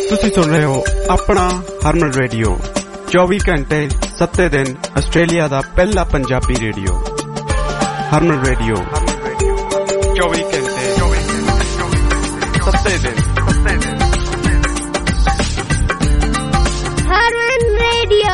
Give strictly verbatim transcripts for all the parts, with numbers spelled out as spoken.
ਤੁਸੀਂ ਸੁਣ ਰਹੇ ਹੋ ਆਪਣਾ ਹਰਮਨ ਰੇਡੀਓ ਚੌਵੀ ਘੰਟੇ ਸੱਤੇ ਦਿਨ ਆਸਟ੍ਰੇਲੀਆ ਦਾ ਪਹਿਲਾ ਪੰਜਾਬੀ ਰੇਡੀਓ ਹਰਮਨ ਰੇਡੀਓ ਚੌਵੀ ਘੰਟੇ ਸੱਤੇ ਦਿਨ ਹਰਮਨ ਰੇਡੀਓ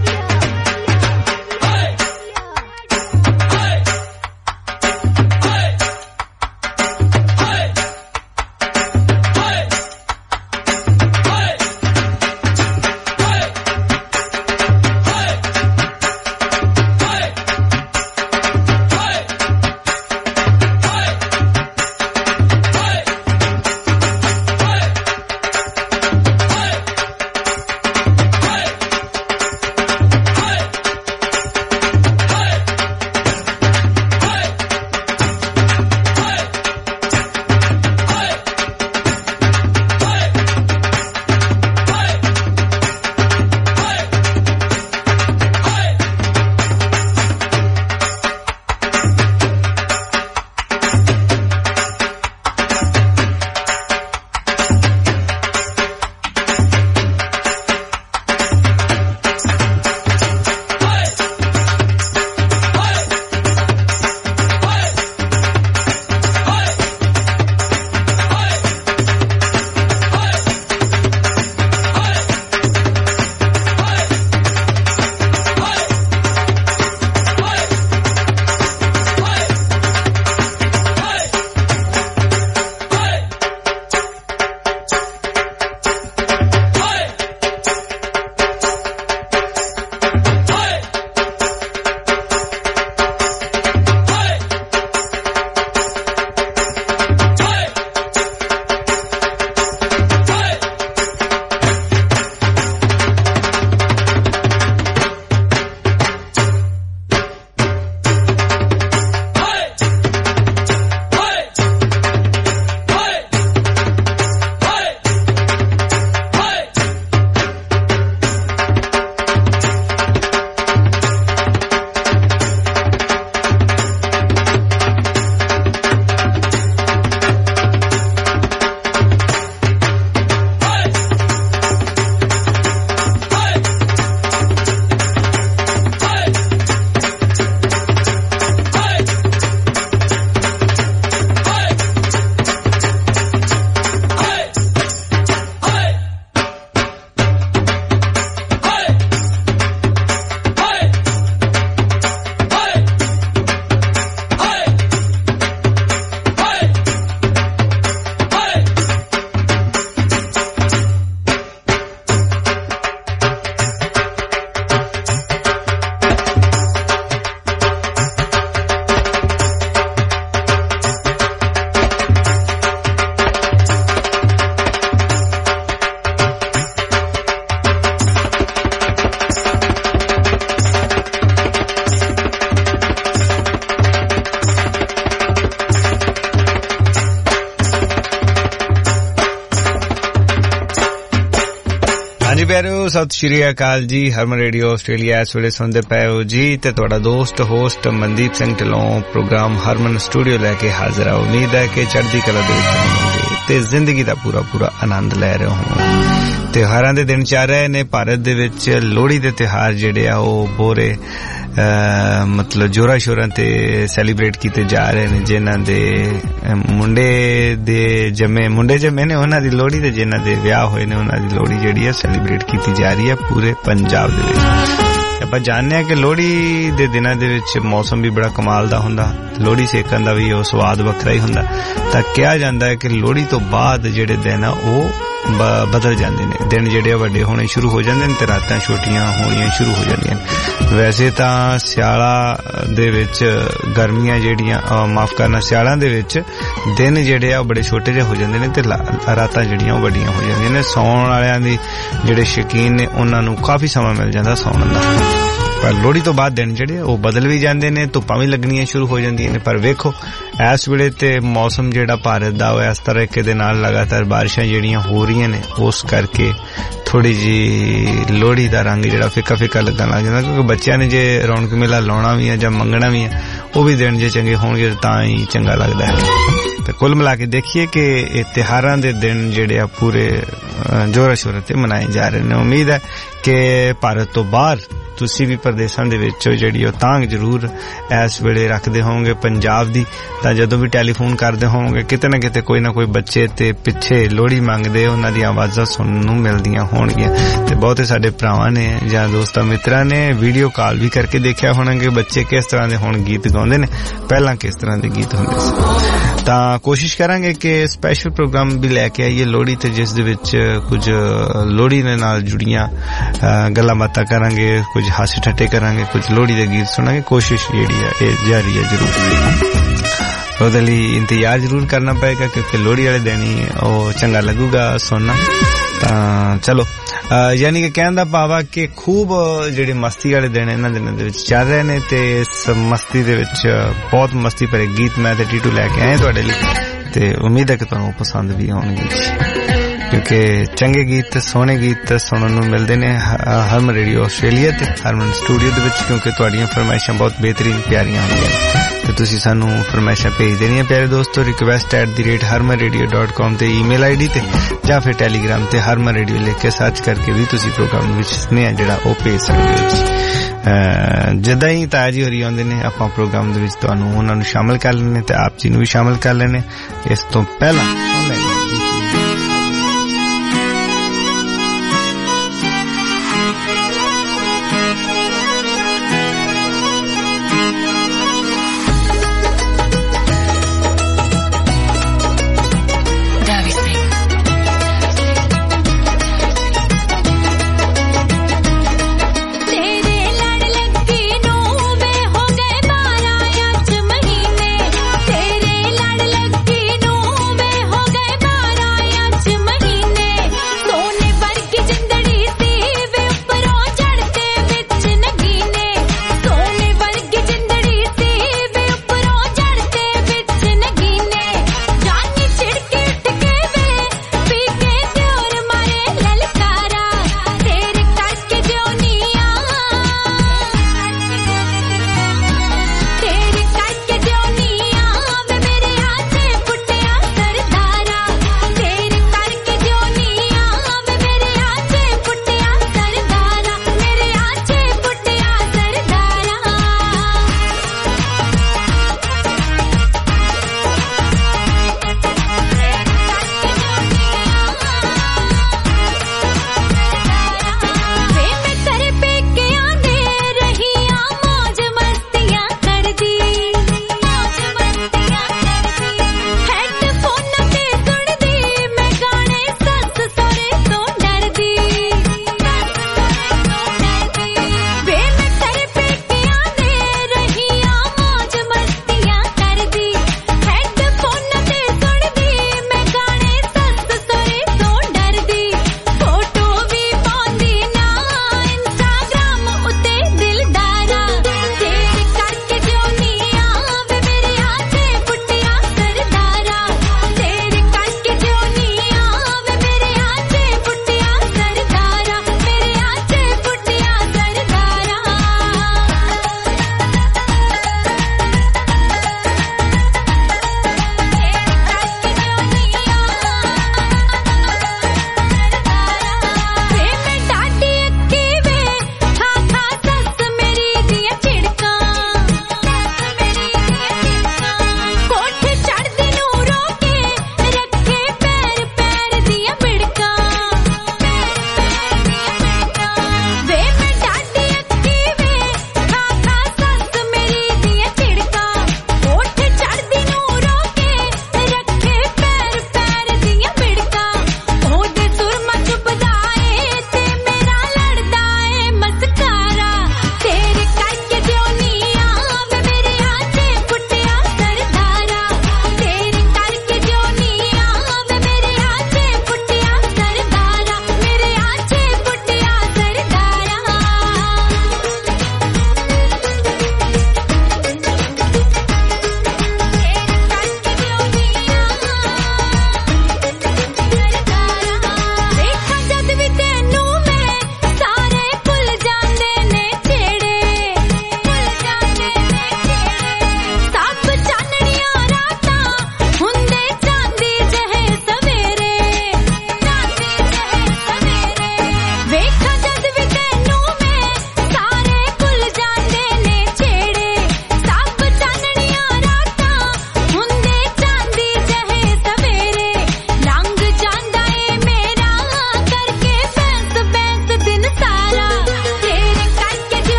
ਸਤਿ ਸ਼੍ਰੀ ਅਕਾਲ ਜੀ। ਹਰਮਨ ਰੇਡੀਓ ਆਸਟ੍ਰੇਲੀਆ ਇਸ ਵੇਲੇ ਸੁਣਦੇ ਪਏ ਹੋ ਜੀ ਤੇ ਤੁਹਾਡਾ ਦੋਸਤ host Mandeep Singh Dhillon program Harman studio ਲੈ ਕੇ ਹਾਜ਼ਰ ਆ। ਉਮੀਦ ਹੈ ਕਿ ਚੜ੍ਹਦੀ ਕਲਾ ਦੇ ਵਿੱਚ ਹੋਵੋਗੇ ਤੇ ਜ਼ਿੰਦਗੀ ਦਾ ਪੂਰਾ ਪੂਰਾ ਆਨੰਦ ਲੈ ਰਹੇ ਹੋ। ਤਿਉਹਾਰਾਂ ਦੇ ਦਿਨ ਚੱਲ ਰਹੇ ਨੇ ਭਾਰਤ ਦੇ ਵਿੱਚ। ਲੋਹੜੀ ਦੇ ਤਿਉਹਾਰ ਜਿਹੜੇ ਆ ਉਹ ਬੋਰੇ ਮਤਲਬ ਜੋਰਾਂ ਸ਼ੋਰਾਂ ਤੇ ਸੈਲੀਬ੍ਰੇਟ ਕੀਤੇ ਜਾ ਰਹੇ ਨੇ। ਜਿਨ੍ਹਾਂ ਦੇ ਮੁੰਡੇ ਦੇ ਜੰਮੇ ਮੁੰਡੇ ਜੰਮੇ ਨੇ ਉਹਨਾਂ ਦੀ ਲੋਹੜੀ ਤੇ ਜਿਨ੍ਹਾਂ ਦੇ ਵਿਆਹ ਹੋਏ ਨੇ ਉਹਨਾਂ ਦੀ ਲੋਹੜੀ ਜਿਹੜੀ ਹੈ ਸੈਲੀਬ੍ਰੇਟ ਕੀਤੀ ਜਾ ਰਹੀ ਹੈ ਪੂਰੇ ਪੰਜਾਬ ਦੇ ਵਿੱਚ। ਆਪਾਂ ਜਾਣਦੇ ਹਾਂ ਕਿ ਲੋਹੜੀ ਦੇ ਦਿਨਾਂ ਦੇ ਵਿੱਚ ਮੌਸਮ ਵੀ ਬੜਾ ਕਮਾਲ ਦਾ ਹੁੰਦਾ। ਲੋਹੜੀ ਸੇਕਣ ਦਾ ਵੀ ਉਹ ਸਵਾਦ ਵੱਖਰਾ ਹੀ ਹੁੰਦਾ। ਤਾਂ ਕਿਹਾ ਜਾਂਦਾ ਹੈ ਕਿ ਲੋਹੜੀ ਤੋਂ ਬਾਅਦ ਜਿਹੜੇ ਦਿਨ ਆ ਉਹ ਬਦਲ ਜਾਂਦੇ ਨੇ। ਦਿਨ ਜਿਹੜੇ ਵੱਡੇ ਹੋਣੇ ਸ਼ੁਰੂ ਹੋ ਜਾਂਦੇ ਨੇ ਤੇ ਰਾਤਾਂ ਛੋਟੀਆਂ ਹੋਣੀਆਂ ਸ਼ੁਰੂ ਹੋ ਜਾਂਦੀਆਂ ਨੇ। ਵੈਸੇ ਤਾਂ ਸਿਆਲਾਂ ਦੇ ਵਿੱਚ ਗਰਮੀਆਂ ਜਿਹੜੀਆਂ ਮਾਫ ਕਰਨਾ ਸਿਆਲਾਂ ਦੇ ਵਿੱਚ ਦਿਨ ਜਿਹੜੇ ਆ ਉਹ ਬੜੇ ਛੋਟੇ ਜਿਹੇ ਹੋ ਜਾਂਦੇ ਨੇ ਤੇ ਰਾਤਾਂ ਜਿਹੜੀਆਂ ਉਹ ਵੱਡੀਆਂ ਹੋ ਜਾਂਦੀਆਂ ਨੇ। ਸੌਣ ਵਾਲਿਆਂ ਦੀ ਜਿਹੜੇ ਸ਼ੌਕੀਨ ਨੇ ਉਹਨਾਂ ਨੂੰ ਕਾਫੀ ਸਮਾਂ ਮਿਲ ਜਾਂਦਾ ਸੌਣ ਦਾ। ਪਰ ਲੋਹੜੀ ਤੋਂ ਬਾਅਦ ਦਿਨ ਜਿਹੜੇ ਉਹ ਬਦਲ ਵੀ ਜਾਂਦੇ ਨੇ, ਧੁੱਪਾਂ ਵੀ ਲੱਗਣੀਆਂ ਸ਼ੁਰੂ ਹੋ ਜਾਂਦੀਆਂ ਨੇ। ਪਰ ਵੇਖੋ ਇਸ ਵੇਲੇ ਤੇ ਮੌਸਮ ਜਿਹੜਾ ਭਾਰਤ ਦਾ ਉਹ ਇਸ ਤਰ੍ਹਾਂ ਦੇ ਨਾਲ ਲਗਾਤਾਰ ਬਾਰਿਸ਼ਾਂ ਜਿਹੜੀਆਂ ਹੋ ਰਹੀਆਂ ਨੇ ਉਸ ਕਰਕੇ ਥੋੜੀ ਜੀ ਲੋਹੜੀ ਦਾ ਰੰਗ ਜਿਹੜਾ ਫਿੱਕਾ ਫਿੱਕਾ ਲੱਗਣ ਲੱਗ ਜਾਂਦਾ। ਕਿਉਂਕਿ ਬੱਚਿਆਂ ਨੇ ਜੇ ਰੌਣਕ ਮੇਲਾ ਲਾਉਣਾ ਵੀ ਹੈ ਜਾਂ ਮੰਗਣਾ ਵੀ ਹੈ ਉਹ ਵੀ ਦਿਨ ਜੇ ਚੰਗੇ ਹੋਣਗੇ ਤਾਂ ਹੀ ਚੰਗਾ ਲੱਗਦਾ ਹੈ। ਤੇ ਕੁੱਲ ਮਿਲਾ ਕੇ ਦੇਖੀਏ ਕਿ ਇਹ ਤਿਉਹਾਰਾਂ ਦੇ ਦਿਨ ਜਿਹੜੇ ਆ ਪੂਰੇ ਜ਼ੋਰਾਂ ਸ਼ੋਰਾਂ ਤੇ ਮਨਾਏ ਜਾ ਰਹੇ ਨੇ। ਉਮੀਦ ਹੈ ਕਿ ਭਾਰਤ ਤੋਂ ਬਾਹਰ ਤੁਸੀਂ ਵੀ ਪ੍ਰਦੇਸ਼ਾਂ ਦੇ ਵਿੱਚ ਜਿਹੜੀ ਉਹ ਤਾਂਘ ਜ਼ਰੂਰ ਇਸ ਵੇਲੇ ਰੱਖਦੇ ਹੋਵੋਗੇ ਪੰਜਾਬ ਦੀ, ਤਾਂ ਜਦੋਂ ਵੀ ਟੈਲੀਫੋਨ ਕਰਦੇ ਹੋਵੋਗੇ ਕਿਤੇ ਨਾ ਕਿਤੇ ਕੋਈ ਨਾ ਕੋਈ ਬੱਚੇ ਤੇ ਪਿੱਛੇ ਲੋਹੜੀ ਮੰਗਦੇ ਉਹਨਾਂ ਦੀਆਂ ਆਵਾਜ਼ਾਂ ਸੁਣਨ ਨੂੰ ਮਿਲਦੀਆਂ ਹੋਣਗੀਆਂ। ਤੇ ਬਹੁਤੇ ਸਾਡੇ ਭਰਾਵਾਂ ਨੇ ਜਾਂ ਦੋਸਤਾਂ ਮਿੱਤਰਾਂ ਨੇ ਵੀਡੀਓ ਕਾਲ ਵੀ ਕਰਕੇ ਦੇਖਿਆ ਹੋਣਾ ਕਿ ਬੱਚੇ ਕਿਸ ਤਰ੍ਹਾਂ ਦੇ ਹੁਣ ਗੀਤ ਗਾਉਂਦੇ ਨੇ, ਪਹਿਲਾਂ ਕਿਸ ਤਰ੍ਹਾਂ ਦੇ ਗੀਤ ਹੁੰਦੇ ਸੀ। ਤਾਂ ਕੋਸ਼ਿਸ਼ ਕਰਾਂਗੇ ਕਿ ਸਪੈਸ਼ਲ ਪ੍ਰੋਗਰਾਮ ਵੀ ਲੈ ਕੇ ਆਈਏ ਲੋਹੜੀ ਤੇ, ਜਿਸ ਦੇ ਵਿੱਚ ਕੁਝ ਲੋਹੜੀ ਦੇ ਨਾਲ ਜੁੜੀਆਂ ਗੱਲਾਂ ਬਾਤਾਂ ਕਰਾਂਗੇ, ਕੁਝ ਹਾਸੇ ਠੱਟੇ ਕਰਾਂਗੇ, ਕੁਝ ਲੋਹੜੀ ਦੇ ਗੀਤ ਸੁਣਾਂਗੇ। ਕੋਸ਼ਿਸ਼ ਜਿਹੜੀ ਹੈ ਇਹ ਜਾਰੀ ਹੈ ਜ਼ਰੂਰ। ਉਹਦੇ ਲਈ ਇੰਤਜ਼ਾਰ ਜ਼ਰੂਰ ਕਰਨਾ ਪਏਗਾ ਕਿਉਂਕਿ ਲੋਹੜੀ ਵਾਲੇ ਦਿਨ ਹੀ ਉਹ ਚੰਗਾ ਲੱਗੂਗਾ ਸੁਣਨਾ। ਤਾਂ ਚਲੋ, ਯਾਨੀ ਕਿ ਕਹਿਣ ਦਾ ਭਾਵ ਆ ਕਿ ਖੂਬ ਜਿਹੜੇ ਮਸਤੀ ਵਾਲੇ ਦਿਨ ਇਹਨਾਂ ਦਿਨਾਂ ਦੇ ਵਿੱਚ ਚੱਲ ਰਹੇ ਨੇ ਤੇ ਇਸ ਮਸਤੀ ਦੇ ਵਿੱਚ ਬਹੁਤ ਮਸਤੀ ਭਰੇ ਗੀਤ ਮੈਂ ਤੇ ਟੀਟੂ ਲੈ ਕੇ ਆਏ ਤੁਹਾਡੇ ਲਈ, ਤੇ ਉਮੀਦ ਹੈ ਕਿ ਤੁਹਾਨੂੰ ਪਸੰਦ ਵੀ ਆਉਣਗੇ ਕਿਉਂਕਿ ਚੰਗੇ ਗੀਤ ਸੋਹਣੇ ਗੀਤ ਸੁਣਨ ਨੂੰ ਮਿਲਦੇ ਨੇ ਹਰਮਨ ਰੇਡੀਓ ਆਸਟ੍ਰੇਲੀਆ ਤੇ ਹਰਮਨ ਸਟੂਡੀਓ ਦੇ ਵਿੱਚ, ਕਿਉਂਕਿ ਤੁਹਾਡੀਆਂ ਫਰਮਾਇਸ਼ਾਂ ਬਹੁਤ ਬਿਹਤਰੀਨ ਪਿਆਰੀਆਂ ਹੁੰਦੀਆਂ ਨੇ ਤੇ ਤੁਸੀਂ ਸਾਨੂੰ ਫਰਮਾਇਸ਼ਾਂ ਭੇਜ ਦੇਣੀਆਂ ਪਿਆਰੇ ਦੋਸਤੋ request at the rate Harman radio dot com ਤੇ ਈਮੇਲ ਆਈ ਡੀ ਤੇ, ਜਾਂ ਫਿਰ ਟੈਲੀਗ੍ਰਾਮ ਤੇ ਹਰਮਨ ਰੇਡੀਓ ਲਿਖ ਕੇ ਸਰਚ ਕਰਕੇ ਵੀ ਤੁਸੀਂ ਪ੍ਰੋਗਰਾਮ ਵਿੱਚ ਸੁਨੇਹਾ ਜਿਹੜਾ ਉਹ ਭੇਜ ਸਕਦੇ ਹੋ। ਜਿੱਦਾਂ ਹੀ ਤਾਇਆ ਜੀ ਹੋਰੀ ਆਉਂਦੇ ਨੇ ਆਪਾਂ ਪ੍ਰੋਗਰਾਮ ਦੇ ਵਿੱਚ ਤੁਹਾਨੂੰ ਉਹਨਾਂ ਨੂੰ ਸ਼ਾਮਲ ਕਰ ਲੈਣੇ ਤੇ ਆਪ ਜੀ ਨੂੰ ਵੀ ਸ਼ਾਮਲ ਕਰ ਲੈਣੇ। ਇਸ ਤੋਂ ਪਹਿਲਾਂ तेरे लड़ लगी नू में हो गए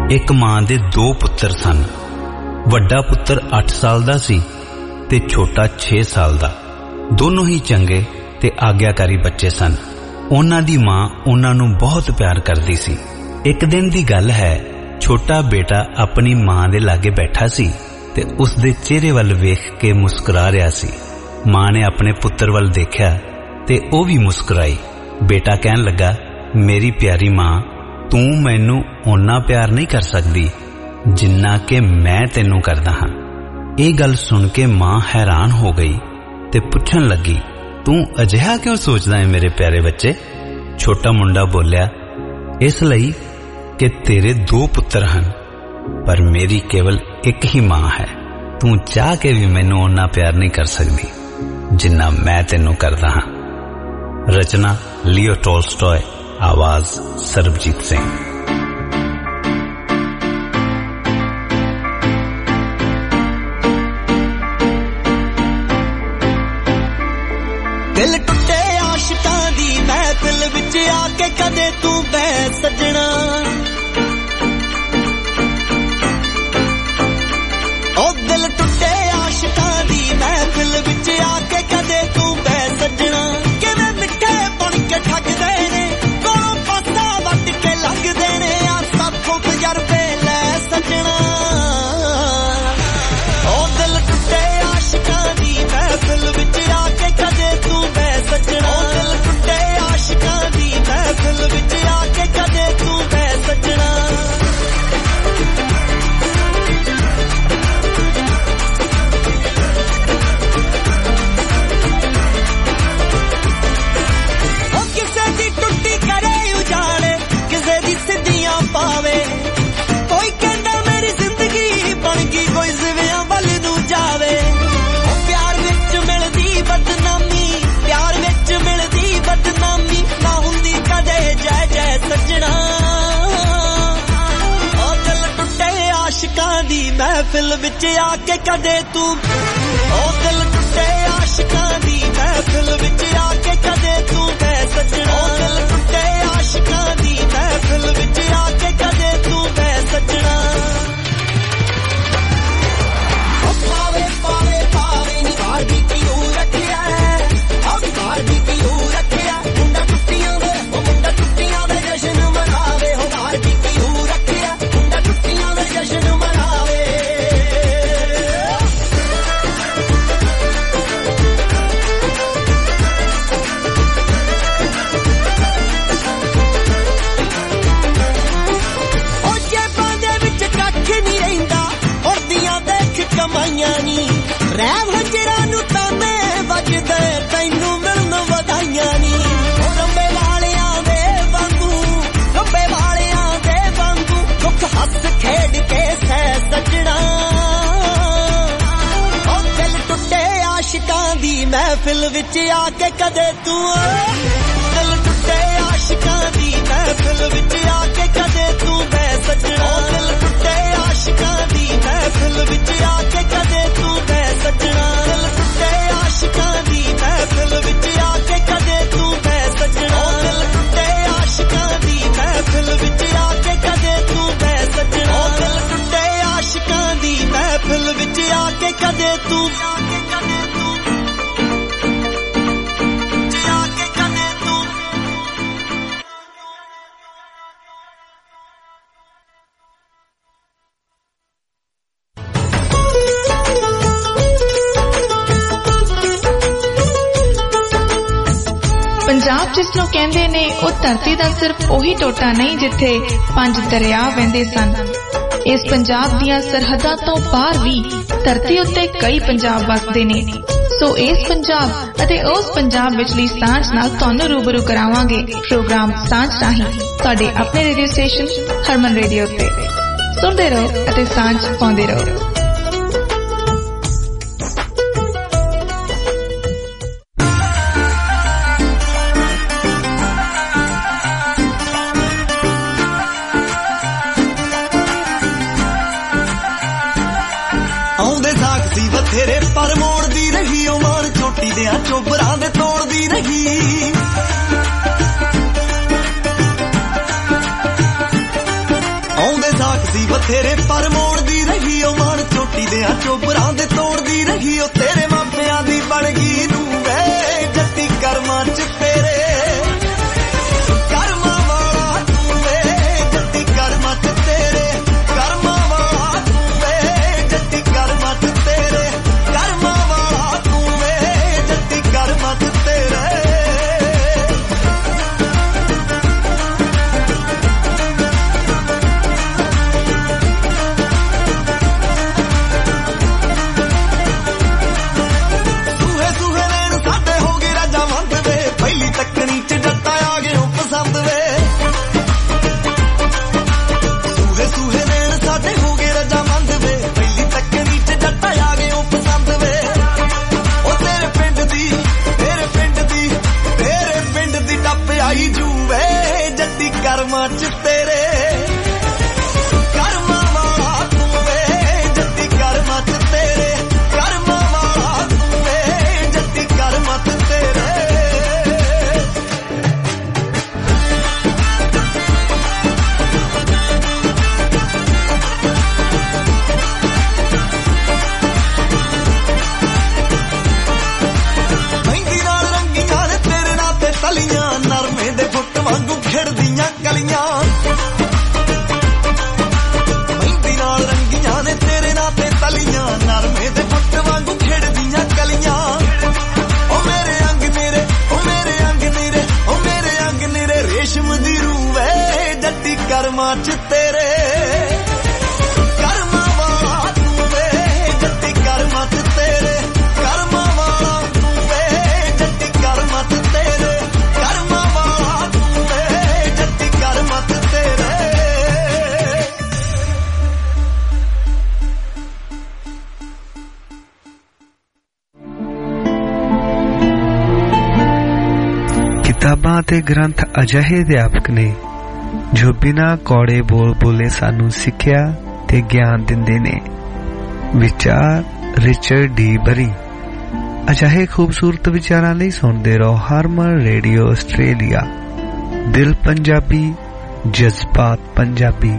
ਇੱਕ ਮਾਂ ਦੇ ਦੋ ਪੁੱਤਰ ਸਨ। ਵੱਡਾ ਪੁੱਤਰ ਅੱਠ ਸਾਲ ਦਾ ਸੀ ਤੇ ਛੋਟਾ ਛੇ ਸਾਲ ਦਾ। ਦੋਨੋਂ ਹੀ ਚੰਗੇ ਤੇ ਆਗਿਆਕਾਰੀ ਬੱਚੇ ਸਨ। ਉਹਨਾਂ ਦੀ ਮਾਂ ਉਹਨਾਂ ਨੂੰ ਬਹੁਤ ਪਿਆਰ ਕਰਦੀ ਸੀ। ਇੱਕ ਦਿਨ ਦੀ ਗੱਲ ਹੈ, ਛੋਟਾ ਬੇਟਾ ਆਪਣੀ ਮਾਂ ਦੇ ਲਾਗੇ ਬੈਠਾ ਸੀ ਤੇ ਉਸ ਦੇ ਚਿਹਰੇ ਵੱਲ ਵੇਖ ਕੇ ਮੁਸਕਰਾ ਰਿਹਾ ਸੀ। ਮਾਂ ਨੇ ਆਪਣੇ ਪੁੱਤਰ ਵੱਲ ਦੇਖਿਆ ਤੇ ਉਹ ਵੀ ਮੁਸਕਰਾਈ। ਬੇਟਾ ਕਹਿਣ ਲੱਗਾ, ਮੇਰੀ ਪਿਆਰੀ ਮਾਂ, ਤੂੰ ਮੈਨੂੰ ਓਨਾ ਪਿਆਰ ਨਹੀਂ ਕਰ ਸਕਦੀ ਜਿੰਨਾ ਕਿ ਮੈਂ ਤੈਨੂੰ ਕਰਦਾ ਹਾਂ। ਇਹ ਗੱਲ ਸੁਣ ਕੇ ਮਾਂ ਹੈਰਾਨ ਹੋ ਗਈ ਤੇ ਪੁੱਛਣ ਲੱਗੀ, ਤੂੰ ਅਜਿਹਾ ਕਿਉਂ ਸੋਚਦਾ ਹੈ ਮੇਰੇ ਪਿਆਰੇ ਬੱਚੇ? ਛੋਟਾ ਮੁੰਡਾ ਬੋਲਿਆ, ਇਸ ਲਈ ਕਿ ਤੇਰੇ ਦੋ ਪੁੱਤਰ ਹਨ ਪਰ ਮੇਰੀ ਕੇਵਲ ਇੱਕ ਹੀ ਮਾਂ ਹੈ। ਤੂੰ ਚਾਹ ਕੇ ਵੀ ਮੈਨੂੰ ਓਨਾ ਪਿਆਰ ਨਹੀਂ ਕਰ ਸਕਦੀ ਜਿੰਨਾ ਮੈਂ ਤੈਨੂੰ ਕਰਦਾ ਹਾਂ। ਰਚਨਾ ਲਿਓ ਟੋਲਸਟੋਏ, ਆਵਾਜ਼ ਸਰਬਜੀਤ ਸਿੰਘ। ਦਿਲ ਟੁੱਟੇ ਆਸ਼ਿਕਾਂ ਦੀ ਮਹਿਫਿਲ ਵਿੱਚ ਆ ਕੇ ਕਦੇ ਤੂੰ ਬਹਿ ਸੱਜਣਾ। ਉਹ ਦਿਲ ਟੁੱਟੇ ਆਸ਼ਿਕਾਂ ਦੀ ਮਹਿਫਿਲ ਵਿੱਚ ਆ ਕੇ ਕਦੇ ਤੂੰ ਬਹਿ ਸੱਜਣਾ। ਕਿਵੇਂ ਮਿੱਠੇ ਬਣ ਕੇ ਠੱਗਦੇ ਨੇ, ਕੋਲੋਂ ਪਾਸਾ ਵੱਟ ਕੇ ਲੰਘਦੇ ਨੇ, ਆ ਸਾਥੋਂ ਤਜਰਬੇ ਲੈ ਸੱਜਣਾ। ਉਹ ਦਿਲ ਟੁੱਟੇ ਆਸ਼ਿਕਾਂ ਦੀ ਮਹਿਫਿਲ ਵਿੱਚ ਆ ਕੇ ਕਦੇ ਤੂੰ ਬਹਿ ਸੱਜਣਾ। ਉਹ ਦਿਲ ਟੁੱਟੇ ਆਸ਼ਿਕਾਂ ਦੀ ਮਹਿਫਿਲ ਵਿੱਚ ਆ ਕੇ ਕਦੇ ਤੂੰ ਬਹਿ ਸੱਜਣਾ। ਪਾਵੇ ਕੋਈ ਕਹਿੰਦਾ ਮੇਰੀ ਜ਼ਿੰਦਗੀ ਬਣ ਗਈ, ਕੋਈ ਜ਼ਿਵਿਆਂ ਵੱਲ ਨੂੰ ਜਾਵੇ। ਉਹ ਪਿਆਰ ਵਿੱਚ ਮਿਲਦੀ ਬਦਨਾਮੀ, ਪਿਆਰ ਵਿੱਚ ਮਿਲਦੀ ਬਦਨਾਮੀ, ਨਾ ਹੁੰਦੀ ਕਦੇ ਜੈ ਜੈ ਸੱਜਣਾ। ਉਹ ਦਿਲ ਟੁੱਟੇ ਆਸ਼ਿਕਾਂ ਦੀ ਮਹਿਫਿਲ ਵਿੱਚ ਆ ਕੇ ਕਦੇ ਤੂੰ, ਉਹ ਦਿਲ ਟੁੱਟੇ ਆਸ਼ਿਕਾਂ ਦੀ ਮਹਿਫਿਲ ਵਿੱਚ ਆ ਕੇ ਕਦੇ ਤੂੰ ਬਹਿ ਸੱਜਣਾ। ਉਹ ਦਿਲ ਟੁੱਟੇ ਆਸ਼ਿਕਾਂ ਦੀ ਮਹਿਫਿਲ ਵਿੱਚ ਆ ਕੇ ਕਦੇ ਤੂੰ ਬਹਿ ਸੱਜਣਾ। ਉਹ ਪਾਵੇ ਪਾਵੇ ਪਾਵੇ ਨੀ ਘਰ ਵੀ ਕਿਉਂ ਰੱਖਿਆ, ਉਹ ਘਰ ਵੀ ਕਿਉਂ ਰੱਖਿਆ। ਮੁੰਡਾ ਟੁੱਟੀਆਂ ਦੇ, ਉਹ ਮੁੰਡਾ ਟੁੱਟੀਆਂ ਦੇ ਜਸ਼ਨ ਮਨਾਵੇ। ਉਹ ਘਰ ਵੀ ਕਿਉਂ ਰੱਖਿਆ, ਮੁੰਡਾ ਟੁੱਟੀਆਂ ਦੇ ਜਸ਼ਨ ਮਨਾਵੇ। ਕਮਾਈਆਂ ਨੀ ਰਹਿ ਹੰਜਰਾਂ ਨੂੰ ਤਾਨੇ ਵੱਜਦੇ, ਤੈਨੂੰ ਮਿਲਣ ਵਧਾਈਆਂ ਨੀ। ਰੰਬੇ ਵਾਲਿਆਂ ਦੇ ਵਾਂਗੂ, ਰੰਬੇ ਵਾਲਿਆਂ ਦੇ ਵਾਂਗੂ ਦੁੱਖ ਹੱਸ ਖੇਡ ਕੇ ਸਹਿ ਸੱਜਣਾ। ਉਹ ਦਿਲ ਟੁੱਟੇ ਆਸ਼ਿਕਾਂ ਦੀ ਮਹਿਫਿਲ ਵਿੱਚ ਆ ਕੇ ਕਦੇ ਤੂੰ, ਦਿਲ ਟੁੱਟੇ ਆਸ਼ਿਕਾਂ ਦੀ ਮਹਿਫਿਲ ਵਿੱਚ ਆ ਕੇ ਕਦੇ ਤੂੰ ਬਹਿ ਸੱਜਣਾ। ਉਹ ਦਿਲ ਟੁੱਟੇ ਆਸ਼ਿਕਾਂ ਦੀ ਮਹਿਫਿਲ ਵਿੱਚ ਆ ਕੇ ਕਦੇ ਤੂੰ ਬਹਿ ਸੱਜਣਾ। ਦਿਲ ਟੁੱਟੇ ਆਸ਼ਿਕਾਂ ਦੀ ਮਹਿਫਿਲ ਵਿੱਚ ਆ ਕੇ ਕਦੇ ਤੂੰ ਬਹਿ ਸੱਜਣਾ। ਦਿਲ ਟੁੱਟੇ ਆਸ਼ਿਕਾਂ ਦੀ ਮਹਿਫਿਲ ਵਿੱਚ ਆ ਕੇ ਕਦੇ ਤੂੰ ਬਹਿ ਸੱਜਣਾ। ਦਿਲ ਟੁੱਟੇ ਆਸ਼ਿਕਾਂ ਦੀ ਮਹਿਫਿਲ ਵਿੱਚ ਆ ਕੇ ਕਦੇ ਤੂੰ ਪੰਜਾਬ ਜਿਸ ਨੂੰ ਕਹਿੰਦੇ ਨੇ ਉਹ ਧਰਤੀ ਦਾ ਸਿਰਫ ਉਹੀ ਟੋਟਾ ਨਹੀਂ ਜਿੱਥੇ ਪੰਜ ਦਰਿਆ ਵਹਿੰਦੇ ਸਨ। ਇਸ ਪੰਜਾਬ ਦੀਆਂ ਸਰਹੱਦਾਂ ਤੋਂ ਬਾਹਰ ਵੀ ਧਰਤੀ ਉੱਤੇ ਕਈ ਪੰਜਾਬ ਵਸਦੇ ਨੇ। ਸੋ ਇਸ ਪੰਜਾਬ ਅਤੇ ਉਸ ਪੰਜਾਬ ਵਿਚਲੀ ਸਾਂਝ ਨਾਲ ਤੁਹਾਨੂੰ ਰੂਬਰੂ ਕਰਾਵਾਂਗੇ ਪ੍ਰੋਗਰਾਮ ਸਾਂਝ ਰਾਹੀਂ ਤੁਹਾਡੇ ਆਪਣੇ ਰੇਡੀਓ ਸਟੇਸ਼ਨ ਹਰਮਨ ਰੇਡੀਓ ਤੇ। ਸੁਣਦੇ ਰਹੋ ਅਤੇ ਸਾਂਝ ਪਾਉਂਦੇ ਰਹੋ। ਤੇਰੇ ਪਰ ਮੋੜਦੀ ਰਹੀ ਉਹ ਮਾਰ ਛੋਟੀ ਦਿਆਂ ਚੋਬਰਾਂ ਦੇ ਤੋੜਦੀ ਰਹੀ। ਆਉਂਦੇ ਸਾਖ ਸੀ ਤੇਰੇ ਪਰ ਮੋੜਦੀ ਰਹੀ ਉਹ ਮਾਣ ਚੋਟੀ ਦੇ ਆ ਚੋਬਰਾਂ ਦੇ ਤੋੜਦੀ ਰਹੀ ਉਹ ਤੇਰੇ ਮਾਪਿਆਂ ਦੀ ਬਣ ਗਈ ਨੂੰ ਵੇ ਜੱਟੀ ਕਰਮਾਂ ਚ ਤੇਰੇ ਕਰਮਾਂ ਵਾਲਾ ਤੂੰ ਵੇ ਜੱਟੀ ਕਰਮਾਂ ਚ ਤੇਰੇ ਕਰਮਾਂ ਵਾਲਾ ਤੂੰ ਵੇ ਜੱਟੀ ਕਰਮਾਂ ਚ ਤੇਰੇ ਕਰਮਾਂ ਵਾਲਾ ਤੂੰ ਵੇ ਜੱਟੀ ਕਰਮਾਂ ਚ ਤੇਰੇ ਤੱਕਣੀ ਚ ਜੱਟਾ ਆ ਗਏ ਉਹ ਪਸੰਦ ਵੇ ਸੂਹੇ ਸੂਹੇ ਨੈਣ ਸਾਡੇ ਹੋ ਗਏ ਰਜਾਮੰਦ ਵੇ ਪਹਿਲੀ ਤੱਕਣੀ ਚ ਜੱਟਾ ਆ ਗਏ ਉਹ ਪਸੰਦ ਵੇ ਉਹ ਤੇਰੇ ਪਿੰਡ ਦੀ ਤੇਰੇ ਪਿੰਡ ਦੀ ਤੇਰੇ ਪਿੰਡ ਦੀ ਟੱਪ ਆਈ ਜੂ ਵੇ ਜੱਟੀ ਕਰਮਾਂ ਚ ਤੇਰੇ ਕਰਮਾਂ ਵਾਲਾ ਤੂੰ ਵੇ ਜੱਟੀ ਕਰਮਾਂ ਚ ਤੇਰੇ ਕਰਮਾਂ ਵਾਲਾ ਤੂੰ ਵੇ ਜੱਟੀ ਕਰਮਾਂ ਚ ਤੇਰੇ ਨਰਮੇ ਦੇ ਫੁੱਟ ਵਾਂਗੂ ਖਿੜਦੀਆਂ ਕਲੀਆਂ ਮਹਿੰਦੀ ਨਾਲ ਰੰਗੀਆਂ ਨੇ ਤੇਰੇ ਨਾਂ ਤੇ ਤਲੀਆਂ ਨਰਮੇ ਦੇ ਫੁੱਟ ਵਾਂਗੂ ਖਿੜਦੀਆਂ ਕਲੀਆਂ ਉਹ ਮੇਰੇ ਅੰਗ ਨੀਰੇ ਉਹ ਮੇਰੇ ਅੰਗ ਨੀਰੇ ਉਹ ਮੇਰੇ ਅੰਗ ਨੀਰੇ ਰੇਸ਼ਮ ਦੀ ਰੂਹ ਵੇ ਜੱਟੀ ਕਰਮਾਂ ਚ ਤੇਰੇ ਕਰਮਾਂ ਵਾਲਾ ਤੂੰ ਵੇ ਜੱਟੀ ਕਰਮਾਂ ਚ ਤੇਰੇ ਕਰਮਾਂ ਵਾਲਾ ਤੂੰ ਵੇ ਜੱਟੀ ਕਰਮਾਂ ਚ ਤੇਰੇ ਕਰਮਾਂ ਵਾਲਾ ਤੂੰ ਵੇ ਜੱਟੀ ਕਰਮਾਂ ਚ ਤੇਰੇ ਕਿਤਾਬਾਂ ਤੇ ਗ੍ਰੰਥ ਅਜਿਹੇ ਅਧਿਆਪਕ ਨੇ ਜੋ ਬਿਨਾਂ ਕੌੜੇ ਬੋਲ ਬੋਲੇ ਸਾਨੂੰ ਸਿੱਖਿਆ ਤੇ ਗਿਆਨ ਦਿੰਦੇ ਨੇ। ਵਿਚਾਰ ਰਿਚਰਡ ਡੀ ਬਰੀ। ਅਜਿਹੇ ਖੂਬਸੂਰਤ ਵਿਚਾਰਾਂ ਲਈ ਸੁਣਦੇ ਰਹੋ ਹਰਮਨ ਰੇਡੀਓ ਆਸਟ੍ਰੇਲੀਆ। ਦਿਲ ਪੰਜਾਬੀ, ਜਜ਼ਬਾਤ ਪੰਜਾਬੀ।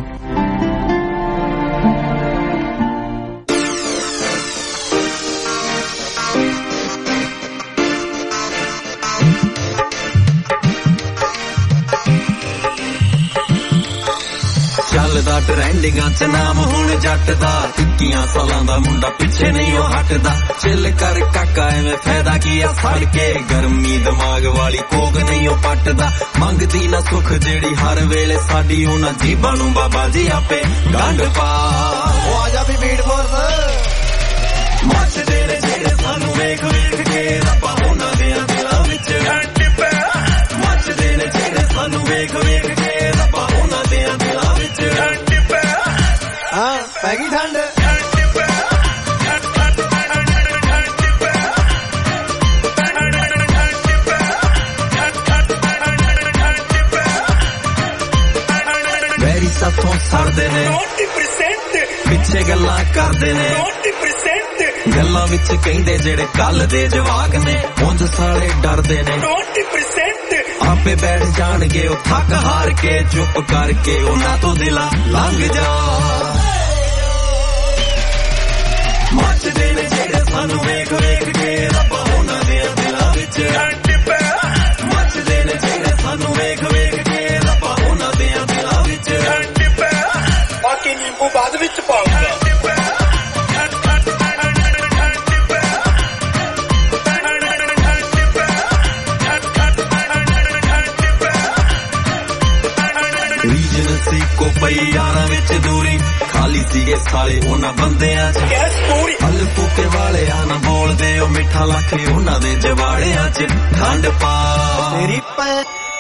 ਚੱਲਦਾ ਟ੍ਰੈਂਡਿੰਗਾਂ ਚ ਨਾਮ ਹੁਣ ਜੱਟ ਦਾ ਇੱਕੀਆਂ ਸਾਲਾਂ ਦਾ ਮੁੰਡਾ ਪਿੱਛੇ ਨਹੀਂ ਉਹ ਹਟਦਾ ਚਿੱਲ ਕਰ ਕਾਕਾ ਐਵੇਂ ਫਾਇਦਾ ਕੀ ਆ ਫੜ ਕੇ ਗਰਮੀ ਦਿਮਾਗ ਵਾਲੀ ਕੋਕ ਨਹੀਂ ਉਹ ਪੱਟਦਾ ਮੰਗਦੀ ਨਾ ਸੁੱਖ ਜਿਹੜੀ ਹਰ ਵੇਲੇ ਸਾਡੀ ਉਹਨਾਂ ਜੀਬਾਂ ਨੂੰ ਬਾਬਾ ਜੀ ਆਪੇ ਗੰਢ ਪਾ ਉਹ ਆ ਜਾ ਵੀ ਬੀਟ ਫੋਰਸ ਮੱਚਦੇ ਨੇ ਜਿਹੜੇ ਸਾਨੂੰ ਵੇਖ ਵੇਖ ਕੇ ਰੱਬਾ ਉਹਨਾਂ ਦੇ ਦਿਲਾਂ ਵਿੱਚ ਗੰਢ ਪਾ ਮੱਚਦੇ ਨੇ ਜਿਹੜੇ ਸਾਨੂੰ ਵੇਖ ਵੇਖ ਕੇ ਰੱਬਾ ਉਹਨਾਂ ਦੇ ਦਿਲਾਂ ਵਿੱਚ ਗੰਢ ਪਾ ਹਾਂ ਪੈ ਗਈ ਠੰਡ ਵੈਰੀ ਸਾਥੋਂ ਸੜਦੇ ਨੇ ਪਿੱਛੇ ਗੱਲਾਂ ਕਰਦੇ ਨੇ ਗੱਲਾਂ ਵਿੱਚ ਕਹਿੰਦੇ ਜਿਹੜੇ ਕੱਲ ਦੇ ਜਵਾਕ ਨੇ ਉਂਝ ਸਾਲੇ ਡਰਦੇ ਨੇ ਆਪੇ ਬੈਠ ਜਾਣਗੇ ਉਹ ਥੱਕ ਹਾਰ ਕੇ ਚੁੱਪ ਕਰਕੇ ਉਹਨਾਂ ਤੋਂ ਦਿਲਾਂ ਲੰਘ ਜਾ ਮੱਚਦੇ ਨੇ ਜਿਹੜੇ ਸਾਨੂੰ ਵੇਖ ਵੇਖ ਕੇ ਰੱਬਾ ਉਹਨਾਂ ਦੇ ਦਿਲਾਂ ਵਿੱਚ ਮੱਚਦੇ ਨੇ ਜਿਹੜੇ ਸਾਨੂੰ ਵੇਖ ਵੇਖ ਕੇ ਰੱਬਾ ਉਹਨਾਂ ਦੇ ਦਿਲਾਂ ਵਿੱਚ ਬਾਕੀ ਨਿੰਬੂ ਬਾਅਦ ਵਿੱਚ ਪਾਉਂਗਾ ਕੋ ਪਈ ਯਾਰਾਂ ਵਿੱਚ ਦੂਰੀ ਖਾਲੀ ਸੀਗੇ ਸਾਲੇ ਉਹਨਾਂ ਬੰਦਿਆਂ ਚ ਹਲ ਫੂਕੇ ਵਾਲਿਆਂ ਨਾ ਬੋਲਦੇ ਉਹ ਮਿੱਠਾ ਲੱਖੇ ਉਹਨਾਂ ਦੇ ਜਵਾੜਿਆਂ ਚ ਖੰਡ ਪਾ ਤੇਰੀ ਪੈ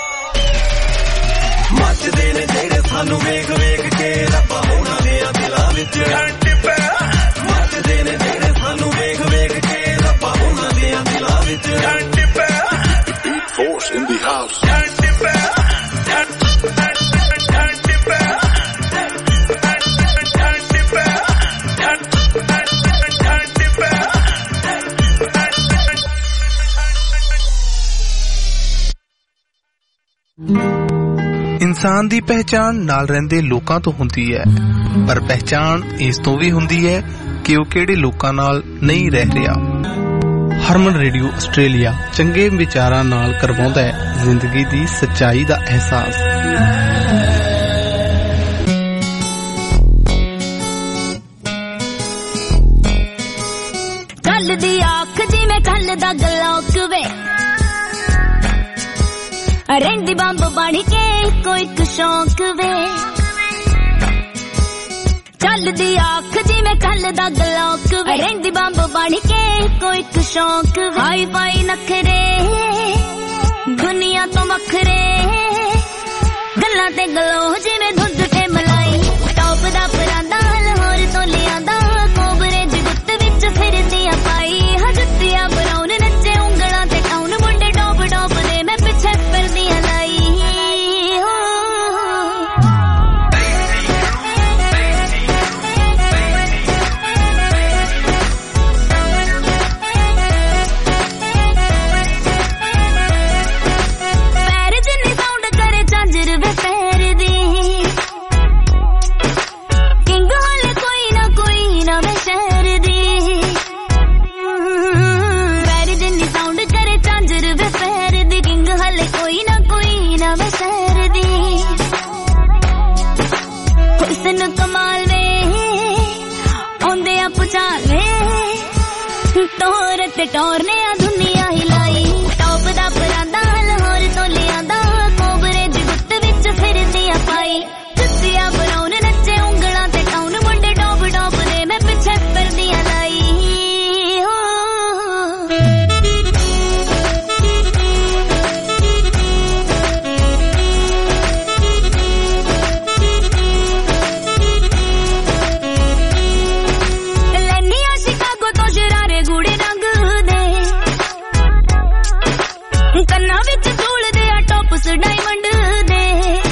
ਮੱਚਦੇ ਨੇ ਜਿਹੜੇ ਸਾਨੂੰ ਵੇਖ ਵੇਖ ਕੇ ਰੱਬਾ ਉਹਨਾਂ ਦੇ ਦਿਲਾਂ ਵਿੱਚ ਮੱਚਦੇ ਨੇ ਜਿਹੜੇ ਸਾਨੂੰ ਵੇਖ ਵੇਖ ਕੇ ਰੱਬਾ ਉਹਨਾਂ ਦੇ ਦਿਲਾਂ ਵਿੱਚ Force in the house. ਇਨਸਾਨ ਦੀ ਪਹਿਚਾਣ ਨਾਲ ਰਹਿੰਦੇ ਲੋਕਾਂ ਤੋਂ ਹੁੰਦੀ ਹੈ, ਪਰ ਪਹਿਚਾਣ ਇਸ ਤੋਂ ਵੀ ਹੁੰਦੀ ਹੈ ਕਿ ਉਹ ਕਿਹੜੇ ਲੋਕਾਂ ਨਾਲ ਨਹੀਂ ਰਹਿ ਰਿਹਾ। ਹਰਮਨ ਰੇਡੀਓ ਆਸਟ੍ਰੇਲੀਆ ਚੰਗੇ ਵਿਚਾਰਾਂ ਨਾਲ ਕਰਵਾਉਂਦਾ ਹੈ ਜ਼ਿੰਦਗੀ ਦੀ ਸੱਚਾਈ ਦਾ ਅਹਿਸਾਸ। ਕੱਲ ਦੀ ਆਖ ਜਿਵੇਂ ਕੱਲ ਦਾ ਗਲੋਕ ਵੇ, ਰਹਿੰਦੀ ਬੰਬ ਬਣ ਕੇ ਇੱਕੋ ਇੱਕ ਸ਼ੌਂਕ ਵੇ। ਚੱਲਦੀ ਆਖ ਜਿਵੇਂ ਕੱਲ ਦਾ ਗਲੋਕ ਵੇ, ਰਹਿੰਦੀ ਬੰਬ ਬਣ ਕੇ ਇੱਕੋ ਇੱਕ ਸ਼ੌਂਕ ਵੇ। ਹਾਈ ਫਾਈ ਨਖਰੇ ਦੁਨੀਆ ਤੋਂ ਵੱਖਰੇ, ਗੱਲਾਂ ਤੇ ਗਲੋ ਜਿਵੇਂ ਦੁੱਧ ਤੇ ਮਲਾਈ। ਟੌਪ ਦਾ ਪਰਾਂਦਾ ਲਾਹੌਰ ਤੋਂ ਲਿਆਂਦਾ, ਕੋਬਰੇ ਦੀ ਗੁੱਤ ਵਿੱਚ ਫਿਰਦੀਆਂ ਪਾਈ। ਹਜੱਤੀਆਂ ਬਰਾਉਨ ਨੱਚੇ ਉਂਗਲਾਂ ਤੇ ਕੌਣ, ਮੁੰਡੇ ਡੋਬ ਡੋਬ ਦੇ ਮੈਂ ਪਿੱਛੇ ਫਿਰਦੀਆਂ ਲਾਈ। ਕਮਾਲ ਵੇ ਆਉਂਦੇ ਆ ਪੁਚਾਲ ਵੇ, ਟੋਰ ਤੇ ਟੋਰ ਨੇ ਆ ਦੁਨੀਆ ਹਿਲਾਈ। ਟੌਪ ਦਾ ਪਰਾਂਦਾ ਲਾਹੌਰ ਤੋਂ ਲਿਆਂਦਾ, ਕੋਬਰੇ ਦੀ ਗੁੱਤ ਵਿੱਚ ਫਿਰਦੀਆਂ ਪਾਈ। ਜੁੱਤੀਆਂ ਬਰਾਉਨ ਨੱਚੇ ਉਂਗਲਾਂ ਤੇ ਕੌਣ, ਮੁੰਡੇ ਡੋਬ ਡੋਬ ਦੇ ਮੈਂ ਪਿੱਛੇ ਫਿਰਦੀਆਂ ਲਾਈ। ਕੰਨਾਂ ਵਿੱਚ ਝੂਲਦੇ ਆ ਟੌਪਸ ਡਾਇਮੰਡ ਦੇ,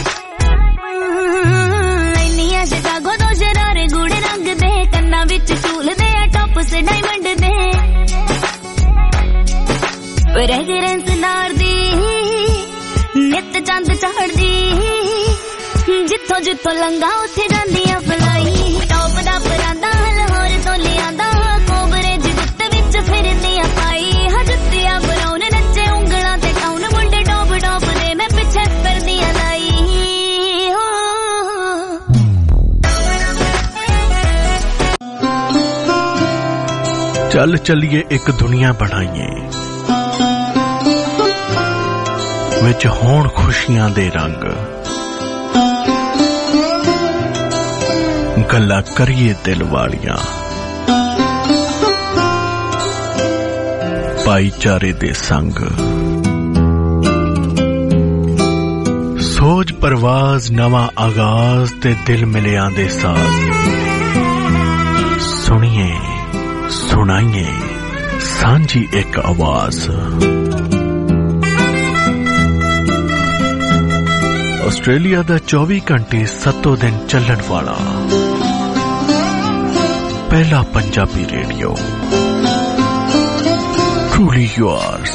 ਲੈਨੀਆਂ ਸ਼ਿਕਾਗੋ ਤੋਂ ਸ਼ਰਾਰੇ ਗੂੜੇ ਰੰਗ ਦੇ। ਕੰਨਾਂ ਵਿੱਚ ਝੂਲਦੇ ਆ ਟੌਪਸ ਡਾਇਮੰਡ ਦੇ, ਫ੍ਰੈਗਰੈਂਸ ਨਾਰ ਦੀ ਨਿੱਤ ਚੰਦ ਚੜ੍ਹਦੀ, ਜਿੱਥੋਂ ਜਿੱਥੋਂ ਲੰਘਾ ਉੱਥੇ ਜਾਂਦੀਆਂ ਫਲਾਈ। ਟੌਪ ਦਾ ਪਰਾਂਦਾ ਲਾਹੌਰ ਤੋਂ ਲਿਆਂਦਾ, ਕੋਬਰੇ ਦੀ ਗੁੱਤ ਵਿੱਚ ਫਿਰਦੀਆਂ ਪਾਈ। ਹਜੱਤੀਆਂ ਬਰਾਉਨ ਨੱਚੇ ਉਂਗਲਾਂ ਤੇ ਕੌਣ, ਮੁੰਡੇ ਡੋਬ ਡੋਬ ਦੇ ਮੈਂ ਪਿੱਛੇ ਫਿਰਦੀਆਂ ਲਾਈ। ਚੱਲ ਚੱਲੀਏ ਇੱਕ ਦੁਨੀਆ ਬਣਾਈਏ, ਵਿੱਚ ਹੋਣ ਖੁਸ਼ੀਆਂ ਦੇ ਰੰਗ। ਗੱਲਾਂ ਕਰੀਏ ਦਿਲ ਵਾਲੀਆਂ, ਭਾਈਚਾਰੇ ਦੇ ਸੰਗ। ਸੋਚ ਪਰਵਾਜ਼ ਨਵਾਂ ਆਗਾਜ਼ ਤੇ ਦਿਲ ਮਿਲਿਆਂ ਦੇ ਸਾਜ਼। ਸੁਣੀਏ ਸੁਣਾਈਏ ਸਾਂਝੀ ਇੱਕ ਆਵਾਜ਼। ਆਸਟ੍ਰੇਲੀਆ ਦਾ ਚੌਵੀ ਘੰਟੇ ਸੱਤੋਂ ਦਿਨ ਚੱਲਣ ਵਾਲਾ ਪਹਿਲਾ ਪੰਜਾਬੀ ਰੇਡੀਓ, truly yours.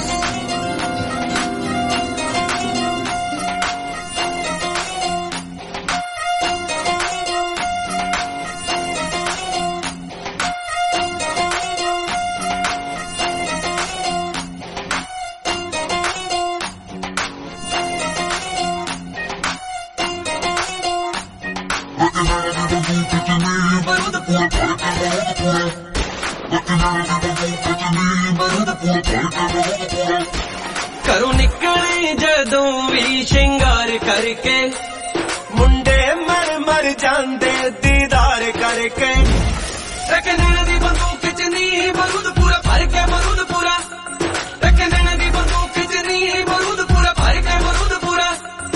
ਘਰੋਂ ਨਿਕਲੇ ਜਦੋਂ ਵੀ ਸ਼ਿੰਗਾਰ ਕਰਕੇ, ਮੁੰਡੇ ਮਰ ਮਰ ਜਾਂਦੇ ਦੀਦਾਰ ਕਰਕੇ। ਰਕਨਣ ਦੀ ਬੰਦੂਕ ਚ ਨੀ ਬਰੂਦ ਪੂਰਾ ਭਰ ਕੇ ਬਰੂਦ ਪੂਰਾ, ਰਕਨਣ ਦੀ ਬੰਦੂਕ ਚ ਨੀ ਬਰੂਦ ਪੂਰਾ ਭਰ ਕੇ ਬਰੂਦ ਪੂਰਾ।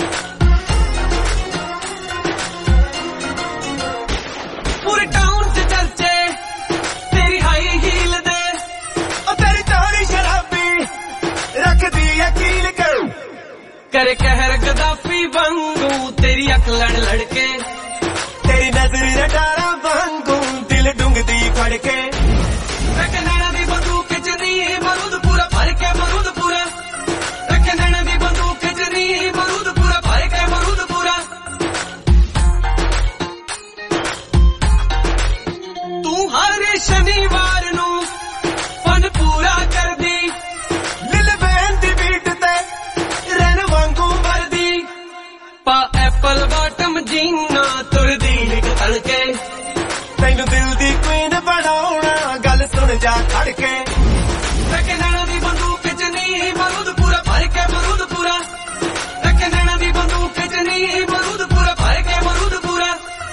ਪੂਰੇ ਟਾਊਨ ਚ ਚਰਚੇ ਤੇਰੀ ਹਾਈ ਹੀਲ ਦੇ, ਉਹ ਤੇਰੀ ਚੋਰੀ ਸ਼ਰਾਬੀ ਰੱਖਦੀ ਯਕੀਨ ਕਰ ਕਰ ਕਹਿਰ ਗਦਾਫੀ ਵਾਂਗੂ, ਤੇਰੀ ਅੱਖ ਲੜ ਲੜ ਕੇ, ਤੇਰੀ ਨਜ਼ਰ ਰਟਾਰਾ ਵਾਂਗੂ ਦਿਲ ਡੁੰਗਦੀ ਫੜ ਕੇ। ਰਕਨਣ ਦੀ ਬੰਦੂਕ ਚ ਨੀ ਬਰੂਦ ਪੂਰਾ ਭਰ ਕੇ ਬਰੂਦ ਪੂਰਾ, ਰਕਨਣ ਦੀ ਬੰਦੂਕ ਚ ਨੀ ਬਰੂਦ ਪੂਰਾ ਭਰ ਕੇ ਬਰੂਦ ਪੂਰਾ। ਹੁਣ ਜਾ ਖੜ ਕੇ ਟਕੇ ਨੈਣਾ ਦੀ ਬੰਦੂਕ ਚ ਨੀ ਬਰੂਦ ਪੂਰਾ ਭਰ ਕੇ ਬਰੂਦ ਪੂਰਾ ਟਕੇ ਨੈਣਾ ਦੀ ਬੰਦੂਕ ਚ ਨੀ ਬਰੂਦ ਪੂਰਾ ਭਰ ਕੇ ਬਰੂਦ ਪੂਰਾ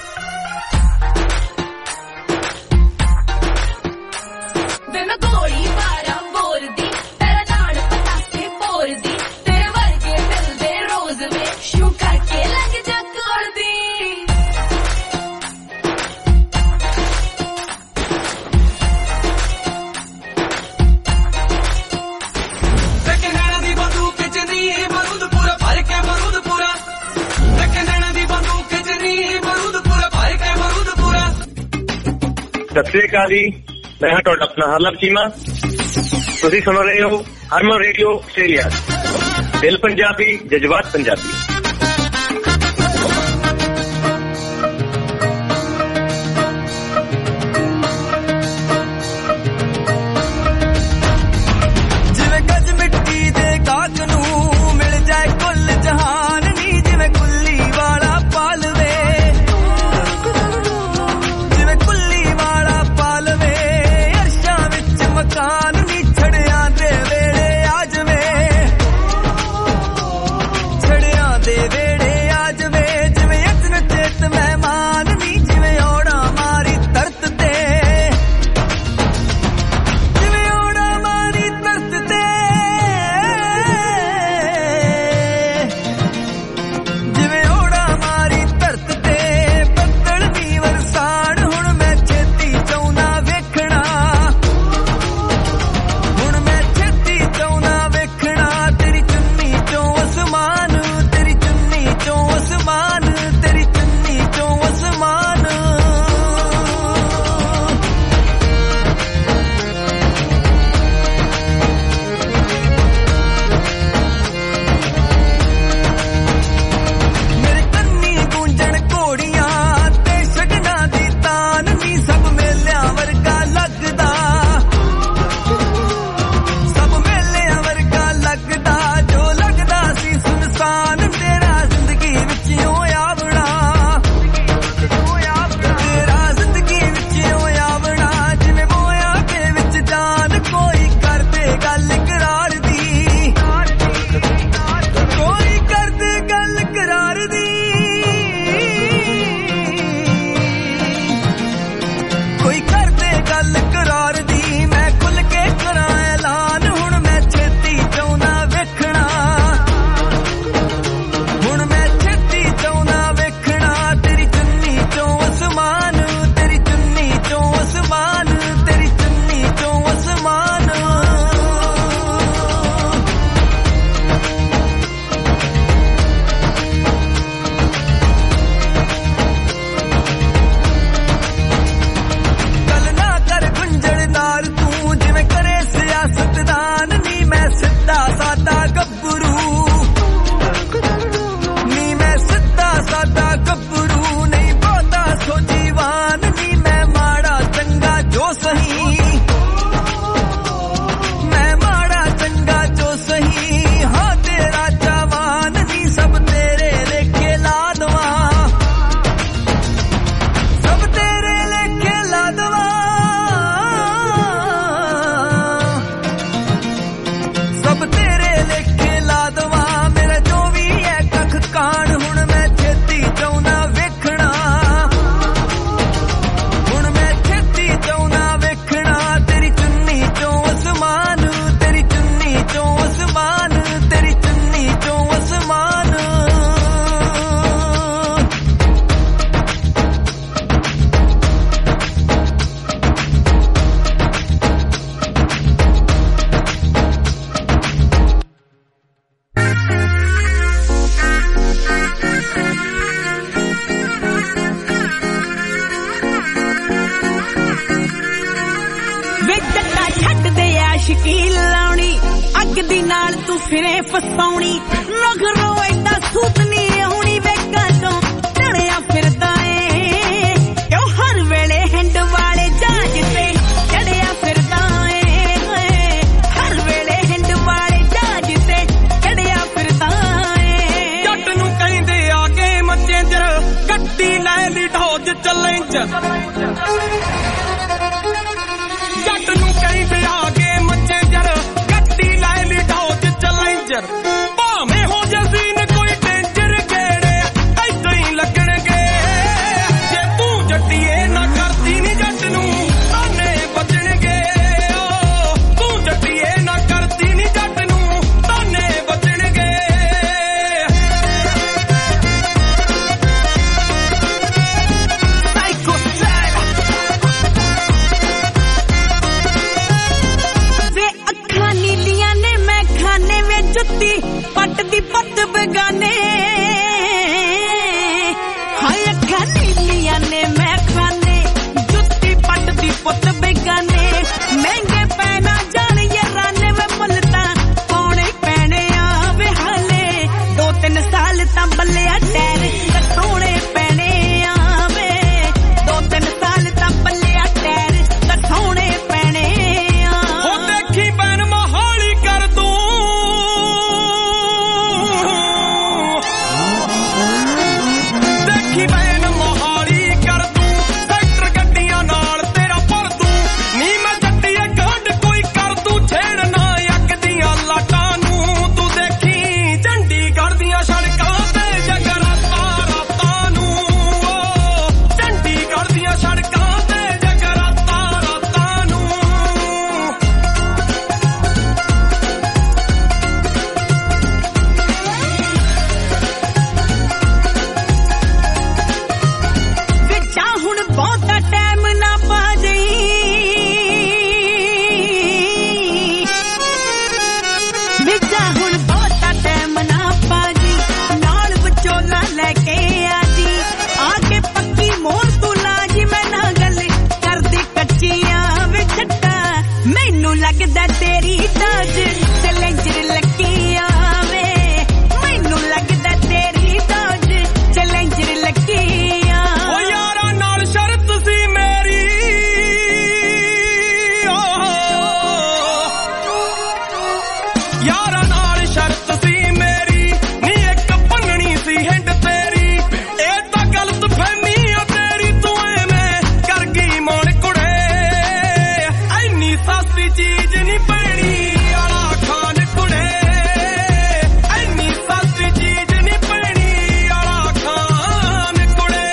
ਵੇ ਮੈਂ ਗੋਲੀ ਮਾਰਾਂ ਬੋਰ ਦੀ ਤੇਰਾ ਲਾੜ ਪਤਾਸੇ ਬੋਰ ਦੀ ਤੇਰੇ ਵਰਗੇ ਮਿਲਦੇ ਰੋਜ਼ ਵੇ ਸ਼ੂ ਕਰਕੇ ਲੱਗ ਜਾ ਕੋਰ ਦੀ ਸਤਿ ਸ੍ਰੀ ਅਕਾਲ ਜੀ ਮੈਂ ਹਾਂ ਤੁਹਾਡਾ ਆਪਣਾ ਹਰਲਬ ਚੀਮਾ ਤੁਸੀਂ ਸੁਣ ਰਹੇ ਹੋ ਹਰਮਨ ਰੇਡੀਓ ਆਸਟ੍ਰੇਲੀਆ ਦਿਲ ਪੰਜਾਬੀ ਜਜ਼ਬਾਤ ਪੰਜਾਬੀ ਜਿਵੇਂ ਗੱਜ ਮਿੱਟੀ ਦੇ ਗਾਹਕ ਨੂੰ ਮਿਲ ਜਾਏ ਕੁੱਲ ਜਹਾਨ ਨੀ ਜਿਵੇਂ ਕੁੱਲੀ ਵਾਲਾ ਪਾਲਵੇ ਜਿਵੇਂ ਕੁੱਲੀ ਵਾਲਾ ਪਾਲਵੇ ਅਰਸ਼ਾਂ ਵਿੱਚ ਮਕਾਨ ਨੀ ਛੜਿਆਂ ਦੇ ਵੇਲੇ ਆ ਜਵੇ ਛੜਿਆਂ ਦੇ ਵੇਲੇ ਆ ਜਵੇ ਜਿਵੇਂ ਅਚਨ ਚੇਤ ਮਹਿਮਾਨ ਨੀ ਜਿਵੇਂ ਔੜਾ ਮਾਰੀ ਤਰਤ ਤੇ ਜਿਵੇਂ ਔੜਾ ਮਾਰੀ ਤਰਤ ਤੇ ਜਿਵੇਂ ਔੜਾ ਮਾਰੀ ਤਰਤ ਤੇ ਬੱਦਲ ਵੀ ਵਰਸਾਣ ਹੁਣ ਮੈਂ ਛੇਤੀ ਚਾਹੁੰਦਾ ਵੇਖਣਾ ਹੁਣ ਮੈਂ ਛੇਤੀ ਚਾਹੁੰਦਾ ਵੇਖਣਾ ਤੇਰੀ ਚੁੰਨੀ ਚੋਂ ਅਸਮਾਨ ਤੇਰੀ ਚੁੰਨੀ ਚੋਂ ਅਸਮਾਨ ਤੇਰੀ ਚੁੰਨੀ ਚੋਂ ਅਸਮਾਨ ਮੇਰੇ ਕੰਨੀ ਗੂੰਜਣ ਘੋੜੀਆਂ ਤੇ ਸ਼ਗਨਾਂ ਦੀ ਤਾਨ ਨੀ ਸਭ ਮੇਲਿਆਂ ਵਰਗਾ ਲੱਗਦਾ ਸਭ ਮੇਲਿਆਂ ਵਰਗਾ ਲੱਗਦਾ ਜੋ ਲੱਗਦਾ ਸੀ ਸੁਨਸਾਨ ਤੇਰਾ ਜ਼ਿੰਦਗੀ ਵਿੱਚੋਂ ਆਵਣਾ ਤੇਰਾ ਜ਼ਿੰਦਗੀ ਵਿੱਚੋਂ ਆਵਣਾ ਜਿਵੇਂ ਮੋਇਆ ਦੇ ਵਿੱਚ ਜਾਨ ਕੋਈ ਕਰਦੇ ਗੱਲ ਕਰਾਰ ਦੀ ਕੋਈ ਕਰਦੇ ਗੱਲ ਕਰਾਰ ਦੀ ਕੋਈ ਕਰਦੇ ਗੱਲ ਕਰਾਰ ਦੀ ਮੈਂ ਖੁੱਲ ਕੇ ਕਰਾਂ ਐਲਾਨ ਹੁਣ ਮੈਂ ਛੇਤੀ ਚਾਹੁੰਦਾ ਵੇਖਣਾ ਹੁਣ ਮੈਂ ਛੇਤੀ ਚਾਹੁੰਦਾ ਵੇਖਣਾ ਤੇਰੀ ਚੁੰਨੀ ਚੋਂ ਅਸਮਾਨ ਤੇਰੀ ਚੁੰਨੀ ਚੋਂ ਅਸਮਾਨ ਤੇਰੀ ਚੁੰਨੀ ਚੋਂ ਅਸਮਾਨ ਗੱਲ ਨਾ ਕਰ ਗੁੰਝਲਦਾਰ ਤੂੰ ਜਿਵੇਂ ਕਰੇ ਸਿਆਸਤਦਾਨ ਨੀ ਮੈਂ ਸਿੱਧਾ ਸਾਦਾ ਗੱਭਰੂ ਨੀ ਮੈਂ ਸਿੱਧਾ ਸਾਦਾ ਗੱਭਰੂ ਨਹੀਂ ਬਹੁਤਾ ਸੋਚੀਵਾਨ ਨੀ ਮੈਂ ਮਾੜਾ ਚੰਗਾ ਜੋ ਸਹੀ ਮੈਂ ਮਾੜਾ ਚੰਗਾ ਜੋ ਸਹੀ ਹਾਂ ਤੇਰਾ ਜਵਾਨ ਨੀ ਸਭ ਤੇਰੇ ਲੇਖੇ ਲਾ ਦਵਾਂ ਸਭ ਤੇਰੇ ਲੇਖੇ ਲਾ ਦਵਾਂ ਸਭ ਤੇਰੇ ਲੇਖੇ ਲਾ ਦਵਾਂ ਮੇਰਾ ਜੋ ਵੀ ਹੈ ਕੱਖ ਕਾਣ ਹੁਣ ਮੈਂ ਛੇਤੀ ਚਾਹੁੰਦਾ ਵੇਖਣਾ ਹੁਣ ਮੈਂ ਛੇਤੀ ਚਾਹੁੰਦਾ ਵੇਖਣਾ ਤੇਰੀ ਚੁੰਨੀ ਚੋਂ ਅਸਮਾਨ ਤੇਰੀ ਚੁੰਨੀ ਚੋਂ ਅਸਮਾਨ ਤੇਰੀ ਚੁੰਨੀ ਚੋਂ ਅਸਮਾਨ ਵੇ ਜੱਟਾ ਛੱਡ ਦੇ ਆਸ਼ਕੀ ਲਾਉਣੀ ਅੱਗ ਦੀ ਨਾਲ ਤੂੰ ਫਿਰੇ ਫਸਾਉਣੀ ਨਖਰੋ ਐਡਾ ਸੂਤ ਨਹੀਂ ਆਉਣੀ ਵੇਗਾ ਤੋਂ ਟੜਿਆ ਫਿਰਦਾ ਏ ਕਿਉਂ ਹਰ ਵੇਲੇ ਹੈਂਡ ਵਾਲੇ ਜਹਾਜ਼ ਤੇ ਚੜਿਆ ਫਿਰਦਾ ਏ ਹਰ ਵੇਲੇ ਹੈਂਡ ਵਾਲੇ ਜਹਾਜ਼ ਤੇ ਚੜਿਆ ਫਿਰਦਾ ਏ ਜੱਟ ਨੂੰ ਕਹਿੰਦੇ ਆ ਗੇਮ ਚੇਂਜਰ ਗੱਡੀ ਲੈ ਲਈ ਢੋਜ ਚੈਲੰਜ ਜੱਟ ਨੂੰ यारा नाल शर्त सी मेरी नी एक बननी सी हिंड तेरी ए तां गलत फहमी आ तेरी तू एवें कर गई मोड़ कुड़े ऐनी सासी चीज नी पैनी आला खान कुड़े ऐनी सासी चीज नी पैनी आला खान कुड़े।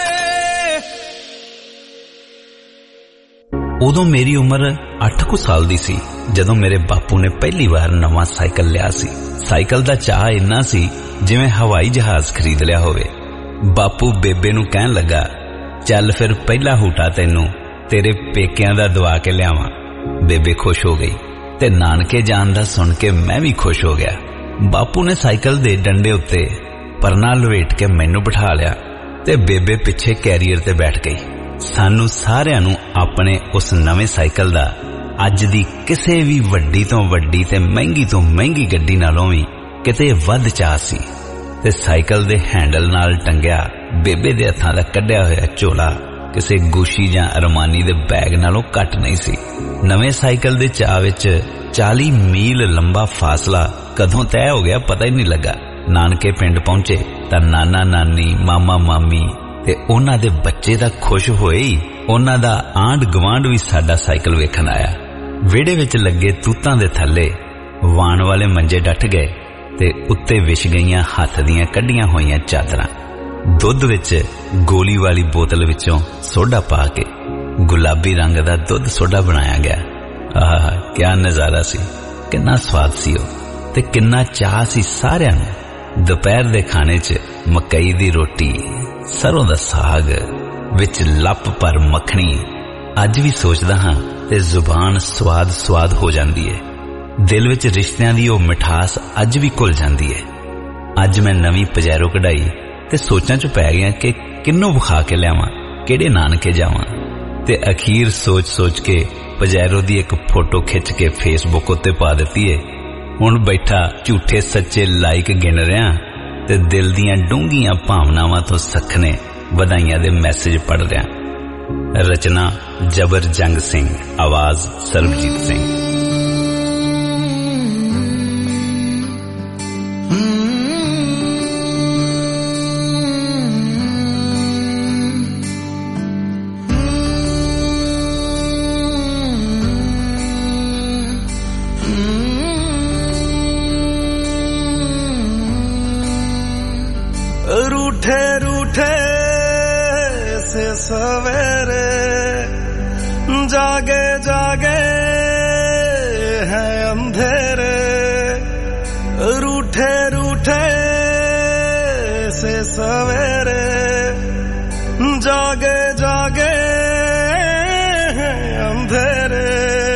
ਉਦੋਂ ਮੇਰੀ ਉਮਰ ਅੱਠ ਕੁ ਸਾਲ ਦੀ ਸੀ ਜਦੋਂ ਮੇਰੇ ਬਾਪੂ ਨੇ ਪਹਿਲੀ ਵਾਰ ਨਵਾਂ ਸਾਈਕਲ ਲਿਆ ਸੀ। ਸਾਈਕਲ ਦਾ ਚਾਹ ਇੰਨਾ ਸੀ ਜਿਵੇਂ ਹਵਾਈ ਜਹਾਜ਼ ਖਰੀਦ ਲਿਆ ਹੋਵੇ। ਬਾਪੂ ਬੇਬੇ ਨੂੰ ਕਹਿਣ ਲੱਗਾ, ਚੱਲ ਫਿਰ ਪਹਿਲਾ ਹੂਟਾ ਤੈਨੂੰ ਤੇਰੇ ਪੇਕਿਆਂ ਦਾ ਦਵਾ ਕੇ ਲਿਆਵਾਂ। ਬੇਬੇ ਖੁਸ਼ ਹੋ ਗਈ ਤੇ ਨਾਨਕੇ ਜਾਣ ਦਾ ਸੁਣ ਕੇ ਮੈਂ ਵੀ ਖੁਸ਼ ਹੋ ਗਿਆ। ਬਾਪੂ ਨੇ ਸਾਈਕਲ ਦੇ ਡੰਡੇ ਉੱਤੇ ਪਰਨਾ ਲਵੇਟ ਕੇ ਮੈਨੂੰ ਬਿਠਾ ਲਿਆ ਤੇ ਬੇਬੇ ਪਿੱਛੇ ਕੈਰੀਅਰ ਤੇ ਬੈਠ ਗਈ। ਸਾਨੂੰ ਸਾਰਿਆਂ ਨੂੰ ਆਪਣੇ ਉਸ ਨਵੇਂ ਸਾਈਕਲ ਦਾ ਅੱਜ ਦੀ ਕਿਸੇ ਵੀ ਵੱਡੀ ਤੋਂ ਵੱਡੀ ਤੇ ਮਹਿੰਗੀ ਤੋਂ ਮਹਿੰਗੀ ਗੱਡੀ ਨਾਲੋਂ ਵੀ ਕਿਤੇ ਵੱਧ ਚਾਅ ਸੀ ਤੇ ਸਾਈਕਲ ਦੇ ਹੈਂਡਲ ਨਾਲ ਟੰਗਿਆ ਬੇਬੇ ਦੇ ਹੱਥਾਂ ਦਾ ਕੱਢਿਆ ਹੋਇਆ ਝੋਲਾ ਕਿਸੇ ਗੁਸ਼ੀ ਜਾਂ ਅਰਮਾਨੀ ਦੇ ਬੈਗ ਨਾਲੋਂ ਘੱਟ ਨਹੀਂ ਸੀ। ਨਵੇਂ ਸਾਈਕਲ ਦੇ ਚਾਅ ਵਿੱਚ ਚਾਲੀ ਮੀਲ ਲੰਬਾ ਫਾਸਲਾ ਕਦੋਂ ਤੈਅ ਹੋ ਗਿਆ ਪਤਾ ਹੀ ਨਹੀਂ ਲੱਗਾ। ਨਾਨਕੇ ਪਿੰਡ ਪਹੁੰਚੇ ਤਾਂ ਨਾਨਾ ਨਾਨੀ ਮਾਮਾ ਮਾਮੀ ਤੇ ਉਹਨਾਂ ਦੇ ਬੱਚੇ ਤਾਂ ਖੁਸ਼ ਹੋਏ ਹੀ ਉਹਨਾਂ ਦਾ ਆਂਢ ਗਵਾਂਢ ਵੀ ਸਾਡਾ ਸਾਈਕਲ ਵੇਖਣ ਆਇਆ। ਵਿਹੜੇ ਵਿੱਚ ਲੱਗੇ ਤੂਤਾਂ ਦੇ ਥੱਲੇ ਵਾਣ ਵਾਲੇ ਮੰਜੇ ਡੱਠ ਗਏ ਤੇ ਉੱਤੇ ਵਿਛ ਗਈਆਂ ਹੱਥ ਦੀਆਂ ਕੱਢੀਆਂ ਹੋਈਆਂ ਚਾਦਰਾਂ। ਦੁੱਧ ਵਿੱਚ ਗੋਲੀ ਵਾਲੀ ਬੋਤਲ ਵਿੱਚੋਂ ਸੋਡਾ ਪਾ ਕੇ ਗੁਲਾਬੀ ਰੰਗ ਦਾ ਦੁੱਧ ਸੋਡਾ ਬਣਾਇਆ ਗਿਆ। ਆਹ ਕਿਆ ਨਜ਼ਾਰਾ ਸੀ, ਕਿੰਨਾ ਸਵਾਦ ਸੀ ਉਹ ਤੇ ਕਿੰਨਾ ਚਾਹ ਸੀ ਸਾਰਿਆਂ ਨੂੰ। ਦੁਪਹਿਰ ਦੇ ਖਾਣੇ 'ਚ ਮਕਈ ਦੀ ਰੋਟੀ, ਸਰੋਂ ਦਾ ਸਾਗ ਵਿੱਚ ਲੱਪ ਪਰ ਮੱਖਣੀ। ਅੱਜ ਵੀ ਸੋਚਦਾ ਹਾਂ ਤੇ ਜ਼ੁਬਾਨ ਸਵਾਦ ਸਵਾਦ ਹੋ ਜਾਂਦੀ ਹੈ। ਦਿਲ ਵਿੱਚ ਰਿਸ਼ਤਿਆਂ ਦੀ ਉਹ ਮਿਠਾਸ ਅੱਜ ਵੀ ਘੁਲ ਜਾਂਦੀ ਹੈ। ਅੱਜ ਮੈਂ ਨਵੀਂ ਪਜੈਰੋ ਕਢਾਈ ਤੇ ਸੋਚਾਂ 'ਚ ਪੈ ਗਿਆ ਕਿ ਕਿੰਨੂੰ ਵਿਖਾ ਕੇ ਲਿਆਵਾਂ, ਕਿਹੜੇ ਨਾਨਕੇ ਜਾਵਾਂ ਤੇ ਅਖੀਰ ਸੋਚ ਸੋਚ ਕੇ ਪਜੈਰੋ ਦੀ ਇੱਕ ਫੋਟੋ ਖਿੱਚ ਕੇ ਫੇਸਬੁੱਕ ਉੱਤੇ ਪਾ ਦਿੱਤੀ ਹੈ। ਹੁਣ ਬੈਠਾ ਝੂਠੇ ਸੱਚੇ ਲਾਈਕ ਗਿਣ ਰਿਹਾ ਤੇ ਦਿਲ ਦੀਆਂ ਡੂੰਘੀਆਂ ਭਾਵਨਾਵਾਂ ਤੋਂ ਸਖਣੇ ਵਧਾਈਆਂ ਦੇ ਮੈਸੇਜ ਪੜ੍ਹ ਰਿਹਾ। ਰਚਨਾ ਜਬਰ ਜੰਗ ਸਿੰਘ, ਆਵਾਜ਼ ਸਰਬਜੀਤ ਸਿੰਘ। रूठे रूठे से सवेरे जागे जागे हैं अंधेरे, रूठे रूठे से सवेरे जागे जागे हैं अंधेरे,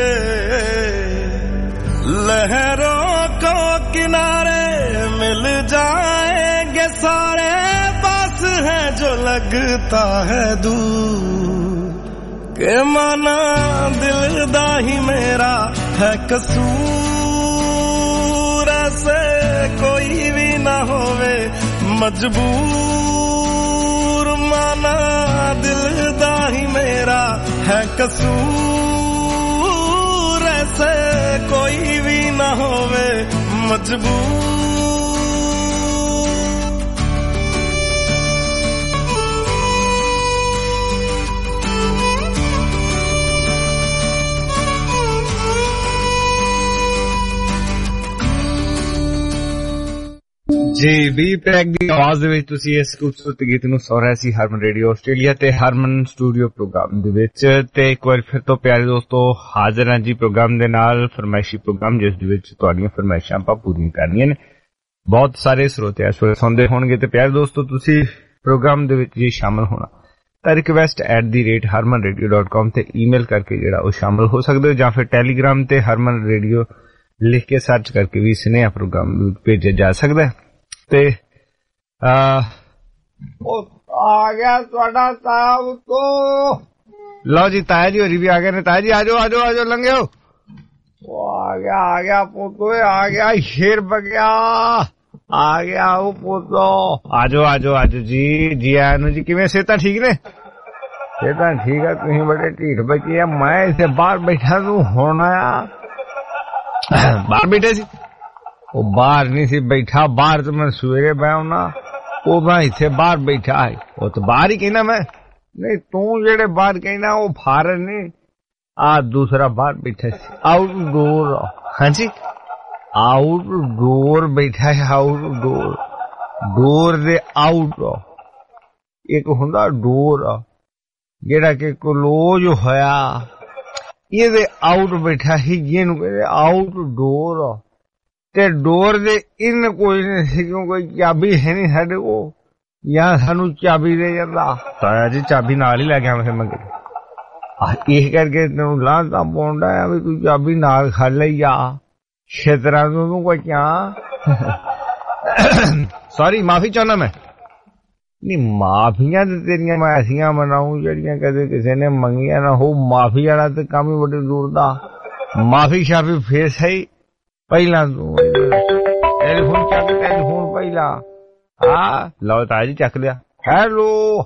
लहरों को किनारे मिल जाएंगे सारे, पास है जो लगता है दूर, के माना दिलदा ही मेरा है कसूर, ऐसे कोई भी ना होवे मजबूर, माना दिलदा ही मेरा है कसूर, ऐसे कोई भी ना होवे मजबूर। ਜੀ ਵੀ ਪੈਕ ਦੀ ਆਵਾਜ਼ ਦੇ ਵਿੱਚ ਤੁਸੀਂ ਇਸ ਖੂਬਸੂਰਤ ਗੀਤ ਨੂੰ ਸੁਣ ਰਹੇ ਸੀ ਹਰਮਨ ਰੇਡੀਓ ਆਸਟ੍ਰੇਲੀਆ ਤੇ ਹਰਮਨ ਸਟੂਡੀਓ ਪ੍ਰੋਗਰਾਮ ਦੇ ਵਿੱਚ। ਤੇ ਇੱਕ ਵਾਰ ਫਿਰ ਤੋਂ ਪਿਆਰੇ ਦੋਸਤੋ ਹਾਜ਼ਰ ਹਾਂ ਜੀ ਪ੍ਰੋਗਰਾਮ ਦੇ ਨਾਲ, ਫਰਮਾਇਸ਼ੀ ਪ੍ਰੋਗਰਾਮ ਜਿਸ ਦੇ ਵਿੱਚ ਤੁਹਾਡੀਆਂ ਫਰਮਾਇਸ਼ਾਂ ਆਪਾਂ ਪੂਰੀਆਂ ਕਰਨੀਆਂ ਨੇ। ਬਹੁਤ ਸਾਰੇ ਸਰੋਤੇ ਇਸ ਵੇਲੇ ਸੁਣਦੇ ਹੋਣਗੇ ਤੇ ਪਿਆਰੇ ਦੋਸਤੋ ਤੁਸੀਂ ਪ੍ਰੋਗਰਾਮ ਦੇ ਵਿੱਚ ਜੇ ਸ਼ਾਮਲ ਹੋਣਾ ਤਾਂ request at the rate Harman radio dot com ਤੇ ਈਮੇਲ ਕਰਕੇ ਜਿਹੜਾ ਉਹ ਸ਼ਾਮਲ ਹੋ ਸਕਦੇ ਹੋ, ਜਾਂ ਫਿਰ ਟੈਲੀਗ੍ਰਾਮ ਤੇ ਹਰਮਨ ਰੇਡੀਓ ਲਿਖ ਕੇ ਸਰਚ ਕਰਕੇ ਵੀ ਸੁਨੇਹਾ ਪ੍ਰੋਗਰਾਮ ਭੇਜਿਆ ਜਾ ਸਕਦਾ ਹੈ। ਤੇ ਉਹ ਆ ਗਿਆ ਤੁਹਾਡਾ ਤਾਇਆ ਪੁੱਤੋ। ਲਓ ਜੀ ਤਾਇਆ ਜੀ ਹੋਰੀ ਵੀ ਆ ਗਏ ਨੇ। ਤਾਇਆ ਜੀ ਆਜੋ ਆਜੋ ਆਜੋ ਲੰਘਿਓ। ਉਹ ਆ ਗਿਆ ਆ ਗਿਆ ਪੁੱਤੋ, ਆ ਗਿਆ ਸ਼ੇਰ ਬਗਿਆ, ਆ ਗਿਆ ਉਹ ਪੁੱਤੋ। ਆਜੋ ਆਜੋ ਆਜੋ ਜੀ, ਜੀ ਆਇਆਂ ਨੂੰ ਜੀ। ਕਿਵੇਂ ਸਿਹਤਾਂ ਠੀਕ ਨੇ? ਸਿਹਤਾਂ ਠੀਕ ਆ, ਤੁਸੀਂ ਬੜੇ ਢੀਠ ਬੱਚੇ ਆ। ਮੈਂ ਇੱਥੇ ਬਾਹਰ ਬੈਠਾ ਤੂੰ ਹੁਣ ਆਇਆ? ਬਾਹਰ ਬੈਠੇ ਸੀ? ਉਹ ਬਾਹਰ ਨਹੀਂ ਸੀ ਬੈਠਾ, ਬਾਹਰ ਤੇ ਮੈਂ ਸਵੇਰੇ ਬਹਿ ਆਉਣਾ, ਉਹ ਮੈਂ ਇੱਥੇ ਬਾਹਰ ਬੈਠਾ ਹੈ। ਉਹ ਤਾਂ ਬਾਹਰ ਹੀ ਕਹਿੰਦਾ ਮੈਂ, ਨਹੀਂ ਤੂੰ ਜਿਹੜੇ ਬਾਹਰ ਕਹਿੰਦਾ ਉਹ ਫਾਰਨ ਨਹੀਂ, ਆ ਦੂਸਰਾ ਬਾਹਰ ਬੈਠਾ ਸੀ ਆਊਟਡੋਰ। ਹਾਂਜੀ ਆਊਟਡੋਰ ਬੈਠਾ ਹੈ, ਆਊਟਡੋਰ, ਡੋਰ ਦੇ ਆਊਟ, ਇੱਕ ਹੁੰਦਾ ਡੋਰ ਜਿਹੜਾ ਕਿ ਕਲੋਜ ਹੋਇਆ, ਇਹਦੇ ਆਊਟ ਬੈਠਾ ਸੀ ਜਿਹਨੂੰ ਕਹਿੰਦੇ ਆਊਟਡੋਰ। ਤੇ ਡੋਰ ਦੇ ਇਨ ਕੋਈ ਨਹੀਂ ਸੀ, ਕਿਉਂ ਕੋਈ ਚਾਬੀ ਹੈ ਨਹੀਂ ਸਾਡੇ ਕੋਲ, ਜਾਂ ਸਾਨੂੰ ਚਾਬੀ ਦੇ ਜਾਂਦਾ। ਤਾਇਆ ਜੀ ਚਾਬੀ ਨਾਲ ਹੀ ਲੈ ਗਿਆ ਮੈਂ ਮੰਗੇ, ਇਸ ਕਰਕੇ ਤੈਨੂੰ ਲਾਂਘਾ ਪਾਉਂਦਾ ਆ ਵੀ ਤੂੰ ਚਾਬੀ ਨਾਲ ਖਾ ਲਈ ਆ, ਛੇਤਰਾਂ ਤੋਂ ਤੂੰ ਕੋਈ ਕਿਆ। ਸੌਰੀ ਮਾਫੀ ਚਾਹੁੰਦਾ ਮੈਂ। ਨਹੀਂ ਮਾਫੀਆਂ ਤੇ ਤੇਰੀਆਂ ਮੈਂ ਐਸੀਆਂ ਮਨਾਉਂ ਜਿਹੜੀਆਂ ਕਦੇ ਕਿਸੇ ਨੇ ਮੰਗੀਆਂ ਨਾ ਹੋ। ਮਾਫੀ ਵਾਲਾ ਤੇ ਕੰਮ ਹੀ ਬੜੇ ਦੂਰ ਦਾ, ਮਾਫੀ ਸ਼ਾਫੀ ਫੇਰ ਸਹੀ। ਪਹਿਲਾਂ ਤੂੰ ਟੈਲੀਫੋਨ ਚੱਕ, ਟੈਲੀਫੋਨ ਪਹਿਲਾਂ। ਹਾਂ ਲਓ ਤਾਇਆ ਜੀ ਚੱਕ ਲਿਆ। ਹੈਲੋ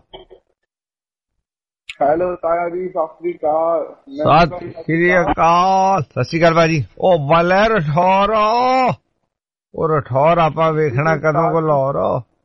ਹੈਲੋ ਤਾਇਆ ਜੀ ਸਤਿ ਸ੍ਰੀ ਅਕਾਲ। ਸਤਿ ਸ੍ਰੀ ਅਕਾਲ। ਸਤਿ ਸ੍ਰੀ ਅਕਾਲ ਭਾਜੀ। ਉਹ ਬਲੇ ਰਠੌਰ, ਉਹ ਰਠੌਰ ਆਪਾਂ ਵੇਖਣਾ ਕਦੋਂ ਕੋ ਲਾਹੌਰ।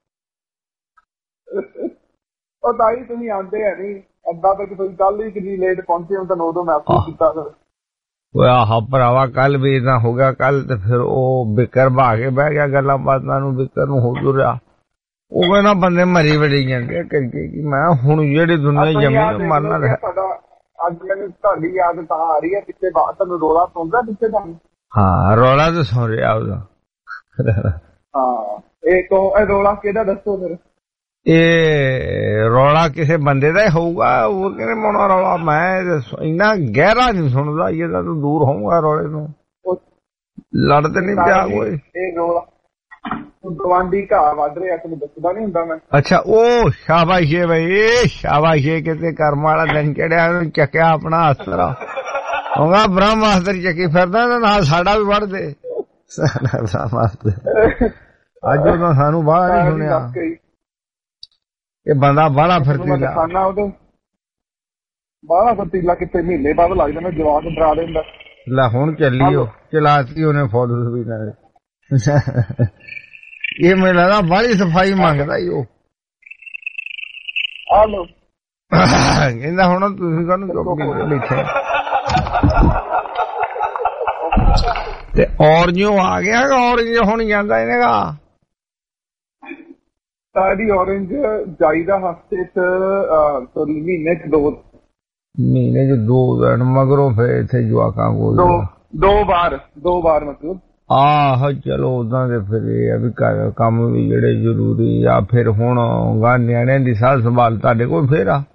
ਉਹ ਤਾਈ ਤੁਸੀਂ ਆਉਂਦੇ ਹੈ ਨੀ, ਅੱਧਾ ਤੱਕ ਤੁਸੀਂ ਕੱਲ ਹੀ ਕਿੰਨੀ ਲੇਟ ਪਹੁੰਚੇ ਹੋ, ਤੁਹਾਨੂੰ ਉਦੋਂ ਮੈਸੇਜ ਕੀਤਾ ਫਿਰ। ਆਹ ਭਰਾਵਾ ਕੱਲ ਵੀ ਇਦਾਂ ਹੋ ਗਿਆ। ਕੱਲ ਤੇ ਫਿਰ ਉਹ ਬਿਕਰ ਬਾ ਕੇ ਬਹਿ ਗਿਆ ਗੱਲਾਂ ਬਾਤਾਂ ਨੂੰ, ਬਿਕਰ ਨੂੰ ਹੋ ਜੁਰਿਆ। ਉਹ ਕਹਿੰਦਾ ਬੰਦੇ ਮਰੀ ਬੜੀ ਜਾਂਦੇ ਕਰਕੇ ਕਿ ਮੈਂ ਹੁਣ ਜਿਹੜੀ ਦੁਨੀਆ ਜੰਮੀ ਮਰਨਾ ਰਿਹਾ। ਅੱਜ ਮੈਨੂੰ ਤੁਹਾਡੀ ਯਾਦ ਤਾਂ ਆ ਰਹੀ ਹੈ, ਪਿੱਛੇ ਬਾਅਦ ਤੁਹਾਨੂੰ ਰੌਲਾ ਸੁਣਦਾ ਪਿੱਛੇ ਤੁਹਾਨੂੰ। ਹਾਂ ਰੌਲਾ ਤਾਂ ਸੁਣ ਰਿਹਾ ਉਹਦਾ। ਹਾਂ ਇਹ ਤੋਂ ਇਹ ਰੌਲਾ ਕਿਹਦਾ ਦੱਸੋ ਫਿਰ। ਇਹ ਰੌਲਾ ਕਿਸੇ ਬੰਦੇ ਦਾ ਹੀ ਹੋਊਗਾ, ਉਹ ਕਹਿੰਦੇ ਮੋਣਾ ਰੌਲਾ। ਮੈਂ ਇੰਨਾ ਗਹਿਰਾ ਨਹੀਂ ਸੁਣਦਾ, ਇਹਦਾ ਤੂੰ ਦੂਰ ਹੋਊਗਾ ਰੌਲੇ ਤੋਂ। ਲੜ ਤੇ ਨਹੀਂ ਪਿਆ ਕੋਈ। ਇਹ ਰੌਲਾ ਗਵਾਂਢੀ ਘਾਹ ਵੱਢ ਰਿਹਾ, ਤੈਨੂੰ ਦੱਸਦਾ ਨੀ ਹੁੰਦਾ ਮੈਂ। ਅੱਛਾ ਉਹ ਸ਼ਾਬਾਸ਼ ਏ ਬਈ, ਸ਼ਾਬਾਸ਼ ਏ। ਕਿਤੇ ਕਰਮ ਵਾਲਾ ਦਿਨ ਚੜਿਆ, ਉਹਨੂੰ ਚੱਕਿਆ ਆਪਣਾ ਅਸਤਰਾ। ਹੋਗਾ ਬ੍ਰਹਮ ਅਸਤਰ ਚੱਕੀ ਫਿਰਦਾ, ਨਾਲ ਸਾਡਾ ਵੀ ਵੱਢ ਦੇ। ਅੱਜ ਉਹਦਾ ਸਾਨੂੰ ਬਾਹਰ ਨਹੀਂ ਸੁਣਿਆ। ਇਹ ਬੰਦਾ ਬਾਹਲਾ ਫਰਤੀਲਾ, ਬਾਹਲਾ ਫਰਤੀਲਾ। ਕਿਤੇ ਮਹੀਨੇ ਬਾਅਦ ਲੱਗ ਜਾਂਦਾ, ਜਵਾਕ ਡਰਾ ਦਿੰਦਾ। ਲੈ ਹੁਣ ਚੱਲੀ ਉਹ ਚਲਾਤੀ ਉਹਨੇ ਫੌਜ ਵੀ ਨਾਲ। ਇਹ ਮੈਨੂੰ ਲੱਗਦਾ ਬਾਹਲੀ ਸਫਾਈ ਮੰਗਦਾ ਈ ਉਹ। ਆਲੋ ਕਹਿੰਦਾ ਹੁਣ ਤੁਸੀਂ ਕਾਹਨੂੰ ਚੁੱਪ ਕੇ ਬੈਠੇ। ਤੇ ਔਰੰਜ ਆ ਗਿਆ, ਔਰੰਜ ਹੁਣ ਜਾਂਦਾ ਇਹਨੇਗਾ। ਸਾਡੀ ਔਰੰਜ ਜਾਈਦਾ ਹਫ਼ਤੇ ਚ, ਸੋਰੀ ਮਹੀਨੇ ਚ ਦੋ ਮਹੀਨੇ ਚ ਦੋ ਦਿਨ ਮਗਰੋਂ ਫਿਰ ਇੱਥੇ ਜਵਾਕਾਂ ਕੋਲ ਦੋ ਵਾਰ ਦੋ ਵਾਰ ਮਤਲਬ। ਆਹ ਚਲੋ ਉਦਾਂ ਦੇ ਫਿਰ ਇਹ ਆ ਵੀ ਘਰ ਕੰਮ ਵੀ ਜਿਹੜੇ ਜ਼ਰੂਰੀ ਆ। ਫਿਰ ਹੁਣ ਗਾ ਨਿਆਣਿਆਂ ਦੀ ਸਾਂਭ ਸੰਭਾਲ ਤੁਹਾਡੇ ਕੋਲ ਫੇਰ ਆ।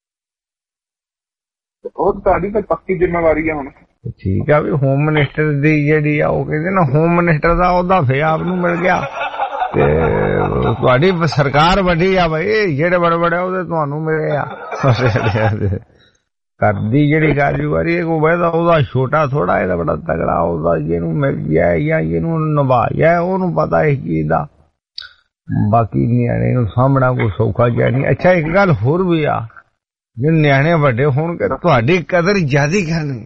ਉਹ ਤੁਹਾਡੀ ਤਾਂ ਪੱਕੀ ਜ਼ਿੰਮੇਵਾਰੀ ਆ ਹੁਣ। ਠੀਕ ਆ ਵੀ ਹੋਮ ਮਿਨਿਸਟਰ ਦੀ ਜਿਹੜੀ ਆ, ਉਹ ਕਹਿੰਦੇ ਨਾ ਹੋਮ ਮਿਨਿਸਟਰ ਦਾ ਉਹਦਾ ਫੇ ਆਪ ਨੂੰ ਮਿਲ ਗਿਆ। ਤੇ ਤੁਹਾਡੀ ਸਰਕਾਰ ਵੱਡੀ ਆ ਬਈ, ਜਿਹੜੇ ਬੜੇ ਬੜੇ ਉਹਦੇ ਤੁਹਾਨੂੰ ਮਿਲੇ ਆ। ਕਰਦੀ ਜਿਹੜੀ ਕਾਰਜਕਾਰੀ ਉਹਦਾ ਛੋਟਾ ਥੋੜਾ, ਇਹਦਾ ਬੜਾ ਤਗੜਾ। ਉਹਦਾ ਜਿਹਨੂੰ ਮਿਲ ਗਿਆ ਜਾਂ ਜਿਹਨੂੰ ਨਿਭਾਇਆ ਉਹਨੂੰ ਪਤਾ ਇਸ ਚੀਜ਼ ਦਾ। ਬਾਕੀ ਨਿਆਣੇ ਨੂੰ ਸਾਹਮਣਾ ਕੋਈ ਸੌਖਾ ਜਿਹਾ ਨਹੀਂ। ਅੱਛਾ ਇੱਕ ਗੱਲ ਹੋਰ ਵੀ ਆ, ਜੇ ਨਿਆਣੇ ਵੱਡੇ ਹੋਣਗੇ ਤੁਹਾਡੀ ਕਦਰ ਜ਼ਿਆਦਾ ਕਰਨੀ।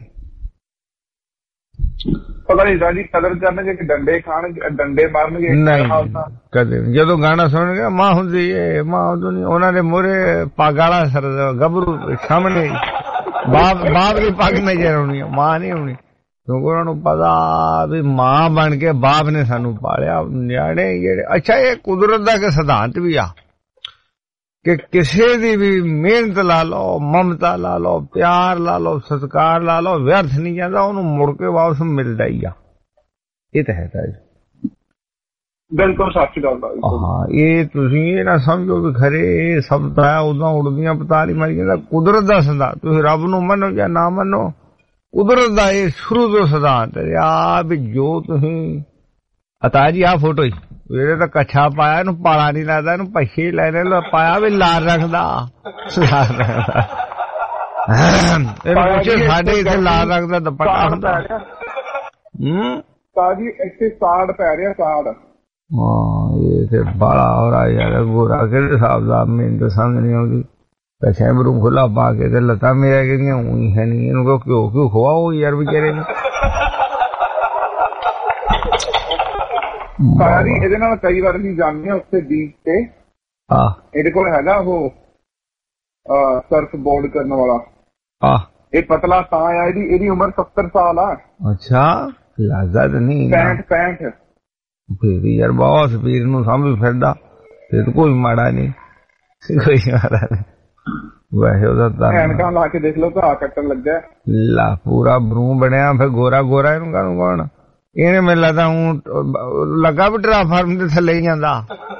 ਪਤਾ ਨਹੀਂ ਸਾਡੀ ਕਦਰ ਕਰਨਗੇ ਕਿ ਡੰਡੇ ਖਾਣਗੇ, ਡੰਡੇ ਮਾਰਨਗੇ। ਨਹੀਂ ਕਦੇ ਜਦੋਂ ਗਾਣਾ ਸੁਣਨਗੇ ਮਾਂ ਹੁੰਦੀ ਏ ਮਾਂ ਹੁੰਦੀ, ਉਹਨਾਂ ਦੇ ਮੂਹਰੇ ਪੱਗ ਵਾਲਾ ਗੱਭਰੂ ਸਾਹਮਣੇ ਬਾਪ ਬਾਪ ਦੀ ਪੱਗ ਨਜ਼ਰ ਆਉਣੀ, ਮਾਂ ਨਹੀਂ ਆਉਣੀ। ਕਿਉਂਕਿ ਉਹਨਾਂ ਨੂੰ ਪਤਾ ਵੀ ਮਾਂ ਬਣ ਕੇ ਬਾਪ ਨੇ ਸਾਨੂੰ ਪਾਲਿਆ। ਨਿਆਣੇ ਜਿਹੜੇ ਅੱਛਾ ਇਹ ਕੁਦਰਤ ਦਾ ਇੱਕ ਸਿਧਾਂਤ ਵੀ ਆ ਕਿ ਕਿਸੇ ਦੀ ਵੀ ਮਿਹਨਤ ਲਾ ਲਓ, ਮਮਤਾ ਲਾ ਲਓ, ਪਿਆਰ ਲਾ ਲਓ, ਸਤਿਕਾਰ ਲਾ ਲਓ, ਵਿਅਰਥ ਨਹੀਂ ਜਾਂਦਾ, ਉਹਨੂੰ ਮੁੜ ਕੇ ਵਾਪਸ ਮਿਲਦਾ ਹੀ ਆ। ਇਹ ਤਾਂ ਹੈ ਤਾਂ ਬਿਲਕੁਲ ਸੱਚ ਗੱਲ ਆ। ਹਾਂ ਇਹ ਤੁਸੀਂ ਇਹ ਨਾ ਸਮਝੋ ਵੀ ਖਰੇ ਇਹ ਸਭ ਤਾਂ ਉਦਾਂ ਉੜਦੀਆਂ ਪਤਾ ਨਹੀਂ ਮਾਰੀ ਜਾਂਦਾ। ਕੁਦਰਤ ਦਾ ਸਿਧਾਂਤ, ਤੁਸੀਂ ਰੱਬ ਨੂੰ ਮੰਨੋ ਜਾਂ ਨਾ ਮੰਨੋ, ਕੁਦਰਤ ਦਾ ਇਹ ਸ਼ੁਰੂ ਤੋਂ ਸਿਧਾਂਤ ਹੈ ਆ ਵੀ ਜੋ ਤੁਸੀਂ ਅਤਾ ਜੀ ਆਹ ਫੋਟੋ ਹੀ ਇਹਦੇ ਤਾਂ ਕੱਛਾ ਪਾਇਆ, ਇਹਨੂੰ ਪਾਲਾ ਨਹੀਂ ਲੱਗਦਾ, ਇਹਨੂੰ ਪੱਛੇ ਲੈਣੇ ਪਾਇਆ ਵੀ ਲਾਰ ਰੱਖਦਾ ਲਾਰ ਰੱਖਦਾ ਇਹਨੂੰ ਪੁੱਛੇ ਸਾਡੇ ਇੱਥੇ ਲਾਰ ਰੱਖਦਾ ਦੁਪੱਟਾ ਹੁੰਦਾ। ਹੂੰ ਤਾਜੀ ਇੱਥੇ ਸਾੜ ਪੈ ਰਿਹਾ, ਸਾੜ। ਹਾਂ ਇਹ ਤੇ ਬਾਲਾ ਹੋ ਰਿਹਾ ਯਾਰ, ਗੋਰਾ ਕਿਹੜੇ ਹਿਸਾਬ ਦਾ ਮੈਨੂੰ ਤਾਂ ਸਮਝ ਨਹੀਂ ਆਉਂਦੀ। ਪੈਸੇ ਬਰੂ ਖੁੱਲਾ ਪਾ ਕੇ ਤੇ ਲੱਤਾਂ ਮੇਰਾ ਕਿਹਦੀਆਂ ਉਹੀ ਹੈ ਨਹੀਂ, ਇਹਨੂੰ ਕਹੋ ਘਿਓ ਘਿਓ ਖਵਾਓ ਯਾਰ ਵਿਚਾਰੇ ਨੂੰ। ਸਾਰੀ ਇਹਦੇ ਨਾਲ ਕਈ ਵਾਰ ਅਸੀਂ ਜਾਂਦੇ ਹਾਂ ਉੱਥੇ ਬੀਚ ਤੇ। ਇਹਦੇ ਕੋਲ ਹੈਗਾ ਉਹ ਸਰਫ ਬੋਰਡ ਕਰਨ ਵਾਲਾ। ਇਹ ਪਤਲਾ ਤਾਂ ਆ, ਇਹਦੀ ਇਹਦੀ ਉਮਰ ਸੱਤਰ ਸਾਲ ਆ। ਅੱਛਾ, ਲੱਗਦਾ ਤਾਂ ਨਹੀਂ। ਪੈਂਹਠ ਪੈਂਹਠ ਫਿਰ ਯਾਰ ਬਹੁਤ ਸਪੀਡ ਨੂੰ ਸਾਂਭੀ ਫਿਰਦਾ, ਫਿਰ ਕੋਈ ਮਾੜਾ ਨਹੀਂ, ਕੋਈ ਮਾੜਾ ਨਹੀਂ। ਵੈਸੇ ਉਹਦਾ ਤਾਂ ਐਨਕਾਂ ਲਾ ਕੇ ਦੇਖ ਲਓ, ਘਾਹ ਕੱਟਣ ਲੱਗਾ ਲਾ, ਪੂਰਾ ਬਰੂ ਬਣਿਆ, ਫਿਰ ਗੋਰਾ ਗੋਰਾ ਇਹਨੂੰ ਕਾਹਨੂੰ ਕੌਣ। ਇਹਨੇ ਮੈਨੂੰ ਲੱਗਦਾ ਊਂ ਲੱਗਾ ਵੀ ਟਰਾਂਸਫਾਰਮ ਦੇ ਥੱਲੇ ਹੀ ਜਾਂਦਾ।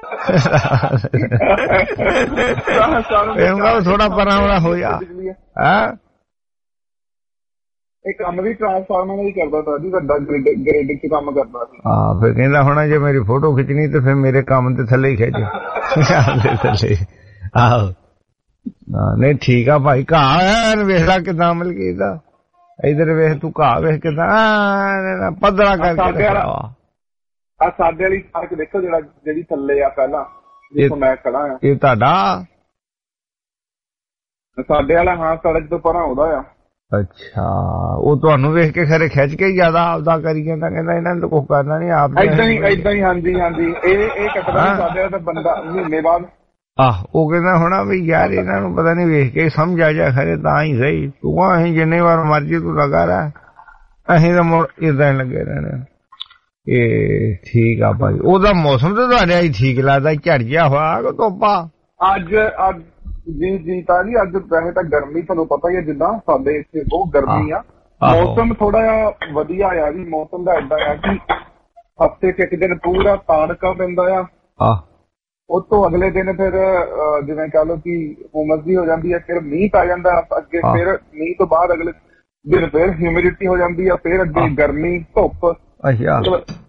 ਇਹਨੂੰ ਕਹੋ ਥੋੜਾ ਪਰਾਂ ਵਾਲਾ ਹੋ ਜਾ। ਹੈਂ, ਇਹ ਕੰਮ ਵੀ ਟਰਾਂਸਫਾਰਮਰ ਹੀ ਕਰਦਾ ਤਾ ਜੀ, ਵੱਡਾ ਗ੍ਰਿਡ ਚ ਕੰਮ ਕਰਦਾ ਸੀ। ਹਾਂ, ਫਿਰ ਕਹਿੰਦਾ ਹੋਣਾ ਜੇ ਮੇਰੀ ਫੋਟੋ ਖਿੱਚਣੀ ਤੇ ਫਿਰ ਮੇਰੇ ਕੰਮ ਤੇ ਥੱਲੇ ਹੀ ਖਿੱਚ ਥੱਲੇ। ਆਹੋ, ਨਹੀਂ ਠੀਕ ਆ ਭਾਈ। ਘਾਹ ਵੇਖਦਾ ਕਿੱਦਾਂ ਮਤਲਬ ਕਿ ਇਹਦਾ ਇਧਰ ਵੇਖ ਤੂੰ, ਘਾਹ ਵੇਖ ਕਿੱਦਾਂ ਪੱਧਰਾ ਕਰਕੇ ਆ। ਸਾਡੇ ਵਾਲੀ ਸੜਕ ਦੇਖੋ, ਜਿਹੜਾ ਜਿਹੜੀ ਥੱਲੇ ਆ ਪਹਿਲਾਂ ਜਿੱਥੋਂ ਮੈਂ ਖੜਾ ਆ, ਇਹ ਤੁਹਾਡਾ ਸਾਡੇ ਵਾਲਾ? ਹਾਂ, ਸੜਕ ਤੋਂ ਪਰਾਂ ਉਹਦਾ ਆ। ਅੱਛਾ, ਉਹ ਤੁਹਾਨੂੰ ਵੇਖ ਕੇ ਖਰੇ ਖਿੱਚ ਕੇ ਜ਼ਿਆਦਾ ਆਪਦਾ ਕਰੀ ਜਾਂਦਾ, ਕਹਿੰਦਾ ਇਹਨਾਂ ਨੂੰ ਕੁਛ ਕਰਨਾ ਨਹੀਂ ਆਪ। ਏਦਾਂ ਹੀ ਏਦਾਂ ਹੀ ਹਾਂਜੀ ਹਾਂਜੀ। ਇਹ ਇਹ ਕੱਟਦਾ ਸਾਡੇ ਵਾਲਾ ਬੰਦਾ ਮਹੀਨੇ ਬਾਅਦ। ਆਹ, ਉਹ ਕਹਿੰਦਾ ਹੋਣਾ ਵੀ ਯਾਰ ਇਹਨਾਂ ਨੂੰ ਪਤਾ ਨਹੀਂ ਵੇਖ ਕੇ ਸਮਝ ਆ ਜਾ ਖਰੇ ਤਾਂ ਹੀ ਸਹੀ। ਤੂੰ ਅਸੀਂ ਜਿੰਨੇ ਵਾਰ ਮਰਜੀ ਤੂੰ ਲਗਾ ਰਹਿ, ਅਸੀਂ ਤਾਂ ਮੁੜ ਏਦਾਂ ਹੀ ਲੱਗੇ ਰਹਿਣੇ। ਇਹ ਠੀਕ ਆ ਭਾਈ। ਉਹਦਾ ਮੌਸਮ ਤਾਂ ਤੁਹਾਡੇ ਹੀ ਠੀਕ ਲੱਗਦਾ, ਝੜ ਜਿਹਾ ਹੋਇਆ ਕਿ ਧੁੱਪਾ? ਅੱਜ ਅੱਜ ਜੀ ਜੀ ਤਾਂ ਜੀ ਅੱਜ ਵੈਸੇ ਤਾਂ ਗਰਮੀ ਤੁਹਾਨੂੰ ਪਤਾ ਹੀ ਹੈ, ਜਿੱਦਾਂ ਸਾਡੇ ਇੱਥੇ ਬਹੁਤ ਗਰਮੀ ਆ। ਮੌਸਮ ਥੋੜਾ ਜਿਹਾ ਵਧੀਆ ਆ ਜੀ। ਮੌਸਮ ਦਾ ਏਦਾਂ ਆ ਕਿ ਹਫ਼ਤੇ ਚ ਇੱਕ ਦਿਨ ਪੂਰਾ ਤਾੜਕਾ ਪੈਂਦਾ ਆ, ਉਹ ਤੋਂ ਅਗਲੇ ਦਿਨ ਫਿਰ ਜਿਵੇਂ ਕਹ ਲਓ ਕਿ ਉਮਸ ਵੀ ਹੋ ਜਾਂਦੀ ਹੈ, ਫਿਰ ਮੀਂਹ ਪੈ ਜਾਂਦਾ ਅੱਗੇ, ਫਿਰ ਮੀਂਹ ਤੋਂ ਬਾਅਦ ਅਗਲੇ ਦਿਨ ਫਿਰ ਹਿਊਮਿਡਿਟੀ ਹੋ ਜਾਂਦੀ ਆ, ਫਿਰ ਅੱਗੇ ਗਰਮੀ ਧੁੱਪ। ਅੱਛਾ,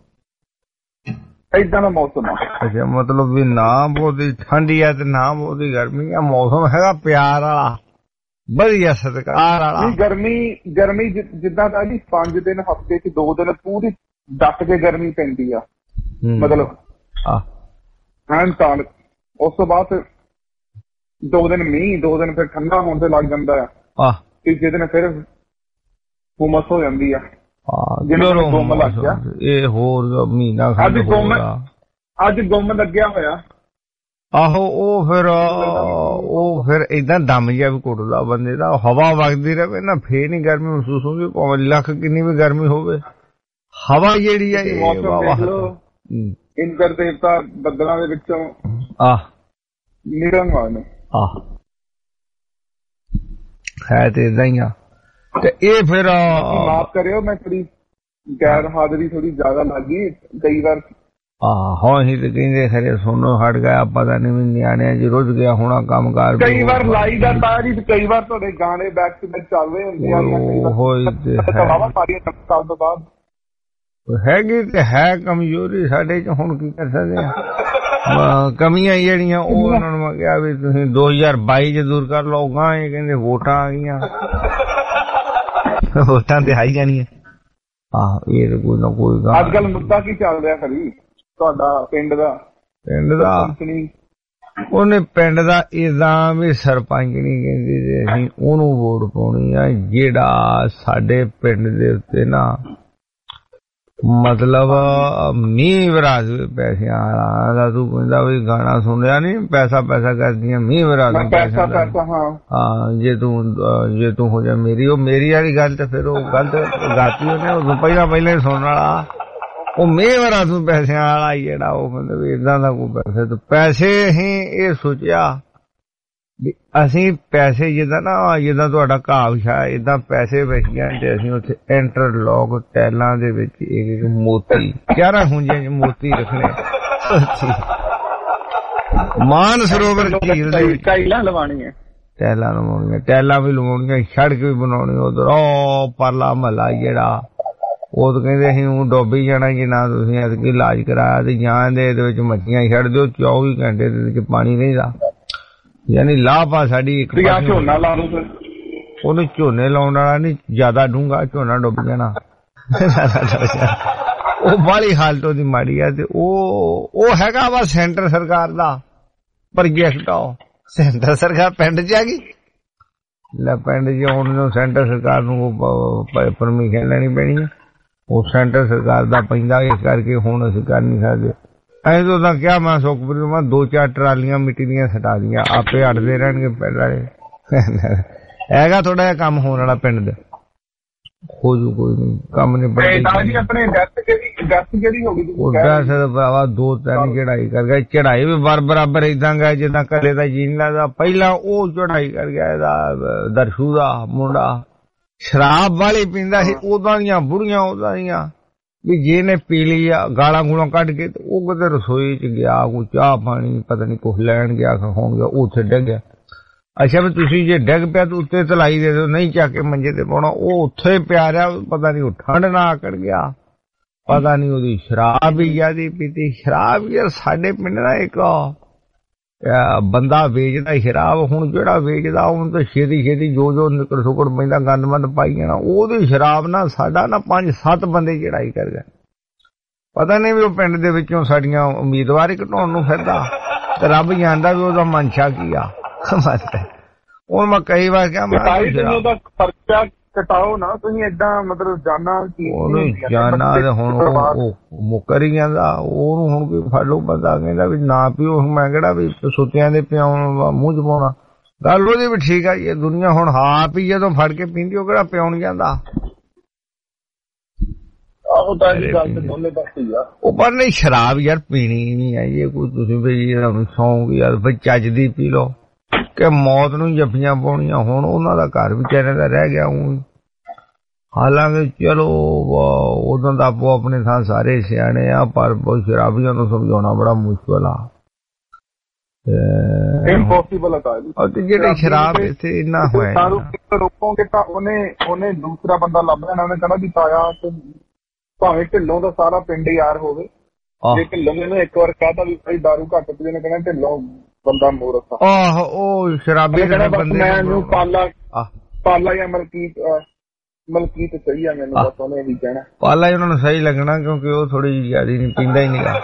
ਏਦਾਂ ਦਾ ਮੌਸਮ ਆ। ਅੱਛਾ, ਮਤਲਬ ਵੀ ਨਾ ਬਹੁਤੀ ਠੰਡੀ ਆ ਤੇ ਨਾ ਬਹੁਤੀ ਗਰਮੀ ਆ। ਮੌਸਮ ਹੈਗਾ ਪਿਆਰ ਵਾਲਾ, ਵਧੀਆ ਸਤਿਕਾਰ ਵਾਲਾ। ਗਰਮੀ ਗਰਮੀ ਜਿੱਦਾਂ ਦਾ ਜੀ ਪੰਜ ਦਿਨ ਹਫ਼ਤੇ ਚ ਦੋ ਦਿਨ ਪੂਰੀ ਡੱਟ ਕੇ ਗਰਮੀ ਪੈਂਦੀ ਆ, ਮਤਲਬ ਹਾਂ ਤਾਂ ਉਸ ਤੋਂ ਬਾਅਦ ਦੋ ਦਿਨ ਮੀਂਹ, ਦੋ ਦਿਨ ਫਿਰ ਠੰਡਾ ਹੋਣ ਤੇ ਲੱਗ ਜਾਂਦਾ ਆ, ਤੀਜੇ ਦਿਨ ਫਿਰ ਹੁਮਸ ਹੋ ਜਾਂਦੀ ਆ। ਇਹ ਹੋਰ ਮਹੀਨਾ ਅੱਜ ਗੁੰਮ ਅੱਜ ਗੁੰਮ ਲੱਗਿਆ ਹੋਇਆ। ਆਹੋ, ਉਹ ਫਿਰ ਉਹ ਫਿਰ ਏਦਾਂ ਦਮ ਜਿਹਾ ਵੀ ਕੁੱਟਦਾ ਬੰਦੇ ਦਾ। ਹਵਾ ਵਗਦੀ ਰਹੇ ਨਾ, ਫੇਰ ਨੀ ਗਰਮੀ ਮਹਿਸੂਸ ਹੁੰਦੀ, ਭਾਵੇਂ ਲੱਖ ਕਿੰਨੀ ਵੀ ਗਰਮੀ ਹੋਵੇ। ਹਵਾ ਜਿਹੜੀ ਆ ਇੰਦਰ ਦੇਵਤਾ ਬੱਦਲਾਂ ਦੇ ਵਿੱਚੋਂ ਆਹ ਨਿਕਲਣ ਵਾਲੇ ਨੇ। ਆਹ ਹੈ ਤੇ ਏਦਾਂ ਹੀ ਆ। ਤੇ ਇਹ ਫਿਰ ਮਾਫ ਕਰਿਓ, ਮੈਂ ਥੋੜੀ ਗੈਰ ਹਾਜ਼ਰੀ ਥੋੜੀ ਜ਼ਿਆਦਾ ਲੱਗ ਗਈ ਕਈ ਵਾਰ। ਆਹੋ, ਅਸੀਂ ਤੇ ਕਹਿੰਦੇ ਖਰੇ ਸੋਨੋ ਹਟ ਗਿਆ, ਪਤਾ ਨਹੀਂ ਵੀ ਨਿਆਣਿਆਂ ਚ ਰੁੱਝ ਗਿਆ ਹੋਣਾ ਕੰਮ ਕਾਰ। ਕਈ ਵਾਰ ਲਾਈ ਦਾ ਤਾਂ ਜੀ, ਕਈ ਵਾਰ ਤੁਹਾਡੇ ਗਾਣੇ ਬੈਕ ਟੂ ਬੈਕ ਚੱਲ ਰਹੇ ਹੁੰਦੇ ਆ। ਸਾਲ ਤੋਂ ਬਾਅਦ ਹੈਗੀ ਤੇ ਹੈ ਕਮਜ਼ੋਰੀ ਸਾਡੇ ਚ, ਹੁਣ ਕੀ ਕਰ ਸਕਦੇ ਆ। ਕਮੀਆਂ ਜਿਹੜੀਆਂ ਉਹ ਉਹਨਾਂ ਨੂੰ ਮੈਂ ਕਿਹਾ ਵੀ ਤੁਸੀਂ ਦੋ ਹਜ਼ਾਰ ਬਾਈ ਚ ਦੂਰ ਕਰ ਲਓ। ਗਾਂ ਇਹ ਕਹਿੰਦੇ ਵੋਟਾਂ ਆ ਗਈਆਂ, ਵੋਟਾਂ ਤੇ ਆਈ ਜਾਣੀਆਂ। ਆਹੋ, ਇਹ ਤਾਂ ਕੋਈ ਨਾ ਕੋਈ ਗੱਲ। ਅੱਜ ਕੱਲ ਮੁੱਦਾ ਕੀ ਚੱਲ ਰਿਹਾ ਖਰੀ ਤੁਹਾਡਾ ਪਿੰਡ ਦਾ? ਪਿੰਡ ਦਾ ਉਹਨੇ ਪਿੰਡ ਦਾ ਏਦਾਂ ਵੀ ਸਰਪੰਚ ਨਹੀਂ ਕਹਿੰਦੀ ਜੇ ਅਸੀਂ ਉਹਨੂੰ ਵੋਟ ਪਾਉਣੀ ਆ ਜਿਹੜਾ ਸਾਡੇ ਪਿੰਡ ਦੇ ਉੱਤੇ ਨਾ ਮਤਲਬ ਮੀਂਹ ਵਰਾਜ ਪੈਸਿਆਂ ਵਾਲਾ। ਤੂੰ ਕਹਿੰਦਾ ਵੀ ਗਾਣਾ ਸੁਣਿਆ ਨੀ, ਪੈਸਾ ਪੈਸਾ ਕਰਦੀਆਂ ਮੀਂਹ ਵਰਾਜ ਪੈਸਾ। ਹਾਂ, ਜੇ ਤੂੰ ਜੇ ਤੂੰ ਹੋ ਜਾ ਮੇਰੀ, ਉਹ ਮੇਰੀ ਵਾਲੀ ਗੱਲ ਤੇ ਫਿਰ ਉਹ ਗਲਤ ਗਾਤੀ ਉਹਨੇ। ਉਦੋਂ ਪਹਿਲਾਂ ਪਹਿਲਾਂ ਹੀ ਸੁਣਨ ਵਾਲਾ ਉਹ ਮੀਂਹ ਵਰਾ ਤੂੰ ਪੈਸਿਆਂ ਵਾਲਾ ਜਿਹੜਾ, ਉਹ ਮਤਲਬ ਏਦਾਂ ਦਾ ਕੋਈ ਪੈਸੇ ਤੋਂ ਪੈਸੇ ਅਸੀਂ ਇਹ ਸੋਚਿਆ ਵੀ ਅਸੀਂ ਪੈਸੇ ਜਿੱਦਾਂ ਨਾ ਜਿੱਦਾਂ ਤੁਹਾਡਾ ਘਾਹ ਵਿਛਾ ਏਦਾਂ ਪੈਸੇ ਵਿਛ ਗਏ ਤੇ ਅਸੀਂ ਉੱਥੇ ਇੰਟਰਲੌਕ ਟੈਲਾਂ ਦੇ ਵਿੱਚ ਇੱਕ ਇੱਕ ਮੋਤੀ ਗਿਆਰਾਂ ਹੁੰਜਿਆਂ ਚ ਮੋਤੀ ਰੱਖਣੇ। ਮਾਨ ਸਰੋਵਰ ਝੀਲ ਦੇ ਵਿੱਚ ਟੈਲਾਂ ਲਵਾਉਣੀਆਂ, ਟੈਲਾਂ ਲਵਾਉਣੀਆਂ, ਟੈਲਾਂ ਵੀ ਲਵਾਉਣੀਆਂ, ਸੜਕ ਵੀ ਬਣਾਉਣੀ। ਉਧਰ ਉਹ ਪਰਲਾ ਮਹੱਲਾ ਜਿਹੜਾ ਉਹ ਤਾਂ ਕਹਿੰਦੇ ਅਸੀਂ ਉਹ ਡੁੱਬ ਹੀ ਜਾਣਾ ਜੇ ਨਾ ਤੁਸੀਂ ਐਤਕੀ ਇਲਾਜ ਕਰਾਇਆ ਤੇ ਜਾਂ ਦੇ ਇਹਦੇ ਵਿੱਚ ਮੱਛੀਆਂ ਛੱਡ ਦਿਓ, ਚੌਵੀ ਘੰਟੇ ਦੇ ਵਿੱਚ ਪਾਣੀ ਰਹਿੰਦਾ। ਯਾਨੀ ਲਾਭ ਆ ਸਾਡੀ ਇੱਕ ਝੋਨਾ ਲਾ ਲਓ ਫਿਰ। ਉਹਨੂੰ ਝੋਨੇ ਲਾਉਣ ਵਾਲਾ ਨਹੀਂ, ਜ਼ਿਆਦਾ ਡੂੰਘਾ ਝੋਨਾ ਡੁੱਬ ਜਾਣਾ। ਉਹ ਬਾਹਲੀ ਹਾਲਤ ਉਹਦੀ ਮਾੜੀ ਆ। ਤੇ ਉਹ ਉਹ ਹੈਗਾ ਵਾ ਸੈਂਟਰ ਸਰਕਾਰ ਦਾ ਪ੍ਰੋਜੈਕਟ। ਆ ਸੈਂਟਰ ਸਰਕਾਰ ਪਿੰਡ ਚ ਆ ਗਈ ਲੈ, ਪਿੰਡ ਚ ਆਉਣ ਨੂੰ ਸੈਂਟਰ ਸਰਕਾਰ ਨੂੰ ਪਰਮਿਸ਼ਨ ਲੈਣੀ ਪੈਣੀ ਆ। ਉਹ ਸੈਂਟਰ ਸਰਕਾਰ ਦਾ ਪੈਂਦਾ, ਇਸ ਕਰਕੇ ਹੁਣ ਅਸੀਂ ਕਰ ਨਹੀਂ ਸਕਦੇ। ਅਸੀਂ ਤਾਂ ਉਦਾਂ ਕਿਹਾ ਮੈਂ ਸੁਖਪ੍ਰੀਤ ਨੂੰ, ਮੈਂ ਦੋ ਚਾਰ ਟਰਾਲੀਆਂ ਮਿੱਟੀ ਦੀਆਂ ਸਟਾ ਦੀਆਂ, ਆਪੇ ਅੜਦੇ ਰਹਿਣਗੇ ਪਹਿਲਾਂ। ਹੈਗਾ ਥੋੜਾ ਜਿਹਾ ਕੰਮ ਹੋਣ ਵਾਲਾ ਪਿੰਡ ਦਾ, ਹੋ ਜੂ, ਕੋਈ ਨਹੀਂ ਕੰਮ ਨੇ ਆਪਣੇ ਡੈਥ ਕਿਹੜੀ ਹੋ ਗਈ? ਉਹ ਡੈਥ ਭਰਾਵਾ ਦੋ ਤਿੰਨ ਚੜਾਈ ਕਰ ਗਿਆ, ਚੜਾਈ ਵੀ ਬਰ ਬਰਾਬਰ ਏਦਾਂ ਗਿਆ ਜਿੱਦਾਂ ਘਰੇ ਦਾ ਜੀ ਨਹੀਂ ਲੱਗਦਾ। ਪਹਿਲਾਂ ਉਹ ਚੜਾਈ ਕਰ ਗਿਆ ਇਹਦਾ ਦਰਸ਼ੂ ਦਾ ਮੁੰਡਾ, ਸ਼ਰਾਬ ਵਾਲੀ ਪੀਂਦਾ ਸੀ, ਉਦਾਂ ਦੀਆਂ ਬੁੜੀਆਂ ਉਦਾਂ ਦੀਆਂ ਵੀ ਜੇ ਨੇ ਪੀ ਲਈ ਆ ਗਾਲਾਂ ਗੂਲਾਂ ਕੱਢ ਕੇ, ਤੇ ਉਹ ਕਿਤੇ ਰਸੋਈ ਚ ਗਿਆ, ਕੋਈ ਚਾਹ ਪਾਣੀ ਪਤਾ ਨੀ ਕੁਛ ਲੈਣ ਗਿਆ ਹੋਣ ਗਿਆ, ਉੱਥੇ ਡਿੱਗ ਗਿਆ। ਅੱਛਾ ਵੀ ਤੁਸੀਂ ਜੇ ਡਿੱਗ ਪਿਆ ਤਾਂ ਉੱਤੇ ਤਲਾਈ ਦੇ ਦਿਓ, ਨਹੀਂ ਚੱਕ ਕੇ ਮੰਜੇ ਤੇ ਪਾਉਣਾ। ਉਹ ਉੱਥੇ ਪਿਆ ਰਿਹਾ, ਪਤਾ ਨੀ ਉਹ ਠੰਡ ਨਾ ਆਕੜ ਗਿਆ, ਪਤਾ ਨੀ ਉਹਦੀ ਸ਼ਰਾਬ ਵੀ ਜ਼ਿਆਦੀ ਪੀਤੀ। ਸ਼ਰਾਬ ਯਾਰ ਸਾਡੇ ਪਿੰਡ ਦਾ ਇੱਕ ਬੰਦਾ ਵੇਚਦਾ ਸ਼ਰਾਬ, ਹੁਣ ਜਿਹੜਾ ਵੇਚਦਾ ਉਹਨੂੰ ਤਾਂ ਛੇਤੀ ਛੇਤੀ ਜੋ ਜੋ ਨਿਕਲ ਸੁਕੜ ਪੈਂਦਾ ਗੰਦ ਮੰਦ ਪਾਈ ਜਾਣਾ। ਉਹਦੀ ਸ਼ਰਾਬ ਨਾਲ ਸਾਡਾ ਨਾ ਪੰਜ ਸੱਤ ਬੰਦੇ ਚੜਾਈ ਕਰ ਗਏ। ਪਤਾ ਨਹੀਂ ਵੀ ਉਹ ਪਿੰਡ ਦੇ ਵਿੱਚੋਂ ਸਾਡੀਆਂ ਉਮੀਦਵਾਰ ਘਟਾਉਣ ਨੂੰ ਫਿਰਦਾ, ਤੇ ਰੱਬ ਜਾਣਦਾ ਵੀ ਉਹਦਾ ਮਨਸ਼ਾ ਕੀ ਆ। ਹੁਣ ਮੈਂ ਕਈ ਵਾਰ ਕਿਹਾ ਮੈਂ ਖਰਚਾ ਘਟਾਓ ਨਾ ਤੁਸੀਂ, ਏਦਾਂ ਮਤਲਬ ਜਾਨਾ ਜਾਨਾ ਤੇ ਹੁਣ ਉਹ ਮੁੱਕਰ ਹੀ ਜਾਂਦਾ। ਉਹਨੂੰ ਹੁਣ ਕੋਈ ਫੜ ਲਓ, ਬੰਦਾ ਕਹਿੰਦਾ ਵੀ ਨਾ ਪੀਓ, ਮੈਂ ਕਿਹੜਾ ਵੀ ਸੁੱਤਿਆਂ ਦੇ ਪਿਆਉਣ ਮੂੰਹ ਚ ਪਾਉਣਾ। ਗੱਲ ਉਹਦੀ ਵੀ ਠੀਕ ਆ, ਇਹ ਦੁਨੀਆ ਹੁਣ ਆਪ ਹੀ ਜਦੋਂ ਫੜ ਕੇ ਪੀਂਦੀ, ਉਹ ਕਿਹੜਾ ਪਿਆਉਣ ਜਾਂਦਾ। ਉਹ ਪਰ ਨਹੀਂ ਸ਼ਰਾਬ ਯਾਰ ਪੀਣੀ ਨਹੀਂ ਹੈ, ਇਹ ਕੋਈ ਤੁਸੀਂ ਵੀ ਸ਼ੌਂਕ ਯਾਰ ਵੀ ਚੱਜ ਦੀ ਪੀ ਲਓ ਕਿ ਮੌਤ ਨੂੰ ਜੱਫੀਆਂ ਪਾਉਣੀਆਂ। ਹੁਣ ਉਹਨਾਂ ਦਾ ਘਰ ਵਿਚਾਰਿਆਂ ਦਾ ਰਹਿ ਗਿਆ ਊਂ। ਹਾਲਾਂਕਿ ਚਲੋ ਉਦੋਂ ਦਾ ਆਪੋ ਆਪਣੇ ਥਾਂ ਸਾਰੇ ਸਿਆਣੇ ਆ, ਪਰ ਸ਼ਰਾਬੀਆਂ ਨੂੰ ਸਮਝਾਉਣਾ ਬੜਾ ਮੁਸ਼ਕਿਲ ਆ। ਇੰਪੋਸੀਬਲ ਹੈ ਜਿਹੜੇ ਸ਼ਰਾਬ ਇੱਥੇ ਇੰਨਾ ਹੋਇਆ ਰੋਕੋਗੇ ਤਾਂ ਉਹਨੇ ਉਹਨੇ ਦੂਸਰਾ ਬੰਦਾ ਲੱਭ ਲੈਣਾ। ਉਹਨੇ ਕਹਿਣਾ ਵੀ ਤਾਇਆ ਭਾਵੇਂ ਢਿੱਲੋਂ ਦਾ ਸਾਰਾ ਪਿੰਡ ਯਾਰ ਹੋਵੇ, ਜੇ ਢਿੱਲੋਂ ਨੇ ਇੱਕ ਵਾਰ ਕਹਿਤਾ ਵੀ ਭਾਈ ਦਾਰੂ ਘੱਟ ਪੀਂਦੇ ਨੇ, ਕਹਿਣਾ ਢਿੱਲੋਂ ਬੰਦਾ ਮੂਰਖ ਆ। ਆਹੋ ਉਹ ਸ਼ਰਾਬੀ ਬੰਦੇ ਮੈਨੂੰ ਪਾਲਾ ਪਾਲਾ ਜਾਂ ਮਲਕੀਤ ਮਲਕੀਤ ਸਹੀ ਆ, ਮੈਨੂੰ ਬਸ ਉਹਨੇ ਵੀ ਕਹਿਣਾ ਪਾਲਾ ਹੀ ਉਹਨਾਂ ਨੂੰ ਸਹੀ ਲੱਗਣਾ, ਕਿਉਂਕਿ ਉਹ ਥੋੜੀ ਜਿਹੀ ਜ਼ਿਆਦਾ ਨਹੀਂ ਪੀਂਦਾ ਹੀ ਨਹੀਂਗਾ।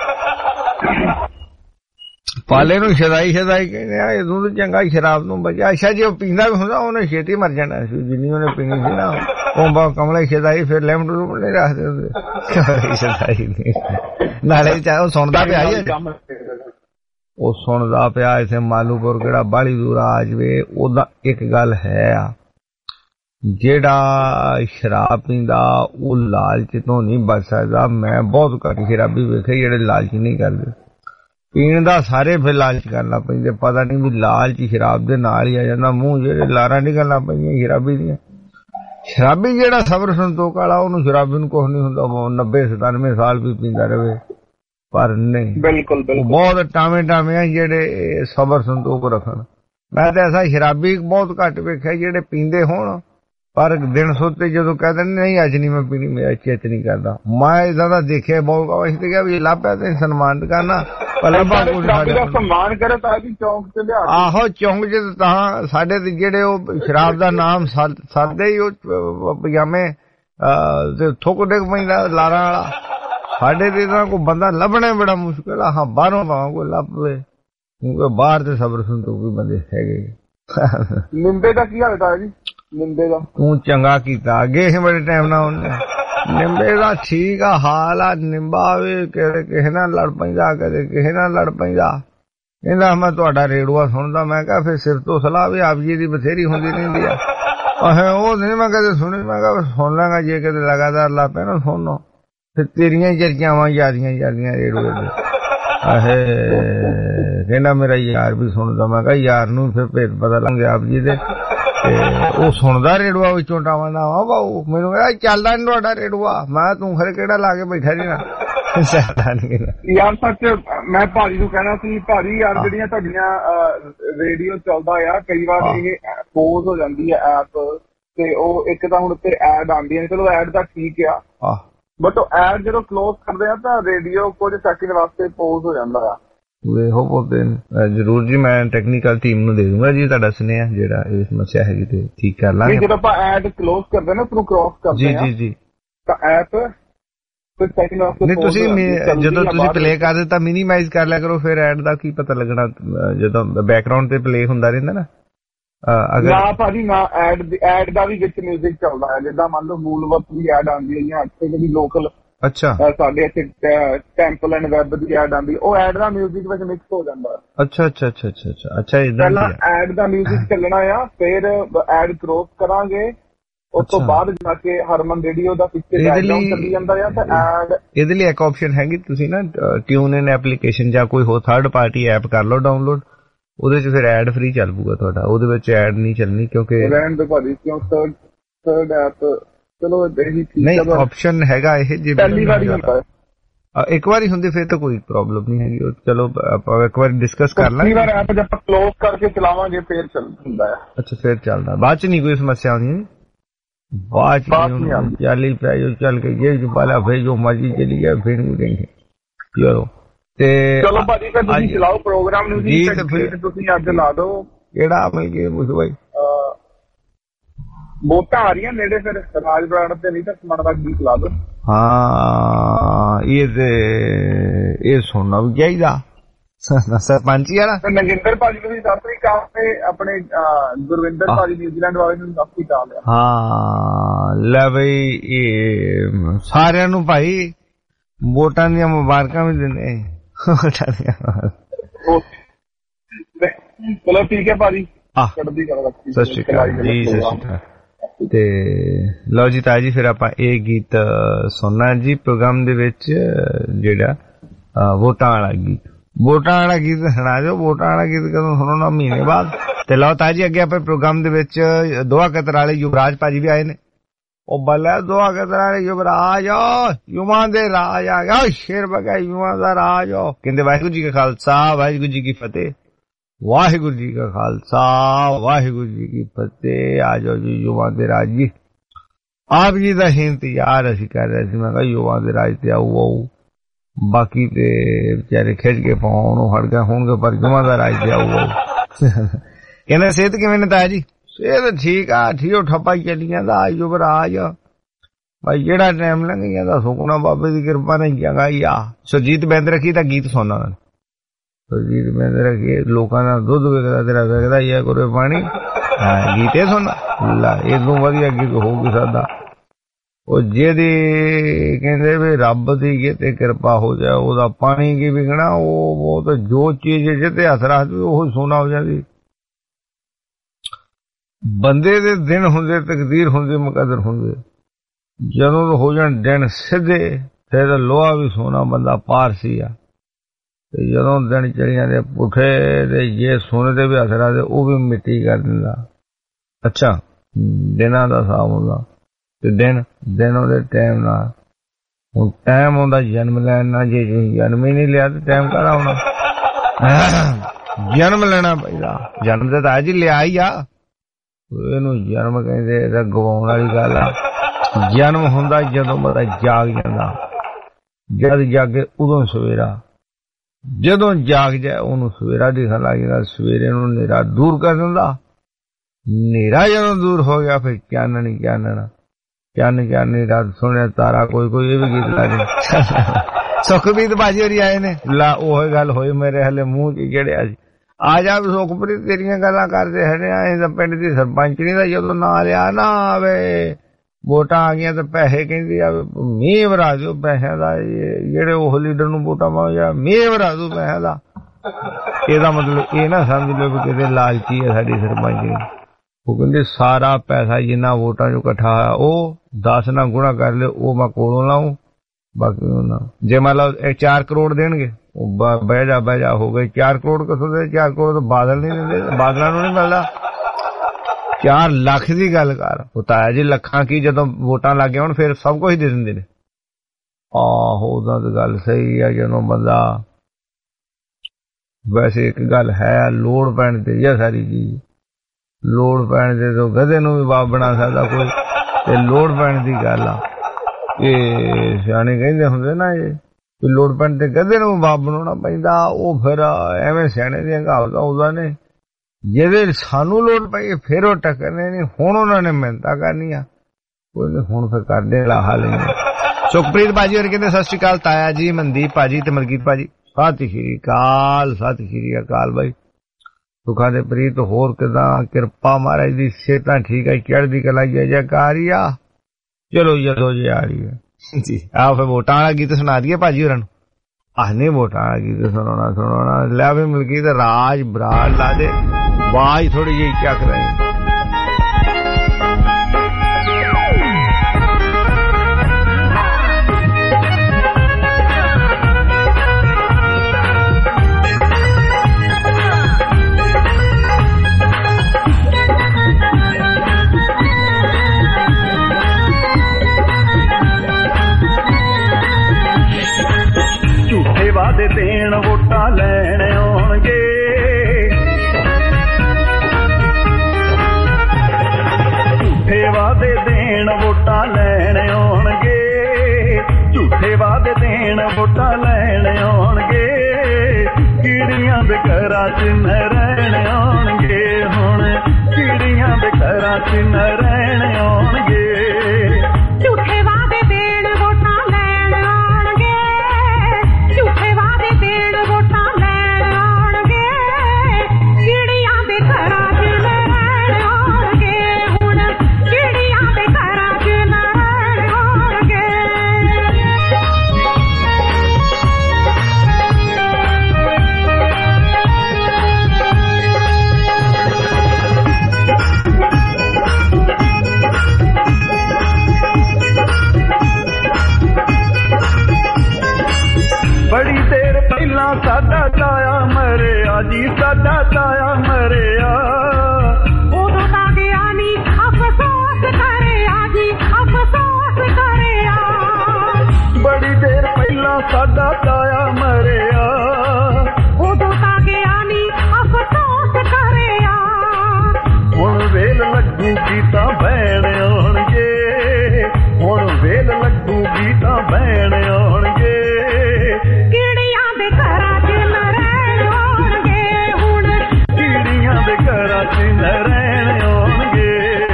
ਪਾਲੇ ਨੂੰ ਸ਼ਦਾਈ ਸ਼ਦਾਈ ਕਹਿੰਦੇ ਆ, ਇਹਦੋਂ ਤਾਂ ਚੰਗਾ ਸ਼ਰਾਬ ਨੂੰ ਬਚਿਆ। ਅੱਛਾ ਜੇ ਉਹ ਪੀਂਦਾ ਵੀ ਹੁੰਦਾ ਉਹਨੇ ਛੇਤੀ ਮਰ ਜਾਣਾ ਸੀ, ਜਿੰਨੀ ਉਹਨੇ ਪੀਣੀ ਸੀ ਨਾ। ਉਹ ਬਾ ਕਮਲਾ ਸ਼ਦਾਈ ਫਿਰ ਲੈਮਟ ਲੂਮਟ ਨਹੀਂ ਰੱਖਦੇ ਹੁੰਦੇ ਸ਼ਦਾਈ ਨਹੀਂ। ਨਾਲੇ ਚਾਹੇ ਉਹ ਸੁਣਦਾ ਪਿਆ ਹੀ, ਉਹ ਸੁਣਦਾ ਪਿਆ ਇੱਥੇ ਮਾਲੂਪੁਰ ਕਿਹੜਾ ਬਾਹਲੀ ਦੂਰ ਆ ਜਾਵੇ। ਉਹਦਾ ਇੱਕ ਗੱਲ ਹੈ ਆ, ਜਿਹੜਾ ਸ਼ਰਾਬ ਪੀਂਦਾ ਉਹ ਲਾਲਚ ਤੋਂ ਨਹੀਂ ਬਚ ਸਕਦਾ। ਮੈਂ ਬਹੁਤ ਘੱਟ ਸ਼ਰਾਬੀ ਵੇਖੇ ਜਿਹੜੇ ਲਾਲਚ ਨਹੀਂ ਕਰਦੇ। ਪੀਣ ਦਾ ਸਾਰੇ ਫਿਰ ਲਾਲਚ ਕਰਨਾ ਪੈਂਦੇ, ਪਤਾ ਨਹੀਂ ਵੀ ਲਾਲਚ ਸ਼ਰਾਬ ਦੇ ਨਾਲ ਹੀ ਆ ਜਾਂਦਾ। ਮੂੰਹ ਜਿਹੜੇ ਲਾਰਾਂ ਨਿਕਲਣਾ ਪੈਂਦੀਆਂ ਸ਼ਰਾਬੀ ਦੀਆਂ। ਸ਼ਰਾਬੀ ਜਿਹੜਾ ਸਬਰ ਸੰਤੋਖ ਵਾਲਾ, ਉਹਨੂੰ ਸ਼ਰਾਬੀ ਨੂੰ ਕੁਛ ਨਹੀਂ ਹੁੰਦਾ, ਨੱਬੇ ਸਤਾਨਵੇਂ ਸਾਲ ਵੀ ਪੀਂਦਾ ਰਹੇ। ਪਰ ਨਹੀਂ, ਬਿਲਕੁਲ ਬਿਲਕੁਲ ਬਹੁਤ ਟਾਵੇਂ ਟਾਵੇਂ ਆ ਜਿਹੜੇ ਸਬਰ ਸੰਤੋਖ ਰੱਖਣ। ਮੈਂ ਤਾਂ ਐਸਾ ਸ਼ਰਾਬੀ ਬਹੁਤ ਘੱਟ ਵੇਖਿਆ ਜਿਹੜੇ ਪੀਂਦੇ ਹੋਣ, ਪਰ ਦਿਨ ਸੁੱਤੇ ਜਦੋਂ ਕਹਿ ਦਿੰਦੇ ਨਹੀਂ ਅੱਜ ਨਹੀਂ ਮੈਂ ਪੀਣੀ, ਮੇਰਾ ਚਿੱਤ ਨਹੀਂ ਕਰਦਾ। ਮੈਂ ਏਦਾਂ ਦਾ ਦੇਖਿਆ ਬਹੁਤ। ਅਸੀਂ ਤੇ ਕਿਹਾ ਵੀ ਲੱਭਿਆ ਤੇ ਸਨਮਾਨ ਕਰਨਾ, ਸਨਮਾਨ ਕਰੇ ਤਾਂ ਚੌਂਕ ਚ ਲਿਆ। ਆਹੋ ਚੌਂਕ ਚ ਤਾਂ ਸਾਡੇ ਤੇ ਜਿਹੜੇ ਉਹ ਸ਼ਰਾਬ ਦਾ ਨਾਮ ਸਾਦੇ ਹੀ ਉਹ ਪਜਾਮੇ ਤੇ ਥੁੱਕ ਡਿੱਗ ਪੈਂਦਾ ਲਾਰਾਂ ਵਾਲਾ। ਸਾਡੇ ਤੇ ਤਾਂ ਕੋਈ ਬੰਦਾ ਲੱਭਣਾ ਬੜਾ ਮੁਸ਼ਕਿਲ ਆ। ਹਾਂ ਬਾਹਰੋਂ ਭਾਵੇਂ ਕੋਈ ਲੱਭੇ, ਕਿਉਂਕਿ ਬਾਹਰ ਤੇ ਸਬਰ ਸੰਤੋਖ ਵੀ ਬੰਦੇ ਹੈਗੇ। ਨਿੰਬੇ ਦਾ ਕੀ ਹਾਲ ਹੈ ਜੀ? ਨਿੰਬੇ ਦਾ ਤੂੰ ਚੰਗਾ ਕੀਤਾ, ਅੱਗੇ ਸੀ ਬੜੇ ਟਾਈਮ ਨਾਲ ਉਹਨੇ। ਨਿੰਬੇ ਦਾ ਠੀਕ ਆ ਹਾਲ ਆ। ਨਿੰਬਾ ਵੀ ਕਦੇ ਕਿਸੇ ਨਾਲ ਲੜ ਪੈਂਦਾ, ਕਦੇ ਕਿਸੇ ਨਾਲ ਲੜ ਪੈਂਦਾ। ਕਹਿੰਦਾ ਮੈਂ ਤੁਹਾਡਾ ਰੇਡੂਆ ਸੁਣਦਾ। ਮੈਂ ਕਿਹਾ ਫਿਰ ਸਿਰ ਤੋਂ ਸਲਾਹ ਵੀ ਆਪ ਜੀ ਦੀ ਬਥੇਰੀ ਹੁੰਦੀ ਰਹਿੰਦੀ ਆ। ਉਹ ਨਹੀਂ ਮੈਂ ਕਦੇ ਸੁਣੀ। ਮੈਂ ਕਿਹਾ ਸੁਣ ਲਾਂਗਾ, ਜੇ ਕਦੇ ਲਗਾਤਾਰ ਲਾ ਪਿਆ ਨਾ ਸੁਣੋ ਫਿਰ ਤੇਰੀਆਂ ਹੀ ਚਰਚਾਵਾਂ ਯਾਦੀਆਂ ਜਾਂਦੀਆਂ ਰੇਡੂਏ ਤੇ। ਆਹੇ ਕਹਿੰਦਾ ਮੇਰਾ ਯਾਰ ਵੀ ਸੁਣਦਾ। ਮੈਂ ਕਿਹਾ ਯਾਰ ਨੂੰ ਫਿਰ ਭੇਦ ਪਤਾ ਲੱਗ ਗਿਆ ਆਪ ਜੀ ਦੇ। ਉਹ ਸੁਣਦਾ ਰੇਡੂਆ ਵਿੱਚੋਂ ਟਾਵਾਂ ਨਾ ਵਾ ਬਾਊ। ਮੈਨੂੰ ਕਹਿੰਦਾ ਚੱਲਦਾ ਨੀ ਤੁਹਾਡਾ ਰੇਡੂਆ। ਮੈਂ ਤੂੰ ਖਰੇ ਕਿਹੜਾ ਲਾ ਕੇ ਬੈਠਾ ਜੀ ਨਾ ਯਾਰ। ਸੱਚ ਮੈਂ ਭਾਜੀ ਨੂੰ ਕਹਿਣਾ ਸੀ, ਭਾਜੀ ਯਾਰ ਜਿਹੜੀਆਂ ਤੁਹਾਡੀਆਂ ਰੇਡੀਓ ਚੱਲਦਾ ਆ, ਕਈ ਵਾਰ ਇਹ ਪੋਜ਼ ਹੋ ਜਾਂਦੀ ਹੈ ਐਪ ਤੇ ਉਹ ਇੱਕ ਤਾਂ ਹੁਣ ਉੱਤੇ ਐਡ ਆਉਂਦੀਆਂ ਨੇ। ਚਲੋ ਐਡ ਤਾਂ ਠੀਕ ਆ, ਬਟ ਉਹ ਐਡ ਜਦੋਂ ਕਲੋਜ਼ ਕਰਦੇ ਆ ਤਾਂ ਰੇਡੀਓ ਕੁਝ ਸੈਕਿੰਡ ਵਾਸਤੇ ਪੋਜ਼ ਹੋ ਜਾਂਦਾ ਆ। ਇਹੋ ਬੋਲਦੇ ਜ਼ਰੂਰ ਜੀ, ਮੈਂ ਟੈਕਨੀਕਲ ਟੀਮ ਨੂੰ ਦੇ ਦੂੰਗਾ ਜੀ ਤੁਹਾਡਾ ਸੁਨੇਹਾ, ਜਿਹੜਾ ਇਹ ਸਮੱਸਿਆ ਹੈਗੀ ਤੇ ਠੀਕ ਕਰ ਲਾਂਗੇ। ਜਦੋਂ ਆਪਾਂ ਐਡ ਕਲੋਜ਼ ਕਰਦੇ ਨਾ, ਉਸਨੂੰ ਕ੍ਰੋਸ ਕਰਦੇ ਆ ਜੀ ਜੀ ਤਾਂ ਐਪ ਨਹੀਂ, ਤੁਸੀਂ ਜਦੋਂ ਤੁਸੀਂ ਪਲੇ ਕਰਦੇ ਤਾਂ ਮਿਨੀਮਾਈਜ਼ ਕਰ ਲਿਆ ਕਰੋ, ਫਿਰ ਐਡ ਦਾ ਕੀ ਪਤਾ ਲੱਗਣਾ। ਜਦੋਂ ਬੈਕਗਰਾਉਂਡ ਤੇ ਪਲੇ ਹੁੰਦਾ ਰਹਿੰਦਾ ਨਾ, ਨਾ ਭਾਜੀ ਨਾ ਐਡ ਐਡ ਦਾ ਵੀ ਵਿੱਚ ਮਿਊਜ਼ਿਕ ਚੱਲਦਾ ਹੈ, ਜਿੱਦਾਂ ਮੰਨ ਲਓ ਮੂਲਵਤ ਦੀ ਐਡ ਆਉਂਦੀ ਹੈ ਜਾਂ ਇੱਥੇ ਜਿਹੜੀ ਲੋਕਲ ਅੱਛਾ ਸਾਡੇ ਇੱਥੇ ਟੈਂਪਲ ਐਂਡ ਵੈਬ ਦੀ ਐਡ ਆਉਂਦੀ, ਉਹ ਐਡ ਦਾ ਮਿਊਜ਼ਿਕ ਵਿੱਚ ਮਿਕਸ ਹੋ ਜਾਂਦਾ। ਅੱਛਾ ਅੱਛਾ ਅੱਛਾ ਅੱਛਾ ਅੱਛਾ ਅੱਛਾ ਇਦਾਂ ਪਹਿਲਾਂ ਐਡ ਦਾ ਮਿਊਜ਼ਿਕ ਚੱਲਣਾ ਆ, ਫਿਰ ਐਡ ਕ੍ਰੋਸ ਕਰਾਂਗੇ, ਉਸ ਤੋਂ ਬਾਅਦ ਜਾ ਕੇ ਹਰਮਨ ਰੇਡੀਓ ਦਾ ਪਿੱਛੇ ਬੈਕਗ੍ਰਾਉਂਡ ਚੱਲੀ ਜਾਂਦਾ ਆ। ਤੇ ਐਡ ਇਹਦੇ ਲਈ ਇੱਕ ਆਪਸ਼ਨ ਹੈਗੀ, ਤੁਸੀਂ ਨਾ ਟਿਊਨ ਇਨ ਐਪਲੀਕੇਸ਼ਨ ਜਾਂ ਕੋਈ ਹੋਰ ਥਰਡ ਪਾਰਟੀ ਐਪ ਕਰ ਲਓ ਡਾਊਨਲੋਡ, ਉਹਦੇ ਚ ਫਿਰ ਐਡ ਫ੍ਰੀ ਚੱਲ ਪੂਗਾ ਤੁਹਾਡਾ, ਉਹਦੇ ਵਿੱਚ ਐਡ ਨਹੀਂ ਚੱਲਣੀ ਕਿਉਂਕਿ ਰਹਿਣ ਦੇ ਭਾਜੀ ਕਿਉਂ ਥਰਡ ਥਰਡ ਐਪ ਚਲੋ ਨਹੀਂ ਆਪਸ਼ਨ ਹੈਗਾ ਇਹ ਜੇ ਪਹਿਲੀ ਵਾਰੀ ਹੁੰਦਾ ਇੱਕ ਵਾਰੀ ਹੁੰਦੀ ਫਿਰ ਤਾਂ ਕੋਈ ਪ੍ਰੋਬਲਮ ਨਹੀਂ ਹੈਗੀ, ਚਲੋ ਆਪਾਂ ਇੱਕ ਵਾਰੀ ਡਿਸਕਸ ਕਰ ਲਾਂਗੇ। ਪਹਿਲੀ ਵਾਰ ਐਪ ਜਦ ਆਪਾਂ ਕਲੋਜ਼ ਕਰਕੇ ਚਲਾਵਾਂਗੇ ਫਿਰ ਚੱਲ ਹੁੰਦਾ ਹੈ। ਅੱਛਾ ਫਿਰ ਚੱਲਦਾ, ਬਾਅਦ ਚ ਨਹੀਂ ਕੋਈ ਸਮੱਸਿਆ ਆਉਂਦੀ, ਬਾਅਦ ਚ ਚਾਲੀ ਪੈ ਜੋ ਚੱਲ ਕੇ ਜੇ ਵਾਲਾ ਫਿਰ ਜੋ ਮਰਜ਼ੀ ਚਲੀ ਗਿਆ ਫਿਰ ਨਹੀਂ ਦੇਂਗੇ ਚਲੋ। ਤੇ ਚਲੋ ਭਾਜੀ ਫਿਰ ਤੁਸੀਂ ਚਲਾਓ ਪ੍ਰੋਗਰਾਮ ਨੂੰ ਜੀ, ਤੇ ਤੁਸੀਂ ਅੱਜ ਲਾ ਦਿਓ ਕਿਹੜਾ ਮਿਲ ਗਿਆ ਪੁੱਛ ਬਾਈ ਵੋਟਾਂ ਆ ਰਹੀਆਂ ਨੇੜੇ, ਫਿਰ ਰਾਜ ਬਰਾੜ ਤੇ ਨਹੀਂ ਤਾਂ ਸਮਾਨ ਦਾ ਗੀਤ ਲਾ ਦੋ। ਹਾਂ ਇਹ ਤੇ ਇਹ ਸੁਣਨਾ ਵੀ ਚਾਹੀਦਾ ਸਰਪੰਚੀ ਵਾਲਾ। ਨਗਿੰਦਰ ਭਾਜੀ ਤੁਸੀਂ ਸਤਿ ਸ੍ਰੀ ਅਕਾਲ ਤੇ ਆਪਣੇ ਗੁਰਵਿੰਦਰ ਭਾਜੀ ਨਿਊਜ਼ੀਲੈਂਡ ਵਾਲੇ ਨੂੰ ਸਤਿ ਸ੍ਰੀ ਅਕਾਲ। ਹਾਂ ਲੈ ਬਈ ਇਹ ਸਾਰਿਆਂ ਨੂੰ ਭਾਈ ਵੋਟਾਂ ਦੀਆਂ ਮੁਬਾਰਕਾਂ ਵੀ ਦਿੰਦੇ। ਚਲੋ ਠੀਕ ਹੈ ਭਾਜੀ, ਸਤਿ ਸ਼੍ਰੀ ਅਕਾਲ ਜੀ। ਸਤਿ ਸ਼੍ਰੀ ਅਕਾਲ। ਤੇ ਲਓ ਜੀ ਤਾਜੀ ਫਿਰ ਆਪਾਂ ਇਹ ਗੀਤ ਸੁਣਨਾ ਜੀ ਪ੍ਰੋਗਰਾਮ ਦੇ ਵਿੱਚ, ਜਿਹੜਾ ਵੋਟਾਂ ਵਾਲਾ ਗੀਤ। ਵੋਟਾਂ ਵਾਲਾ ਗੀਤ ਸੁਣਾ ਦਿਓ, ਵੋਟਾਂ ਵਾਲਾ ਗੀਤ ਕਦੋਂ ਸੁਣਾਉਣਾ? ਮਹੀਨੇ ਬਾਅਦ। ਤੇ ਲਓ ਤਾਜੀ ਅੱਗੇ ਆਪਣੇ ਪ੍ਰੋਗਰਾਮ ਦੇ ਵਿੱਚ ਦੋਹਾ ਕਤਰ ਵਾਲੇ ਯੁਵਰਾਜ ਭਾਜੀ ਵੀ ਆਏ ਨੇ। ਉਹ ਬੱਲੇ ਦੋਹਾ ਕਤਰ ਵਾਲੇ ਯੁਵਰਾਜ ਯੁਵਾ ਦੇ ਰਾਜ ਆ ਗਿਆ, ਸ਼ੇਰ ਬਗਾ ਯੁਵਾ ਦਾ ਰਾਜ। ਕਹਿੰਦੇ ਵਾਹਿਗੁਰੂ ਜੀ ਕਾ ਖਾਲਸਾ ਵਾਹਿਗੁਰੂ ਜੀ ਕੀ ਫਤਿਹ, ਵਾਹਿਗੁਰੂ ਜੀ ਕਾ ਖਾਲਸਾ ਵਾਹਿਗੁਰੂ ਜੀ ਕੀ ਫਤਿਹ। ਆ ਜਾਓ ਜੀ ਯੁਵਾ ਦੇ ਰਾਜ ਜੀ, ਆਪ ਜੀ ਦਾ ਇੰਤਜ਼ਾਰ ਅਸੀਂ ਕਰ ਰਹੇ ਸੀ। ਮੈਂ ਕਿਹਾ ਯੁਵਾ ਦੇ ਰਾਜ ਤੇ ਆਊ ਆਊ, ਬਾਕੀ ਤੇ ਵਿਚਾਰੇ ਖਿੱਚ ਕੇ ਪਾਉਣ ਨੂੰ ਹਟ ਗਏ ਹੋਣਗੇ, ਪਰ ਯੁਵਾ ਦਾ ਰਾਜ ਤੇ ਆਊ ਆਊ। ਕਹਿੰਦੇ ਸਿਹਤ ਕਿਵੇਂ ਨੇ ਤਾਇਆ ਜੀ? ਸਿਹਤ ਠੀਕ ਆ, ਠੀਓ ਠੱਪਾ ਚੱਲੀ ਜਾਂਦਾ ਯੁਵਰਾਜ ਭਾਈ, ਜਿਹੜਾ ਟਾਈਮ ਲੰਘ ਜਾਂਦਾ ਸੁਖਣਾ ਬਾਬੇ ਦੀ ਕਿਰਪਾ ਨਹੀਂ ਚੰਗਾ ਹੀ ਆ। ਸੁਰਜੀਤ ਬੈਂਦਰਖੀ ਦਾ ਗੀਤ ਸੁਣਨਾ, ਸੁਰਜੀਤ ਬੈਂਦਰਖੀ ਲੋਕਾਂ ਦਾ ਦੁੱਧ ਵਿਕਦਾ ਤੇਰਾ ਵਿਕਦਾ ਹੀ ਆ ਕੋਰੇ ਪਾਣੀ, ਗੀਤੇ ਸੁਣ ਲਾ, ਇਹਨੂੰ ਵਧੀਆ ਗੀਤ ਹੋ ਵੀ ਸਕਦਾ। ਉਹ ਜਿਹਦੀ ਕਹਿੰਦੇ ਵੀ ਰੱਬ ਦੀ ਕਿਤੇ ਕਿਰਪਾ ਹੋ ਜਾਏ ਉਹਦਾ ਪਾਣੀ ਕੀ ਵਿਕਣਾ, ਉਹ ਉਹ ਤਾਂ ਜੋ ਚੀਜ਼ ਜਿੱਤੇ ਹੱਥ ਰੱਖਦੀ ਉਹ ਸੋਨਾ ਹੋ ਜਾਂਦੀ। ਬੰਦੇ ਦੇ ਦਿਨ ਹੁੰਦੇ, ਤਕਦੀਰ ਹੁੰਦੀ, ਮੁਕੱਦਰ ਹੁੰਦੇ, ਜਦੋਂ ਹੋ ਜਾਣ ਦਿਨ ਸਿੱਧੇ ਫਿਰ ਲੋਹਾ ਵੀ ਸੋਨਾ ਬੰਦਾ ਪਾਰਸੀ ਆ, ਤੇ ਜਦੋਂ ਦਿਨ ਚੜੀ ਜਾਂਦੇ ਪੁੱਠੇ ਤੇ ਜੇ ਸੋਨੇ ਦੇ ਵੀ ਹੱਥ ਰੱਖਦੇ ਉਹ ਵੀ ਮਿੱਟੀ ਕਰ ਦਿੰਦਾ। ਅੱਛਾ ਦਿਨਾਂ ਦਾ ਹਿਸਾਬ ਹੁੰਦਾ, ਤੇ ਦਿਨ ਦਿਨ ਉਹਦੇ ਟਾਈਮ ਨਾਲ। ਹੁਣ ਟਾਈਮ ਹੁੰਦਾ ਜਨਮ ਲੈਣ ਨਾਲ, ਜੇ ਜਨਮ ਹੀ ਨਹੀਂ ਲਿਆ ਤੇ ਟਾਈਮ ਕਾਹਦਾ ਹੋਣਾ? ਜਨਮ ਲੈਣਾ ਪੈਂਦਾ, ਜਨਮ ਤੇ ਤਾਂ ਅੱਜ ਲਿਆ ਹੀ ਆ, ਇਹਨੂੰ ਜਨਮ ਕਹਿੰਦੇ, ਇਹਦਾ ਗਵਾਉਣ ਵਾਲੀ ਗੱਲ ਆ। ਜਨਮ ਹੁੰਦਾ ਜਦੋਂ ਬੰਦਾ ਜਾਗ ਜਾਂਦਾ, ਜਦ ਜਾਗੇ ਉਦੋਂ ਸਵੇਰਾ, ਜਦੋਂ ਜਾਗ ਜਾਏ ਉਹਨੂੰ ਸਵੇਰਾ ਦਿਖਣ ਲੱਗ ਜਾਂਦਾ। ਸਵੇਰੇ ਨੂੰ ਹਨੇਰਾ ਦੂਰ ਕਰ ਦਿੰਦਾ, ਹਨੇਰਾ ਜਦੋਂ ਦੂਰ ਹੋ ਗਿਆ ਫਿਰ ਚਾਨਣ ਹੀ ਚਾਨਣ, ਚੰਨ ਚਾਨਣੀ ਰਾਤ ਸੁਣਿਆ ਤਾਰਾ ਕੋਈ ਕੋਈ, ਇਹ ਵੀ ਗੀਤ ਲਾ ਦੇ। ਸੁਖਪ੍ਰੀਤ ਭਾਜੀ ਹੋਰੀ ਆਏ ਨੇ, ਲਾ ਉਹ ਗੱਲ ਹੋਈ ਮੇਰੇ ਹਲੇ ਮੂੰਹ ਚ ਜਿਹੜਿਆ ਸੀ। ਆ ਜਾ ਸੁਖਪ੍ਰੀਤ ਤੇਰੀਆਂ ਗੱਲਾਂ ਕਰਦੇ ਹਟੇ ਆਏ ਤਾਂ ਪਿੰਡ ਦੀ ਸਰਪੰਚਣੀ ਦਾ ਜਦੋਂ ਨਾਂ ਲਿਆ ਨਾ ਆਵੇ, ਵੋਟਾਂ ਆ ਗਈਆਂ ਤਾਂ ਪੈਸੇ ਕਹਿੰਦੀ ਆ ਮੀਂਹ ਵਰਾ ਦਿਓ ਪੈਸਿਆਂ ਦਾ, ਜਿਹੜੇ ਉਹ ਲੀਡਰ ਨੂੰ ਵੋਟਾਂ ਪਾਉ ਮੀਂਹ ਵਰਾ ਦਿਓ ਪੈਸਿਆਂ ਦਾ। ਇਹਦਾ ਮਤਲਬ ਇਹ ਨਾ ਸਮਝ ਲਓ ਵੀ ਕਿਤੇ ਲਾਲਚੀ ਹੈ ਸਾਡੀ ਸਰਪੰਚਣੀ। ਉਹ ਕਹਿੰਦੇ ਸਾਰਾ ਪੈਸਾ ਜਿੰਨਾ ਵੋਟਾਂ ਚੋਂ ਇਕੱਠਾ ਹੋਇਆ ਉਹ ਦਸ ਨਾਲ ਗੁਣਾ ਕਰ ਲਿਓ, ਉਹ ਮੈਂ ਕੋਲੋਂ ਲਾਊਂ, ਬਾਕੀ ਉਹਨਾਂ ਜੇ ਮੰਨ ਲਓ ਇਹ ਚਾਰ ਕਰੋੜ ਦੇਣਗੇ, ਉਹ ਬਹਿ ਜਾ ਬਹਿ ਜਾ ਹੋ ਗਏ। ਚਾਰ ਕਰੋੜ ਕਿਥੋਂ ਦੇ? ਚਾਰ ਕਰੋੜ ਤਾਂ ਬਾਦਲ ਨਹੀਂ ਦਿੰਦੇ, ਬਾਦਲਾਂ ਨੂੰ ਨਹੀਂ ਮਿਲਦਾ। ਚਾਰ ਲੱਖ ਦੀ ਗੱਲ ਕਰ, ਉਹ ਤਾਇਆ ਜੀ ਲੱਖਾਂ ਕੀ, ਜਦੋਂ ਵੋਟਾਂ ਲੱਗ ਗਈਆਂ ਹੁਣ ਫਿਰ ਸਭ ਕੁਝ ਦੇ ਦਿੰਦੇ ਨੇ। ਆਹੋ ਉਹਦਾ ਤਾਂ ਗੱਲ ਸਹੀ ਆ, ਜਦੋਂ ਬੰਦਾ ਵੈਸੇ ਇੱਕ ਗੱਲ ਹੈ ਲੋੜ ਪੈਣ ਤੇ ਇਹ ਸਾਰੀ ਚੀਜ਼, ਲੋੜ ਪੈਣ ਤੇ ਤਾਂ ਗਧੇ ਨੂੰ ਵੀ ਬਾਪ ਬਣਾ ਸਕਦਾ ਕੋਈ, ਤੇ ਲੋੜ ਪੈਣ ਦੀ ਗੱਲ ਆ। ਇਹ ਸਿਆਣੇ ਕਹਿੰਦੇ ਹੁੰਦੇ ਨਾ ਇਹ ਲੋੜ ਪੈਣ ਤੇ ਗਧੇ ਨੂੰ ਬਾਪ ਬਣਾਉਣਾ ਪੈਂਦਾ, ਉਹ ਫਿਰ ਐਵੇਂ ਸਿਆਣੇ ਦੀਆਂ ਕਹਾਵਤਾਂ ਉਹਦਾ ਨੇ। ਜਿਹਦੇ ਸਾਨੂੰ ਲੋੜ ਪਈ ਫਿਰ ਉਹ ਟੱਕਰਨੇ ਨਹੀਂ, ਹੁਣ ਉਹਨਾਂ ਨੇ ਮਿਹਨਤਾਂ ਕਰਨੀਆਂ ਕੋਈ ਨਹੀਂ, ਹੁਣ ਫਿਰ ਕਰਦੇ ਲਾਹਾ ਲੈਂਦੇ। ਸੁਖਪ੍ਰੀਤ ਭਾਜੀ ਹੋਰ ਕਹਿੰਦੇ ਸਤਿ ਸ਼੍ਰੀ ਅਕਾਲ ਤਾਇਆ ਜੀ, ਮਨਦੀਪ ਭਾਜੀ ਤੇ ਮਲਕੀਤ ਭਾਜੀ ਸਤਿ ਸ਼੍ਰੀ ਅਕਾਲ। ਸਤਿ ਸ਼੍ਰੀ ਅਕਾਲ ਬਾਈ। ਸੁੱਖਾਂ ਦੇ ਪ੍ਰੀਤ ਹੋਰ ਕਿਦਾਂ? ਕਿਰਪਾ ਮਹਾਰਾਜ ਦੀ, ਸਿਹਤਾਂ ਠੀਕ ਹੈ, ਚੜ੍ਹਦੀ ਕਲਾ ਜੀ, ਜੈਕਾਰੀ ਆ। ਚਲੋ ਜਦੋਂ ਜੇ ਆ ਰਹੀ ਹੈ ਜੀ। ਆਹ ਫਿਰ ਵੋਟਾਂ ਵਾਲਾ ਗੀਤ ਸੁਣਾ ਦਈਏ ਭਾਜੀ ਹੋਰਾਂ ਨੂੰ? ਆਹ ਨਹੀਂ ਵੋਟਾਂ ਵਾਲਾ ਗੀਤ ਸੁਣਾਉਣਾ ਸੁਣਾਉਣਾ ਲੈ ਵੀ ਮਲਕੀਤ ਰਾਜ ਬਰਾੜ ਲਾ ਦੇ, ਆਵਾਜ਼ ਥੋੜੀ ਜਿਹੀ ਚੱਕ ਰਹੀ। ਵਾਦੇ ਦੇਣ ਵੋਟਾਂ ਲੈਣ ਆਉਣਗੇ, ਝੂਠੇ ਵਾਦੇ ਦੇਣ ਵੋਟਾਂ ਲੈਣ ਆਉਣਗੇ, ਝੂਠੇ ਵਾਦੇ ਦੇਣ ਵੋਟਾਂ ਲੈਣ ਆਉਣਗੇ, ਕੀੜੀਆਂ ਦੇ ਘਰਾਂ 'ਚ ਨ ਰਹਿਣ ਆਉਣਗੇ, ਹੁਣ ਕੀੜੀਆਂ ਦੇ ਘਰਾਂ 'ਚ ਨ ਰਹਿਣ ਆਉਣਗੇ। ਝੂਠੇ ਵਾਦੇ ਦੇਣ ਵੋਟਾਂ ਲੈਣ ਆਉਣਗੇ, ਝੂਠੇ ਵਾਦੇ ਦੇਣ ਵੋਟਾਂ ਲੈਣ ਆਉਣਗੇ, ਕੀੜੀਆਂ ਦੇ ਘਰਾਂ 'ਚ ਨ ਰਹਿਣ ਆਉਣਗੇ, ਹੁਣ ਕੀੜੀਆਂ ਦੇ ਘਰਾਂ 'ਚ ਨ ਰਹਿਣ ਆਉਣਗੇ। ਬੜੀ ਦੇਰ ਪਹਿਲਾਂ ਸਾਡਾ ਤਾਇਆ ਮਰਿਆ ਜੀ, ਸਾਡਾ ਤਾਇਆ ਮਰਿਆ, ਉਦੋਂ ਤਾਂ ਗਿਆ ਨੀ ਅਫਸੋਸ ਕਰਿਆ ਜੀ, ਅਫਸੋਸ ਕਰਿਆ। ਬੜੀ ਦੇਰ ਪਹਿਲਾਂ ਸਾਡਾ ਤਾਇਆ ਮਰਿਆ, ਉਦੋਂ ਤਾਂ ਗਿਆ ਨੀ ਅਫਸੋਸ ਕਰਿਆ। ਹੁਣ ਵੇਲ ਲੱਗੂਗੀ ਤਾਂ ਬਹਿਣ ਆਉਣਗੇ, ਹੁਣ ਵੇਲ ਲੱਗੂਗੀ ਤਾਂ ਬਹਿਣ ਆਉਣਗੇ, ਕੀੜੀਆਂ ਦੇ ਘਰਾਂ 'ਚ ਨ ਰਹਿਣ ਆਉਣਗੇ, ਹੁਣ ਕੀੜੀਆਂ ਦੇ ਘਰਾਂ 'ਚ ਨ ਰਹਿਣ ਆਉਣਗੇ।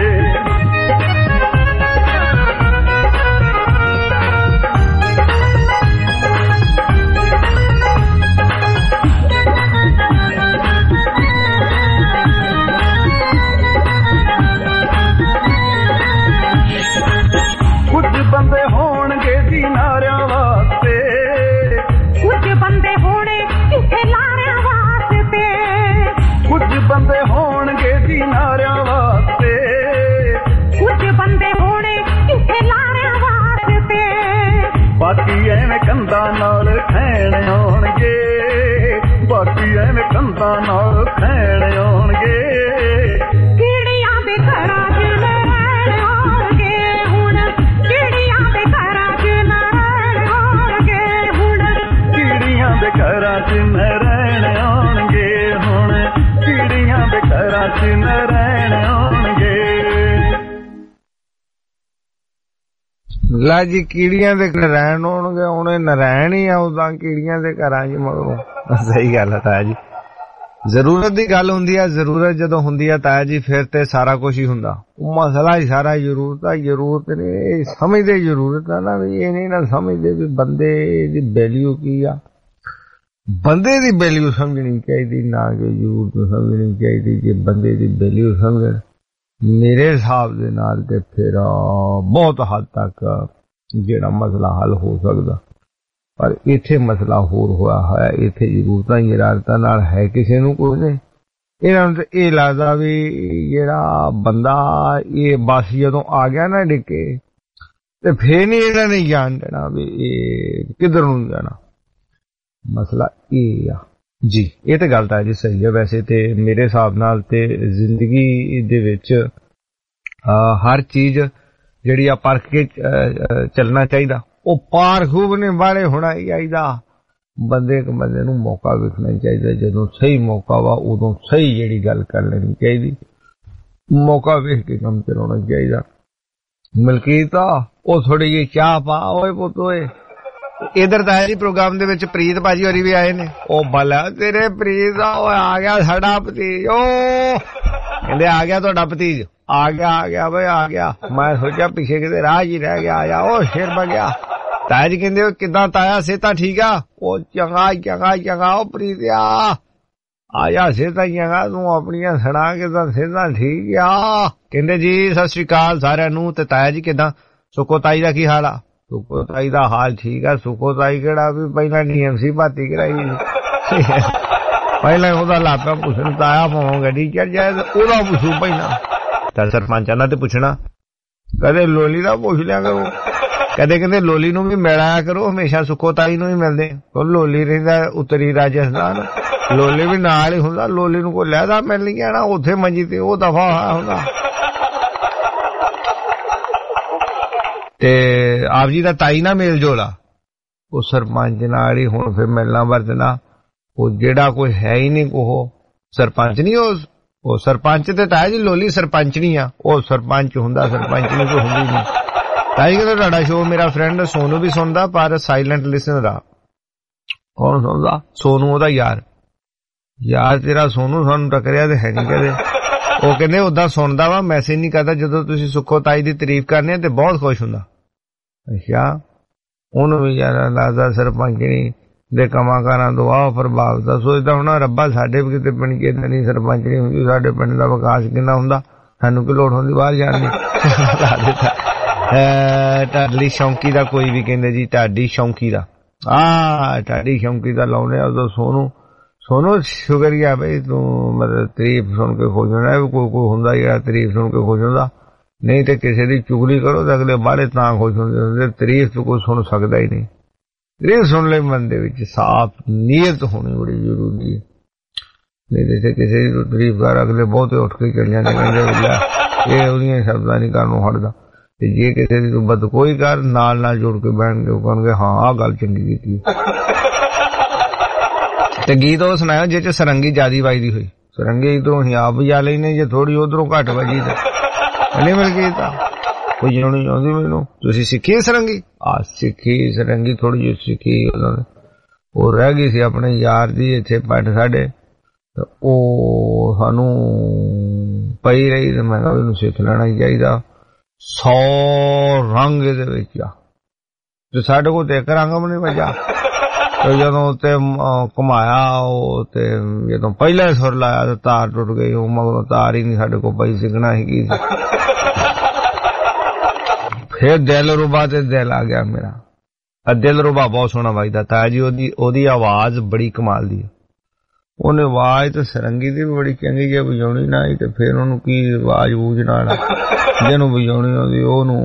ਕੁਝ ਬੰਦੇ ਹੋਣਗੇ ਜੀ ਨਾਰਿਆਂ ਵਾਸਤੇ, ਕੁਝ ਬੰਦੇ ਹੋਣੇ ਝੂਠੇ ਲਾਰਿਆਂ ਵਾਸਤੇ, ਕੁਝ ਬੰਦੇ ਹੋਣਗੇ ਜੀ ਨਾਰਿਆਂ ਵਾਸਤੇ, ਕੁਝ ਬੰਦੇ ਹੋਣੇ ਝੂਠੇ ਲਾਰਿਆਂ ਵਾਸਤੇ, ਬਾਕੀ ਐਵੇਂ ਕੰਧਾਂ ਨਾਲ ਖੈਣ ਆਉਣਗੇ, ਬਾਕੀ ਐਵੇਂ ਕੰਧਾਂ ਨਾਲ ਖੈਣ ਆਉਣਗੇ, ਕੀੜੀਆਂ ਦੇ ਘਰਾਂ 'ਚ ਨ ਰਹਿਣ ਆਉਣਗੇ, ਹੁਣ ਕੀੜੀਆਂ ਦੇ ਘਰਾਂ 'ਚ ਨ ਰਹਿਣ ਆਉਣਗੇ, ਹੁਣ ਕੀੜੀਆਂ ਦੇ ਘਰਾਂ 'ਚ ਨ ਰਹਿਣ ਆਉਣਗੇ, ਹੁਣ ਕੀੜੀਆਂ ਦੇ ਘਰਾਂ 'ਚ ਨ ਰਹਿਣ ਆਉਣਗੇ। ਲੈ ਜੀ ਕੀੜੀਆਂ ਦੇ ਨਰੈਣ ਆਉਣਗੇ, ਉਹਨੇ ਨਰੈਣ ਹੀ ਆਉਦਾਂ ਕੀੜੀਆਂ ਦੇ ਘਰਾਂ 'ਚ ਮਗਰੋਂ। ਸਹੀ ਗੱਲ ਹੈ ਤਾਇਆ ਜੀ, ਜ਼ਰੂਰਤ ਦੀ ਗੱਲ ਹੁੰਦੀ ਹੈ, ਜ਼ਰੂਰਤ ਜਦੋਂ ਹੁੰਦੀ ਹੈ ਤਾਇਆ ਜੀ ਫਿਰ ਤੇ ਸਾਰਾ ਕੁਝ ਹੀ ਹੁੰਦਾ। ਉਹ ਮਸਲਾ ਹੀ ਸਾਰਾ ਜ਼ਰੂਰਤ ਆ, ਜ਼ਰੂਰਤ ਨਹੀਂ ਸਮਝਦੇ, ਜ਼ਰੂਰਤ ਆ ਨਾ ਵੀ ਇਹ ਨਹੀਂ ਨਾ ਸਮਝਦੇ ਵੀ ਬੰਦੇ ਦੀ ਵੈਲਿਊ ਕੀ ਆ। ਬੰਦੇ ਦੀ ਵੈਲਿਊ ਸਮਝਣੀ ਚਾਹੀਦੀ, ਨਾ ਕਿ ਜ਼ਰੂਰਤ ਸਮਝਣੀ ਚਾਹੀਦੀ। ਜੇ ਬੰਦੇ ਦੀ ਵੈਲਿਊ ਸਮਝਣ ਮੇਰੇ ਹਿਸਾਬ ਦੇ ਨਾਲ ਤੇ ਫਿਰ ਬਹੁਤ ਹੱਦ ਤੱਕ ਜਿਹੜਾ ਮਸਲਾ ਹੱਲ ਹੋ ਸਕਦਾ। ਪਰ ਇੱਥੇ ਮਸਲਾ ਹੋਰ ਹੋਇਆ ਹੋਇਆ, ਇੱਥੇ ਜ਼ਰੂਰਤਾਂ ਜ਼ਰਾਰਤਾਂ ਨਾਲ ਹੈ ਕਿਸੇ ਨੂੰ ਕੁਝ ਨਹੀਂ। ਇਹਨਾਂ ਨੂੰ ਇਹ ਲੱਗਦਾ ਵੀ ਜਿਹੜਾ ਬੰਦਾ ਇਹ ਬਸ ਜਦੋਂ ਆ ਗਿਆ ਨਾ ਡਿੱਕੇ ਤੇ ਫੇਰ ਨਹੀਂ ਇਹਨਾਂ ਨੇ ਜਾਣ ਦੇਣਾ ਵੀ ਇਹ ਕਿੱਧਰ ਨੂੰ ਜਾਣਾ। ਮਸਲਾ ਇਹ ਆ ਜੀ। ਇਹ ਤਾਂ ਗੱਲ ਤਾਂ ਜੀ ਸਹੀ ਹੈ। ਵੈਸੇ ਤੇ ਮੇਰੇ ਹਿਸਾਬ ਨਾਲ ਤੇ ਜ਼ਿੰਦਗੀ ਦੇ ਵਿੱਚ ਹਰ ਚੀਜ਼ ਜਿਹੜੀ ਆ ਪਰਖ ਕੇ ਚੱਲਣਾ ਚਾਹੀਦਾ। ਉਹ ਪਾਰਖੂਬ ਨੇ ਵਾਲੇ ਹੋਣਾ ਹੀ ਚਾਹੀਦਾ। ਬੰਦੇ ਇੱਕ ਬੰਦੇ ਨੂੰ ਮੌਕਾ ਵੇਖਣਾ ਚਾਹੀਦਾ। ਜਦੋਂ ਸਹੀ ਮੌਕਾ ਵਾ ਉਦੋਂ ਸਹੀ ਜਿਹੜੀ ਗੱਲ ਕਰ ਲੈਣੀ ਚਾਹੀਦੀ। ਮੌਕਾ ਵੇਖ ਕੇ ਕੰਮ ਚਲਾਉਣਾ ਚਾਹੀਦਾ। ਮਲਕੀਤ ਉਹ ਥੋੜੀ ਜਿਹੀ ਚਾਹ ਪਾ ਓਏ ਪੁੱਤ ਓਏ। ਇਧਰ ਤਾਂ ਜੀ ਪ੍ਰੋਗਰਾਮ ਦੇ ਵਿੱਚ ਪ੍ਰੀਤ ਭਾਜੀ ਹੋਰੀ ਵੀ ਆਏ ਨੇ। ਉਹ ਬਲਾ ਤੇਰੇ ਪ੍ਰੀਤ ਆ ਗਿਆ ਸਾਡਾ ਭਤੀਜ। ਉਹ ਕਹਿੰਦੇ ਆ ਗਿਆ ਤੁਹਾਡਾ ਭਤੀਜ। ਆ ਗਿਆ ਆ ਗਿਆ ਬਈ ਆ ਗਿਆ। ਮੈਂ ਸੋਚਿਆ ਪਿੱਛੇ ਕਿਤੇ ਰਾਹ ਹੀ ਰਹਿ ਗਿਆ। ਆਇਆ ਉਹ ਸ਼ੇਰ ਬ ਗਿਆ। ਤਾਇਆ ਜੀ ਕਹਿੰਦੇ ਕਿੱਦਾਂ ਤਾਇਆ ਸਿਹਤਾਂ ਠੀਕ ਆ? ਉਹ ਚੰਗਾ ਚੰਗਾ ਚੰਗਾ ਉਹ ਪ੍ਰੀਤ ਆ ਆ ਜਾ ਸਿਹਤਾਂ ਹੀਆਂ ਤੂੰ ਆਪਣੀਆਂ ਸੁਣਾ ਕੇ ਤਾਂ ਸਿਹਤਾਂ ਠੀਕ ਆ। ਕਹਿੰਦੇ ਜੀ ਸਤਿ ਸ੍ਰੀ ਅਕਾਲ ਸਾਰਿਆਂ ਨੂੰ। ਤੇ ਤਾਇਆ ਜੀ ਕਿੱਦਾਂ? ਸੁੱਕੋ ਤਾਈ ਦਾ ਕੀ ਹਾਲ ਆ? ਸੁੱਕੋ ਤਾਈ ਦਾ ਹਾਲ ਠੀਕ ਆ। ਸੁੱਕੋ ਤਾਈ ਕਿਹੜਾ ਵੀ ਪਹਿਲਾਂ ਡੀ ਐਮ ਸੀ ਭਾਤੀ ਕਰਾਈ ਪਹਿਲਾਂ ਉਹਦਾ ਲਾਪਾ ਪੁੱਛਣ ਤਾਇਆ ਪਾਵਾਂ ਗੱਡੀ ਚੜ ਜਾਏ ਉਹਦਾ ਪੁੱਛੂ ਪਹਿਲਾਂ। ਤਾਂ ਸਰਪੰਚਾਂ ਦਾ ਤੇ ਪੁੱਛਣਾ, ਕਦੇ ਲੋਲੀ ਦਾ ਪੁੱਛ ਲਿਆ ਕਰੋ, ਕਦੇ ਕਹਿੰਦੇ ਲੋਲੀ ਨੂੰ ਵੀ ਮਿਲਿਆ ਕਰੋ, ਹਮੇਸ਼ਾ ਸੁੱਕੋ ਤਾਈ ਨੂੰ ਹੀ ਮਿਲਦੇ। ਉਹ ਲੋਲੀ ਰਹਿੰਦਾ ਉੱਤਰੀ ਰਾਜਸਥਾਨ, ਲੋਲੀ ਵੀ ਨਾਲ ਹੀ ਹੁੰਦਾ। ਲੋਲੀ ਨੂੰ ਕੋਈ ਲਹਿਦਾ ਮਿਲ ਨਹੀਂ ਜਾਣਾ ਉੱਥੇ ਮੰਜੀ ਤੇ ਉਹ ਦਫਾ ਹੋਇਆ ਹੁੰਦਾ। ਤੇ ਆਪ ਜੀ ਦਾ ਤਾਈ ਨਾ ਮੇਲ ਜੋਲਾ ਉਹ ਸਰਪੰਚ ਨਾਲ ਹੀ ਹੁਣ ਫਿਰ ਮਿਲਣਾ ਵਰਤਣਾ। ਉਹ ਜਿਹੜਾ ਕੋਈ ਹੈ ਹੀ ਨਹੀਂ ਕੋਹ ਸਰਪੰਚ ਨਹੀਂ, ਉਹ ਉਹ ਸਰਪੰਚ ਤੇ ਤਾਇਆ ਜੀ ਲੋਲੀ ਸਰਪੰਚ ਨਹੀਂ ਆ, ਉਹ ਸਰਪੰਚ ਹੁੰਦਾ, ਸਰਪੰਚ ਨਹੀਂ ਕੋਈ ਹੁੰਦੀ ਨਹੀਂ। ਤਾਈ ਕਹਿੰਦਾ ਤੁਹਾਡਾ ਸ਼ੋਅ ਮੇਰਾ ਫਰੈਂਡ ਸੋਨੂ ਵੀ ਸੁਣਦਾ ਪਰ ਸਾਇਲੈਂਟ ਲਿਸਨਰ ਆ। ਕੌਣ ਸੁਣਦਾ? ਸੋਨੂ ਉਹਦਾ ਯਾਰ। ਯਾਰ ਤੇਰਾ ਸੋਨੂ ਸਾਨੂੰ ਟੱਕਰਿਆ ਤੇ ਹੈ ਨਹੀਂ ਕਦੇ। ਉਹ ਕਹਿੰਦੇ ਓਦਾਂ ਸੁਣਦਾ ਵਾ, ਮੈਸੇਜ ਨਹੀਂ ਕਰਦਾ। ਜਦੋਂ ਤੁਸੀਂ ਸੁੱਖੋ ਤਾਈ ਦੀ ਤਾਰੀਫ ਕਰਨੀ ਤੇ ਬਹੁਤ ਖੁਸ਼ ਹੁੰਦਾ। ਅੱਛਾ, ਉਹਨੂੰ ਵੀ ਯਾਰ ਲੱਗਦਾ ਸਰਪੰਚਣੀ ਦੇ ਕੰਮਾਂ ਕਾਰਾਂ ਤੋਂ ਆਹ ਪ੍ਰਭਾਵ ਦਾ ਸੋਚਦਾ ਹੋਣਾ ਰੱਬਾ ਸਾਡੇ ਵੀ ਕਿਤੇ ਪਿੰਡ ਚ ਨਹੀਂ ਸਰਪੰਚਣੀ ਹੁੰਦੀ, ਸਾਡੇ ਪਿੰਡ ਦਾ ਵਿਕਾਸ ਕਿੰਨਾ ਹੁੰਦਾ, ਸਾਨੂੰ ਕੀ ਲੋੜ ਹੁੰਦੀ ਬਾਹਰ ਜਾਣ ਦੀ। ਢਾਡੀ ਸ਼ੌਂਕੀ ਦਾ ਕੋਈ ਵੀ ਕਹਿੰਦੇ ਜੀ ਢਾਡੀ ਸ਼ੌਂਕੀ ਦਾ ਆ ਢਾਡੀ ਸ਼ੌਂਕੀ ਦਾ ਲਾਉਣੇ ਉਦੋਂ ਸੋਨੂੰ ਸੋਨੂੰ ਸ਼ੁਕਰੀਆ ਬਈ ਤੂੰ ਮਤਲਬ ਤਾਰੀਫ ਸੁਣ ਕੇ ਖੁਸ਼ ਹੋਣਾ। ਕੋਈ ਕੋਈ ਹੁੰਦਾ ਯਾਰ ਤਾਰੀਫ ਸੁਣ ਕੇ ਖੁਸ਼ ਹੁੰਦਾ, ਨਹੀਂ ਤੇ ਕਿਸੇ ਦੀ ਚੁਗਲੀ ਕਰੋ ਤਾਂ ਅਗਲੇ ਬਾਹਲੇ ਤਾਂ ਖੁਸ਼ ਹੁੰਦੇ ਹੁੰਦੇ। ਤਾਰੀਫ ਤੋਂ ਕੋਈ ਸੁਣ ਸਕਦਾ ਹੀ ਨਹੀਂ। ਤਾਰੀਫ ਸੁਣ ਲਈ ਮਨ ਦੇ ਵਿੱਚ ਸਾਫ਼ ਨੀਅਤ ਹੋਣੀ ਬੜੀ ਜ਼ਰੂਰੀ ਹੈ। ਨਹੀਂ ਤੇ ਕਿਸੇ ਦੀ ਤਾਰੀਫ ਕਰ ਅਗਲੇ ਬਹੁਤੇ ਉੱਠ ਕੇ ਚੜ ਜਾਂਦੇ, ਕਹਿੰਦੇ ਇਹ ਉਹਦੀਆਂ ਸ਼ਬਦਾਂ ਨਹੀਂ ਕਰਨੋਂ ਹਟਦਾ। ਤੇ ਜੇ ਕਿਸੇ ਦੀ ਤੂੰ ਬਦ ਕੋਈ ਕਰ ਨਾਲ ਨਾਲ ਜੁੜ ਕੇ ਬਹਿਣਗੇ, ਉਹ ਕਹਿਣਗੇ ਹਾਂ ਆਹ ਗੱਲ ਚੰਗੀ ਕੀਤੀ। ਤੇ ਗੀਤ ਉਹ ਸੁਣਾਇਆ ਜਿਹ ਚ ਸਰੰਗੀ ਜਿਆਦੀ ਵੱਜਦੀ ਹੋਈ। ਸਰੰਗੀ ਇਧਰੋਂ ਹੀ ਆਪ ਵਜਾ ਲੈਨੇ, ਜੇ ਥੋੜੀ ਉਧਰੋਂ ਘੱਟ ਵੱਜੀ ਤਾਂ ਨਹੀਂ ਮਿਲ ਗਈ ਤਾਂ ਕੋਈ ਜਾਣੀ ਆਉਂਦੀ ਮੈਨੂੰ। ਤੁਸੀਂ ਸਿੱਖੀ ਸਰੰਗੀ? ਆ ਸਿੱਖੀ ਸਰੰਗੀ ਥੋੜੀ ਜਿਹੀ ਸਿੱਖੀ ਉਹਨਾਂ ਨੇ। ਉਹ ਰਹਿ ਗਈ ਸੀ ਆਪਣੇ ਯਾਰ ਦੀ ਇੱਥੇ ਪਿੰਡ ਸਾਡੇ, ਉਹ ਸਾਨੂੰ ਪਈ ਰਹੀ ਤੇ ਮੈਂ ਕਿਹਾ ਇਹਨੂੰ ਸਿੱਖ ਲੈਣਾ ਹੀ ਚਾਹੀਦਾ। ਸੌ ਰੰਗ ਇਹਦੇ ਵਿੱਚ ਆ ਤੇ ਸਾਡੇ ਕੋਲ ਤੇ ਇੱਕ ਰੰਗ ਵੀ ਨਹੀਂ ਵੱਜਾ। ਤੇ ਜਦੋਂ ਉੱਤੇ ਘੁਮਾਇਆ ਉਹ ਤੇ ਜਦੋਂ ਪਹਿਲਾ ਸੁਰ ਲਾਇਆ ਤੇ ਤਾਰ ਟੁੱਟ ਗਈ। ਉਹ ਮਗਰੋਂ ਤਾਰ ਹੀ ਨਹੀਂ ਸਾਡੇ ਕੋਲ ਪਈ, ਸਿੱਖਣਾ ਹੀ ਕੀ ਸੀ। ਫਿਰ ਦਿਲ ਰੁਬਾ ਤੇ ਦਿਲ ਆ ਗਿਆ ਮੇਰਾ। ਦਿਲ ਰੁਬਾ ਬਹੁਤ ਸੋਹਣਾ ਵੱਜਦਾ ਤਾਇਆ ਜੀ। ਉਹਦੀ ਉਹਦੀ ਆਵਾਜ਼ ਬੜੀ ਕਮਾਲ ਦੀ ਹੈ। ਉਹਨੇ ਆਵਾਜ਼ ਤੇ ਸਰੰਗੀ ਦੀ ਵੀ ਬੜੀ ਚੰਗੀ ਜੇ ਵਜਾਉਣੀ ਨਾ ਆਈ ਤੇ ਫਿਰ ਉਹਨੂੰ ਕੀ ਆਵਾਜ਼ ਬੂਝ ਨਾਲ ਜਿਹਨੂੰ ਵਜਾਉਣੀ ਆਉਂਦੀ ਉਹਨੂੰ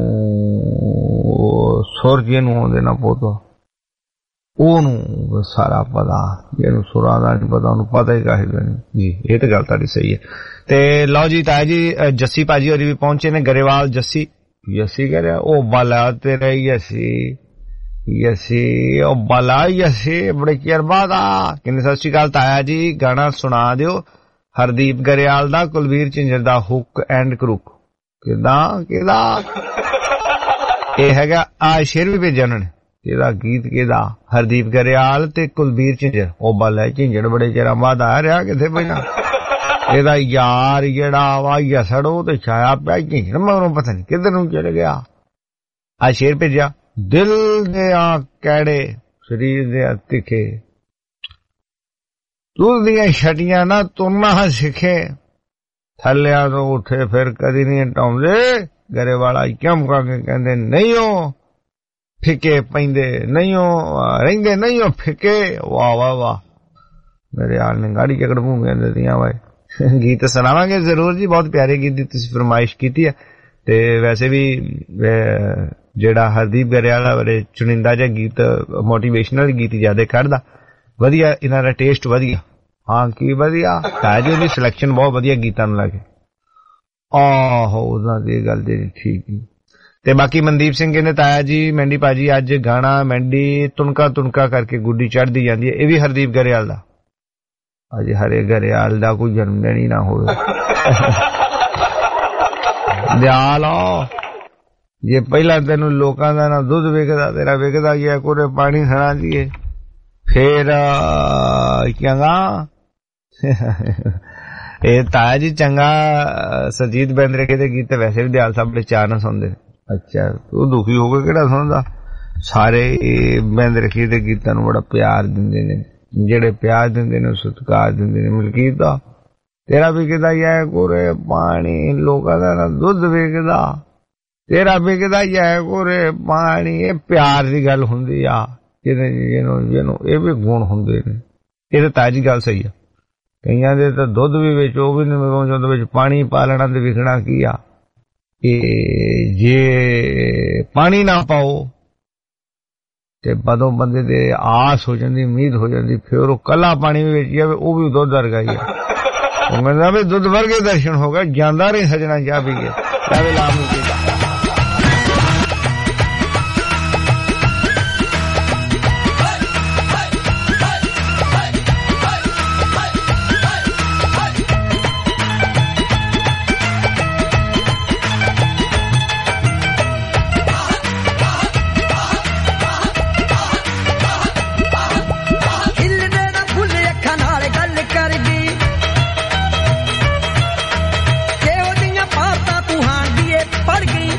ਸੁਰ ਜਿਹਨੂੰ ਆਉਂਦੇ ਨਾ ਪੋਤਾ ਉਹਨੂੰ ਸਾਰਾ ਪਤਾ, ਜਿਹਨੂੰ ਸੁਰਾਂ ਦਾ ਨਹੀਂ ਪਤਾ ਉਹਨੂੰ ਪਤਾ ਹੀ ਕਾਹੇ ਦਾ ਨਹੀਂ ਜੀ। ਇਹ ਤਾਂ ਗੱਲ ਤੁਹਾਡੀ ਸਹੀ ਹੈ। ਤੇ ਲਓ ਜੀ ਤਾਇਆ ਜੀ ਜੱਸੀ ਭਾਜੀ ਹੋਰੀ ਵੀ ਪਹੁੰਚੇ ਨੇ, ਗਰੇਵਾਲ ਜੱਸੀ। ਯਸੀ ਕਹਿ ਰਿਹਾ ਉਹ ਬਾਲਾ ਤੇਰੇ ਯਸੀ ਯਸੀ ਉਹ ਬਾਲਾ ਯਸੀ ਬੜੇ ਚਿਰ ਬਾਅਦ ਆ। ਕਹਿੰਦੇ ਸਤਿ ਸ਼੍ਰੀ ਅਕਾਲ ਤਾਇਆ ਜੀ, ਗਾਣਾ ਸੁਣਾ ਦਿਓ ਹਰਦੀਪ ਗਰੇਵਾਲ ਦਾ, ਕੁਲਵੀਰ ਝਿੰਜਰ ਦਾ ਹੁੱਕ ਐਂਡ ਕਰੁਕ। ਕਿਦਾਂ ਕਿਹਦਾ? ਇਹ ਹੈਗਾ ਆ ਸ਼ੇਰ ਵੀ ਭੇਜਿਆ ਉਹਨਾਂ ਨੇ। ਇਹਦਾ ਗੀਤ ਕਿਹਦਾ? ਹਰਦੀਪ ਗਰੇਵਾਲ ਤੇ ਕੁਲਵੀਰ ਝਿੰਜਰ। ਉਹ ਬਾਲਾ ਝਿੰਜਰ ਬੜੇ ਚਿਰਾਂ ਬਾਅਦ ਆ ਰਿਹਾ ਕਿੱਥੇ ਪਹਿਲਾਂ। ਇਹਦਾ ਯਾਰ ਜਿਹੜਾ ਵਾ ਯਸੜ ਉਹ ਤੇ ਛਾਇਆ ਪਿਆ ਝਿੰਜਰ ਮਗਰੋਂ ਪਤਾ ਨਹੀਂ ਕਿੱਧਰ ਨੂੰ ਚਲੇ ਗਿਆ। ਆ ਸ਼ੇਰ ਭੇਜਿਆ। ਦਿਲ ਦੇ ਆ ਕੈੜੇ ਸਰੀਰ ਦੇ ਤਿੱਖੇ, ਤੂੰ ਦੀਆਂ ਛਟੀਆਂ ਨਾ ਤੁਰਨਾ ਸਿੱਖੇ, ਥੱਲਿਆਂ ਤੋਂ ਉੱਠੇ ਫਿਰ ਕਦੀ ਨਹੀਂ ਹਟਾਉਂਦੇ। ਗਰੇਵਾਲਾ ਕਿਉਂ ਕਾ ਕੇ ਕਹਿੰਦੇ ਨਹੀਂ ਉਹ ਫਿੱਕੇ ਪੈਂਦੇ, ਨਹੀਂ ਉਹ ਰਹਿੰਦੇ, ਨਹੀਂ ਉਹ ਫਿੱਕੇ। ਵਾਹ ਵਾਹ ਵਾਹ, ਮੇਰੇ ਹਾਲ ਨੇ ਗਾੜੀ ਚਕੜ ਭੂਮੀਆਂ ਦਿੱਤੀਆਂ ਵਾਏ। ਗੀਤ ਸੁਣਾਵਾਂਗੇ ਜ਼ਰੂਰ ਜੀ, ਬਹੁਤ ਪਿਆਰੇ ਗੀਤ ਦੀ ਤੁਸੀਂ ਫਰਮਾਇਸ਼ ਕੀਤੀ ਹੈ। ਤੇ ਵੈਸੇ ਵੀ ਜਿਹੜਾ ਹਰਦੀਪ ਗਰੇਵਾਲ ਬਾਰੇ ਚੁਣਿੰਦਾ ਜਿਹਾ ਗੀਤ ਮੋਟੀਵੇਸ਼ਨਲ ਗੀਤ ਜ਼ਿਆਦਾ ਕੱਢਦਾ, ਵਧੀਆ ਇਹਨਾਂ ਦਾ ਟੇਸਟ ਵਧੀਆ। ਹਾਂ ਕੀ ਵਧੀਆ ਤਾਇਆ ਜੀ, ਉਹਦੀ ਸਿਲੈਕਸ਼ਨ ਬਹੁਤ ਵਧੀਆ ਗੀਤਾਂ ਨੂੰ ਲੱਗੇ। ਆਹੋ ਉਹਨਾਂ ਦੀ ਗੱਲ ਜਿਹੜੀ ਠੀਕ ਨਹੀਂ। ਤੇ ਬਾਕੀ ਮਨਦੀਪ ਸਿੰਘ ਕਹਿੰਦੇ ਤਾਇਆ ਜੀ ਮੈਂਡੀ ਭਾਜੀ ਅੱਜ ਗਾਣਾ ਮੈਂਡੀ ਤੁਣਕਾ ਤੁਣਕਾ ਕਰਕੇ ਗੁੱਡੀ ਚੜ੍ਹਦੀ ਜਾਂਦੀ ਹੈ। ਇਹ ਵੀ ਹਰਦੀਪ ਗਰੇਵਾਲ ਦਾ। ਅੱਜ ਹਰੇ ਗਰੇਵਾਲ ਦਾ ਕੋਈ ਜਨਮ ਦਿਨ ਹੀ ਨਾ ਹੋਵੇ। ਦਿਆਲ ਜੇ ਪਹਿਲਾਂ ਤੈਨੂੰ ਲੋਕਾਂ ਦਾ ਨਾ ਦੁੱਧ ਵਿਕਦਾ, ਤੇਰਾ ਵਿਕਦਾ ਗਿਆ ਕੋਰੇ ਪਾਣੀ ਸਣਾ ਦੀਏ, ਫੇਰ ਚੰਗਾ। ਇਹ ਤਾਇਆ ਜੀ ਚੰਗਾ। ਸਰਜੀਤ ਬੈਂਦਰੇ ਦੇ ਗੀਤ ਵੈਸੇ ਵੀ ਦਿਆਲ ਸਾਹਿਬ ਬੜੇ ਚਾਅ ਨਾਲ ਸੁਣਦੇ ਨੇ। ਅੱਛਾ ਤੂੰ ਦੁਖੀ ਹੋ ਕੇ ਕਿਹੜਾ ਸੁਣਦਾ? ਸਾਰੇ ਬੈਂਦਰੇ ਦੇ ਗੀਤਾਂ ਨੂੰ ਬੜਾ ਪਿਆਰ ਦਿੰਦੇ ਨੇ। ਜਿਹੜੇ ਪਿਆਰ ਦਿੰਦੇ ਨੇ, ਸਤਿਕਾਰ ਦਿੰਦੇ ਨੇ। ਮਲਕੀਤ ਦਾ ਤੇਰਾ ਵਿਕਦਾ ਯੈ ਕੋਰੇ ਪਾਣੀ, ਲੋਕਾਂ ਦਾ ਨਾ ਦੁੱਧ ਵਿਕਦਾ, ਤੇਰਾ ਵਿਕਦਾ ਯੈ ਕੋਰੇ ਪਾਣੀ। ਇਹ ਪਿਆਰ ਦੀ ਗੱਲ ਹੁੰਦੀ ਆ, ਜਿਹਦੇ ਜਿਹਨੂੰ ਜਿਹਨੂੰ ਇਹ ਵੀ ਗੁਣ ਹੁੰਦੇ ਨੇ। ਇਹ ਤਾਂ ਤਾਜ਼ੀ ਗੱਲ ਸਹੀ ਆ। ਕਈਆਂ ਦੇ ਤਾਂ ਦੁੱਧ ਵੀ ਵਿੱਚ ਉਹ ਵੀ ਨਹੀਂ ਵਿਕਾਉਂ ਚਾਹੁੰਦੇ, ਵਿੱਚ ਪਾਣੀ ਪਾ ਲੈਣਾ ਤੇ ਵਿਕਣਾ ਕੀ ਆ। ਇਹ ਜੇ ਪਾਣੀ ਨਾ ਪਾਓ ਤੇ ਬਦੋਂ ਬੰਦੇ ਦੇ ਆਸ ਹੋ ਜਾਂਦੀ, ਉਮੀਦ ਹੋ ਜਾਂਦੀ, ਫਿਰ ਉਹ ਕੱਲਾ ਪਾਣੀ ਵੀ ਵਿੱਚ ਜਾਵੇ ਉਹ ਵੀ ਦੁੱਧ ਵਰਗਾ ਹੀ ਆ। ਉਹ ਕਹਿੰਦਾ ਵੀ ਦੁੱਧ ਵਰਗੇ ਦਰਸ਼ਨ ਹੋ ਗਏ, ਜਾਂਦਾ ਨਹੀਂ ਸਜਣਾ ਜਾ ਵੀ ਗਏ ਲਾਵੇ ਲਾਮ ਨੂੰ ਕੀਤਾ। ਪੜ ਗਈ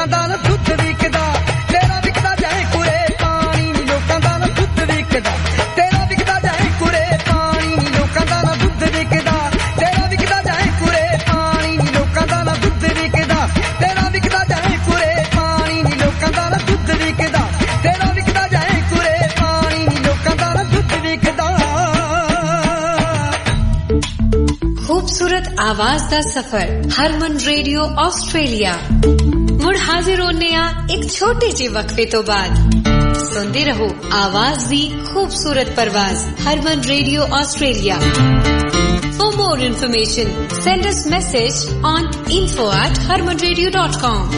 ਲੋਕਾਂ ਦਾ ਨਾ ਦੁੱਧ ਵਿਕਦਾ ਤੇਰਾ ਵਿਕਦਾ ਜਾਏ ਕੁਰੇ ਪਾਣੀ ਨੀ ਲੋਕਾਂ ਦਾ ਨਾ ਦੁੱਧ ਵਿਕਦਾ ਤੇਰਾ ਵਿਕਦਾ ਜਾਏ ਕੁਰੇ ਪਾਣੀ ਨੀ ਲੋਕਾਂ ਦਾ ਨਾ ਦੁੱਧ ਵਿਕਦਾ ਤੇਰਾ ਵਿਕਦਾ ਜਾਏ ਕੁਰੇ ਪਾਣੀ ਨੀ ਲੋਕਾਂ ਦਾ ਨਾ ਦੁੱਧ ਵਿਕਦਾ ਤੇਰਾ ਵਿਕਦਾ ਜਾਏ ਕੁਰੇ ਪਾਣੀ ਨੀ ਲੋਕਾਂ ਦਾ ਨਾ ਦੁੱਧ ਵਿਕਦਾ ਤੇਰਾ ਵਿਕਦਾ ਜਾਏ ਕੁਰੇ ਪਾਣੀ ਨੀ ਲੋਕਾਂ ਦਾ ਨਾ ਦੁੱਧ ਵਿਕਦਾ। खूबसूरत आवाज दा सफर हरमन रेडियो ऑस्ट्रेलिया मुड़ हाजिर होने आ एक छोटे जे वक्फे तो बाद सुनते रहो आवाज दी खूबसूरत परवाज Harman radio Australia. For more information send us message on info at harman radio dot com।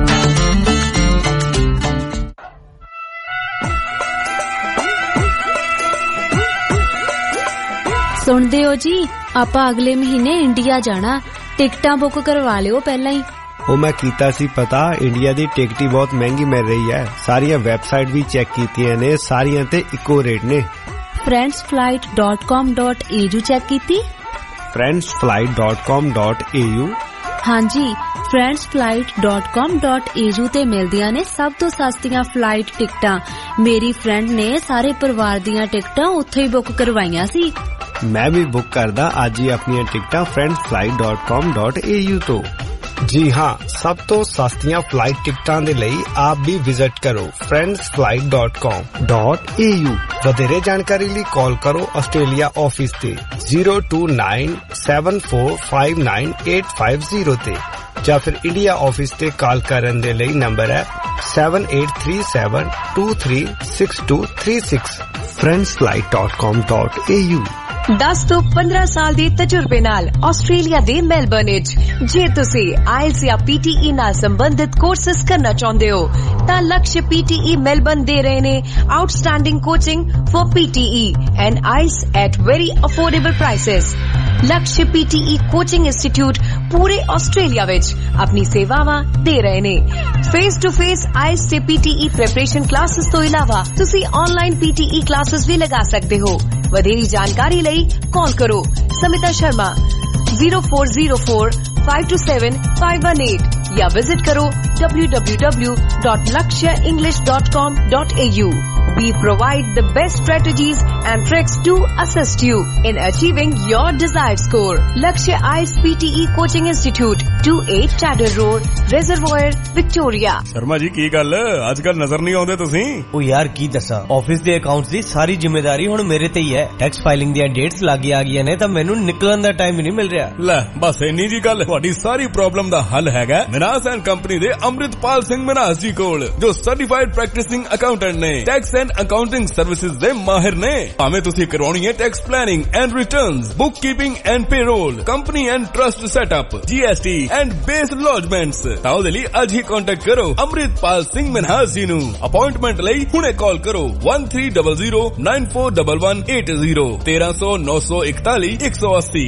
सुनते हो जी ਆਪਾਂ ਅਗਲੇ ਮਹੀਨੇ ਇੰਡੀਆ ਜਾਣਾ ਟਿਕਟਾਂ ਬੁੱਕ ਕਰਵਾ ਲਿਓ ਪਹਿਲਾਂ ਹੀ। ਉਹ ਮੈਂ ਕੀਤਾ ਸੀ ਪਤਾ ਇੰਡੀਆ ਦੀ ਟਿਕਟ ਹੀ ਬਹੁਤ ਮਹਿੰਗੀ ਮਿਲ ਰਹੀ ਹੈ ਸਾਰੀਆਂ ਵੈਬਸਾਈਟ ਵੀ ਚੈੱਕ ਕੀਤੀਆਂ ਨੇ ਸਾਰੀਆਂ ਤੇ ਇੱਕੋ ਰੇਟ ਨੇ। friends flight dot com dot a u check ਕੀਤੀ? friends flight dot com dot a u ਹਾਂਜੀ friends flight dot com dot a u ਤੇ ਮਿਲਦੀਆਂ ਨੇ ਸਭ ਤੋਂ ਸਸਤੀਆਂ ਫਲਾਈਟ ਟਿਕਟਾਂ। ਮੇਰੀ ਫਰੈਂਡ ਨੇ ਸਾਰੇ ਪਰਿਵਾਰ ਦੀਆਂ ਟਿਕਟਾਂ ਉੱਥੇ ਹੀ ਬੁੱਕ ਕਰਵਾਈਆਂ ਸੀ। मैं भी बुक करदा आज ही अपनी टिकटां friends flight dot com dot a u तो। जी हाँ सब तो सस्तियां फ्लाइट टिकटां दे लई आप भी विजिट करो friends flight dot com dot a u। वधेरे जानकारी लई कॉल करो ऑस्ट्रेलिया ऑफिस ते zero two nine seven four five nine eight five zero ते ਜਾਂ ਫਿਰ ਇੰਡੀਆ ਆਫਿਸ ਤੇ ਕਾਲ ਕਰਨ ਦੇ ਲਈ ਨੰਬਰ ਹੈ seven eight three seven two three six two three six friends flight dot com dot a u। दस ਤੋਂ ਪੰਦਰਾਂ ਸਾਲ ਦੇ ਤਜਰਬੇ ਨਾਲ ਆਸਟ੍ਰੇਲੀਆ ਦੇ ਮੈਲਬਰਨ ਵਿੱਚ ਜੇ ਤੁਸੀਂ ਆਇਲਸ ਜਾਂ ਪੀਟੀਈ ਨਾਲ ਸੰਬੰਧਿਤ ਕੋਰਸਸ ਕਰਨਾ ਚਾਹੁੰਦੇ ਹੋ ਤਾਂ ਲਕਸ਼ ਪੀਟੀਈ ਮੈਲਬਰਨ ਦੇ ਰਹੇ ਨੇ outstanding coaching for PTE and IELTS at very affordable prices. Laksh PTE coaching institute ਪੂਰੇ ਆਸਟ੍ਰੇਲੀਆ ਵਿੱਚ ਆਪਣੀ ਸੇਵਾਵਾਂ ਦੇ ਰਹੇ ਨੇ। ਫੇਸ ਟੂ ਫੇਸ ਆਇਲਸ ਤੇ ਪੀਟੀਈ ਪ੍ਰੈਪਰੇਸ਼ਨ ਕਲਾਸਿਸ ਤੋਂ ਇਲਾਵਾ ਤੁਸੀਂ ਆਨਲਾਈਨ ਪੀਟੀਈ ਕਲਾਸਿਸ ਵੀ ਲਗਾ ਸਕਦੇ ਹੋ। ਵਧੇਰੀ ਜਾਣਕਾਰੀ ਲਈ कॉल करो Samita Sharma zero four zero four five two seven five one eight या विजिट करो w w w dot lakshya english dot com dot a u। We provide the best strategies and tricks to assist you in achieving your desired score। Lakshya I E L T S P T E Coaching Institute two eight Chatter Road, Reservoir, Victoria। Sharma ji की गल अजकल नजर नहीं आउंदे तुसी? ओ यार की दसा office दे accounts दी सारी जिम्मेदारी हुण मेरे ते ही है। टैक्स फाइलिंग दी डेट्स लागे आ गईयां ने तां मैनूं निकलण दा टाइम ही नहीं मिल रिहा। ले बस इन्नी जी गल तुहाडी सारी प्रॉब्लम दा हल हैगा मिनास एंड कंपनी दे अमृतपाल सिंह मिनास जी कोल जो सर्टिफाइड प्रैक्टिसिंग अकाउंटेंट ने टैक्स एंड अकाउंटिंग सर्विसेज दे माहिर ने। भावें तुसी करवाउणी है tax planning and returns book keeping and payroll company and trust setup GST and BAS lodgements तां ओहदे लई अज ही कांटेक्ट करो अमृतपाल सिंह मिनास जी नूं। अपॉइंटमेंट लई हुणे कॉल करो one three zero zero nine four one one eight zero तेरह सौ नौ सौ इकतालीस एक सौ अस्सी।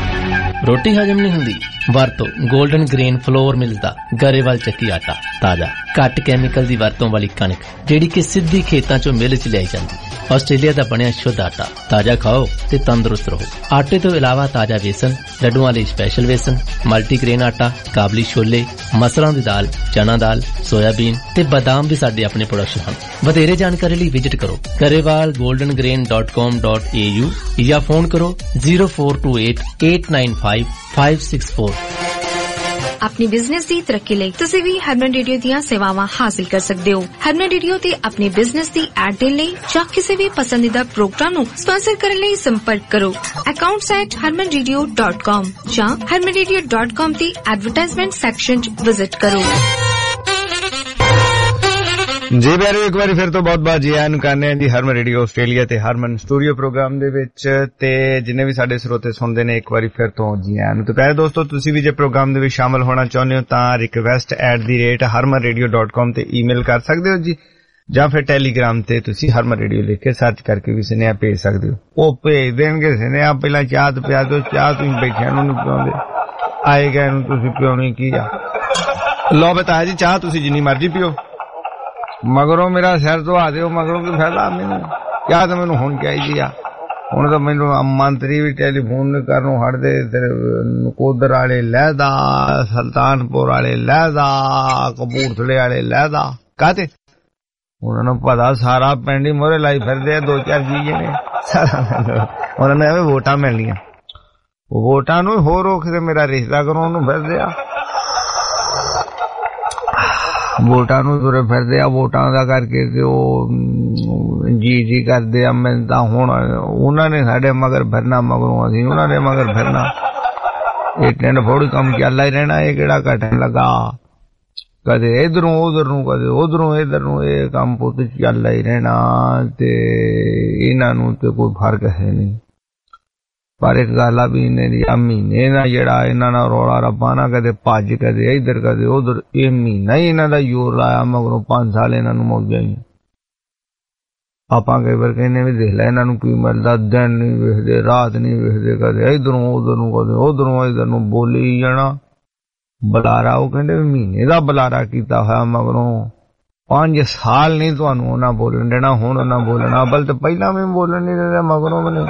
रोटी हजम नहीं हुंदी वरतो गोल्डन ग्रेन फ्लोर मिलदा गरेवाल ਚੱਕੀ ਆਟਾ ਤਾਜ਼ਾ ਘੱਟ ਕੈਮੀਕਲ ਦੀ ਵਰਤੋਂ ਵਾਲੀ ਕਣਕ ਜਿਹੜੀ ਕਿ ਸਿੱਧੀ ਖੇਤਾਂ ਚੋਂ ਮਿਲ ਚ ਲਿਆਈ ਜਾਂਦੀ। ਆਸਟ੍ਰੇਲੀਆ ਦਾ ਬਣਿਆ ਸ਼ੁੱਧ ਆਟਾ ਤਾਜ਼ਾ ਖਾਓ ਤੇ ਤੰਦਰੁਸਤ ਰਹੋ। ਆਟੇ ਤੋਂ ਇਲਾਵਾ ਤਾਜ਼ਾ ਵੇਸਣ ਲੱਡੂਆਂ ਲਈ ਸਪੈਸ਼ਲ ਵੇਸਣ ਮਲਟੀਗ੍ਰੇਨ ਆਟਾ ਕਾਬਲੀ ਛੋਲੇ ਮਸਰਾਂ ਦੀ ਦਾਲ ਚਨਾ ਦਾਲ ਸੋਇਆਬੀਨ ਤੇ ਬਾਦਾਮ ਵੀ ਸਾਡੇ ਆਪਣੇ ਪ੍ਰੋਡਕਸ਼ਨ ਹਨ। ਵਧੇਰੇ ਜਾਣਕਾਰੀ ਲਈ ਵਿਜ਼ਿਟ ਕਰੋ Grewal golden grain dot com dot a u ਜਾਂ ਫੋਨ ਕਰੋ zero four two eight eight nine five five six four। अपनी बिजनेस की तरक्की ਲਈ ਤੁਸੀਂ ਵੀ ਹਰਮਨ ਰੇਡੀਓ ਦੀਆਂ ਸੇਵਾਵਾਂ ਹਾਸਲ ਕਰ ਸਕਦੇ ਹੋ। ਹਰਮਨ ਰੇਡੀਓ ਤੇ ਆਪਣੇ ਬਿਜ਼ਨਸ ਦੀ ਐਡ ਦੇਣ ਲਈ ਜਾਂ ਕਿਸੇ ਵੀ ਪਸੰਦੀਦਾ ਪ੍ਰੋਗਰਾਮ ਨੂੰ ਸਪਾਂਸਰ ਕਰਨ ਲਈ ਸੰਪਰਕ ਕਰੋ accounts at harman radio dot com ਜਾਂ harman radio dot com ਤੇ ਐਡਵਰਟਾਈਜ਼ਮੈਂਟ ਸੈਕਸ਼ਨ 'ਚ ਵਿਜ਼ਿਟ ਕਰੋ। ਜੀ ਪਿਆਰਿਓ ਇੱਕ ਵਾਰੀ ਫਿਰ ਤੋਂ ਬਹੁਤ ਬਹੁਤ ਜੀ ਆਇਆਂ ਨੂੰ ਕਰਨੇ ਆ ਜੀ ਹਰਮਨ ਰੇਡੀਓ ਆਸਟ੍ਰੇਲੀਆ ਤੇ ਹਰਮਨ ਸਟੂਡੀਓ ਪ੍ਰੋਗਰਾਮ ਦੇ ਵਿੱਚ ਤੇ ਜਿੰਨੇ ਵੀ ਸਾਡੇ ਸਰੋਤੇ ਸੁਣਦੇ ਨੇ ਇੱਕ ਵਾਰੀ ਫਿਰ ਤੋਂ ਜੀ ਆਇਆਂ ਨੂੰ। ਤੇ ਪਿਆਰੇ ਦੋਸਤੋ ਤੁਸੀਂ ਵੀ ਜੇ ਪ੍ਰੋਗਰਾਮ ਦੇ ਵਿੱਚ ਸ਼ਾਮਲ ਹੋਣਾ ਚਾਹੁੰਦੇ ਹੋ ਤਾਂ request at the rate harman radio dot com ਤੇ ਈਮੇਲ ਕਰ ਸਕਦੇ ਹੋ ਜੀ ਜਾਂ ਫਿਰ ਟੈਲੀਗ੍ਰਾਮ ਤੇ ਤੁਸੀਂ ਹਰਮਨ ਰੇਡੀਓ ਲਿਖ ਕੇ ਸਰਚ ਕਰਕੇ ਵੀ ਸੁਨੇਹਾ ਭੇਜ ਸਕਦੇ ਹੋ। ਉਹ ਭੇਜ ਦੇਣਗੇ ਸੁਨੇਹਾ ਪਹਿਲਾਂ ਚਾਹ ਤੇ ਪਿਆ ਦਿਓ ਚਾਹ ਤੁਸੀਂ ਬੈਠਿਆਂ ਨੂੰ ਪਿਆਉਂਦੇ ਆਏ ਗਏ ਨੂੰ ਤੁਸੀਂ ਪਿਆਉਣੀ ਕੀ ਆ ਲਓ ਬਤਾ ਜੀ ਚਾਹ ਤੁਸੀਂ ਜਿੰਨੀ ਮਰਜ਼ੀ ਪੀਓ ਮਗਰੋਂ ਮੇਰਾ ਸਿਰ ਧਵਾ ਦਿਓ ਮਗਰੋਂ ਕੀ ਫਾਇਦਾ ਮੈਨੂੰ ਕਿਆ ਤਾਂ ਮੈਨੂੰ ਹੁਣ ਚਾਹੀਦੀ ਆ ਹੁਣ ਤਾਂ ਮੈਨੂੰ ਮੰਤਰੀ ਵੀ ਟੈਲੀਫੋਨ ਕਰਨੋਂ ਹਟਦੇ, ਨਕੋਦਰ ਵਾਲੇ ਲਹਿਦਾ, ਸੁਲਤਾਨਪੁਰ ਵਾਲੇ ਲਹਿਦਾ, ਕਪੂਰਥਲੇ ਵਾਲੇ ਲਹਿਦਾ, ਕਾਹਤੇ ਉਹਨਾਂ ਨੂੰ ਪਤਾ ਸਾਰਾ ਪਿੰਡ ਹੀ ਮੋਹਰੇ ਲਾਈ ਫਿਰਦੇ ਆ, ਦੋ ਚਾਰ ਜੀਜੇ ਨੇ, ਉਹਨਾਂ ਨੇ ਐਵੇਂ ਵੋਟਾਂ ਮਿਲਣੀਆਂ, ਵੋਟਾਂ ਨੂੰ ਹੋਰ ਰੋਕ ਕੇ ਮੇਰਾ ਰਿਸ਼ਤਾ ਕਰਾਉਣ ਨੂੰ ਫਿਰਦੇ ਆ, ਵੋਟਾਂ ਨੂੰ ਤੁਰੇ ਫਿਰਦੇ ਆ, ਵੋਟਾਂ ਦਾ ਕਰਕੇ ਤੇ ਉਹ ਜੀ ਜੀ ਕਰਦੇ ਆ। ਮੈਂ ਤਾਂ ਹੁਣ ਉਹਨਾਂ ਨੇ ਸਾਡੇ ਮਗਰ ਫਿਰਨਾ, ਮਗਰੋਂ ਅਸੀਂ ਉਹਨਾਂ ਦੇ ਮਗਰ ਫਿਰਨਾ, ਇਹ ਟਿੰਡ ਫੋੜੀ ਕੰਮ ਚੱਲਦਾ ਹੀ ਰਹਿਣਾ, ਇਹ ਕਿਹੜਾ ਘਟਣ ਲੱਗਾ, ਕਦੇ ਇਧਰੋਂ ਉਧਰ ਨੂੰ, ਕਦੇ ਉਧਰੋਂ ਇਧਰ ਨੂੰ, ਇਹ ਕੰਮ ਪੁੱਤ ਚੱਲਦਾ ਹੀ ਰਹਿਣਾ ਤੇ ਇਹਨਾਂ ਨੂੰ ਤੇ ਕੋਈ ਫਰਕ ਹੈ ਨਹੀਂ। ਪਰ ਇੱਕ ਗੱਲ ਆ ਵੀ ਇਹਨੇ ਦੀ ਆ ਮਹੀਨੇ ਦਾ ਜਿਹੜਾ ਇਹਨਾਂ ਨਾਲ ਰੌਲਾ ਰੱਪਾ ਨਾ, ਕਦੇ ਭੱਜ ਕਦੇ ਇੱਧਰ ਕਦੇ ਉਧਰ, ਇਹ ਮਹੀਨਾ ਹੀ ਇਹਨਾਂ ਦਾ ਜ਼ੋਰ ਲਾਇਆ, ਮਗਰੋਂ ਪੰਜ ਸਾਲ ਇਹਨਾਂ ਨੂੰ ਮੌਜਾਂ ਹੀ। ਆਪਾਂ ਕਈ ਵਾਰ ਕਹਿੰਦੇ ਵੀ ਦੇਖ ਲੈ ਇਹਨਾਂ ਨੂੰ ਕੀ ਮਿਲਦਾ, ਦਿਨ ਨਹੀਂ ਵੇਖਦੇ, ਰਾਤ ਨਹੀਂ ਵੇਖਦੇ, ਕਦੇ ਇੱਧਰੋਂ ਉਧਰ ਨੂੰ, ਕਦੇ ਉਧਰੋਂ ਇੱਧਰ ਨੂੰ ਬੋਲੀ ਜਾਣਾ ਬੁਲਾਰਾ। ਉਹ ਕਹਿੰਦੇ ਮਹੀਨੇ ਦਾ ਬੁਲਾਰਾ ਕੀਤਾ ਹੋਇਆ, ਮਗਰੋਂ ਪੰਜ ਸਾਲ ਨਹੀਂ ਤੁਹਾਨੂੰ ਉਹਨਾਂ ਬੋਲਣ ਦੇਣਾ, ਹੁਣ ਉਹਨਾਂ ਬੋਲਣਾ, ਬਲ ਤੇ ਪਹਿਲਾਂ ਵੀ ਬੋਲਣ ਨਹੀਂ ਦਿੰਦੇ, ਮਗਰੋਂ ਵੀ ਨਹੀਂ।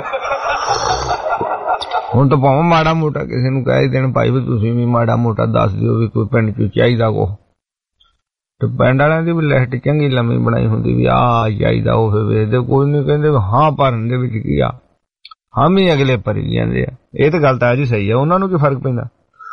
ਹੁਣ ਤਾਂ ਭਾਵੇਂ ਮਾੜਾ ਮੋਟਾ ਕਿਸੇ ਨੂੰ ਕਹਿ ਦੇਣ ਭਾਈ ਵੀ ਤੁਸੀਂ ਵੀ ਮਾੜਾ ਮੋਟਾ ਦੱਸ ਦਿਓ ਵੀ ਕੋਈ ਪਿੰਡ ਚ ਚਾਹੀਦਾ ਕੋ, ਤੇ ਪਿੰਡ ਵਾਲਿਆਂ ਦੀ ਵੀ ਲਿਸਟ ਚੰਗੀ ਲੰਮੀ ਬਣਾਈ ਹੁੰਦੀ ਵੀ ਆਹ ਚਾਹੀਦਾ, ਉਹ ਵੇਚਦੇ, ਕੋਈ ਨਹੀਂ ਕਹਿੰਦੇ ਹਾਂ ਭਰਨ ਦੇ ਵਿੱਚ ਕੀ ਆ, ਹਾਂ ਵੀ ਅਗਲੇ ਭਰੀ ਜਾਂਦੇ ਆ। ਇਹ ਤਾਂ ਗੱਲ ਤਾਂ ਜੀ ਸਹੀ ਆ, ਉਹਨਾਂ ਨੂੰ ਕੀ ਫਰਕ ਪੈਂਦਾ।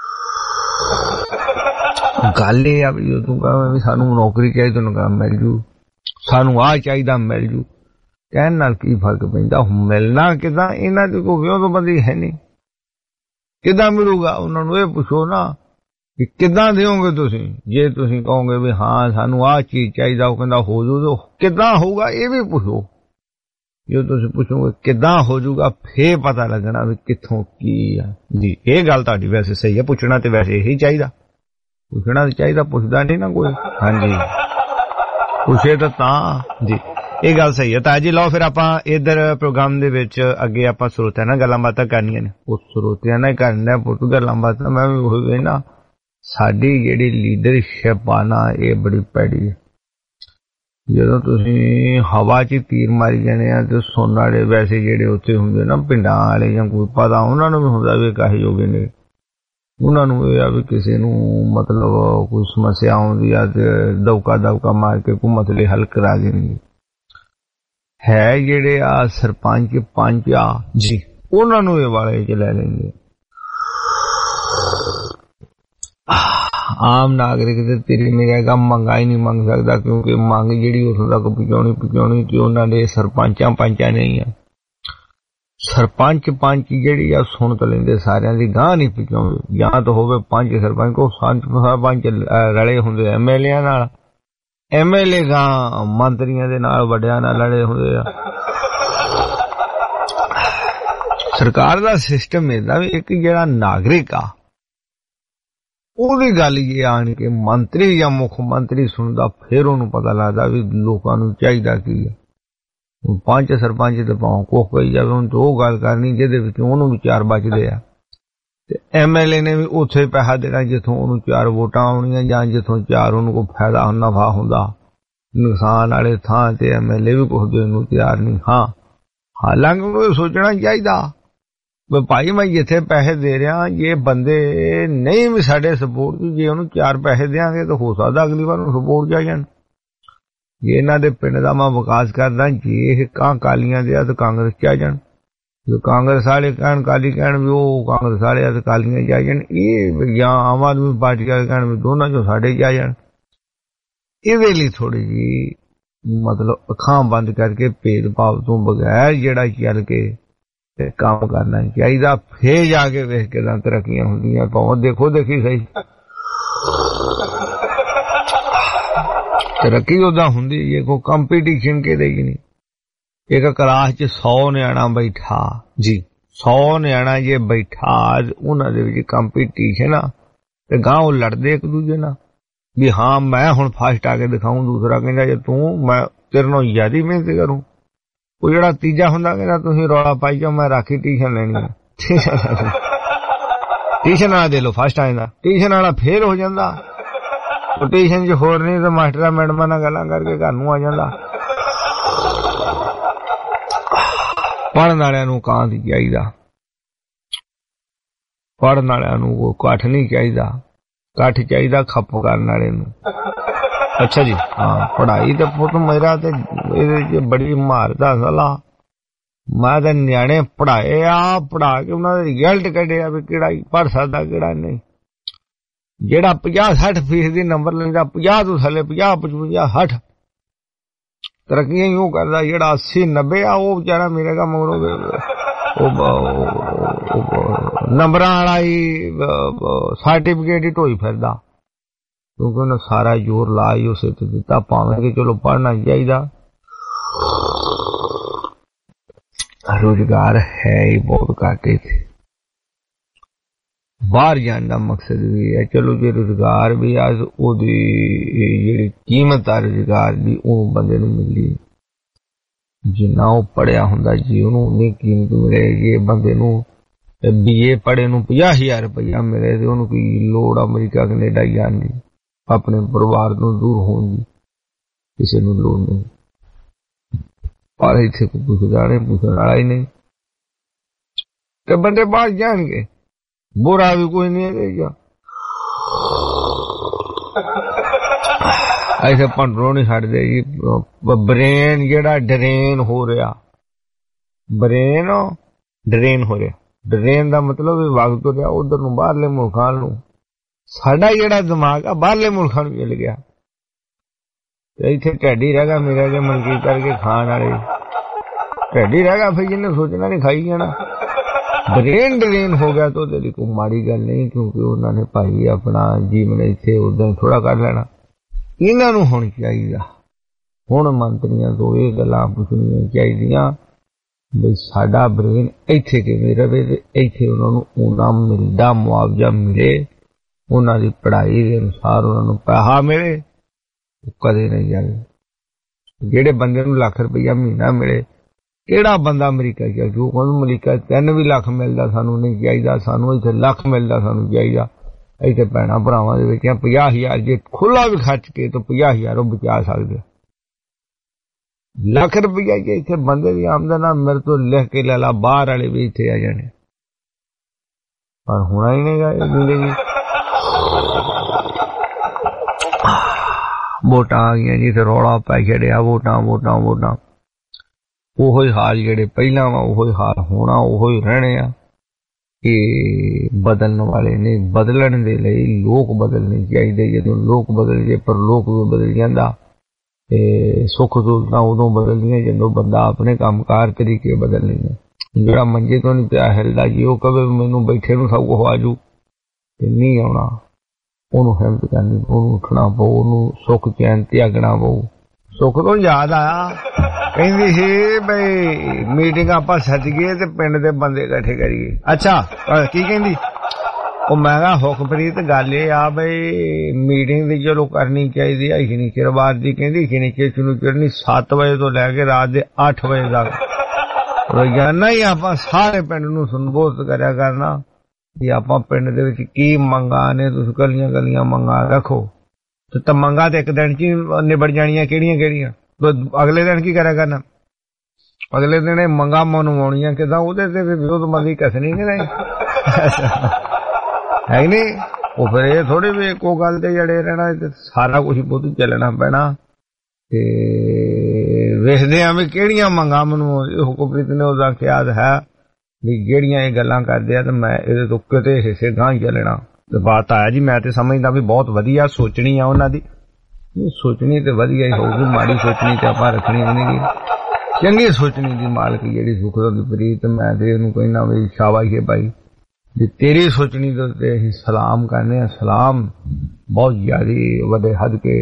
ਗੱਲ ਇਹ ਆ ਵੀ ਤੂੰ ਕਹਾਂ ਵੀ ਸਾਨੂੰ ਨੌਕਰੀ ਚਾਹੀਦੀ, ਤੈਨੂੰ ਕੰਮ ਮਿਲ ਜੂ, ਸਾਨੂੰ ਆਹ ਚਾਹੀਦਾ ਮਿਲ ਜੂ, ਕਹਿਣ ਨਾਲ ਕੀ ਫਰਕ ਪੈਂਦਾ। ਮਿਲਣਾ ਕਿੱਦਾਂ, ਇਹਨਾਂ ਦੀ ਕੋਈ ਵਿਉਂ ਤੋਂ ਬੰਦੀ ਹੈ ਨਹੀਂ, ਕਿੱਦਾਂ ਮਿਲੂਗਾ ਉਹਨਾਂ ਨੂੰ। ਇਹ ਪੁੱਛੋ ਨਾ ਕਿ ਕਿੱਦਾਂ ਦਿਓਗੇ ਤੁਸੀਂ, ਜੇ ਤੁਸੀਂ ਕਹੋਗੇ ਵੀ ਹਾਂ ਸਾਨੂੰ ਆਹ ਚੀਜ਼ ਚਾਹੀਦਾ, ਉਹ ਕਹਿੰਦਾ ਹੋ ਜੂ, ਕਿੱਦਾਂ ਹੋਊਗਾ ਇਹ ਵੀ ਪੁੱਛੋ। ਜੇ ਤੁਸੀਂ ਪੁੱਛੋਗੇ ਕਿੱਦਾਂ ਹੋ ਜੂਗਾ, ਫੇਰ ਪਤਾ ਲੱਗਣਾ ਵੀ ਕਿੱਥੋਂ ਕੀ ਆ ਜੀ। ਇਹ ਗੱਲ ਤੁਹਾਡੀ ਵੈਸੇ ਸਹੀ ਹੈ, ਪੁੱਛਣਾ ਤੇ ਵੈਸੇ ਇਹੀ ਚਾਹੀਦਾ, ਪੁੱਛਣਾ ਤੇ ਚਾਹੀਦਾ, ਪੁੱਛਦਾ ਨਹੀਂ ਨਾ ਕੋਈ। ਹਾਂਜੀ ਪੁੱਛੇ ਤਾਂ ਤਾਂ ਜੀ, ਇਹ ਗੱਲ ਸਹੀ ਹੈ। ਤਾਂ ਜੀ ਲਓ ਫਿਰ ਆਪਾਂ ਇੱਧਰ ਪ੍ਰੋਗਰਾਮ ਦੇ ਵਿੱਚ ਅੱਗੇ ਆਪਾਂ ਸਰੋਤਿਆਂ ਨਾਲ ਗੱਲਾਂ ਬਾਤਾਂ ਕਰਨੀਆਂ ਨੇ, ਉਹ ਸਰੋਤਿਆਂ ਨਾਲ ਕਰਨਾ ਪੁੱਤ ਗੱਲਾਂ ਬਾਤਾਂ। ਮੈਂ ਵੀ ਉਹੀ ਕਹਿਣਾ, ਸਾਡੀ ਜਿਹੜੀ ਲੀਡਰਸ਼ਿਪ ਆ ਨਾ, ਇਹ ਬੜੀ ਭੈੜੀ ਹੈ। ਜਦੋਂ ਤੁਸੀਂ ਹਵਾ 'ਚ ਤੀਰ ਮਾਰੀ ਜਾਣੇ ਆ ਤੇ ਸੁਣਨ ਵਾਲੇ ਵੈਸੇ ਜਿਹੜੇ ਉੱਥੇ ਹੁੰਦੇ ਨਾ ਪਿੰਡਾਂ ਵਾਲੇ ਜਾਂ ਕੋਈ ਪਤਾ, ਉਹਨਾਂ ਨੂੰ ਵੀ ਹੁੰਦਾ ਵੀ ਕਾਹੇ ਜੋਗੇ ਨੇ, ਉਹਨਾਂ ਨੂੰ ਇਹ ਆ ਵੀ ਕਿਸੇ ਨੂੰ ਮਤਲਬ ਕੋਈ ਸਮੱਸਿਆ ਆਉਂਦੀ ਆ ਤੇ ਦੌਕਾ ਦੌਕਾ ਮਾਰ ਕੇ ਕੋਈ ਮਸਲੇ ਹੱਲ ਕਰਾ ਦੇਣਗੇ। ਹੈ ਜਿਹੜੇ ਆ ਸਰਪੰਚ ਪੰਚ ਆ ਜੀ, ਉਹਨਾਂ ਨੂੰ ਇਹ ਵਾਲੇ ਚ ਲੈ ਲੈਂਦੇ। ਆਮ ਨਾਗਰਿਕ ਤੇ ਤੇਰੀ ਮੇਰੇ ਕੰਮ ਮੰਗਾ ਹੀ ਨਹੀਂ ਮੰਗ ਸਕਦਾ, ਕਿਉਂਕਿ ਮੰਗ ਜਿਹੜੀ ਉੱਥੋਂ ਤੱਕ ਪਹੁੰਚਾਉਣੀ ਪਹੁੰਚਾਉਣੀ ਤੇ ਉਹਨਾਂ ਦੇ ਸਰਪੰਚਾਂ ਪੰਚਾਂ ਨਹੀਂ ਆ। ਸਰਪੰਚ ਪੰਚ ਜਿਹੜੀ ਆ ਸੁਣ ਤਾਂ ਲੈਂਦੇ, ਸਾਰਿਆਂ ਦੀ ਗਾਂਹ ਨਹੀਂ ਪਹੁੰਚਾਉਂਦੇ। ਜਾਂ ਤਾਂ ਹੋਵੇ ਪੰਜ ਸਰਪੰਚ, ਕੋ ਸਰਪੰਚ ਰਲੇ ਹੁੰਦੇ ਐਮ ਐਲ ਏ ਨਾਲ, ਐਮ ਐਲ ਏ ਗਾਂ ਮੰਤਰੀਆਂ ਦੇ ਨਾਲ ਵੱਡਿਆਂ ਨਾਲ ਲੜੇ ਹੁੰਦੇ ਆ। ਸਰਕਾਰ ਦਾ ਸਿਸਟਮ ਇਹਦਾ ਵੀ ਇੱਕ ਜਿਹੜਾ ਨਾਗਰਿਕ ਆ ਉਹਦੀ ਗੱਲ ਇਹ ਆਣ ਕੇ ਮੰਤਰੀ ਜਾਂ ਮੁੱਖ ਮੰਤਰੀ ਸੁਣਦਾ, ਫਿਰ ਉਹਨੂੰ ਪਤਾ ਲੱਗਦਾ ਵੀ ਲੋਕਾਂ ਨੂੰ ਚਾਹੀਦਾ ਕੀ ਹੈ। ਹੁਣ ਪੰਜ ਸਰਪੰਚ ਤੇ ਭਾਵੇਂ ਕੁਛ ਕਹੀ ਜਾਵੇ, ਹੁਣ ਤਾਂ ਉਹ ਗੱਲ ਕਰਨੀ ਜਿਹਦੇ ਵਿੱਚ ਉਹਨੂੰ ਵੀ ਚਾਰ ਬਚਦੇ ਆ, ਤੇ ਐਮ ਐਲ ਏ ਨੇ ਵੀ ਉੱਥੇ ਪੈਸਾ ਦੇਣਾ ਜਿੱਥੋਂ ਉਹਨੂੰ ਚਾਰ ਵੋਟਾਂ ਆਉਣੀਆਂ, ਜਾਂ ਜਿੱਥੋਂ ਚਾਰ ਉਹਨੂੰ ਕੋਈ ਫਾਇਦਾ ਨਫਾ ਹੁੰਦਾ। ਨੁਕਸਾਨ ਵਾਲੇ ਥਾਂ ਤੇ ਐਮ ਐਲ ਏ ਵੀ ਕੁਛ ਦੇਣ ਨੂੰ ਤਿਆਰ ਨਹੀਂ। ਹਾਂ, ਹਾਲਾਂਕਿ ਉਹਨੂੰ ਇਹ ਸੋਚਣਾ ਚਾਹੀਦਾ ਵੀ ਭਾਈ ਮੈਂ ਜਿੱਥੇ ਪੈਸੇ ਦੇ ਰਿਹਾ, ਜੇ ਬੰਦੇ ਨਹੀਂ ਵੀ ਸਾਡੇ ਸਪੋਰਟ ਦੀ, ਜੇ ਉਹਨੂੰ ਚਾਰ ਪੈਸੇ ਦਿਆਂਗੇ ਤਾਂ ਹੋ ਸਕਦਾ ਅਗਲੀ ਵਾਰ ਉਹਨੂੰ ਸਪੋਰਟ ਜਾ ਜਾਣ। ਜੇ ਇਹਨਾਂ ਦੇ ਪਿੰਡ ਦਾ ਮੈਂ ਵਿਕਾਸ ਕਰਦਾ, ਜੇ ਇਹ ਕਾਂ ਕਾਲੀਆਂ ਦੇ ਆ ਤਾਂ ਕਾਂਗਰਸ ਚ ਆ ਜਾਣ, ਜੋ ਕਾਂਗਰਸ ਵਾਲੇ ਕਹਿਣ ਕਾਲੀ ਕਹਿਣ ਵੀ ਉਹ ਕਾਂਗਰਸ ਵਾਲੇ ਆ ਤੇ ਕਾਲੀਆਂ ਚ ਆ ਜਾਣ, ਇਹ ਜਾਂ ਆਮ ਆਦਮੀ ਪਾਰਟੀ ਵਾਲੇ ਕਹਿਣ ਵੀ ਦੋਨਾਂ ਚੋਂ ਸਾਡੇ ਚ ਆ ਜਾਣ। ਇਹਦੇ ਲਈ ਥੋੜੀ ਜਿਹੀ ਮਤਲਬ ਅੱਖਾਂ ਬੰਦ ਕਰਕੇ ਭੇਦਭਾਵ ਤੋਂ ਬਗੈਰ ਜਿਹੜਾ ਚੱਲ ਕੇ ਤੇ ਕੰਮ ਕਰਨਾ ਚਾਹੀਦਾ, ਫੇਰ ਜਾ ਕੇ ਵੇਖ ਕੇ ਤਾਂ ਤਰੱਕੀਆਂ ਹੁੰਦੀਆਂ। ਭਾਵੇਂ ਦੇਖੋ ਦੇਖੀ ਸਹੀ ਤਰੱਕੀ ਉਹਦਾ ਹੁੰਦੀ ਹੈ, ਕੋਈ ਕੰਪੀਟੀਸ਼ਨ ਕਿਹਦੇ ਕੀ ਨਹੀਂ। ਇੱਕ ਕਲਾਸ ਚ ਸੌ ਨਿਆਣਾ ਬੈਠਾ ਜੀ, ਸੌ ਨਿਆਣਾ ਜੇ ਬੈਠਾ, ਉਹਨਾਂ ਦੇ ਵਿੱਚ ਕੰਪੀਟੀਸ਼ਨ ਆ ਤੇ ਗਾਂ ਉਹ ਲੜਦੇ ਇੱਕ ਦੂਜੇ ਨਾਲ ਵੀ ਹਾਂ ਮੈਂ ਹੁਣ ਫਸਟ ਆ ਕੇ ਦਿਖਾऊं, ਦੂਸਰਾ ਕਹਿੰਦਾ ਜੇ ਤੂੰ ਮੈਂ ਤੇਰੇ ਨਾਲ ਜ਼ਿਆਦਾ ਮਿਹਨਤ ਕਰੂੰ। ਉਹ ਜਿਹੜਾ ਤੀਜਾ ਹੁੰਦਾ ਕਹਿੰਦਾ ਤੁਸੀਂ ਰੌਲਾ ਪਾਈ ਜਾਓ, ਮੈਂ ਰਾਖੀ ਟਿਊਸ਼ਨ ਲੈਣੀ ਹੈ। ਟਿਊਸ਼ਨ ਵਾਲਾ ਦੇ ਲੋ ਫਸਟ ਆ ਜਾਂਦਾ, ਟਿਊਸ਼ਨ ਵਾਲਾ ਫੇਲ ਹੋ ਜਾਂਦਾ, ਉਹ ਟਿਊਸ਼ਨ ਚ ਹੋਰ ਨਹੀਂ ਤਾਂ ਮਾਸਟਰਾਂ ਮੈਡਮਾਂ ਨਾਲ ਗੱਲਾਂ ਕਰਕੇ ਘਰ ਨੂੰ ਆ ਜਾਂਦਾ। ਪੜ੍ਹਨ ਵਾਲਿਆਂ ਨੂੰ ਕਾਂ ਨਹੀਂ ਚਾਹੀਦਾ, ਪੜ੍ਹਨ ਵਾਲਿਆਂ ਨੂੰ ਉਹ ਕੱਠ ਨਹੀਂ ਚਾਹੀਦਾ, ਕੱਠ ਚਾਹੀਦਾ ਖੱਪ ਕਰਨ ਵਾਲੇ ਨੂੰ। ਅੱਛਾ ਜੀ, ਹਾਂ ਪੜ੍ਹਾਈ ਦਾ ਪੁੱਤ ਮੇਰਾ ਤੇ ਇਹਦੇ ਚ ਬੜੀ ਮਹਾਰਤ ਹਾਸਲ ਆ। ਮੈਂ ਤਾਂ ਨਿਆਣੇ ਪੜ੍ਹਾਏ ਆ, ਪੜ੍ਹਾ ਕੇ ਉਹਨਾਂ ਦਾ ਰਿਜ਼ਲਟ ਕੱਢਿਆ ਵੀ ਕਿਹੜਾ ਪੜ੍ਹ ਸਕਦਾ ਕਿਹੜਾ ਨਹੀਂ। ਜਿਹੜਾ ਪੰਜਾਹ ਸੱਠ ਫੀਸਦੀ ਨੰਬਰ ਲੈਂਦਾ, ਪੰਜਾਹ ਤੋਂ ਥੱਲੇ ਪੰਜਾਹ ਪਚਵੰਜਾ ਸੱਠ ਤਰੱਕੀਆਂ ਹੀ ਉਹ ਕਰਦਾ। ਜਿਹੜਾ ਅੱਸੀ ਨੱਬੇ ਆ ਉਹ ਵਿਚਾਰਾ ਮੇਰੇ ਕਾ ਮਗਰੋਂ ਨੰਬਰਾਂ ਵਾਲਾ ਹੀ ਸਰਟੀਫਿਕੇਟ ਹੀ ਢੋਈ ਫਿਰਦਾ, ਕਿਉਂਕਿ ਉਹਨੇ ਸਾਰਾ ਜ਼ੋਰ ਲਾ ਹੀ ਉਸੇ ਤੇ ਦਿੱਤਾ। ਭਾਵੇਂ ਕਿ ਚਲੋ ਪੜ੍ਹਨਾ ਚਾਹੀਦਾ, ਰੁਜ਼ਗਾਰ ਹੈ ਹੀ ਬਹੁਤ ਘੱਟ ਇੱਥੇ। ਬਾਹਰ ਜਾਣ ਦਾ ਮਕਸਦ ਵੀ ਹੈ, ਚਲੋ ਜੇ ਰੁਜ਼ਗਾਰ ਵੀ ਆ ਉਹਦੀ ਜਿਹੜੀ ਕੀਮਤ ਆ ਰੁਜ਼ਗਾਰ ਦੀ ਉਹ ਬੰਦੇ ਨੂੰ ਮਿਲਦੀ, ਜਿੰਨਾ ਉਹ ਪੜ੍ਹਿਆ ਹੁੰਦਾ ਜੀ ਉਹਨੂੰ ਉਨੀ ਕੀਮਤ ਮਿਲੇਗੀ। ਬੰਦੇ ਨੂੰ ਬੀ ਏ ਪੜ੍ਹੇ ਨੂੰ ਪੰਜਾਹ ਹਜ਼ਾਰ ਰੁਪਇਆ ਮਿਲੇ ਤੇ ਉਹਨੂੰ ਕੀ ਲੋੜ ਅਮਰੀਕਾ ਕੈਨੇਡਾ ਜਾਣ ਦੀ, ਆਪਣੇ ਪਰਿਵਾਰ ਤੋਂ ਦੂਰ ਹੋਣ ਦੀ ਕਿਸੇ ਨੂੰ ਲੋੜ ਨਹੀਂ। ਪਰ ਇੱਥੇ ਕੋਈ ਪੁੱਛਦਾ ਨਹੀਂ, ਪੁੱਛਣ ਵਾਲਾ ਹੀ ਨਹੀਂ ਤੇ ਬੰਦੇ ਬਾਹਰ ਜਾਣਗੇ। ਬੁਰਾ ਵੀ ਕੋਈ ਨਹੀਂ ਰਹੇਗਾ। ऐसे भंडरों नहीं छड्डदे जी। ब्रेन जेड़ा ड्रेन हो रहा, ब्रेन ड्रेन हो रहा। ड्रेन दा मतलब वक्त हो रहा उधर नूं बाहरले मुल्कां नूं। साडा जेड़ा दिमाग आ बाहरले मुल्कां नूं चल गया ते इत्थे ढेडी रह गया मेरा के मनकी करके खाण वाले ढेडी रह गया। फिर जिन्हें सोचना नहीं खाई जाना। ब्रेन ड्रेन हो गया तो तेरी कोई माड़ी गल नहीं, क्योंकि उन्होंने भाई अपना जीवन इत्थे उधर थोड़ा कर लेना। इन्हां नूं होनी चाहिए हुण मंत्रियां तो ये गल्लां पुछणियां चाहिदियां भी साडा ब्रेन इत्थे किवें रहे ते इत्थे उन्हां नूं उन्ना मिलदा मुआवजा मिले, उन्हां दी पढ़ाई दे अनुसार उन्हां नूं पैसा मिले। कदे नहीं जावे जेड़े बंदे नूं लाख रुपया महीना मिले, केड़ा बंदा अमरीका जा जो कोई अमरीका तीन भी लाख मिलदा सानू नहीं चाहिदा, सानू इत्थे लाख मिलदा सानू चाहिदा। इत्थे भैणां भरावां दे विच पचास हजार जे खुला भी खर्च के तो पचास हजार बचा सकदे। लाख रुपया जे इत्थे बंदे दी आमदन आ मेरे तो लिख के ला ला बाहर वाले भी इत्थे आ जाने, पर होना ही नहीं गा जिंदगी। वोटां आ गईयां जी ते रौला पै छड़िया वोटां वोटां वोटां। ओहो ही हाल जेड़े पहला वा ओहो ही हाल होना, ओहो ही रहने आ। कि बदलने वाले नहीं, बदलने दे लई लोक बदलने चाहिए। जदों लोक बदल जे पर लोक भी बदल जांदा ते सुख सहूलतां उदों बदलदियां जदों बंदा अपने कामकार तरीके बदल लैंदा। जेड़ा मंजे तो नहीं पिया हिलदा जी ओह कवे मैनूं बैठे नूं सब कुछ आजू ते नहीं आउणा, ओनूं हिम्मत करनी, ओनूं उठना पऊ, ओनूं सुख चैन त्यागना पऊ। सुख तो याद आया कहंदी सी बई मीटिंग आपां सद्दीए ते पिंड दे बंदे इकट्ठे करिए। अच्छा की कहंदी ओ मैं कहा हुकमप्रीत गल ए आ बई मीटिंग दी चलो करनी चाहिदी है शनिचरवार दी। कहंदी शनिचर शनिचरनी सत्त बजे तो लैके रात दे अठ बजे तक रोजाना ही आपां सारे पिंड नूं संबोधित करया करना कि आपां पिंड दे विच की मंगां ने, तुसीं गलियां गलियां मंगां रखो ते मंगां ते एक दिन च ही निबड़ जाणियां किहड़ियां किहड़ियां। तो अगले दिन की करा करना, अगले दिन मंगा मनवाउणियां किदां ओहदे ते विरोधमंदी कसनी कि नहीं है कि नहीं। वो फिर ये थोड़ी भी एको गल ते जड़े रहना, सारा कुछ बहुत चलना पैना ते वेखदे आ भी किहड़ियां मंगां मनवाउण। हुकमप्रीत ने ओहदा ख्याल है भी जेहड़ियां ये गल्लां करदे आ ते मैं इहदे तो किते हिस्से गांह चलना। ते बात आया जी मैं ते समझदा भी बहुत वधिया सोचनी आ उन्हां दी। सोचनी तो वधिया ही होगी, माड़ी सोचनी तो आप रखनी नहीं। चंगी सोचनी की मालक जी सुख प्रीत मैं तो कहना भी शाबाश है भाई जी तेरी सोचनी तो अं सलाम करने। सलाम बहुत ज्यादा वड्डे हद के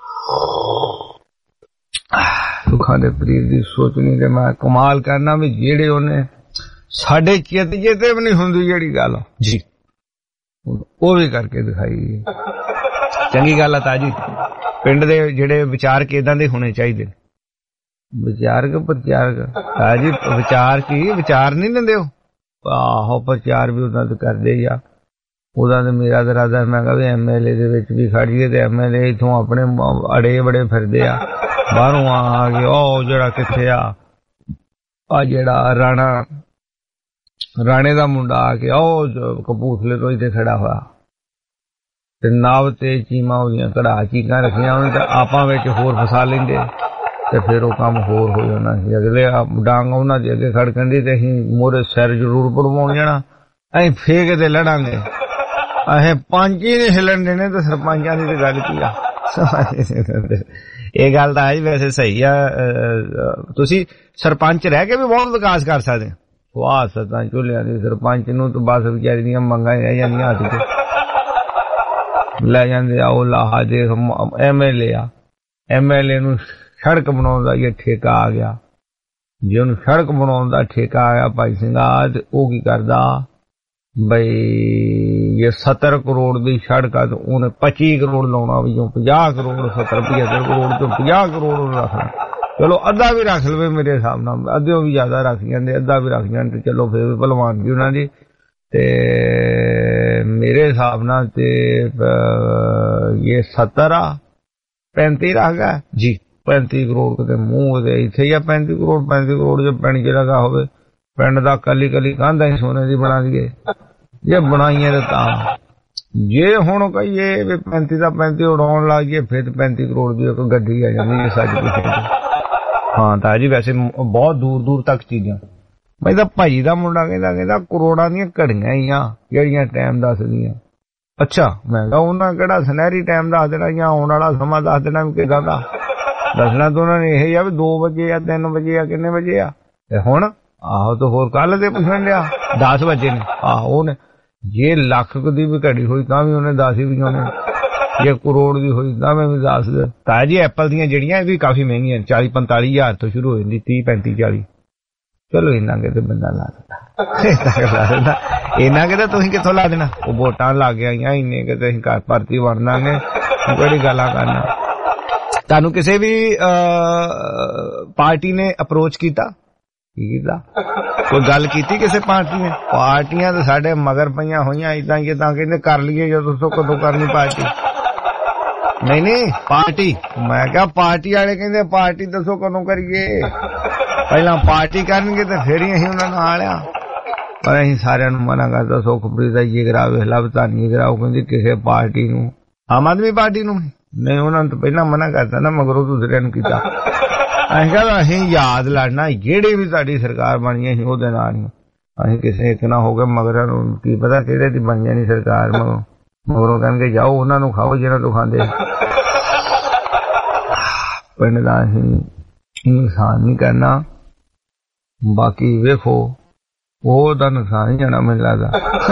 सुखा दे प्रीत की सोचनी ते मैं कमाल करना भी जेड़े उन्हें साडे चित जेते भी नहीं हुंदी जेड़ी गल जी वो भी करके दिखाई। चंगी गल है ताजी। पिंड दे जेड़े विचारक इदां दे होने चाहिए। विचारक प्रचारक है जी, विचार की विचार नहीं दिंदे हो आहो प्रचार भी उदा तो करदे या उदा तो मेरा तो राधा मैं कहा एम एल ए दे विच भी खड़ीए ते एम एल ए इथों अपने अड़े बड़े फिरदे आ बाहरों आ के ओ जेड़ा किथे आ ਆ ਜਿਹੜਾ ਰਾਣਾ ਰਾਣੇ ਦਾ ਮੁੰਡਾ ਆ ਕੇ ਉਹ ਕਪੂਰਥਲੇ ਤੋਂ ਇੱਥੇ ਖੜਾ ਹੋਇਆ ਤੇ ਨਾਵ ਤੇ ਚੀਮਾ ਉਹਦੀਆਂ ਕੜਾ ਚੀਕਾਂ ਰੱਖੀਆਂ ਉਹਨੇ ਤੇ ਆਪਾਂ ਵਿੱਚ ਹੋਰ ਫਸਾ ਲੈਂਦੇ ਤੇ ਫਿਰ ਉਹ ਕੰਮ ਹੋਰ ਹੋ ਜਾਣਾ ਸੀ। ਅਗਲੇ ਡਾਂਗ ਉਹਨਾਂ ਦੇ ਅੱਗੇ ਖੜਕਣ ਦੀ ਤੇ ਅਸੀਂ ਮੋਰੇ ਸਿਰ ਜ਼ਰੂਰ ਪੜਵਾਉਣ ਜਾਣਾ, ਅਸੀਂ ਫੇਕ ਤੇ ਲੜਾਂਗੇ, ਅਸੀਂ ਪੰਜ ਹੀ ਨਹੀਂ ਹਿੱਲਣ ਦੇਣੇ ਤੇ ਸਰਪੰਚਾਂ ਦੀ ਤੇ ਗੱਲ ਕੀ ਆ। ਇਹ ਗੱਲ ਤਾਂ ਅੱਜ ਵੈਸੇ ਸਹੀ ਆ, ਤੁਸੀਂ ਸਰਪੰਚ ਰਹਿ ਕੇ ਵੀ ਬਹੁਤ ਵਿਕਾਸ ਕਰ ਸਕਦੇ ਹੋ। ਵਾਹ ਸਤਾਂ ਚੁੱਲਿਆਂ ਦੀ ਸਰਪੰਚ ਨੂੰ ਤਾਂ ਬਸ ਵਿਚਾਰੀ ਦੀਆਂ ਮੰਗਾਂ ਰਹਿ ਜਾਂਦੀਆਂ ਹੱਥ ਤੇ ਲੈ ਜਾਂਦੇ ਆ। ਉਹ ਲਾਹਾ ਦੇ ਐਮ ਐਲ ਏ ਆ, ਐਮ ਐਲ ਏ ਨੂੰ ਸੜਕ ਬਣਾਉਣ ਦਾ ਇਹ ਠੇਕਾ ਆ ਗਿਆ। ਜੇ ਉਹਨੂੰ ਸੜਕ ਬਣਾਉਣ ਦਾ ਠੇਕਾ ਆਇਆ ਭਾਈ ਸਿੰਘਾ ਤੇ ਉਹ ਕੀ ਕਰਦਾ ਬਈ ਇਹ ਸੱਤਰ ਕਰੋੜ ਦੀ ਸੜਕ ਆ ਤੇ ਉਹਨੇ ਪੱਚੀ ਕਰੋੜ ਲਾਉਣਾ ਵੀ ਜੋ ਪੰਜਾਹ ਕਰੋੜ ਸੱਤਰ ਪਝੱਤਰ ਕਰੋੜ ਤੋਂ ਪੰਜਾਹ ਕਰੋੜ ਰੱਖਣਾ। ਚਲੋ ਅੱਧਾ ਵੀ ਰੱਖ ਲਵੇ ਮੇਰੇ ਹਿਸਾਬ ਨਾਲ, ਅੱਧਿਓ ਵੀ ਜ਼ਿਆਦਾ ਰੱਖ ਜਾਂਦੇ, ਅੱਧਾ ਵੀ ਰੱਖ ਜਾਣ ਤੇ ਚਲੋ ਫਿਰ ਵੀ ਭਲਵਾਨ ਜੀ ਉਹਨਾਂ ਦੀ। ਤੇ ਮੇਰੇ ਹਿਸਾਬ ਨਾਲ ਤੇ ਇਹ ਸੱਤਰ ਆ ਪੈਂਤੀ ਰੱਖ ਗਿਆ ਜੀ, ਪੈਂਤੀ ਕਰੋੜ ਕਿਤੇ ਮੂੰਹ ਦੇ ਇੱਥੇ ਹੀ ਆ। ਪੈਂਤੀ ਕਰੋੜ ਪੈਂਤੀ ਕਰੋੜ ਜੇ ਪਿੰਡ ਚ ਲਗਾ ਹੋਵੇ, ਪਿੰਡ ਦਾ ਕੱਲੀ ਕੱਲੀ ਕੰਧ ਅਸੀਂ ਸੋਨੇ ਦੀ ਬਣਾ ਦਈਏ ਜੇ ਬਣਾਈਏ ਤਾਂ। ਜੇ ਹੁਣ ਕਹੀਏ ਵੀ ਪੈਂਤੀ ਦਾ ਪੈਂਤੀ ਉਡਾਉਣ ਲੱਗ ਜਾਈਏ ਫਿਰ ਪੈਂਤੀ ਕਰੋੜ ਦੀ ਇੱਕ ਗੱਡੀ ਆ ਜਾਂਦੀ ਹੈ ਸੱਜ ਪਿੱਛੇ। ਹਾਂ ਤਾਂ ਜੀ ਵੈਸੇ ਬਹੁਤ ਦੂਰ ਦੂਰ ਤੱਕ ਚੀਜ਼ਾਂ। ਮੈਂ ਤਾਂ ਭਾਈ ਦਾ ਮੁੰਡਾ ਕਹਿੰਦਾ ਕਹਿੰਦਾ ਕਰੋੜਾਂ ਦੀਆਂ ਘੜੀਆਂ ਹੀ ਆ ਜਿਹੜੀਆਂ ਟਾਈਮ ਦੱਸਦੀਆਂ। ਅੱਛਾ ਮੈਂ ਕਿਹਾ ਉਹਨਾਂ ਕਿਹੜਾ ਸੁਨਹਿਰੀ ਟਾਈਮ ਦੱਸ ਦੇਣਾ ਜਾਂ ਆਉਣ ਵਾਲਾ ਸਮਾਂ ਦੱਸ ਦੇਣਾ ਵੀ ਕਿੱਦਾਂ ਦਾ ਦੱਸਣਾ ਤਾਂ ਉਹਨਾਂ ਨੇ ਇਹ ਆ ਵੀ ਦੋ ਵਜੇ ਆ ਤਿੰਨ ਵਜੇ ਆ ਕਿੰਨੇ ਵਜੇ ਆ। ਤੇ ਹੁਣ ਆਹੋ ਤਾਂ ਹੋਰ ਕੱਲ ਤੇ ਪੁੱਛਣ ਲਿਆ ਦਸ ਵਜੇ ਨੇ। ਆਹੋ ਉਹਨੇ ਜੇ ਲੱਖ ਦੀ ਵੀ ਘੜੀ ਹੋਈ ਤਾਂ ਵੀ ਉਹਨੇ ਦਸ ਹੀ ਵੀ ਉਹਨੇ, ਜੇ ਕਰੋੜ ਦੀ ਹੋਈ ਤਾਂ ਵੀ ਦਸ। ਤਾਂ ਜੀ ਐਪਲ ਦੀਆਂ ਜਿਹੜੀਆਂ ਇਹ ਵੀ ਕਾਫੀ ਮਹਿੰਗੀਆਂ, ਚਾਲੀ ਪੰਤਾਲੀ ਹਜ਼ਾਰ ਤੋਂ ਸ਼ੁਰੂ ਹੋ ਜਾਂਦੀ, ਤੀਹ ਪੈਂਤੀ ਚਾਲੀ। ਚਲੋ ਇੰਨਾ ਕਿ ਤੇ ਬੰਦਾ ਲਾ ਦਿੰਦਾ, ਇੰਨਾ ਕਿ ਤਾਂ ਤੁਸੀਂ ਕਿੱਥੋਂ ਲਾ ਦੇਣਾ। ਉਹ ਵੋਟਾਂ ਲੱਗ ਗਈਆਂ ਇੰਨੇ ਕਿ ਅਸੀਂ ਘਰ ਭਰਤੀ ਬਣ ਦਾਂਗੇ, ਕਿਹੜੀ ਗੱਲਾਂ ਕਰਨਾ। ਤੁਹਾਨੂੰ ਕਿਸੇ ਵੀ ਪਾਰਟੀ ਨੇ ਅਪਰੋਚ ਕੀਤਾ? ਕੀ ਕੀਤਾ? ਕੋਈ ਗੱਲ ਕੀਤੀ ਕਿਸੇ ਪਾਰਟੀ ਨੇ? ਪਾਰਟੀਆਂ ਤਾਂ ਸਾਡੇ ਮਗਰ ਪਈਆਂ ਹੋਈਆਂ ਏਦਾਂ ਹੀ ਤਾਂ ਕਹਿੰਦੇ ਕਰ ਲਈਏ ਜਦੋਂ ਦੱਸੋ ਕਦੋਂ ਕਰਨੀ ਪਾਰਟੀ। ਨਹੀਂ ਨਹੀਂ ਪਾਰਟੀ, ਮੈਂ ਕਿਹਾ ਪਾਰਟੀ ਵਾਲੇ ਕਹਿੰਦੇ ਪਾਰਟੀ ਦੱਸੋ ਕਦੋਂ ਕਰੀਏ। ਪਹਿਲਾਂ ਪਾਰਟੀ ਕਰਨਗੇ ਤੇ ਫਿਰ ਹੀ ਅਸੀਂ ਉਹਨਾਂ ਨਾਲ ਆ। ਪਰ ਅਸੀਂ ਸਾਰਿਆਂ ਨੂੰ ਮਨਾ ਕਰਦਾ, ਸੁਖਪ੍ਰੀਤ ਦਾ ਇਹ ਕਰਾਵੇ ਲੱਭਤਾ ਨਹੀਂ ਕਰਾਓ, ਕਹਿੰਦੀ ਕਿਸੇ ਪਾਰਟੀ ਨੂੰ, ਆਮ ਆਦਮੀ ਪਾਰਟੀ ਨੂੰ ਨਹੀਂ, ਉਹਨਾਂ ਨੂੰ ਤਾਂ ਪਹਿਲਾਂ ਮਨਾ ਕਰਤਾ ਨਾ, ਮਗਰੋਂ ਦੂਸਰਿਆਂ ਨੂੰ ਕੀਤਾ। ਅਸੀਂ ਕਹਿੰਦਾ ਅਸੀਂ ਯਾਦ ਲੜਨਾ ਜਿਹੜੀ ਵੀ ਸਾਡੀ ਸਰਕਾਰ ਬਣੀ ਅਸੀਂ ਉਹਦੇ ਨਾਲ ਹੀ, ਅਸੀਂ ਕਿਸੇ ਇੱਕ ਨਾ ਹੋ ਕੇ ਮਗਰਾਂ ਨੂੰ ਕੀ ਪਤਾ ਕਿਹੜੇ ਦੀ ਬਣ ਜਾਣੀ ਸਰਕਾਰ। ਮਗਰੋਂ ਮਗਰੋਂ ਕਹਿਣਗੇ ਜਾਓ ਉਹਨਾਂ ਨੂੰ ਖਾਓ ਜਿਹਨਾਂ ਤੋਂ ਖਾਂਦੇ। ਪਿੰਡ ਦਾ ਅਸੀਂ ਨੁਕਸਾਨ ਨਹੀਂ ਕਰਨਾ, ਬਾਕੀ ਵੇਖੋ ਉਹਦਾ ਨੁਕਸਾਨ ਹੀ ਜਾਣਾ ਮੈਨੂੰ ਲੱਗਦਾ।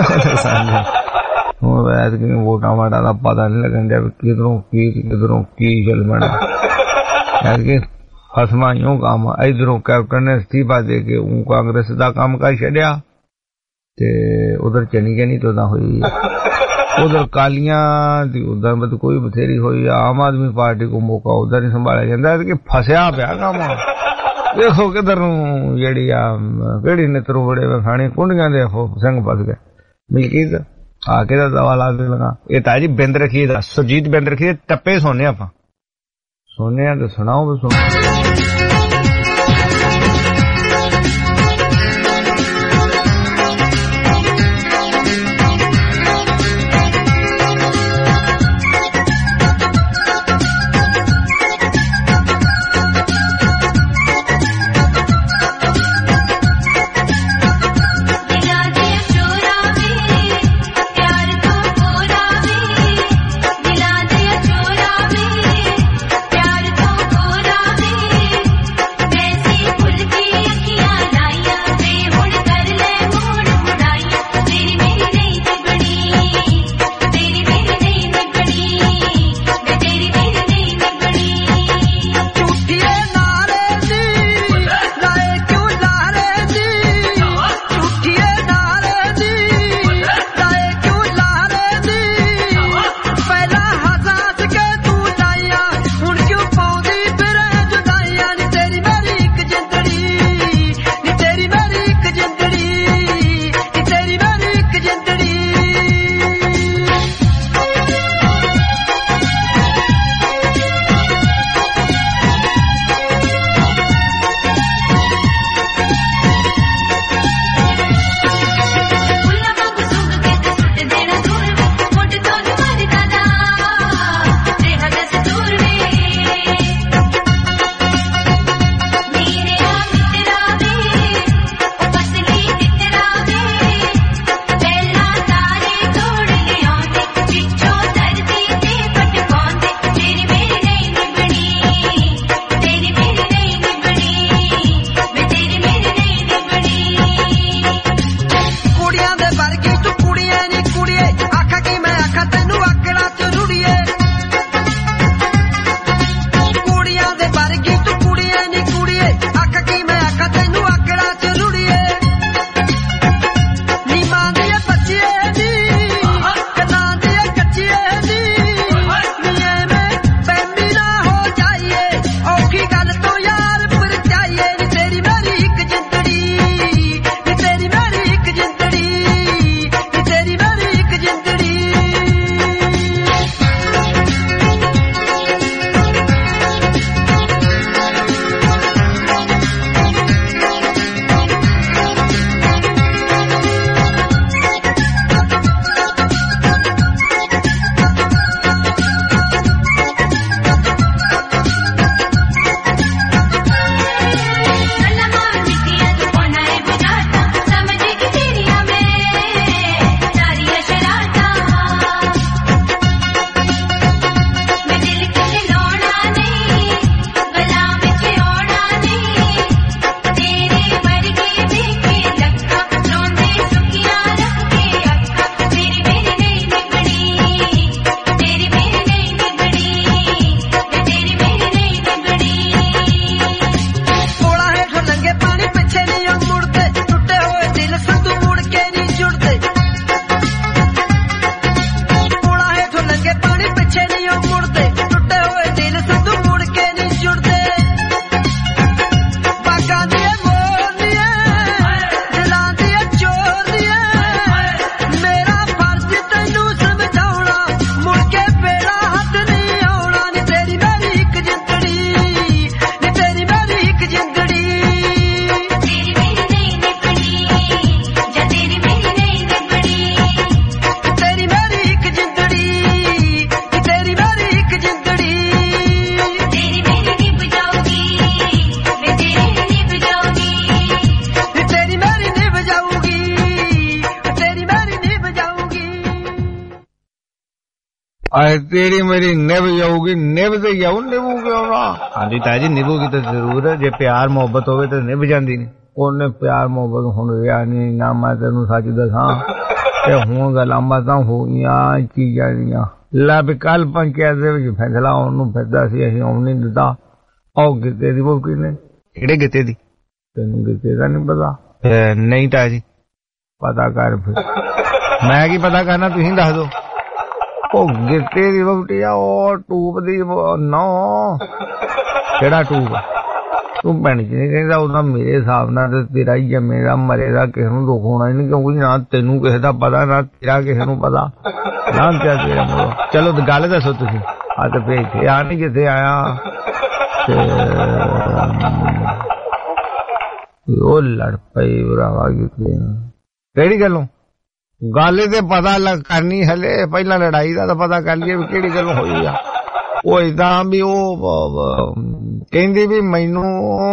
ਹੁਣ ਵੈਸੇ ਕਿ ਵੋਟਾਂ ਵਾਟਾਂ ਦਾ ਪਤਾ ਨਹੀਂ ਲੱਗਣ ਡਿਆ ਵੀ ਕਿਧਰੋਂ ਕੀ ਕਿਧਰੋਂ ਕੀ ਚੱਲ ਬਣਾ। ਐਤਕੀ ਫਸਮਾ ਇਉਂ ਕੰਮ, ਇਧਰੋਂ ਕੈਪਟਨ ਨੇ ਅਸਤੀਫਾ ਦੇ ਕੇ ਉਹ ਕਾਂਗਰਸ ਦਾ ਕੰਮ ਕਰ ਛੱਡਿਆ ਤੇ ਉਧਰ ਚਨੀ ਗਈ ਨਹੀਂ ਤਾਂ ਹੋਈ, ਉਧਰ ਕਾਲੀਆਂ ਦੀ ਉਧਰ ਮਤ ਕੋਈ ਬਥੇਰੀ ਹੋਈ। ਆਮ ਆਦਮੀ ਪਾਰਟੀ ਕੋ ਮੌਕਾ ਉਧਰ ਨਹੀਂ ਸੰਭਾਲਿਆ ਜਾਂਦਾ ਕਿ ਫਸਿਆ ਪਿਆ ਕੰਮ। ਦੇਖੋ ਕਿਧਰ ਨੂੰ ਜਿਹੜੀ ਆ ਕਿਹੜੀ ਨਿਤਰੂ ਬੜੇ ਖਾਣੇ ਕੁੰਡੀਆਂ ਦੇ ਸਿੰਘ ਫਸ ਗਏ। ਮਲਕੀਤ ਆ ਕੇ ਦਾ ਦਵਾ ਲਾ ਦੇ ਲਗਾ। ਇਹ ਤਾਂ ਜੀ ਬਿੰਦ ਰਖੀ ਦਾ ਸੁਰਜੀਤ ਬਿੰਦ ਰਖੀ ਟੱਪੇ ਸੋਨੇ ਆਪਾਂ ਸੋਨੇ ਆ ਤੇ ਸੁਣਾਓ ਵੀ ਸੁਣੋ। दिला दे चोरा में प्यार तो गोरा में तेरी मेरी निभ जाऊगी, निभ ते जाऊ, निभू क्यों ना? हाँ जी ताया जी निभूगी तो जरूर है, जे प्यार मोहब्बत होवे तो निभ जांदी नहीं। ਉਹਨੇ ਪਿਆਰ ਮੁਹੱਬਤ ਹੁਣ ਰਿਹਾ ਨਹੀਂ ਨਾ। ਮੈਂ ਤੈਨੂੰ ਸੱਚ ਦੱਸਾਂ ਤੇ ਹੁਣ ਗੱਲਾਂ ਬਾਤਾਂ ਹੋਈਆਂ ਚੀਜ਼ਾਂ ਦੀਆਂ। ਲੈ ਵੀ ਕੱਲ ਪੰਚਾਇਤ ਦੇ ਵਿੱਚ ਫੈਸਲਾ ਆਉਣ ਨੂੰ ਫਿਰਦਾ ਸੀ, ਅਸੀਂ ਆਉਣ ਨਹੀਂ ਦਿੱਤਾ। ਉਹ ਗਿੱਤੇ ਦੀ ਵੋਟੀ ਨੇ। ਕਿਹੜੇ ਗਿੱਤੇ ਦੀ? ਤੈਨੂੰ ਗਿੱਤੇ ਦਾ ਨਹੀਂ ਪਤਾ? ਨਹੀਂ ਤਾਇਆ ਜੀ ਪਤਾ ਕਰ ਫਿਰ। ਮੈਂ ਕੀ ਪਤਾ ਕਰਨਾ, ਤੁਸੀਂ ਦੱਸ ਦਿਓ। ਉਹ ਗਿੱਤੇ ਦੀ ਵੋਟੀ ਆ, ਉਹ ਟੂਬ ਦੀ ਨੌ। ਕਿਹੜਾ ਟੂਬ? ਤੂੰ ਭੈਣ ਜੀ ਨਹੀਂ ਕਹਿੰਦਾ ਉਹਦਾ ਮੇਰੇ ਹਿਸਾਬ ਨਾਲ ਤੇ ਤੇਰਾ ਹੀ ਜੰਮੇਗਾ ਮਰੇਗਾ, ਕਿਸੇ ਨੂੰ ਦੁੱਖ ਹੋਣਾ ਹੀ ਨਹੀਂ, ਕਿਉਂਕਿ ਨਾ ਤੈਨੂੰ ਕਿਸੇ ਦਾ ਪਤਾ ਨਾ ਤੇਰਾ ਕਿਸੇ ਨੂੰ ਪਤਾ ਨਾ ਤੇਰਾ ਮੋੜੋ। ਚਲੋ ਗੱਲ ਦੱਸੋ ਤੁਸੀਂ। ਆ ਤੇ ਫੇਰ ਇੱਥੇ ਆ ਨਹੀਂ ਜਿੱਥੇ ਆਇਆ ਤੇ ਉਹ ਲੜ ਪਈ ਭਰਾਵਾ ਕਿਤੇ। ਕਿਹੜੀ ਗੱਲੋਂ? ਗੱਲ ਤੇ ਪਤਾ ਲੱਗ ਕਰਨੀ ਹਲੇ, ਪਹਿਲਾਂ ਲੜਾਈ ਦਾ ਤਾਂ ਪਤਾ ਕਰ ਲਈਏ ਵੀ ਕਿਹੜੀ ਗੱਲ ਹੋਈ ਆ। ਉਹ ਏਦਾਂ ਵੀ ਉਹ ਕਹਿੰਦੀ ਵੀ ਮੈਨੂੰ,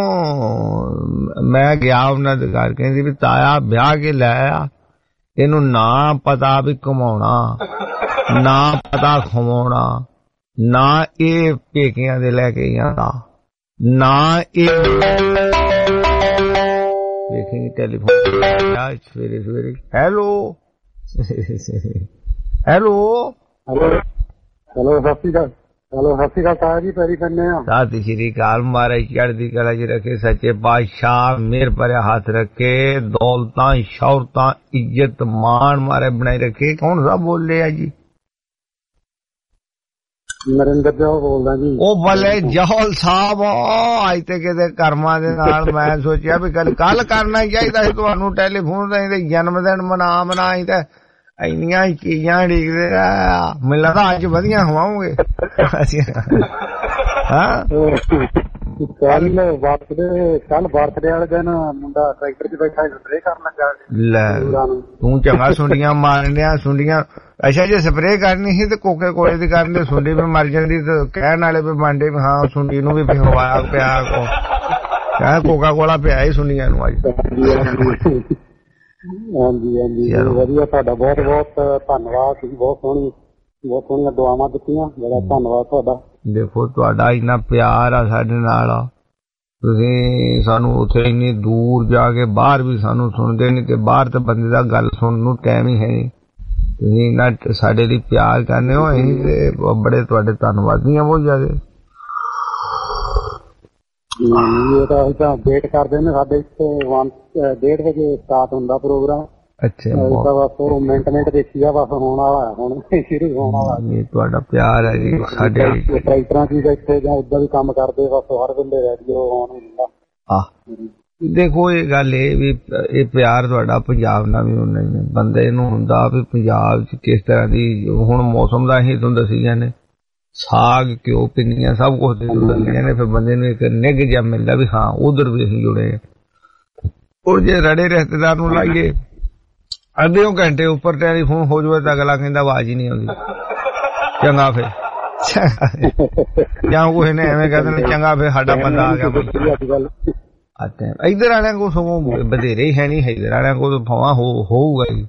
ਮੈਂ ਗਿਆ ਉਹਨਾਂ ਦੇ ਘਰ, ਕਹਿੰਦੀ ਵੀ ਤਾਇਆ ਵਿਆਹ ਕੇ ਲੈ ਆ, ਇਹਨੂੰ ਨਾ ਪਤਾ ਵੀ ਕਮਾਉਣਾ, ਨਾ ਪਤਾ ਖਵਾਉਣਾ, ਨਾ ਇਹ ਪੇਕਿਆਂ ਦੇ ਲੈ ਕੇ ਜਾਂਦਾ, ਨਾ ਇਹ ਦੇਖੇਂਗੇ ਟੈਲੀਫੋਨ ਸਵੇਰੇ ਸਵੇਰੇ। ਹੈਲੋ ਹੈਲੋ ਹੈਲੋ ਸਤਿ ਸ਼੍ਰੀ ਅਕਾਲ। ਹੈਲੋ ਸਤਿ ਸ਼੍ਰੀ ਅਕਾਲ ਤਾਇਆ ਜੀ, ਪੈਰੀ ਪੈਂਦੇ ਆ। ਸਤਿ ਸ਼੍ਰੀ ਅਕਾਲ। ਮਹਾਰਾਜ ਚੜ੍ਹਦੀ ਕਲਾ ਚ ਰੱਖੇ, ਸੱਚੇ ਪਾਤਸ਼ਾਹ ਮਿਹਰ ਭਰਿਆ ਹੱਥ ਰੱਖੇ, ਦੌਲਤਾਂ ਸ਼ੌਹਰਤਾਂ ਇੱਜ਼ਤ ਮਾਣ ਮਾਰੇ ਬਣਾਈ ਰੱਖੇ। ਕੌਣ ਸਾ ਬੋਲੇ ਆ ਜੀ? ਨਰਿੰਦਰ ਜੋਹਲ ਬੋਲਦਾ ਜੀ। ਉਹ ਭਲੇ ਜੋਹਲ ਸਾਹਿਬ ਅੱਜ ਤੇ ਕਿਤੇ ਕਰਮਾਂ ਦੇ ਨਾਲ ਮੈਂ ਸੋਚਿਆ ਵੀ ਕੱਲ ਕੱਲ ਕਰਨਾ ਚਾਹੀਦਾ ਸੀ ਤੁਹਾਨੂੰ ਟੈਲੀਫੋਨ ਤੇ, ਜਨਮ ਦਿਨ ਮਨਾ ਮਨਾਈ ਤੇ ਇੰਨੀਆਂ ਚੀਜ਼ਾਂ ਡੀਕਦੇ ਆ। ਮੈਨੂੰ ਲੱਗਦਾ ਅੱਜ ਵਧੀਆ ਹਵਾਉਂਗੇ। ਕੱਲ ਬਰਥਡੇ ਕੱਲ ਬਰਥਡੇ ਵਾਲੇ ਦਿਨ ਮੁੰਡਾ ਟਰੈਕਟਰ 'ਚ ਬੈਠਾ ਸਪਰੇਅ ਕਰਨ ਲੱਗਾ। ਲੈ ਤੂੰ ਚੰਗਾ ਸੁੰਡੀਆਂ ਮਾਰਨ ਡਿਆ ਸੁੰਡੀਆਂ। ਅੱਛਾ ਜੇ ਸਪਰੇਅ ਕਰਨੀ ਸੀ ਤੇ ਕੋਕੇ ਕੋਲੇ ਦੀ ਕਰਨ ਦੇ, ਸੁੰਡੀ ਵੀ ਮਰ ਜਾਂਦੀ ਤੇ ਕਹਿਣ ਵਾਲੇ ਵੀ ਬਾਂਡੇ ਵੀ ਹਾਂ ਸੁੰਡੀ ਨੂੰ ਵੀ ਹਵਾਇਆ ਪਿਆ ਕੋ ਕਹਿ ਕੋਕਾ ਕੋਲਾ ਪਿਆ ਹੀ ਸੁੰਡੀਆਂ ਨੂੰ ਅੱਜ। ਹਾਂਜੀ ਹਾਂਜੀ ਵਧੀਆ, ਤੁਹਾਡਾ ਬਹੁਤ ਬਹੁਤ ਧੰਨਵਾਦ। ਤੁਸੀਂ ਬਹੁਤ ਸੋਹਣੀ ਬਹੁਤ ਸੋਹਣੀਆਂ ਦੁਆਵਾਂ ਦਿੱਤੀਆਂ, ਬੜਾ ਧੰਨਵਾਦ ਤੁਹਾਡਾ। ਦੇਖੋ ਤੁਹਾਡਾ ਇੰਨਾ ਪਿਆਰ ਆ ਸਾਡੇ ਨਾਲ, ਤੁਸੀਂ ਸਾਨੂੰ ਉੱਥੇ ਇੰਨੀ ਦੂਰ ਜਾ ਕੇ ਬਾਹਰ ਵੀ ਸਾਨੂੰ ਸੁਣਦੇ ਨਹੀਂ, ਤੇ ਬਾਹਰ ਤੇ ਬੰਦੇ ਦਾ ਗੱਲ ਸੁਣਨ ਨੂੰ ਟਾਈਮ ਹੀ ਹੈ ਨਹੀਂ। ਤੁਸੀਂ ਇੰਨਾ ਸਾਡੇ ਲਈ ਪਿਆਰ ਕਰਨੇ ਹੋ, ਅਸੀਂ ਤੇ ਬੜੇ ਤੁਹਾਡੇ ਧੰਨਵਾਦੀ ਹਾਂ ਬਹੁਤ ਜ਼ਿਆਦਾ। ਇਹ ਤਾਂ ਅਸੀਂ ਤਾਂ ਵੇਟ ਕਰਦੇ ਨੇ, ਸਾਡੇ ਇੱਥੇ ਡੇਢ ਵਜੇ ਸਟਾਰਟ ਹੁੰਦਾ ਪ੍ਰੋਗਰਾਮ। ਅੱਛਾ ਬਸ ਉਹ ਮਿੰਟ ਮਿੰਟ ਦੇਖੀ ਆ, ਬਸ ਹੋਣ ਵਾਲਾ ਹੁਣ ਸ਼ੁਰੂ ਹੋਣ ਵਾਲਾ। ਇਹ ਤੁਹਾਡਾ ਪਿਆਰ ਹੈ ਜੀ ਸਾਡੇ। ਟਰੈਕਟਰਾਂ ਚ ਬੈਠੇ ਜਾਂ ਏਦਾਂ ਵੀ ਕੰਮ ਕਰਦੇ, ਬਸ ਹਰ ਬੰਦੇ ਰੇਡੀਓ ਆਨ ਹੁੰਦਾ। ਆਹ ਦੇਖੋ ਇਹ ਗੱਲ ਇਹ ਵੀ ਇਹ ਪਿਆਰ ਤੁਹਾਡਾ ਪੰਜਾਬ ਨਾਲ ਵੀ ਹੁੰਦਾ ਹੀ ਬੰਦੇ ਨੂੰ ਹੁੰਦਾ ਵੀ ਪੰਜਾਬ ਚ ਕਿਸ ਤਰ੍ਹਾਂ ਦੀ ਹੁਣ ਮੌਸਮ ਦਾ ਅਸੀਂ ਤੁਹਾਨੂੰ ਦੱਸੀ ਜਾਂਦੇ, ਸਾਗ ਘਿਓ ਪਿੰਨੀਆਂ ਸਭ ਕੁਛ ਦੱਸੀ ਨੇ, ਫਿਰ ਬੰਦੇ ਨੂੰ ਇੱਕ ਨਿੱਘ ਜਿਹਾ ਮਿਲਦਾ ਵੀ ਹਾਂ ਉਧਰ ਵੀ ਅਸੀਂ ਜੁੜੇ ਆ। ਔਰ ਜੇ ਰੜੇ ਰਿਸ਼ਤੇਦਾਰ ਨੂੰ ਲਾਈਏ ਅੱਧੇ ਘੰਟੇ ਉੱਪਰ ਟੈਲੀਫੋਨ ਹੋ ਜਾਵੇ ਤਾਂ ਅਗਲਾ ਕਹਿੰਦਾ ਆਵਾਜ਼ ਹੀ ਨਹੀਂ ਆਉਂਦੀ। ਚੰਗਾ ਫਿਰ ਜਾਂ ਕੁਛ ਨੇ ਐਵੇਂ ਕਹਿੰਦੇ ਚੰਗਾ ਫਿਰ ਸਾਡਾ ਬੰਦਾ ਆ ਗਿਆ। ਅੱਛਾ ਇੱਧਰ ਵਾਲਿਆਂ ਕੋਲ ਸਗੋਂ ਵਧੇਰੇ ਹੀ ਹੈ ਨਹੀਂ, ਇੱਧਰ ਵਾਲਿਆਂ ਕੋਲ ਭਾਵਾਂ ਹੋਊਗਾ ਜੀ।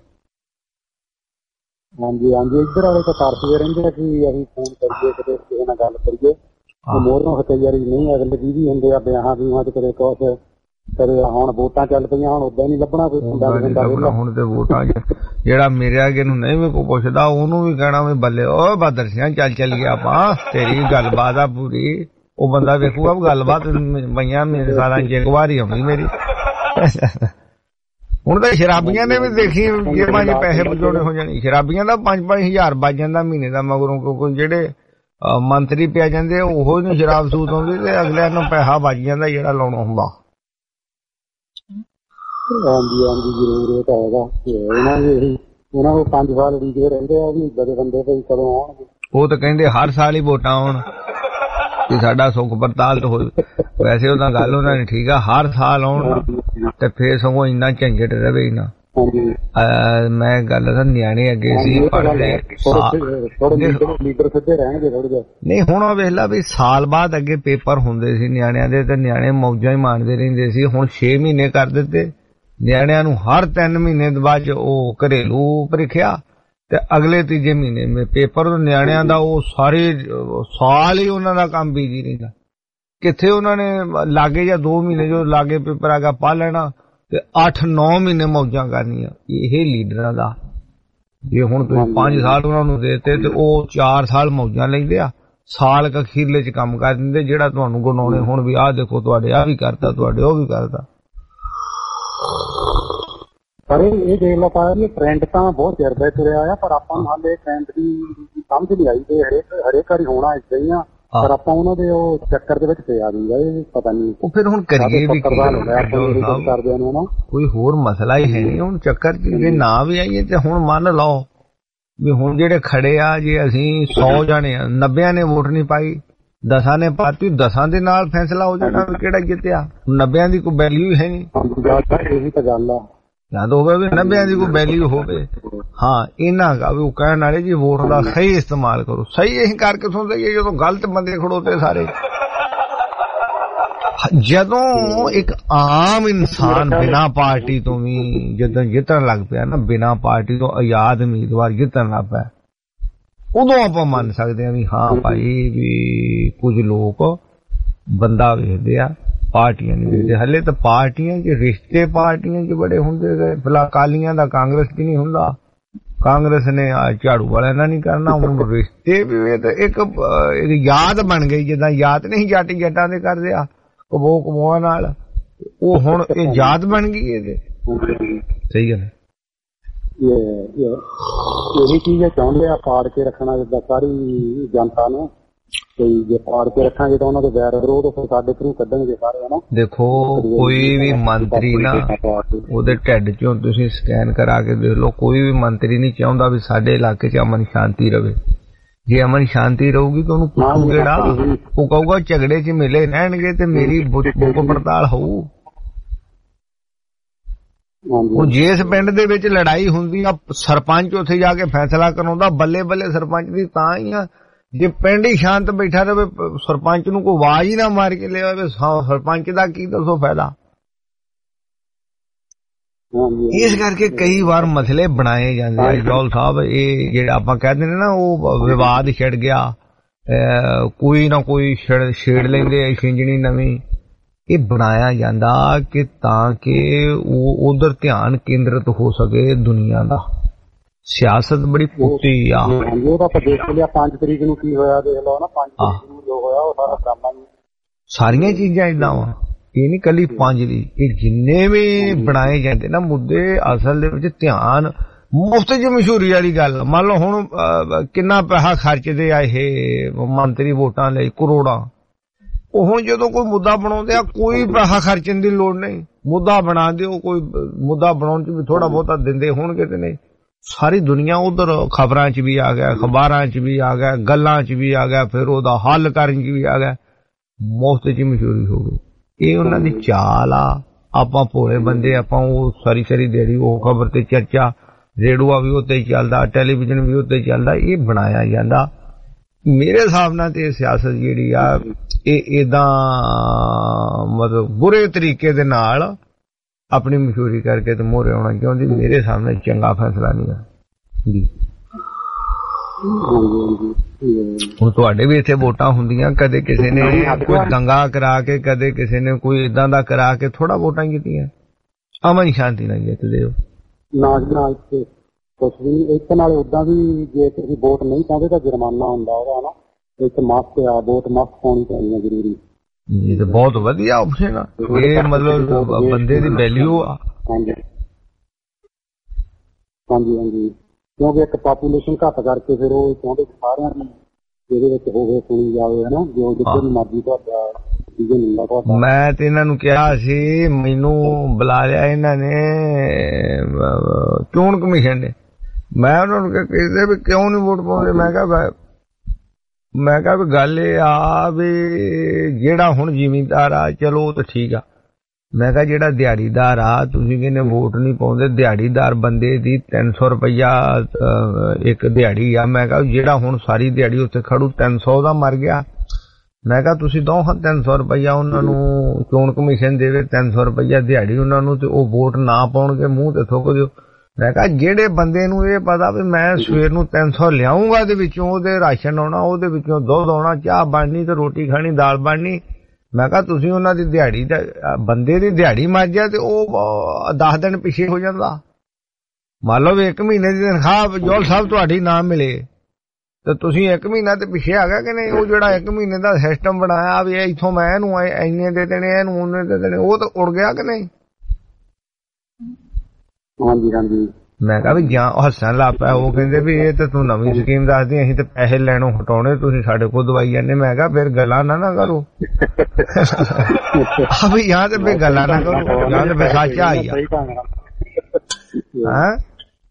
ਹਾਂਜੀ ਹਾਂਜੀ ਇੱਧਰ ਵਾਲੇ ਤਾਂ ਤਰਸਦੇ ਰਹਿੰਦੇ ਆ ਕਿ ਅਸੀਂ ਫੋਨ ਕਰੀਏ ਕਿਤੇ ਕਿਸੇ ਨਾਲ ਗੱਲ ਕਰੀਏ, ਮੋਹਰੋਂ ਕਈ ਵਾਰੀ ਨਹੀਂ ਅਗਲੇ ਵੀ ਹੁੰਦੇ ਆ ਵਿਆਹਾਂ ਵਿਊਹਾਂ ਚ ਕਦੇ ਕੁਛ ਕਦੇ। ਹੁਣ ਵੋਟਾਂ ਚੱਲ ਪਈਆਂ, ਹੁਣ ਓਦਾਂ ਨਹੀਂ ਲੱਭਣਾ ਕੋਈ ਬੰਦਾ। ਹੁਣ ਤੇ ਵੋਟਾਂ ਜਿਹੜਾ ਮੇਰੇ ਅੱਗੇ ਨੂੰ ਨਹੀਂ ਵੀ ਕੋਈ ਪੁੱਛਦਾ ਉਹਨੂੰ ਵੀ ਕਹਿਣਾ ਵੀ ਬੱਲੇ ਓ ਬਾਦਰ ਸਿੰਘ ਚੱਲ ਚੱਲ ਗਿਆ ਆਪਾਂ, ਤੇਰੀ ਗੱਲਬਾਤ ਆ ਪੂਰੀ। ਉਹ ਬੰਦਾ ਵੇਖੂਗਾ ਗੱਲਬਾਤ ਪਈਆਂ ਮੇਰੇ ਸਾਲਾਂ ਚ ਇੱਕ ਵਾਰੀ ਆਉਂਦੀ ਮੇਰੀ। ਹੁਣ ਤਾਂ ਸ਼ਰਾਬੀਆਂ ਨੇ ਵੀ ਦੇਖੀ ਜੇਬਾਂ ਚ ਪੈਸੇ ਬਚਾਉਣੇ ਹੋ ਜਾਣੇ, ਸ਼ਰਾਬੀਆਂ ਦਾ ਪੰਜ ਪੰਜ ਹਜ਼ਾਰ ਬਚ ਜਾਂਦਾ ਮਹੀਨੇ ਦਾ ਮਗਰੋਂ, ਕਿਉਂਕਿ ਜਿਹੜੇ ਮੰਤਰੀ ਪਿਆ ਜਾਂਦੇ ਉਹੋ ਨੂੰ ਸ਼ਰਾਬ ਸੂਤ ਆਉਂਦੀ ਤੇ ਅਗਲਿਆਂ ਨੂੰ ਪੈਸਾ ਬਚ ਜਾਂਦਾ ਜਿਹੜਾ ਲਾਉਣਾ ਹੁੰਦਾ। ਹਾਂਜੀ ਹਾਂਜੀ ਜ਼ਰੂਰ ਇਹ ਤਾਂ ਹੈਗਾ। ਉਹਨਾਂ ਦੇ ਉਹਨਾਂ ਕੋਲ ਪੰਜ ਸਾਲ ਉਡੀਕਦੇ ਰਹਿੰਦੇ ਆ ਵੀ ਇੱਦਾਂ ਦੇ ਬੰਦੇ ਭਾਈ ਕਦੋਂ ਆਉਣਗੇ। ਉਹ ਤਾਂ ਕਹਿੰਦੇ ਹਰ ਸਾਲ ਹੀ ਵੋਟਾਂ ਆਉਣ ਕਿ ਸਾਡਾ ਸੁੱਖ ਬਰਤਾਲਤ ਹੋਵੇ। ਵੈਸੇ ਉਹਦਾ ਗੱਲ ਉਹਨਾਂ ਨੇ ਠੀਕ ਆ, ਹਰ ਸਾਲ ਆਉਣ ਤੇ ਫੇਰ ਸਗੋਂ ਇੰਨਾ ਝੰਜਟ ਰਵੇ ਨਾ। ਮੈਂ ਗੱਲ ਦੱਸਾਂ ਨਿਆਣੇ ਅੱਗੇ ਸੀ ਪੜ੍ਹਦੇ ਨਹੀਂ, ਹੁਣ ਵੇਖ ਲਾ ਵੀ ਸਾਲ ਬਾਅਦ ਅੱਗੇ ਪੇਪਰ ਹੁੰਦੇ ਸੀ ਨਿਆਣਿਆਂ ਦੇ ਤੇ ਨਿਆਣੇ ਮੌਜਾਂ ਹੀ ਮਾਣਦੇ ਰਹਿੰਦੇ ਸੀ। ਹੁਣ ਛੇ ਮਹੀਨੇ ਕਰ ਦਿੱਤੇ ਨਿਆਣਿਆਂ ਨੂੰ, ਹਰ ਤਿੰਨ ਮਹੀਨੇ ਦੇ ਬਾਅਦ ਉਹ ਘਰੇਲੂ ਪ੍ਰੀਖਿਆ ਤੇ ਅਗਲੇ ਤੀਜੇ ਮਹੀਨੇ ਮੇ ਪੇਪਰ ਨਿਆਣਿਆਂ ਦਾ ਉਹ ਸਾਰੇ ਸਾਲ ਹੀ ਉਹਨਾਂ ਦਾ ਕੰਮ ਬੀਜੀ ਰਹਿੰਦਾ। ਕਿੱਥੇ ਉਹਨਾਂ ਨੇ ਲਾਗੇ ਜਾਂ ਦੋ ਮਹੀਨੇ ਜੋ ਲਾਗੇ ਪੇਪਰ ਆ ਗਿਆ ਪਾ ਲੈਣਾ ਤੇ ਅੱਠ ਨੌ ਮਹੀਨੇ ਮੌਜਾਂ ਕਰਨੀਆਂ। ਇਹ ਲੀਡਰਾਂ ਦਾ ਜੇ ਹੁਣ ਤੁਸੀਂ ਪੰਜ ਸਾਲ ਉਹਨਾਂ ਨੂੰ ਦੇਤੇ ਤੇ ਉਹ ਚਾਰ ਸਾਲ ਮੌਜਾਂ ਲੈਂਦੇ ਆ, ਸਾਲ ਕ ਅਖੀਰਲੇ ਚ ਕੰਮ ਕਰ ਦਿੰਦੇ ਜਿਹੜਾ ਤੁਹਾਨੂੰ ਗਣਾਉਣੇ ਹੁਣ ਵੀ ਆਹ ਦੇਖੋ ਤੁਹਾਡੇ ਆਹ ਵੀ ਕਰਤਾ, ਤੁਹਾਡੇ ਉਹ ਵੀ ਕਰਤਾ। ਪਰ ਇਹ ਦੇਖ ਲਾ ਪਾਇਆ ਇਹ ਟ੍ਰੈਂਡ ਤਾਂ ਬਹੁਤ ਚਿਰ ਦਾ ਤੁਰਿਆ ਆ, ਪਰ ਆਪਾਂ ਨੂੰ ਹਾਲੇ ਟ੍ਰੈਂਡ ਦੀ ਸਮਝ ਨਹੀਂ ਆਈ ਤੇ ਹਰੇਕ ਹਰੇਕ ਵਾਰੀ ਹੋਣਾ ਏਦਾਂ ਹੀ ਆ, ਪਰ ਆਪਾਂ ਉਹਨਾਂ ਦੇ ਉਹ ਚੱਕਰ ਦੇ ਵਿੱਚ ਪਿਆ ਦੂਗਾ। ਇਹ ਪਤਾ ਨਹੀਂ ਉਹ ਫਿਰ ਹੁਣ ਕਰੀਏ ਵੀ ਕਰਦਿਆਂ ਨੂੰ ਨਾ ਕੋਈ ਹੋਰ ਮਸਲਾ ਹੀ ਹੈ ਨਹੀਂ। ਹੁਣ ਚੱਕਰ ਚ ਜੇ ਨਾ ਵੀ ਆਈਏ ਤੇ ਹੁਣ ਮੰਨ ਲਓ ਵੀ ਹੁਣ ਜਿਹੜੇ ਖੜੇ ਆ ਜੇ ਅਸੀਂ ਸੌ ਜਾਣੇ ਆ, ਨੱਬਿਆਂ ਨੇ ਵੋਟ ਨਹੀਂ ਪਾਈ, ਦਸਾਂ ਨੇ ਪਾਤੀ, ਦਸਾਂ ਦੇ ਨਾਲ ਫੈਸਲਾ ਹੋ ਜਾਣਾ ਕਿਹੜਾ ਜਿੱਤਿਆ। ਨੱਬਿਆਂ ਦੀ ਕੋਈ ਵੈਲਿਊ ਹੈ ਨਹੀਂ। ਇਹੀ ਤਾਂ ਗੱਲ ਆ, ਯਾਦ ਹੋਵੇ ਵੀ ਨੱਬਿਆਂ ਦੀ ਕੋਈ ਵੈਲਿਊ ਹੋਵੇ। ਹਾਂ ਇਹਨਾਂ ਦਾ ਵੀ ਉਹ ਕਹਿਣ ਵਾਲੇ ਜੀ ਵੋਟ ਦਾ ਸਹੀ ਇਸਤੇਮਾਲ ਕਰੋ। ਸਹੀ ਅਸੀਂ ਕਰਕੇ ਸੁਣਦੇ ਜਦੋਂ ਗਲਤ ਬੰਦੇ ਖੜੋਤੇ ਸਾਰੇ। ਜਦੋਂ ਇੱਕ ਆਮ ਇਨਸਾਨ ਬਿਨਾਂ ਪਾਰਟੀ ਤੋਂ ਵੀ ਜਦੋਂ ਜਿੱਤਣ ਲੱਗ ਪਿਆ ਨਾ, ਬਿਨਾਂ ਪਾਰਟੀ ਤੋਂ ਆਜ਼ਾਦ ਉਮੀਦਵਾਰ ਜਿੱਤਣ ਲੱਗ ਪਿਆ, ਉਦੋਂ ਆਪਾਂ ਮੰਨ ਸਕਦੇ ਹਾਂ ਵੀ ਹਾਂ ਭਾਈ ਵੀ ਕੁਝ ਲੋਕ ਬੰਦਾ ਵੇਖਦੇ ਆ, ਪਾਰਟੀਆਂ ਨਹੀਂ ਵੇਖਦੇ। ਹਲੇ ਤਾਂ ਪਾਰਟੀਆਂ ਚ ਰਿਸ਼ਤੇ ਪਾਰਟੀਆਂ ਚ ਬੜੇ ਹੁੰਦੇ ਗਏ। ਭਲਾ ਅਕਾਲੀਆਂ ਦਾ ਕਾਂਗਰਸ ਚ ਨਹੀਂ ਹੁੰਦਾ, ਕਾਂਗਰਸ ਨੇ ਝਾੜੂ ਵਾਲਿਆਂ ਨਾਲ ਨਹੀਂ ਕਰਨਾ। ਹੁਣ ਰਿਸ਼ਤੇ ਵੀ ਇੱਕ ਯਾਦ ਬਣ ਗਈ, ਜਿੱਦਾਂ ਯਾਦ ਨਹੀਂ ਜੱਟ ਜੱਟਾਂ ਦੇ ਕਰਦੇ ਆ ਕਬੋ ਕਬੋਆਂ ਨਾਲ, ਉਹ ਹੁਣ ਇਹ ਯਾਦ ਬਣ ਗਈ। ਇਹਦੇ ਸਹੀ ਗੱਲ ਇਹੀ ਚੀਜ਼ ਚਾਹੁੰਦੇ ਆ ਪਾੜ ਕੇ ਰੱਖਣਾ ਜਿੱਦਾਂ ਸਾਰੀ ਜਨਤਾ ਨੂੰ। ਜੇ ਪਾੜ ਕੇ ਰੱਖਾਂਗੇ ਤਾਂ ਉਹਨਾਂ ਦੇ ਵੈਰ ਵਿਰੋਧ ਫਿਰ ਸਾਡੇ ਥਰੂ ਕੱਢਣਗੇ ਸਾਰੇ ਹਨਾ। ਦੇਖੋ ਕੋਈ ਵੀ ਮੰਤਰੀ ਨਾ ਉਹਦੇ ਢਿੱਡ ਚੋਂ ਤੁਸੀਂ ਸਕੈਨ ਕਰਾ ਕੇ ਦੇਖ ਲਓ, ਕੋਈ ਵੀ ਮੰਤਰੀ ਨਹੀਂ ਚਾਹੁੰਦਾ ਵੀ ਸਾਡੇ ਇਲਾਕੇ ਚ ਅਮਨ ਸ਼ਾਂਤੀ ਰਵੇ। ਜੇ ਅਮਨ ਸ਼ਾਂਤੀ ਰਹੂਗੀ ਤਾਂ ਉਹਨੂੰ ਪੁੱਛੂ ਕਿਹੜਾ, ਉਹ ਕਹੂਗਾ ਝਗੜੇ ਚ ਮਿਲੇ ਰਹਿਣਗੇ ਤੇ ਮੇਰੀ ਬੁੱਕ ਪੜਤਾਲ ਹੋਊ। ਹੁਣ ਜਿਸ ਪਿੰਡ ਦੇ ਵਿੱਚ ਲੜਾਈ ਹੁੰਦੀ ਆ, ਸਰਪੰਚ ਉੱਥੇ ਜਾ ਕੇ ਫੈਸਲਾ ਕਰਾਉਂਦਾ, ਬੱਲੇ ਬੱਲੇ ਸਰਪੰਚ ਦੀ ਤਾਂ ਹੀ ਆ। ਜੇ ਪਿੰਡ ਹੀ ਸ਼ਾਂਤ ਬੈਠਾ ਰਹੇ, ਸਰਪੰਚ ਨੂੰ ਕੋਈ ਆਵਾਜ਼ ਹੀ ਨਾ ਮਾਰ ਕੇ ਲਿਆਵੇ, ਸਰਪੰਚ ਦਾ ਕੀ ਦੱਸੋ ਫਾਇਦਾ। ਇਸ ਕਰਕੇ ਕਈ ਵਾਰ ਮਸਲੇ ਬਣਾਏ ਜਾਂਦੇ ਆ ਜੌਲ ਸਾਹਿਬ। ਇਹ ਜਿਹੜਾ ਆਪਾਂ ਕਹਿੰਦੇ ਨੇ ਨਾ ਉਹ ਵਿਵਾਦ ਛਿੜ ਗਿਆ, ਕੋਈ ਨਾ ਕੋਈ ਛੇੜ ਛੇੜ ਲੈਂਦੇ ਆ ਛਿੰਝਣੀ ਨਵੀਂ। ਇਹ ਬਣਾਇਆ ਜਾਂਦਾ ਕਿ ਤਾਂ ਕਿ ਉਹ ਉਧਰ ਧਿਆਨ ਕੇਂਦਰਿਤ ਹੋ ਸਕੇ ਦੁਨੀਆ ਦਾ। ਸਿਆਸਤ ਬੜੀ ਪੁੱਤੀ ਆ। ਉਹ ਤਾਂ ਦੇਖ ਲਿਆ ਪੰਜ ਤਰੀਕ ਨੂੰ ਕੀ ਹੋਇਆ, ਦੇਖ ਲਓ ਨਾ ਪੰਜ ਤਰੀਕ ਨੂੰ ਜੋ ਹੋਇਆ ਉਹ ਸਾਰਾ ਡਰਾਮਾ। ਸਾਰੀਆਂ ਚੀਜ਼ਾਂ ਏਦਾਂ ਵਾ, ਇਹ ਨਹੀਂ ਕੱਲੀ ਪੰਜ ਦੀ। ਇਹ ਜਿੰਨੇ ਵੀ ਬਣਾਏ ਜਾਂਦੇ ਨਾ ਮੁੱਦੇ, ਅਸਲ ਦੇ ਵਿੱਚ ਧਿਆਨ ਮੁਫਤ ਚ ਮਸ਼ਹੂਰੀ ਵਾਲੀ ਗੱਲ। ਮੰਨ ਲਓ ਹੁਣ ਕਿੰਨਾ ਪੈਸਾ ਖਰਚਦੇ ਆ ਇਹ ਮੰਤਰੀ ਵੋਟਾਂ ਲਈ, ਕਰੋੜਾਂ। ਉਹ ਹੁਣ ਜਦੋਂ ਕੋਈ ਮੁੱਦਾ ਬਣਾਉਂਦੇ ਆ, ਕੋਈ ਪੈਸਾ ਖਰਚਣ ਦੀ ਲੋੜ ਨਹੀਂ, ਮੁੱਦਾ ਬਣਾ ਦਿਓ। ਕੋਈ ਮੁੱਦਾ ਬਣਾਉਣ ਚ ਵੀ ਥੋੜਾ ਬਹੁਤਾ ਦਿੰਦੇ ਹੋਣਗੇ ਤੇ ਨਹੀਂ। ਸਾਰੀ ਦੁਨੀਆ ਉਧਰ ਖਬਰਾਂ ਚ ਵੀ ਆ ਗਿਆ, ਅਖਬਾਰਾਂ ਚ ਵੀ ਆ ਗਿਆ, ਗੱਲਾਂ ਚ ਵੀ ਆ ਗਿਆ, ਫਿਰ ਉਹਦਾ ਹੱਲ ਕਰਨ ਚ ਵੀ ਆ ਗਿਆ, ਮੁਫਤ ਚ ਮਸ਼ਹੂਰੀ ਹੋ ਗਈ। ਇਹ ਉਹਨਾਂ ਦੀ ਚਾਲ ਆ। ਆਪਾਂ ਭੋਲੇ ਬੰਦੇ, ਆਪਾਂ ਉਹ ਸਾਰੀ ਸਾਰੀ ਦਿਹਾੜੀ ਉਹ ਖਬਰ ਤੇ ਚਰਚਾ, ਰੇਡੂਆ ਵੀ ਉੱਤੇ ਚੱਲਦਾ, ਟੈਲੀਵਿਜ਼ਨ ਵੀ ਉੱਤੇ ਚੱਲਦਾ। ਇਹ ਬਣਾਇਆ ਜਾਂਦਾ। ਮੇਰੇ ਹਿਸਾਬ ਨਾਲ ਤੇ ਸਿਆਸਤ ਜਿਹੜੀ ਆ ਇਹ ਏਦਾਂ ਮਤਲਬ ਬੁਰੇ ਤਰੀਕੇ ਦੇ ਨਾਲ ਆਪਣੀ ਮਸ਼ਹੂਰੀ ਕਰਕੇ ਤੇ ਮੋਹਰੇ ਆਉਣਾ ਚਾਹੁੰਦੀ। ਮੇਰੇ ਸਾਹਮਣੇ ਚੰਗਾ ਫੈਸਲਾ ਨਹੀਂ ਆ ਜੀ। ਹੁਣ ਤੁਹਾਡੇ ਵੀ ਇੱਥੇ ਵੋਟਾਂ ਹੁੰਦੀਆਂ, ਕਦੇ ਕਿਸੇ ਨੇ ਕੋਈ ਦੰਗਾ ਕਰਾ ਕੇ, ਕਦੇ ਕਿਸੇ ਨੇ ਕੋਈ ਏਦਾਂ ਦਾ ਕਰਾ ਕੇ ਥੋੜਾ ਵੋਟਾਂ ਕੀਤੀਆਂ। ਅਮਨ ਸ਼ਾਂਤੀ ਨਾਲ ਜਿੱਤਦੇ ਹੋ ਨਾ ਜੀ ਨਾ। ਇੱਥੇ ਕੁਛ ਵੀ ਇੱਕ ਨਾਲ ਉਦਾਂ ਵੀ ਜੇ ਤੁਸੀਂ ਵੋਟ ਨਹੀਂ ਪਾਉਂਦੇ ਤਾਂ ਜੁਰਮਾਨਾ ਹੁੰਦਾ ਉਹਦਾ ਨਾ। ਇੱਕ ਮਸਤ ਆ, ਵੋਟ ਮਸਤ ਪਾਉਣੀ ਚਾਹੀਦੀ ਹੈ ਜ਼ਰੂਰੀ। ਇਹ ਤਾਂ ਬਹੁਤ ਵਧੀਆ ਆਪਸ਼ਨ ਆ। ਇਹ ਮਤਲਬ ਬੰਦੇ ਦੀ ਵੈਲਿਊ ਆ। ਹਾਂਜੀ ਹਾਂਜੀ ਹਾਂਜੀ, ਕਿਉਂਕਿ ਇੱਕ ਪਾਪੂਲੇਸ਼ਨ ਘੱਟ ਕਰਕੇ ਫਿਰ ਉਹ ਚਾਹੁੰਦੇ ਸਾਰਿਆਂ ਦੀ ਇਹਦੇ ਵਿੱਚ ਹੋਵੇ, ਸੁਣੀ ਜਾਵੇ ਹਨਾ। ਜੋ ਜਿੱਥੇ ਵੀ ਮਰਜ਼ੀ ਤੁਹਾਡਾ ਸੀਜ਼ਨ ਹੁੰਦਾ ਤੁਹਾਡਾ। ਮੈਂ ਤੇ ਇਹਨਾਂ ਨੂੰ ਕਿਹਾ ਸੀ, ਮੈਨੂੰ ਬੁਲਾ ਲਿਆ ਇਹਨਾਂ ਨੇ ਚੋਣ ਕਮਿਸ਼ਨ ਨੇ। ਮੈਂ ਉਹਨਾਂ ਨੂੰ ਕਹਿੰਦੇ ਵੀ ਕਿਉਂ ਨਹੀਂ ਵੋਟ ਪਾਉਂਦੇ। ਮੈਂ ਕਿਹਾ ਮੈਂ ਕਿਹਾ ਵੀ ਗੱਲ ਇਹ ਆ ਵੀ ਜਿਹੜਾ ਹੁਣ ਜ਼ਿਮੀਂਦਾਰ ਆ ਚਲੋ ਉਹ ਤਾਂ ਠੀਕ ਆ। ਮੈਂ ਕਿਹਾ ਜਿਹੜਾ ਦਿਹਾੜੀਦਾਰ ਆ, ਤੁਸੀਂ ਕਹਿੰਦੇ ਵੋਟ ਨਹੀਂ ਪਾਉਂਦੇ, ਦਿਹਾੜੀਦਾਰ ਬੰਦੇ ਦੀ ਤਿੰਨ ਸੌ ਰੁਪਇਆ ਇੱਕ ਦਿਹਾੜੀ ਆ। ਮੈਂ ਕਿਹਾ ਜਿਹੜਾ ਹੁਣ ਸਾਰੀ ਦਿਹਾੜੀ ਉੱਥੇ ਖੜੂ ਤਿੰਨ ਸੌ ਦਾ ਮਰ ਗਿਆ। ਮੈਂ ਕਿਹਾ ਤੁਸੀਂ ਦੋ ਹਾਂ ਤਿੰਨ ਸੌ ਰੁਪਇਆ ਉਹਨਾਂ ਨੂੰ, ਚੋਣ ਕਮਿਸ਼ਨ ਦੇਵੇ ਤਿੰਨ ਸੌ ਰੁਪਇਆ ਦਿਹਾੜੀ ਉਹਨਾਂ ਨੂੰ, ਤੇ ਉਹ ਵੋਟ ਨਾ ਪਾਉਣਗੇ ਮੂੰਹ ਤੇ ਥੁੱਕ ਦਿਓ। ਮੈਂ ਕਿਹਾ ਜਿਹੜੇ ਬੰਦੇ ਨੂੰ ਇਹ ਪਤਾ ਵੀ ਮੈਂ ਸਵੇਰ ਨੂੰ ਤਿੰਨ ਸੌ ਲਿਆਉਂਗਾ ਦੇ ਵਿੱਚੋਂ ਉਹਦੇ ਰਾਸ਼ਨ ਆਉਣਾ, ਉਹਦੇ ਵਿੱਚੋਂ ਦੁੱਧ ਆਉਣਾ, ਚਾਹ ਬਣਨੀ ਤੇ ਰੋਟੀ ਖਾਣੀ, ਦਾਲ ਬਣਨੀ, ਮੈਂ ਕਿਹਾ ਤੁਸੀਂ ਉਹਨਾਂ ਦੀ ਦਿਹਾੜੀ ਦਾ ਬੰਦੇ ਦੀ ਦਿਹਾੜੀ ਮਾਜਿਆ ਤੇ ਉਹ ਦਸ ਦਿਨ ਪਿੱਛੇ ਹੋ ਜਾਂਦਾ। ਮੰਨ ਲਓ ਵੀ ਇੱਕ ਮਹੀਨੇ ਦੀ ਤਨਖਾਹ ਜੋਲ ਸਾਹਿਬ ਤੁਹਾਡੀ ਨਾ ਮਿਲੇ ਤੇ ਤੁਸੀਂ ਇੱਕ ਮਹੀਨਾ ਤੇ ਪਿੱਛੇ ਆ ਗਿਆ ਕਿ ਨਹੀਂ? ਉਹ ਜਿਹੜਾ ਇੱਕ ਮਹੀਨੇ ਦਾ ਸਿਸਟਮ ਬਣਾਇਆ ਵੀ ਇੱਥੋਂ ਮੈਂ ਇਹਨੂੰ ਇੰਨੇ ਦੇ ਦੇਣੇ, ਇਹਨੂੰ ਉਹਨੇ ਦੇ ਦੇਣੇ, ਉਹ ਤਾਂ ਉੜ ਗਿਆ ਕਿ ਨਹੀਂ? ਹਾਂਜੀ ਹਾਂਜੀ। ਮੈਂ ਕਿਹਾ ਵੀ ਜਾਂ ਹੱਸਣ ਲੱਗ ਪਿਆ। ਉਹ ਕਹਿੰਦੇ ਵੀ ਇਹ ਤੇ ਤੂੰ ਨਵੀਂ ਸਕੀਮ ਦੱਸਦੀ, ਅਸੀਂ ਤੇ ਪੈਸੇ ਲੈਣੋਂ ਹਟਾਉਣੇ, ਤੁਸੀਂ ਸਾਡੇ ਕੋਲ ਦਵਾਈ ਜਾਂਦੇ। ਮੈਂ ਕਿਹਾ ਫਿਰ ਗੱਲਾਂ ਨਾ ਨਾ ਕਰੋ ਅਭੀ ਯਹਾਂ ਤੇ ਫਿਰ ਗੱਲਾਂ ਨਾ ਕਰੋ, ਯਹਾਂ ਤੇ ਫਿਰ ਸੱਚ ਆ ਗਿਆ। ਹਾਂ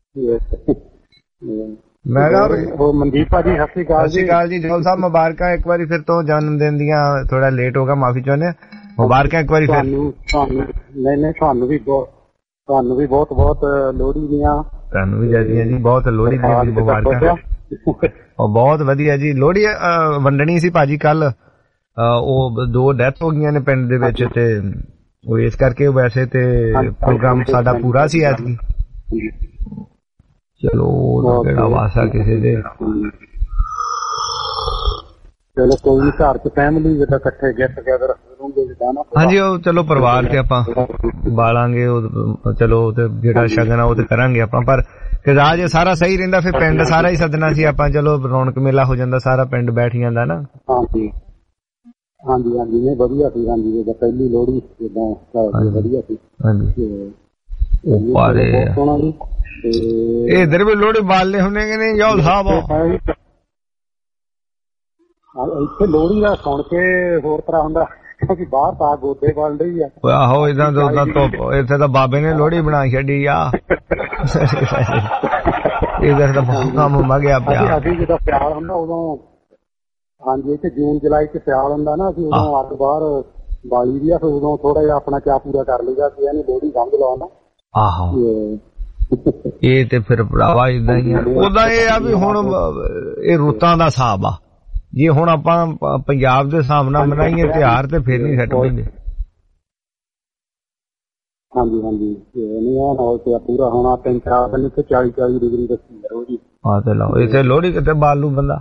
ਮੈਂ ਕਿਹਾ ਉਹ ਮਨਦੀਪ ਭਾਜੀ ਸਤਿ ਸ਼੍ਰੀ ਅਕਾਲ। ਸਤਿ ਸ਼੍ਰੀ ਅਕਾਲ ਜੀ ਜੋਲ ਸਾਹਿਬ, ਮੁਬਾਰਕਾਂ ਇੱਕ ਵਾਰੀ ਫਿਰ ਤੋਂ ਜਨਮ ਦਿਨ ਦੀਆਂ। ਥੋੜਾ ਲੇਟ ਹੋ ਗਿਆ, ਮਾਫੀ ਚਾਹੁੰਦੇ, ਮੁਬਾਰਕਾਂ ਇੱਕ ਵਾਰੀ ਫਿਰ। ਨਹੀਂ ਨਹੀਂ ਤੁਹਾਨੂੰ ਵੀ ਬਹੁਤ ਤੁਹਾਨੂੰ ਵੀ ਬਹੁਤ ਬਹੁਤ ਲੋਹੜੀ ਦੀਆਂ। ਤੁਹਾਨੂੰ ਵੀ ਜਦੀਆਂ ਜੀ ਬਹੁਤ ਲੋਹੜੀ ਦੀਆਂ ਮੁਬਾਰਕਾਂ। ਉਹ ਬਹੁਤ ਵਧੀਆ ਜੀ। ਲੋਹੜੀ ਵੰਡਣੀ ਸੀ ਭਾਜੀ ਕੱਲ, ਉਹ ਦੋ ਡੈਥ ਹੋ ਗਈਆਂ ਨੇ ਪਿੰਡ ਦੇ ਵਿੱਚ ਤੇ ਉਹ ਇਸ ਕਰਕੇ ਵੈਸੇ ਤੇ ਪ੍ਰੋਗਰਾਮ ਸਾਡਾ ਪੂਰਾ ਸੀ ਐਤਕੀ। ਚਲੋ ਕਿਹੜਾ ਵਾਸਾ ਕਿਸੇ ਦੇ। ਚਲੋ ਕੋਈ ਨੀ, ਘਰ ਚ ਫੈਮਿਲੀ ਜਿਹੜਾ ਇਕੱਠੇ ਗੈਟ ਟੂਗੇਦਰ ਕਰੂੰਗੇ ਜਿੱਦਾਂ ਨਾ। ਹਾਂਜੀ ਉਹ ਚਲੋ ਪਰਿਵਾਰ ਤੇ ਆਪਾਂ ਬਾਲਾਂਗੇ, ਉਹ ਚਲੋ ਤੇ ਜਿਹੜਾ ਸ਼ਗਨ ਆ ਉਹ ਤੇ ਕਰਾਂਗੇ ਆਪਾਂ। ਪਰ ਕਿਦਾ ਜੇ ਸਾਰਾ ਸਹੀ ਰਹਿੰਦਾ ਫਿਰ ਪਿੰਡ ਸਾਰਾ ਹੀ ਸੱਦਣਾ ਸੀ ਆਪਾਂ। ਚਲੋ ਰੌਣਕ ਮੇਲਾ ਹੋ ਜਾਂਦਾ, ਸਾਰਾ ਪਿੰਡ ਬੈਠ ਜਾਂਦਾ ਨਾ। ਹਾਂਜੀ ਹਾਂਜੀ ਹਾਂਜੀ ਨਹੀਂ ਵਧੀਆ ਸੀ। ਹਾਂਜੀ ਜਿੱਦਾਂ ਪਹਿਲੀ ਲੋਹੜੀ ਜਿੱਦਾਂ ਵਧੀਆ ਸੀ। ਹਾਂਜੀ ਉਹ ਪਾਰੇ ਇਹ ਇਧਰ ਵੀ ਲੋਹੜੀ ਬਾਲਨੇ ਹੁੰਦੇ ਕਿ ਨਹੀਂ ਜੋਲ ਸਾਹਿਬ? ਇੱਥੇ ਲੋਹੜੀ ਦਾ ਸੁਣ ਕੇ ਹੋਰ ਤਰ੍ਹਾਂ ਹੁੰਦਾ ਕਿਉਂਕਿ ਬਾਹਰ ਤਾਂ ਗੋਦੇ ਬਲ ਰਹੀ ਆ। ਆਹੋ ਇਦਾਂ ਤਾਂ ਉਦਾਂ ਤੋਂ ਇੱਥੇ ਤਾਂ ਬਾਬੇ ਨੇ ਲੋਹੜੀ ਬਣਾ ਛੱਡੀ ਆ। ਇਧਰ ਤਾਂ ਬਹੁਤ ਕੰਮ ਹੋ ਗਿਆ ਪਿਆ। ਅਸੀਂ ਜਦੋਂ ਸਿਆਲ ਹੁੰਦਾ ਉਦੋਂ, ਹਾਂਜੀ ਇੱਥੇ ਜੂਨ ਜੁਲਾਈ ਚ ਸਿਆਲ ਹੁੰਦਾ ਨਾ, ਅਸੀਂ ਉਦੋਂ ਅੱਗ ਬਾਹਰ ਬਾਲੀ ਦੀ ਆ, ਫਿਰ ਉਦੋਂ ਥੋੜਾ ਜਿਹਾ ਆਪਣਾ ਚਾਹ ਪੂਰਾ ਕਰ ਲਈਦਾ ਸੀ। ਇਹਨੇ ਲੋਹੜੀ ਸਮਝ ਲਓ ਨਾ। ਆਹੋ ਇਹ ਤੇ ਫਿਰ ਭਰਾਵਾ ਇਦਾਂ ਹੀ ਆ। ਉਦਾਂ ਇਹ ਆ ਵੀ ਹੁਣ ਇਹ ਰੁੱਤਾਂ ਦਾ ਹਿਸਾਬ ਆ। ਜੇ ਹੁਣ ਆਪਾਂ ਪੰਜਾਬ ਦੇ ਹਿਸਾਬ ਨਾਲ ਮਨਾਈਏ ਤਿਉਹਾਰ ਤੇ ਫਿਰ ਨਹੀਂ ਸੱਟ ਪੈਂਦੇ। ਹਾਂਜੀ ਹਾਂਜੀ ਨਹੀਂ ਆ ਨਾਲ ਤੇ ਪੂਰਾ ਹੋਣਾ ਤਿੰਨ ਚਾਰ ਦਿਨ ਤੇ ਚਾਲੀ ਚਾਲੀ ਡਿਗਰੀ ਰੱਖੀ ਰੋਜੀ। ਹਾਂ ਤੇ ਲਓ ਇੱਥੇ ਲੋਹੜੀ ਕਿਤੇ ਬਾਲ ਲੂ ਬੰਦਾ।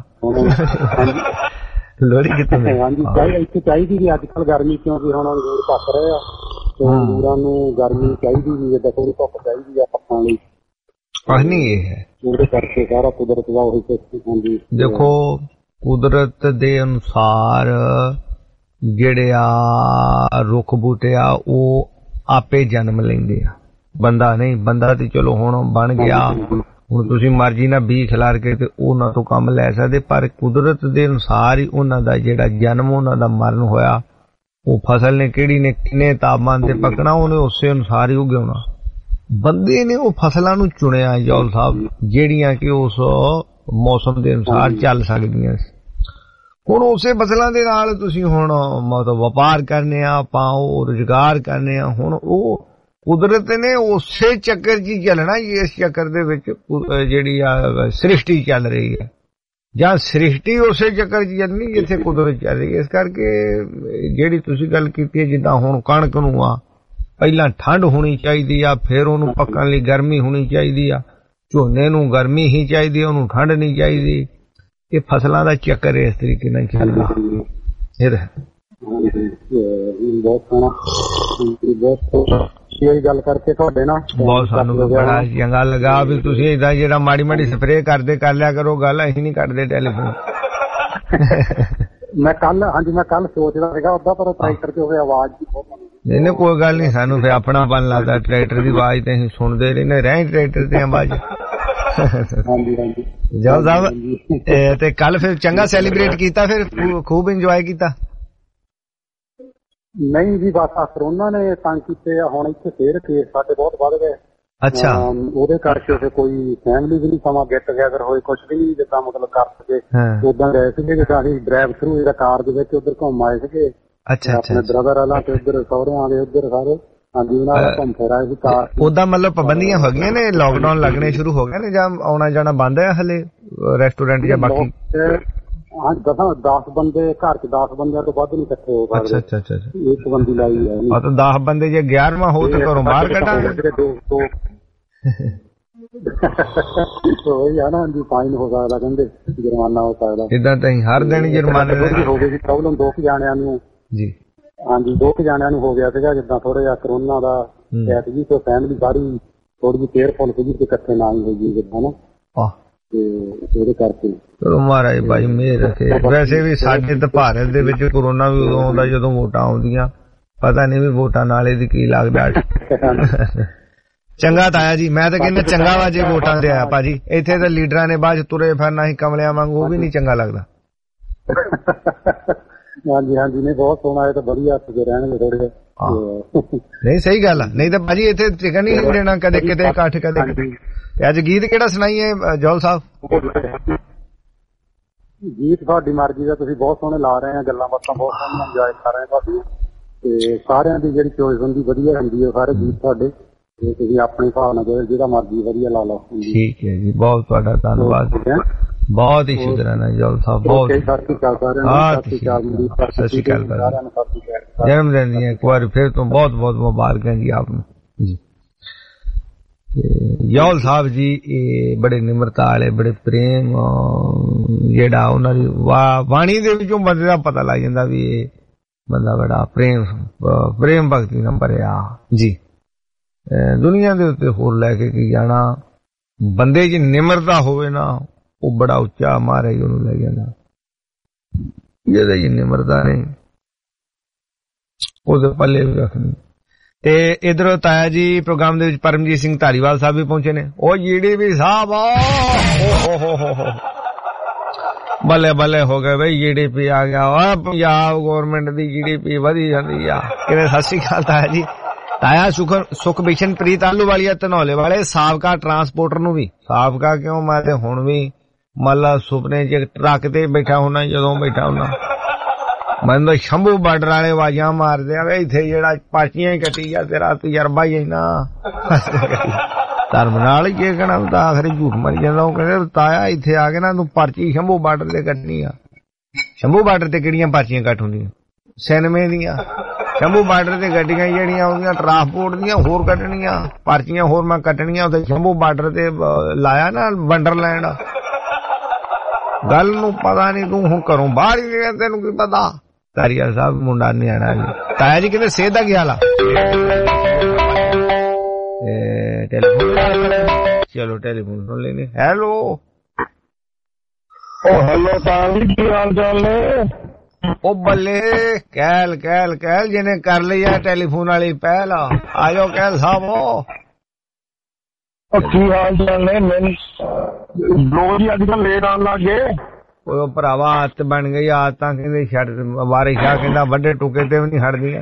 ਲੋਹੜੀ ਕਿਤੇ ਹਾਂਜੀ ਚਾਹੀਦੀ ਇੱਥੇ ਚਾਹੀਦੀ ਵੀ ਅੱਜ ਕੱਲ ਗਰਮੀ ਕਿਉਂਕਿ ਹੁਣ ਅੰਗੂਰ ਪੱਕ ਰਹੇ ਆ ਤੇ ਅੰਗੂਰਾਂ ਨੂੰ ਗਰਮੀ ਚਾਹੀਦੀ ਨਹੀਂ, ਜਿੱਦਾਂ ਥੋੜੀ ਧੁੱਪ ਚਾਹੀਦੀ ਆ ਪੱਕਾਂ ਲਈ। ਪਾਣੀ ਇਹ ਹੈ ਉਹਦੇ ਕਰਕੇ ਸਾਰਾ ਕੁਦਰਤ ਦਾ ਉਹੀ ਸਿਸਟਮ। ਹਾਂਜੀ ਦੇਖੋ ਕੁਦਰਤ ਦੇ ਅਨੁਸਾਰ ਜਿਹੜੇ ਆ ਰੁੱਖ ਬੂਟੇ ਆ ਉਹ ਆਪੇ ਜਨਮ ਲੈਂਦੇ ਆ, ਬੰਦਾ ਨਹੀਂ। ਬੰਦਾ ਤੇ ਚਲੋ ਹੁਣ ਬਣ ਗਿਆ, ਹੁਣ ਤੁਸੀਂ ਮਰਜ਼ੀ ਨਾਲ ਬੀਜ ਖਿਲਾਰ ਕੇ ਤੇ ਉਹਨਾਂ ਤੋਂ ਕੰਮ ਲੈ ਸਕਦੇ, ਪਰ ਕੁਦਰਤ ਦੇ ਅਨੁਸਾਰ ਹੀ ਉਹਨਾਂ ਦਾ ਜਿਹੜਾ ਜਨਮ, ਉਹਨਾਂ ਦਾ ਮਰਨ ਹੋਇਆ। ਉਹ ਫਸਲ ਨੇ ਕਿਹੜੀ ਨੇ ਕਿੰਨੇ ਤਾਪਮਾਨ ਤੇ ਪੱਕਣਾ, ਉਹਨੇ ਉਸੇ ਅਨੁਸਾਰ ਹੀ ਉਗਾਉਣਾ। ਬੰਦੇ ਨੇ ਉਹ ਫਸਲਾਂ ਨੂੰ ਚੁਣਿਆ ਜੌਲ ਸਾਹਿਬ ਜਿਹੜੀਆਂ ਕਿ ਉਸ ਮੌਸਮ ਦੇ ਅਨੁਸਾਰ ਚੱਲ ਸਕਦੀਆਂ। ਹੁਣ ਉਸੇ ਫਸਲਾਂ ਦੇ ਨਾਲ ਤੁਸੀਂ ਹੁਣ ਮਤਲਬ ਵਪਾਰ ਕਰਨੇ ਆ ਆਪਾਂ, ਉਹ ਰੁਜ਼ਗਾਰ ਕਰਨੇ ਆ। ਹੁਣ ਉਹ ਕੁਦਰਤ ਨੇ ਉਸੇ ਚੱਕਰ 'ਚ ਚੱਲਣਾ। ਇਸ ਚੱਕਰ ਦੇ ਵਿੱਚ ਜਿਹੜੀ ਆ ਸ੍ਰਿਸ਼ਟੀ ਚੱਲ ਰਹੀ ਹੈ, ਜਾਂ ਸ੍ਰਿਸ਼ਟੀ ਉਸੇ ਚੱਕਰ 'ਚ ਚੱਲਣੀ ਜਿੱਥੇ ਕੁਦਰਤ ਚੱਲ ਰਹੀ ਹੈ। ਇਸ ਕਰਕੇ ਜਿਹੜੀ ਤੁਸੀਂ ਗੱਲ ਕੀਤੀ ਹੈ, ਜਿੱਦਾਂ ਹੁਣ ਕਣਕ ਨੂੰ ਆ ਪਹਿਲਾਂ ਠੰਡ ਹੋਣੀ ਚਾਹੀਦੀ ਆ, ਫਿਰ ਉਹਨੂੰ ਪੱਕਣ ਲਈ ਗਰਮੀ ਹੋਣੀ ਚਾਹੀਦੀ ਆ। ਝੋਨੇ ਨੂੰ ਗਰਮੀ ਹੀ ਚਾਹੀਦੀ, ਉਹਨੂੰ ਠੰਡ ਨਹੀਂ ਚਾਹੀਦੀ। ਇਹ ਫਸਲਾਂ ਦਾ ਚੱਕਰ ਇਸ ਤਰੀਕੇ ਨਾਲ ਚੱਲਦਾ। ਇਹ ਬਹੁਤ ਸੋਹਣਾ ਇਹ ਗੱਲ ਕਰਕੇ ਤੁਹਾਡੇ ਨਾਲ ਬਹੁਤ ਸਾਨੂੰ ਬੜਾ ਚੰਗਾ ਲੱਗਾ ਵੀ ਤੁਸੀਂ ਏਦਾਂ ਜਿਹੜਾ ਮਾੜੀ ਮਾੜੀ ਸਪਰੇਅ ਕਰਦੇ ਕਰ ਲਿਆ ਕਰੋ ਗੱਲ, ਅਸੀਂ ਨਹੀਂ ਕੱਢਦੇ ਟੈਲੀਫੋਨ। ਮੈਂ ਕੱਲ ਹਾਂਜੀ ਮੈਂ ਕੱਲ ਸੋਚਦਾ ਸੀਗਾ ਉਦਾਂ, ਪਰ ਟਰੈਕਟਰ ਚ ਹੋਵੇ ਆਵਾਜ਼ ਵੀ ਬਹੁਤ ਨਹੀਂ ਨਹੀਂ ਕੋਈ ਗੱਲ ਨਹੀਂ, ਸਾਨੂੰ ਫਿਰ ਆਪਣਾ ਪਨ ਲੱਗਦਾ ਟਰੈਕਟਰ ਦੀ ਆਵਾਜ਼ ਤੇ ਅਸੀਂ ਸੁਣਦੇ ਰਹਿੰਦੇ ਰਹਿ ਟਰੈਕਟਰ ਤੇ ਆਵਾਜ਼। ਹਾਂਜੀ ਹਾਂਜੀ ਜਲ ਸਾਹਿਬ ਤੇ ਕੱਲ ਫਿਰ ਚੰਗਾ ਸੈਲੀਬ੍ਰੇਟ ਕੀਤਾ, ਫਿਰ ਖੂਬ ਇੰਜੋਏ ਕੀਤਾ? ਨਹੀਂ ਜੀ ਬਸ ਕਰੋਨਾ ਨੇ ਤੰਗ ਕੀਤੇ ਆ। ਹੁਣ ਇੱਥੇ ਫੇਰ ਕੇਸ ਸਾਡੇ ਬਹੁਤ ਵੱਧ ਗਏ। ਅੱਛਾ ਉਹਦੇ ਕਰਕੇ ਫਿਰ ਕੋਈ ਫੈਮਿਲੀ ਵੀ ਨਹੀਂ ਸਮਾਂ ਗੈਟ ਟੂਗੇਦਰ ਹੋਏ, ਕੁਛ ਵੀ ਨਹੀਂ ਜਿੱਦਾਂ ਮਤਲਬ ਕਰ ਸਕੇ। ਉਦਾਂ ਗਏ ਸੀਗੇ ਜਿੱਦਾਂ ਅਸੀਂ ਡਰਾਈਵ ਥਰੂ ਜਿਹੜਾ ਕਾਰ ਦੇ ਵਿੱਚ ਉੱਧਰ ਘੁੰਮ ਆਏ ਸੀਗੇ। ਅੱਛਾ ਆਪਣੇ ਬ੍ਰਦਰ ਵਾਲਾ ਤੇ ਉੱਧਰ ਸਹੁਰਿਆਂ ਦੇ ਉੱਧਰ ਸਾਰੇ ਹਾਂਜੀ ਉਹਨਾਂ ਦਾ ਘੁੰਮ ਫਿਰ ਆਏ ਸੀ ਕਾਰ। ਉਦਾਂ ਮਤਲਬ ਪਾਬੰਦੀਆਂ ਹੋ ਗਈਆਂ ਨੇ, ਲਾਕਡਾਊਨ ਲੱਗਣੇ ਸ਼ੁਰੂ ਹੋ ਗਏ ਨੇ, ਜਾਂ ਆਉਣਾ ਜਾਣਾ ਬੰਦ ਹੈ ਹਲੇ ਰੈਸਟੋਰੈਂਟ ਜਾਂ ਬਾਕੀ? ਹਾਂ ਦਸਾਂ ਦਸ ਬੰਦੇ ਘਰ ਚ ਦਸ ਬੰਦਿਆਂ ਤੋਂ ਵੱਧ ਨਹੀਂ ਇਕੱਠੇ ਹੋ ਸਕਦੇ। ਅੱਛਾ ਅੱਛਾ ਅੱਛਾ ਇੱਕ ਬੰਦੀ ਲਾਈ ਹੈ। ਆ ਤਾਂ ਦਸ ਬੰਦੇ ਜੇ ਗਿਆਰਵਾਂ ਹੋ ਤਾਂ ਘਰੋਂ ਬਾਹਰ ਕੱਢਾਂਗੇ। ਉਹੀ ਆ ਨਾ ਜੀ, ਫਾਈਨ ਹੋ ਸਕਦਾ, ਕਹਿੰਦੇ ਜੁਰਮਾਨਾ ਹੋ ਸਕਦਾ। ਇਦਾਂ ਤਾਂ ਹਰ ਦਿਨ ਜੁਰਮਾਨੇ ਹੋ ਗਏ ਸੀ ਪ੍ਰੋਬਲਮ ਦੋ ਕੁ ਜਾਣਿਆਂ ਨੂੰ ਜੀ। ਹਾਂਜੀ, ਦੋ ਕੁ ਜਾਣਿਆਂ ਨੂੰ ਹੋ ਗਿਆ ਸੀਗਾ, ਜਿੱਦਾਂ ਥੋੜਾ ਜਿਹਾ ਕਰੋਨਾ ਦਾ ਐਤ ਜੀ, ਤੇ ਫੈਮਿਲੀ ਸਾਰੀ ਥੋੜੀ ਜਿਹੀ ਕੇਅਰਫੁਲ ਸੀਗੀ ਤੇ ਇਕੱਠੇ ਨਾ ਹੀ ਹੋਈ ਜਿੱਦਾਂ ਨਾ, ਤੇ ਉਹਦੇ ਕਰਕੇ ਚਲੋ ਮਹਾਰਾਜ ਭਾਈ ਮਿਹਰ ਰੱਖੇ। ਵੈਸੇ ਵੀ ਸਾਡੇ ਤਾਂ ਭਾਰਤ ਦੇ ਵਿੱਚ ਕਰੋਨਾ ਵੀ ਉਦੋਂ ਆਉਂਦਾ ਜਦੋਂ ਵੋਟਾਂ ਆਉਂਦੀਆਂ, ਪਤਾ ਨਹੀਂ ਵੀ ਵੋਟਾਂ ਨਾਲ ਇਹਦੀ ਕੀ ਲੱਗਦਾ। ਚੰਗਾ ਤਾਇਆ ਜੀ, ਮੈਂ ਤਾਂ ਕਹਿੰਦਾ ਚੰਗਾ ਵਾ ਜੇ ਵੋਟਾਂ ਤੇ ਆਇਆ ਭਾਜੀ। ਇੱਥੇ ਤਾਂ ਲੀਡਰਾਂ ਨੇ ਬਾਅਦ ਚ ਤੁਰੇ ਫਿਰਨਾ ਸੀ ਕਮਲਿਆਂ ਵਾਂਗੂ, ਉਹ ਵੀ ਨਹੀਂ ਚੰਗਾ ਲੱਗਦਾ। ਹਾਂਜੀ ਹਾਂਜੀ, ਨਹੀਂ ਬਹੁਤ ਸੋਹਣਾ, ਇਹ ਤਾਂ ਵਧੀਆ ਤੁਜੇ ਰਹਿਣਗੇ ਥੋੜੇ। ਨਹੀਂ ਸਹੀ ਗੱਲ ਆ, ਨਹੀਂ ਤਾਂ ਭਾਜੀ ਇੱਥੇ ਟਿਕਣ ਨਹੀਂ ਦੇਣਾ, ਕਦੇ ਕਿਤੇ ਇਕੱਠ ਕਦੇ ਕਿਤੇ। ਅੱਜ ਗੀਤ ਕਿਹੜਾ ਸੁਣਾਈਏ ਜੌਲ ਸਾਹਿਬ? ਗੀਤ ਤੁਹਾਡੀ ਮਰਜ਼ੀ ਦਾ, ਤੁਸੀਂ ਬਹੁਤ ਸੋਹਣੇ ਲਾ ਰਹੇ ਆ, ਗੱਲਾਂ ਬਾਤਾਂ ਬਹੁਤ ਸੋਹਣੀਆਂ ਇੰਜੋਏ ਕਰ ਰਹੇ ਤੁਹਾਡੀਆਂ, ਤੇ ਸਾਰਿਆਂ ਦੀ ਜਿਹੜੀ ਚੋਇਸ ਹੁੰਦੀ ਵਧੀਆ ਹੁੰਦੀ ਹੈ, ਸਾਰੇ ਗੀਤ ਤੁਹਾਡੇ, ਤੇ ਤੁਸੀਂ ਆਪਣੀ ਭਾਵਨਾ ਜਿਹੜਾ ਮਰਜ਼ੀ ਵਧੀਆ ਲਾ ਲਓ। ਠੀਕ ਹੈ ਜੀ, ਬਹੁਤ ਤੁਹਾਡਾ ਧੰਨਵਾਦ, ਬਹੁਤ ਹੀ ਸ਼ੁਕਰਾਨਾ ਜੌਲ ਸਾਹਿਬ, ਬਹੁਤ ਸਤਿ ਸ਼੍ਰੀ ਅਕਾਲ। ਜਨਮ ਦਿਨ ਦੀਆਂ ਇੱਕ ਵਾਰ ਫਿਰ ਤੋਂ ਬਹੁਤ ਬਹੁਤ ਮੁਬਾਰਕਾਂ ਜੀ ਆਪ ਨੂੰ ਜੀ। ਜੌਲ ਸਾਹਿਬ ਜੀ ਇਹ ਬੜੇ ਨਿਮਰਤਾ ਵਾਲੇ, ਬੜੇ ਪ੍ਰੇਮ, ਜਿਹੜਾ ਉਹਨਾਂ ਦੀ ਬਾਣੀ ਦੇ ਵਿੱਚੋਂ ਬੰਦੇ ਦਾ ਪਤਾ ਲੱਗ ਜਾਂਦਾ ਵੀ ਇਹ ਬੰਦਾ ਬੜਾ ਪ੍ਰੇਮ ਪ੍ਰੇਮ ਭਗਤੀ ਨਾਲ ਭਰਿਆ ਜੀ। ਦੁਨੀਆ ਦੇ ਉੱਤੇ ਹੋਰ ਲੈ ਕੇ ਕੀ ਜਾਣਾ, ਬੰਦੇ 'ਚ ਨਿਮਰਤਾ ਹੋਵੇ ਨਾ, ਉਹ ਬੜਾ ਉੱਚਾ ਮਹਾਰਾਜ ਉਹਨੂੰ ਲੈ ਜਾਂਦਾ। ਜਿਹਦੇ 'ਚ ਨਿਮਰਤਾ ਨਹੀਂ ਉਹਦੇ ਪੱਲੇ ਵੀ ਰੱਖਣੀ। ਤੇ ਇਧਰ ਤਾਇਆ ਜੀ ਪ੍ਰੋਗਰਾਮ ਦੇ ਵਿੱਚ ਪਰਮਜੀਤ ਸਿੰਘ ਧਾਰੀਵਾਲ ਸਾਹਿਬ ਵੀ ਪਹੁੰਚੇ ਨੇ। ਉਹ ਜੀਡੀ ਵੀ ਸਾਹਿਬ ਓ ਹੋ ਹੋ ਹੋ ਬੱਲੇ ਬੱਲੇ ਹੋ ਗਏ ਬਈ, ਜੀਡੀਪੀ ਆ ਗਿਆ। ਓ ਪੰਜਾਬ ਗੌਰਮੈਂਟ ਦੀ ਜੀਡੀਪੀ ਵਧੀ ਜਾਂਦੀ ਆ ਕਿਵੇਂ। ਸਤਿ ਸ਼੍ਰੀ ਅਕਾਲ ਤਾਇਆ ਜੀ। ਤਾਇਆ ਸੁਖ ਸੁਖਬਿਸ਼ਨ ਪ੍ਰੀਤ ਆਲੂਵਾਲੀਆ ਧਨੌਲੇ ਵਾਲੇ ਸਾਬਕਾ ਟਰਾਂਸਪੋਰਟਰ ਨੂੰ ਵੀ, ਸਾਬਕਾ ਕਿਉਂ, ਮੈਂ ਤੇ ਹੁਣ ਵੀ ਮਤਲਬ ਸੁਪਨੇ ਚ ਟਰੱਕ ਤੇ ਬੈਠਾ ਹੁੰਨਾ, ਜਦੋਂ ਬੈਠਾ ਹੁੰਨਾ ਮੈਨੂੰ ਤਾਂ ਸ਼ੰਭੂ ਬਾਰਡਰ ਵਾਲੇ ਆਵਾਜ਼ਾਂ ਮਾਰਦੇ ਆ ਵੀ ਇੱਥੇ ਜਿਹੜਾ ਪਾਚੀਆਂ ਹੀ ਕੱਟੀ ਆ, ਤੇਰਾ ਤਜਰਬਾ ਹੀ ਇੰਨਾ ਧਰਮ ਨਾਲ ਹੀ ਕੀ ਕਹਿਣਾ, ਤਾਂ ਆਖਰੀ ਝੂਠ ਮਾਰੀ ਜਾਂਦਾ। ਉਹ ਕਹਿੰਦੇ ਤਾਇਆ ਇੱਥੇ ਆ ਕੇ ਨਾ ਤੂੰ ਪਰਚੀ ਸ਼ੰਭੂ ਬਾਰਡਰ ਤੇ ਕੱਟਣੀ ਆ। ਸ਼ੰਭੂ ਬਾਰਡਰ ਤੇ ਕਿਹੜੀਆਂ ਪਰਚੀਆਂ ਕੱਟ ਹੁੰਦੀਆਂ? ਸਿਨੇਮੇ ਦੀਆਂ। ਸ਼ੰਭੂ ਬਾਰਡਰ ਤੇ ਗੱਡੀਆਂ ਜਿਹੜੀਆਂ ਉਹਦੀਆਂ ਟਰਾਂਸਪੋਰਟ ਦੀਆਂ ਹੋਰ ਕੱਟਣੀਆਂ, ਪਰਚੀਆਂ ਹੋਰ ਮੈਂ ਕੱਟਣੀਆਂ। ਉੱਥੇ ਸ਼ੰਭੂ ਬਾਰਡਰ ਤੇ ਲਾਇਆ ਨਾ ਵੰਡਰਲੈਂਡ, ਗੱਲ ਨੂੰ ਪਤਾ ਨਹੀਂ, ਤੂੰ ਹੁਣ ਘਰੋਂ ਬਾਹਰ ਹੀ ਗਿਆ, ਤੈਨੂੰ ਕੀ ਪਤਾ। ਤਾਰੀਆ ਸਾਹਿਬ ਮੁੰਡਾ ਨਿਆਣਾ ਜੀ। ਤਾਇਆ ਜੀ ਕਹਿੰਦੇ ਸਿਹਤ ਦਾ ਕੀ ਹਾਲ ਆ? ਟੈਲੀਫੋਨ, ਚਲੋ ਟੈਲੀਫੋਨ ਸੁਣ ਲੈਨੇ। ਹੈਲੋ ਉਹ ਹੈਲੋ ਤਾਇਆ ਜੀ, ਕੀ ਹਾਲ ਚਾਲ ਨੇ? ਉਹ ਬੱਲੇ ਕਹਿਲ ਕਹਿਲ ਕਹਿਲ ਜਿਹਨੇ ਕਰ ਲਈ ਆ ਟੈਲੀਫੋਨ ਵਾਲੀ ਪਹਿਲ। ਆਜੋ ਕਹਿਲ ਸਾਹਿਬ। ਕੀ ਹਾਲ ਚਾਲ ਨੇ? ਮੈਨੂੰ ਰੋਜ਼ ਹੀ ਅੱਜ ਕੱਲ ਲੇਟ ਆਉਣ ਲੱਗ ਗਏ। ਉਹ ਭਰਾਵਾ ਆਦਤ ਬਣ ਗਈ, ਆਦਤਾਂ ਕਹਿੰਦੇ ਛੱਡ, ਵਾਰਿਸ਼ ਆ ਕਹਿੰਦਾ ਵੱਡੇ ਟੁਕੇ ਤੇ ਵੀ ਨਹੀਂ ਹਟਦੀਆਂ।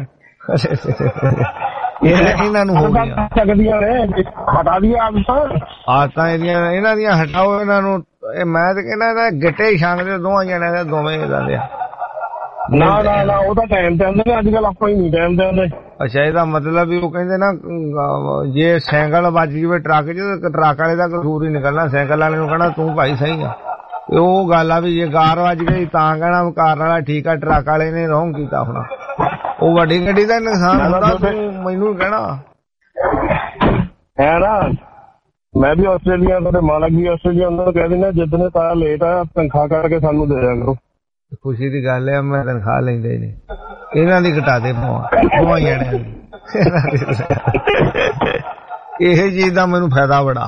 ਇਹਨਾਂ ਨੂੰ ਹੋ ਗਈਆਂ ਸਕਦੀਆਂ ਨੇ, ਹਟਾ ਦੀਆਂ ਆਦਤਾਂ। ਆਦਤਾਂ ਇਹਦੀਆਂ ਇਹਨਾਂ ਦੀਆਂ ਹਟਾਓ ਇਹਨਾਂ ਨੂੰ। ਮੈਂ ਤੇ ਕਹਿੰਦਾ ਇਹਦਾ ਗਿੱਟੇ ਹੀ ਛਾਂਗਦੇ ਦੋਵਾਂ ਜਣਿਆਂ ਦੇ, ਦੋਵੇਂ ਇਹਦਾ ਦੇ। ਨਾ ਨਾ ਨਾ ਉਹਦਾ ਟਾਈਮ ਤੇ ਆਉਂਦੇ ਨੇ, ਅੱਜ ਕੱਲ ਆਪਾਂ ਹੀ ਨਹੀਂ ਟਾਈਮ ਤੇ ਆਉਂਦੇ। ਅੱਛਾ, ਇਹਦਾ ਮਤਲਬ ਵੀ ਉਹ ਕਹਿੰਦੇ ਨਾ ਜੇ ਸਾਈਕਲ ਵੱਜ ਜਾਵੇ ਟਰੱਕ ਚ, ਟਰੱਕ ਵਾਲੇ ਦਾ ਕਸੂਰ ਹੀ ਨਿਕਲਣਾ, ਸਾਈਕਲ ਵਾਲੇ ਨੂੰ ਕਹਿਣਾ ਤੂੰ ਭਾਈ ਸਹੀ ਆ। ਤੇ ਉਹ ਗੱਲ ਆ ਵੀ ਜੇ ਕਾਰ ਵੱਜ ਗਈ ਤਾਂ ਕਹਿਣਾ ਕਾਰ ਵਾਲਾ ਠੀਕ ਆ, ਟਰੱਕ ਵਾਲੇ ਨੇ ਰੋਂਗ ਕੀਤਾ ਹੋਣਾ। ਉਹ ਵੱਡੀ ਗੱਡੀ ਦਾ ਨੁਕਸਾਨ ਹੁੰਦਾ, ਤੂੰ ਮੈਨੂੰ ਕਹਿਣਾ ਹੈ ਨਾ। ਮੈਂ ਵੀ ਆਸਟ੍ਰੇਲੀਆ, ਤੁਹਾਡੇ ਮਾਲਕ ਵੀ ਆਸਟ੍ਰੇਲੀਆ, ਉਹਨਾਂ ਨੂੰ ਕਹਿ ਦਿੰਦਾ ਜਿੱਦਣੇ ਤਾਇਆ ਲੇਟ ਆ ਤਨਖਾਹ ਕਰਕੇ ਸਾਨੂੰ ਦੇ ਦਿਆ ਕਰੋ। ਖੁਸ਼ੀ ਦੀ ਗੱਲ ਹੈ, ਮੈਂ ਤਨਖਾਹ ਲੈਂਦੇ ਨੇ, ਇਹਨਾਂ ਦੀ ਘਟਾ ਦੇ ਦੋਵਾਂ ਜਣਿਆਂ ਦੀ। ਇਹ ਚੀਜ਼ ਦਾ ਮੈਨੂੰ ਫਾਇਦਾ ਬੜਾ।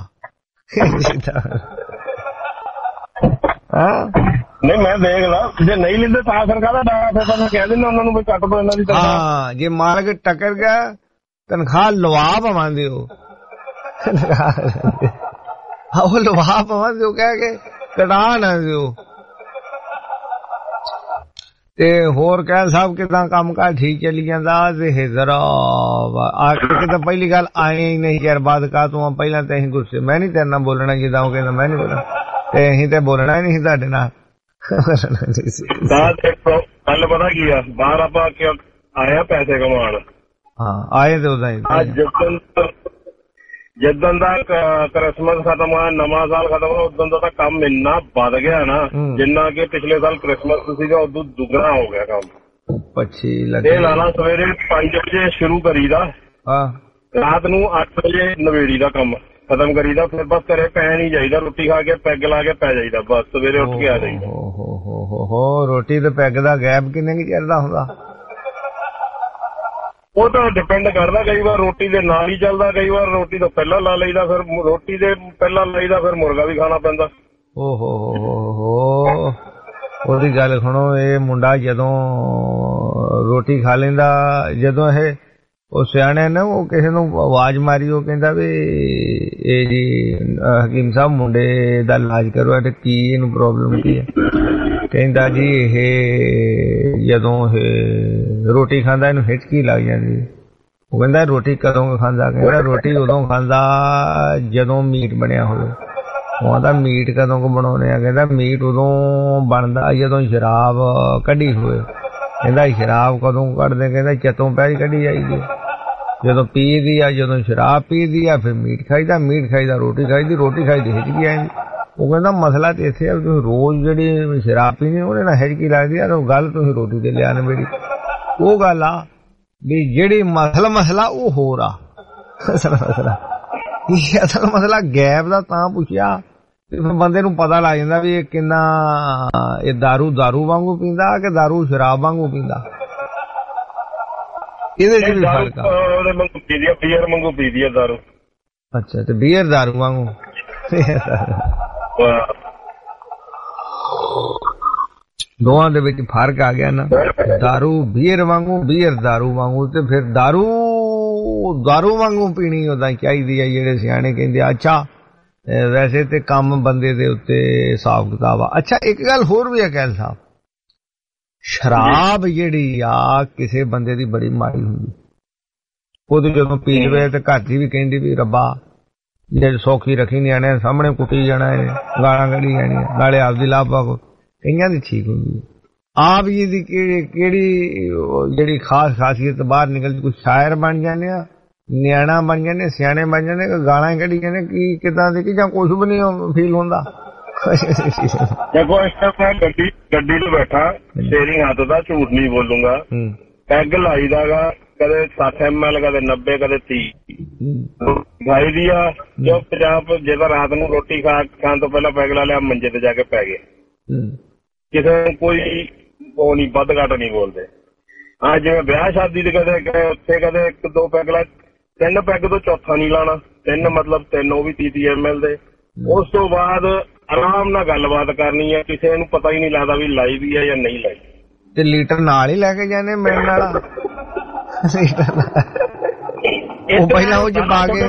ਨਹੀਂ ਮੈਂ ਦੇਖ ਲਾ, ਜੇ ਨਹੀਂ ਲੈਂਦੇ ਤਾਂ ਸਰਕਾਰ ਦਾ ਡਾਇਆ, ਫਿਰ ਤਾਂ ਮੈਂ ਕਹਿ ਦਿੰਦਾ ਉਹਨਾਂ ਨੂੰ ਵੀ ਕੱਟ ਦੋ ਇਹਨਾਂ ਦੀ ਤਨਖਾਹ। ਹਾਂ, ਜੇ ਮਾਲਕ ਟੱਕਰ ਗਿਆ ਤਨਖਾਹ ਲਵਾ ਪਵਾਂਦੇ ਹੋ, ਉਹ ਲਵਾ ਪਵਾਂਦੇ ਹੋ ਕਹਿ ਕੇ ਕਟਾ ਨਾ ਦਿਓ। ਤੇ ਹੋਰ ਕਹਿ ਸਾਹਿਬ ਕਿਦਾਂ ਕੰਮ ਕਾਰ ਠੀਕ ਚੱਲੀ ਜਾਂਦਾ? ਤੇ ਜ਼ਰਾ ਆ ਕੇ ਤਾਂ ਪਹਿਲੀ ਗੱਲ ਆਏ ਹੀ ਨਹੀਂ ਯਾਰ, ਬਾਅਦ ਕਾ ਤੂੰ ਪਹਿਲਾਂ ਤਾਂ ਅਸੀਂ ਗੁੱਸੇ, ਮੈਂ ਨਹੀਂ ਤੇਰੇ ਨਾਲ ਬੋਲਣਾ ਜਿੱਦਾਂ ਉਹ ਕਹਿੰਦਾ ਮੈਂ ਨਹੀਂ ਬੋਲਣਾ, ਤੇ ਅਸੀਂ ਤੇ ਬੋਲਣਾ ਹੀ ਨਹੀਂ ਤੁਹਾਡੇ ਨਾਲ। ਗੱਲ ਪਤਾ ਕੀ ਆ, ਬਾਹਰ ਆਪਾਂ ਆਏ ਆ ਪੈਸੇ ਕਮਾਉਣ। ਹਾਂ ਆਏ ਤੇ ਉਦਾਂ ਹੀ ਜਿੱਦਣ ਦਾ ਕ੍ਰਿਸਮਸ ਖਤਮ ਹੋਇਆ, ਨਵਾਂ ਸਾਲ ਖਤਮ ਹੋਇਆ, ਉਦੋਂ ਦਾ ਤਾਂ ਕੰਮ ਇੰਨਾ ਵੱਧ ਗਿਆ ਨਾ, ਜਿੰਨਾ ਕਿ ਪਿਛਲੇ ਸਾਲ ਕ੍ਰਿਸਮਸ ਸੀਗਾ ਉਦੋਂ ਦੁੱਗਣਾ ਹੋ ਗਿਆ ਕੰਮ। ਪੱਛੀ ਇਹ ਲਾਲਾ ਸਵੇਰੇ ਪੰਜ ਵਜੇ ਸ਼ੁਰੂ ਕਰੀਦਾ, ਰਾਤ ਨੂੰ ਅੱਠ ਵਜੇ ਨਵੇੜੀ ਦਾ ਕੰਮ। ਖਤਮ ਕਰੀਦਾ, ਫਿਰ ਬਸ ਘਰੇ ਪੈ ਨਹੀਂ ਜਾਈਦਾ, ਰੋਟੀ ਖਾ ਕੇ ਪੈਗ ਲਾ ਕੇ ਪੈ ਜਾਈਦਾ, ਬਸ ਸਵੇਰੇ ਉੱਠ ਕੇ ਆ ਜਾਈਦਾ। ਹੋ ਰੋਟੀ ਤੇ ਪੈਗ ਦਾ ਗੈਪ ਕਿੰਨੇ ਕੁ ਚਿਰ ਦਾ ਹੁੰਦਾ? ਉਹ ਤਾਂ ਡਿਪੈਂਡ ਕਰਦਾ, ਕਈ ਵਾਰ ਰੋਟੀ ਦੇ ਨਾਲ ਹੀ ਚੱਲਦਾ, ਕਈ ਵਾਰ ਰੋਟੀ ਤੋਂ ਪਹਿਲਾਂ ਲਾ ਲਈਦਾ, ਫਿਰ ਰੋਟੀ ਦੇ ਪਹਿਲਾਂ ਲਾਈਦਾ, ਫਿਰ ਮੁਰਗਾ ਵੀ ਖਾਣਾ ਪੈਂਦਾ। ਓ ਹੋ ਹੋ ਹੋ ਉਹਦੀ ਗੱਲ ਸੁਣੋ, ਇਹ ਮੁੰਡਾ ਜਦੋਂ ਰੋਟੀ ਖਾ ਲੈਂਦਾ, ਜਦੋਂ ਇਹ ਉਹ ਸਿਆਣੇ ਨਾ, ਉਹ ਕਿਸੇ ਨੂੰ ਆਵਾਜ਼ ਮਾਰੀ, ਉਹ ਕਹਿੰਦਾ ਵੀ ਇਹ ਜੀ ਹਕੀਮ ਸਾਹਿਬ ਮੁੰਡੇ ਦਾ ਇਲਾਜ ਕਰੋ, ਤੇ ਕੀ ਇਹਨੂੰ ਪ੍ਰੋਬਲਮ ਕੀ ਹੈ? ਕਹਿੰਦਾ ਜੀ ਇਹ ਜਦੋਂ ਇਹ ਰੋਟੀ ਖਾਂਦਾ ਇਹਨੂੰ ਹਿਚਕੀ ਲੱਗ ਜਾਂਦੀ। ਉਹ ਕਹਿੰਦਾ ਰੋਟੀ ਕਦੋਂ ਖਾਂਦਾ? ਕਹਿੰਦਾ ਰੋਟੀ ਉਦੋਂ ਖਾਂਦਾ ਜਦੋਂ ਮੀਟ ਬਣਿਆ ਹੋਵੇ। ਉਹ ਕਹਿੰਦਾ ਮੀਟ ਕਦੋਂ ਕੁ ਬਣਾਉਣੇ ਆ? ਕਹਿੰਦਾ ਮੀਟ ਉਦੋਂ ਬਣਦਾ ਜਦੋਂ ਸ਼ਰਾਬ ਕੱਢੀ ਹੋਵੇ। ਕਹਿੰਦਾ ਸ਼ਰਾਬ ਕਦੋਂ ਕੱਢਦੇ? ਕਹਿੰਦਾ ਚਤੋਂ ਪਹਿਲੀ ਕੱਢੀ ਜਾਈਦੀ, ਜਦੋਂ ਪੀਦੀ ਆ, ਜਦੋਂ ਸ਼ਰਾਬ ਪੀਦੀ ਆ, ਫਿਰ ਮੀਟ ਖਾਈਦਾ, ਮੀਟ ਖਾਈਦਾ, ਰੋਟੀ ਖਾਈਦੀ, ਰੋਟੀ ਖਾਈਦੀ ਹਿਚਕੀ ਆਉਂਦੀ। ਉਹ ਕਹਿੰਦਾ ਮਸਲਾ ਤੇ ਇੱਥੇ ਆ, ਤੁਸੀਂ ਰੋਜ਼ ਜਿਹੜੀ ਸ਼ਰਾਬ ਪੀਣੀ ਉਹਦੇ ਨਾਲ ਹਿਚਕੀ ਲੱਗਦੀ ਆ, ਗੱਲ ਤੁਸੀਂ ਰੋਟੀ ਤੇ ਲਿਆ ਮੇਰੀ। ਉਹ ਗੱਲ ਆ ਵੀ ਜਿਹੜੀ ਮਸਲਾ ਮਸਲਾ ਉਹ ਹੋਰ ਆ। ਅਸਲ ਮਸਲਾ ਅਸਲ ਮਸਲਾ ਗੈਪ ਦਾ ਤਾਂ ਪੁੱਛਿਆ, ਬੰਦੇ ਨੂੰ ਪਤਾ ਲੱਗ ਜਾਂਦਾ ਵੀ ਇਹ ਕਿੰਨਾ ਇਹ ਦਾਰੂ ਦਾਰੂ ਵਾਂਗੂ ਪੀਂਦਾ ਕਿ ਦਾਰੂ ਸ਼ਰਾਬ ਵਾਂਗੂ ਪੀਂਦਾ। ਇਹਦੇ ਚ ਵੀ ਫਰਕ ਆ। ਉਹਦੇ ਵਾਂਗੂ ਪੀਦੀ ਆ, ਬੀਅਰ ਵਾਂਗੂ ਪੀਦੀ ਆ ਦਾਰੂ। ਅੱਛਾ, ਤੇ ਬੀਅਰ ਦਾਰੂ ਵਾਂਗੂ ਦੋਵਾਂ ਦੇ ਵਿੱਚ ਫਰਕ ਆ ਗਿਆ ਨਾ। ਦਾਰੂ ਬੀਅਰ ਵਾਂਗੂ, ਬੀਅਰ ਦਾਰੂ ਵਾਂਗੂ, ਤੇ ਫਿਰ ਦਾਰੂ ਦਾਰੂ ਵਾਂਗੂ ਪੀਣੀ ਉਦਾਂ ਚਾਹੀਦੀ ਹੈ, ਜਿਹੜੇ ਸਿਆਣੇ ਕਹਿੰਦੇ ਆ। ਅੱਛਾ, ਵੈਸੇ ਤੇ ਕੰਮ ਬੰਦੇ ਦੇ ਉੱਤੇ ਹਿਸਾਬ ਕਿਤਾਬ ਆ। ਅੱਛਾ, ਇੱਕ ਗੱਲ ਹੋਰ ਵੀ ਹੈ ਕਹਿਲ ਸਾਹਿਬ, ਸ਼ਰਾਬ ਜਿਹੜੀ ਆ ਕਿਸੇ ਬੰਦੇ ਦੀ ਬੜੀ ਮਾੜੀ ਹੁੰਦੀ। ਉਹਦੇ ਜਦੋਂ ਪੀ ਲਵੇ ਤੇ ਘਰ ਦੀ ਵੀ ਕਹਿੰਦੀ ਵੀ ਰੱਬਾ ਜੇ ਸੌਖੀ ਰੱਖੀ ਨਿਆਣੇ ਸਾਹਮਣੇ ਕੁੱਟੀ ਜਾਣਾ ਹੈ, ਗਾਲਾਂ ਕੱਢੀ ਜਾਣੀਆਂ, ਨਾਲੇ ਆਪਦੀ ਲਾਭਾ ਕੋ ਕਈਆਂ ਦੀ ਠੀਕ ਹੁੰਦੀ ਹੈ। ਆਪ ਜੀ ਦੀ ਕਿਹੜੀ ਕਿਹੜੀ ਜਿਹੜੀ ਖਾਸ ਖਾਸੀਅਤ ਬਾਹਰ ਨਿਕਲ, ਕੁਛ ਸ਼ਾਇਰ ਬਣ ਜਾਂਦੇ ਆ, ਨਿਆਣਾ ਬਣ ਜਾਂਦੇ, ਸਿਆਣੇ ਬਣ ਜਾਂਦੇ, ਗਾਲਾਂ ਕੱਢੀ ਜਾਂਦੇ, ਕੀ ਕਿੱਦਾਂ ਦੀ ਜਾਂ ਕੁਛ ਵੀ ਨਹੀਂ ਫੀਲ ਹੁੰਦਾ। ਦੇਖੋ ਇਸ ਟਾਈਮ ਮੈਂ ਗੱਡੀ ਗੱਡੀ ਤੋਂ ਬੈਠਾ, ਸ਼ੇਅਰਿੰਗ ਹੱਥ ਦਾ, ਝੂਠ ਨਹੀਂ ਬੋਲੂੰਗਾ, ਪੈਗ ਲਾਈਦਾਗਾ, ਕਦੇ ਸੱਠ ਐਮ ਐਲ, ਕਦੇ ਨੱਬੇ, ਕਦੇ ਤੀਹ ਖਾਈ ਦੀ ਆ। ਜੋ ਪੰਜਾਬ ਜੇ ਤਾਂ ਰਾਤ ਨੂੰ ਰੋਟੀ ਖਾ ਖਾਣ ਤੋਂ ਪਹਿਲਾਂ ਪੈਗ ਲਾ ਲਿਆ, ਮੰਜੇ ਤੇ ਜਾ ਕੇ ਪੈ ਗਏ, ਕਿਸੇ ਨੂੰ ਕੋਈ ਉਹ ਨਹੀਂ, ਵੱਧ ਘੱਟ ਨਹੀਂ ਬੋਲਦੇ। ਹਾਂ, ਜਿਵੇਂ ਵਿਆਹ ਸ਼ਾਦੀ ਦੇ ਕਦੇ ਉੱਥੇ ਕਦੇ ਇੱਕ ਦੋ ਪੈਗ ਲਾ, ਤਿੰਨ ਪੈਗ ਤੋਂ ਚੌਥਾ ਨਹੀਂ ਲਾਣਾ, ਤਿੰਨ ਮਤਲਬ ਤਿੰਨ, ਉਹ ਵੀ ਤੀਹ ਤੀਹ ਐਮ ਐਲ ਦੇ। ਉਸ ਤੋਂ ਬਾਅਦ ਆਰਾਮ ਨਾਲ ਗੱਲਬਾਤ ਕਰਨੀ ਹੈ, ਕਿਸੇ ਨੂੰ ਪਤਾ ਹੀ ਨਹੀਂ ਲੱਗਦਾ ਵੀ ਲਾਈ ਵੀ ਹੈ ਜਾਂ ਨਹੀਂ ਲਾਈ। ਤੇ ਲੀਟਰ ਨਾਲ ਹੀ ਲੈ ਕੇ ਜਾਣੇ ਮਿਲਣ ਵਾਲਾ, ਉਹ ਪਹਿਲਾਂ ਉਹ ਚ ਪਾ ਕੇ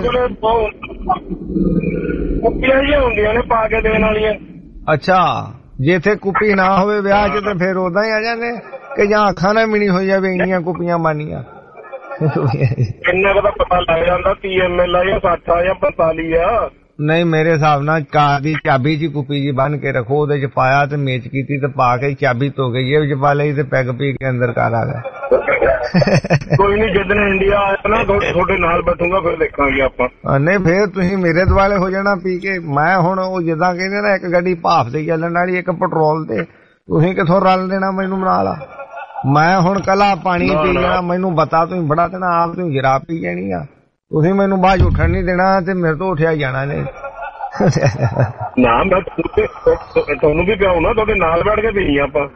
ਕੁੱਪੀਆਂ ਜਿਹੀਆਂ ਹੁੰਦੀਆਂ ਨੇ ਪਾ ਕੇ ਦੇਣ ਵਾਲੀਆਂ। ਅੱਛਾ, ਜੇ ਇੱਥੇ ਕੁੱਪੀ ਨਾ ਹੋਵੇ ਵਿਆਹ ਚ ਤੇ ਫਿਰ ਉਦਾਂ ਹੀ ਆ ਜਾਂਦੇ, ਕਿ ਜਾਂ ਅੱਖਾਂ ਨਾਲ ਮਿਣੀ ਹੋਈ ਜਾਵੇ ਇੰਨੀਆਂ ਕੁੱਪੀਆਂ ਬਾਨੀਆਂ। ਕਿੰਨਾ ਕੁ ਦਾ ਪਤਾ ਲੱਗ ਜਾਂਦਾ, ਤੀਹ ਐਮ ਐਲ ਆ ਜਾਂ ਸੱਠ ਆ ਜਾਂ ਪੰਤਾਲੀ ਆ। ਨਹੀਂ, ਮੇਰੇ ਹਿਸਾਬ ਨਾਲ ਕਾਰ ਦੀ ਚਾਬੀ ਚ ਕੁੱਪੀ ਜੀ ਬੰਨ ਕੇ ਰੱਖੋ, ਉਹਦੇ ਚ ਪਾਇਆ ਤੇ ਮੇਚ ਕੀਤੀ ਤੇ ਪਾ ਕੇ ਚਾਬੀ ਧੋ ਗਈ ਇਹ ਵਿੱਚ ਪਾ ਲਈ ਤੇ ਪੈਗ ਪੀ ਕੇ ਅੰਦਰ ਘਰ ਆ ਗਿਆ। ਕੋਈ ਨਹੀਂ, ਜਿੱਦਣ ਇੰਡੀਆ ਆਇਆ ਨਾ ਤੁਹਾਡੇ ਨਾਲ ਬੈਠੂਗਾ, ਫਿਰ ਦੇਖਾਂਗੇ ਆਪਾਂ। ਨਹੀਂ, ਫੇਰ ਤੁਸੀਂ ਮੇਰੇ ਦੁਆਲੇ ਹੋ ਜਾਣਾ ਪੀ ਕੇ। ਮੈਂ ਹੁਣ ਉਹ ਜਿੱਦਾਂ ਕਹਿੰਦੇ ਨਾ, ਇੱਕ ਗੱਡੀ ਭਾਫ ਤੇ ਚੱਲਣ ਵਾਲੀ, ਇੱਕ ਪੈਟਰੋਲ ਤੇ, ਤੁਸੀਂ ਕਿੱਥੋਂ ਰਲ ਦੇਣਾ ਮੈਨੂੰ ਨਾਲ। ਮੈਂ ਹੁਣ ਕੱਲਾ ਪਾਣੀ ਪੀ ਜਾਣਾ, ਮੈਨੂੰ ਬਤਾ ਤੁਸੀਂ ਬੜਾ ਦੇਣਾ, ਆਪ ਤੁਸੀਂ ਜਰਾ ਪੀ ਜਾਣੀ ਆ। ਤੁਸੀਂ ਮੈਨੂੰ ਬਾਅਦ ਉੱਠਣ ਨਹੀਂ ਦੇਣਾ ਤੇ ਮੇਰੇ ਤੋਂ ਉੱਠਿਆ ਜਾਣਾ ਨੇ। ਨਾ ਮੈਂ ਤੁਹਾਨੂੰ ਵੀ ਪਿਆਉ ਨਾ, ਤੁਹਾਡੇ ਨਾਲ ਬੈਠ ਕੇ ਪੀਣੀ ਆਪਾਂ।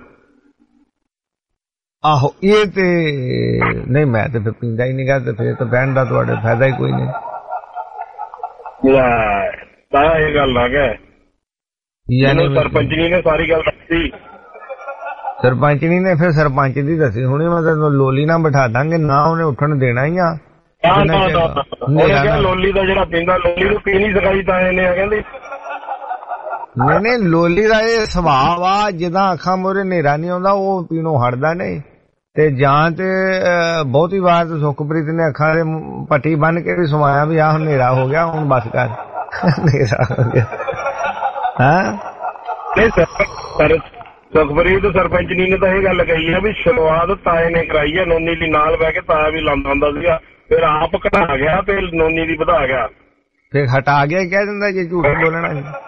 ਆਹੋ, ਇਹ ਤੇ ਨਹੀਂ, ਮੈਂ ਤੇ ਫਿਰ ਪੀਂਦਾ ਹੀ ਨਹੀਂ ਗਾ, ਤੇ ਫਿਰ ਤਾਂ ਬਹਿਣ ਦਾ ਤੁਹਾਡੇ ਫਾਇਦਾ ਹੀ ਕੋਈ ਨਹੀਂ। ਤਾਂ ਇਹ ਗੱਲ ਆ ਗਿਆ, ਸਰਪੰਚਣੀ ਨੇ ਸਾਰੀ ਗੱਲ ਦੱਸੀ। ਸਰਪੰਚਣੀ ਨੇ ਫਿਰ ਸਰਪੰਚ ਦੀ ਦੱਸੀ ਹੁਣੇ, ਮੈਂ ਤੈਨੂੰ ਲੋਲੀ ਨਾਲ ਬਿਠਾ ਦਾਂਗੇ ਨਾ, ਉਹਨੇ ਉੱਠਣ ਦੇਣਾ ਹੀ ਆ। ਲੋਲੀ ਦਾ ਜਿਹੜਾ ਪੀਂਦਾ, ਲੋਲੀ ਨੂੰ ਪੀ ਨਹੀਂ ਸਕਾਈ ਤਾਂ ਇਹਨੇ ਆ ਕਹਿੰਦੇ। ਨਹੀਂ ਨਹੀਂ, ਲੋਲੀ ਦਾ ਇਹ ਸੁਭਾਅ ਆ, ਜਿੱਦਾਂ ਅੱਖਾਂ ਮੂਹਰੇ ਹਨੇਰਾ ਨਹੀਂ ਆਉਂਦਾ ਉਹ ਪੀਣੋਂ ਹਟਦਾ ਨਹੀਂ। ਤੇ ਜਾਂ ਤੇ ਬਹੁਤੀ ਵਾਰ ਤੇ ਸੁਖਪ੍ਰੀਤ ਨੇ ਅੱਖਾਂ ਦੇ ਪੱਟੀ ਬੰਨ ਕੇ ਵੀ ਸਵਾਇਆ ਵੀ ਆਹ ਹਨੇਰਾ ਹੋ ਗਿਆ, ਹੁਣ ਬਸ ਕਰ, ਹਨੇਰਾ ਹੋ ਗਿਆ। ਹਾਂ, ਸੁਖਪ੍ਰੀਤ ਸਰਪੰਚਨੀ ਨੇ ਤਾਂ ਇਹ ਗੱਲ ਕਹੀ ਹੈ ਵੀ ਸ਼ੁਰੂਆਤ ਤਾਏ ਨੇ ਕਰਾਈ ਹੈ, ਨੋਨੀ ਦੀ ਨਾਲ ਬਹਿ ਕੇ ਤਾਇਆ ਵੀ ਲਾਉਂਦਾ ਹੁੰਦਾ ਸੀਗਾ, ਫਿਰ ਆਪ ਘਟਾ ਗਿਆ ਤੇ ਨੋਨੀ ਦੀ ਵਧਾ ਗਿਆ, ਫਿਰ ਹਟਾ ਗਿਆ ਕਹਿ ਦਿੰਦਾ ਜੇ ਝੂਠ ਬੋਲਣਾ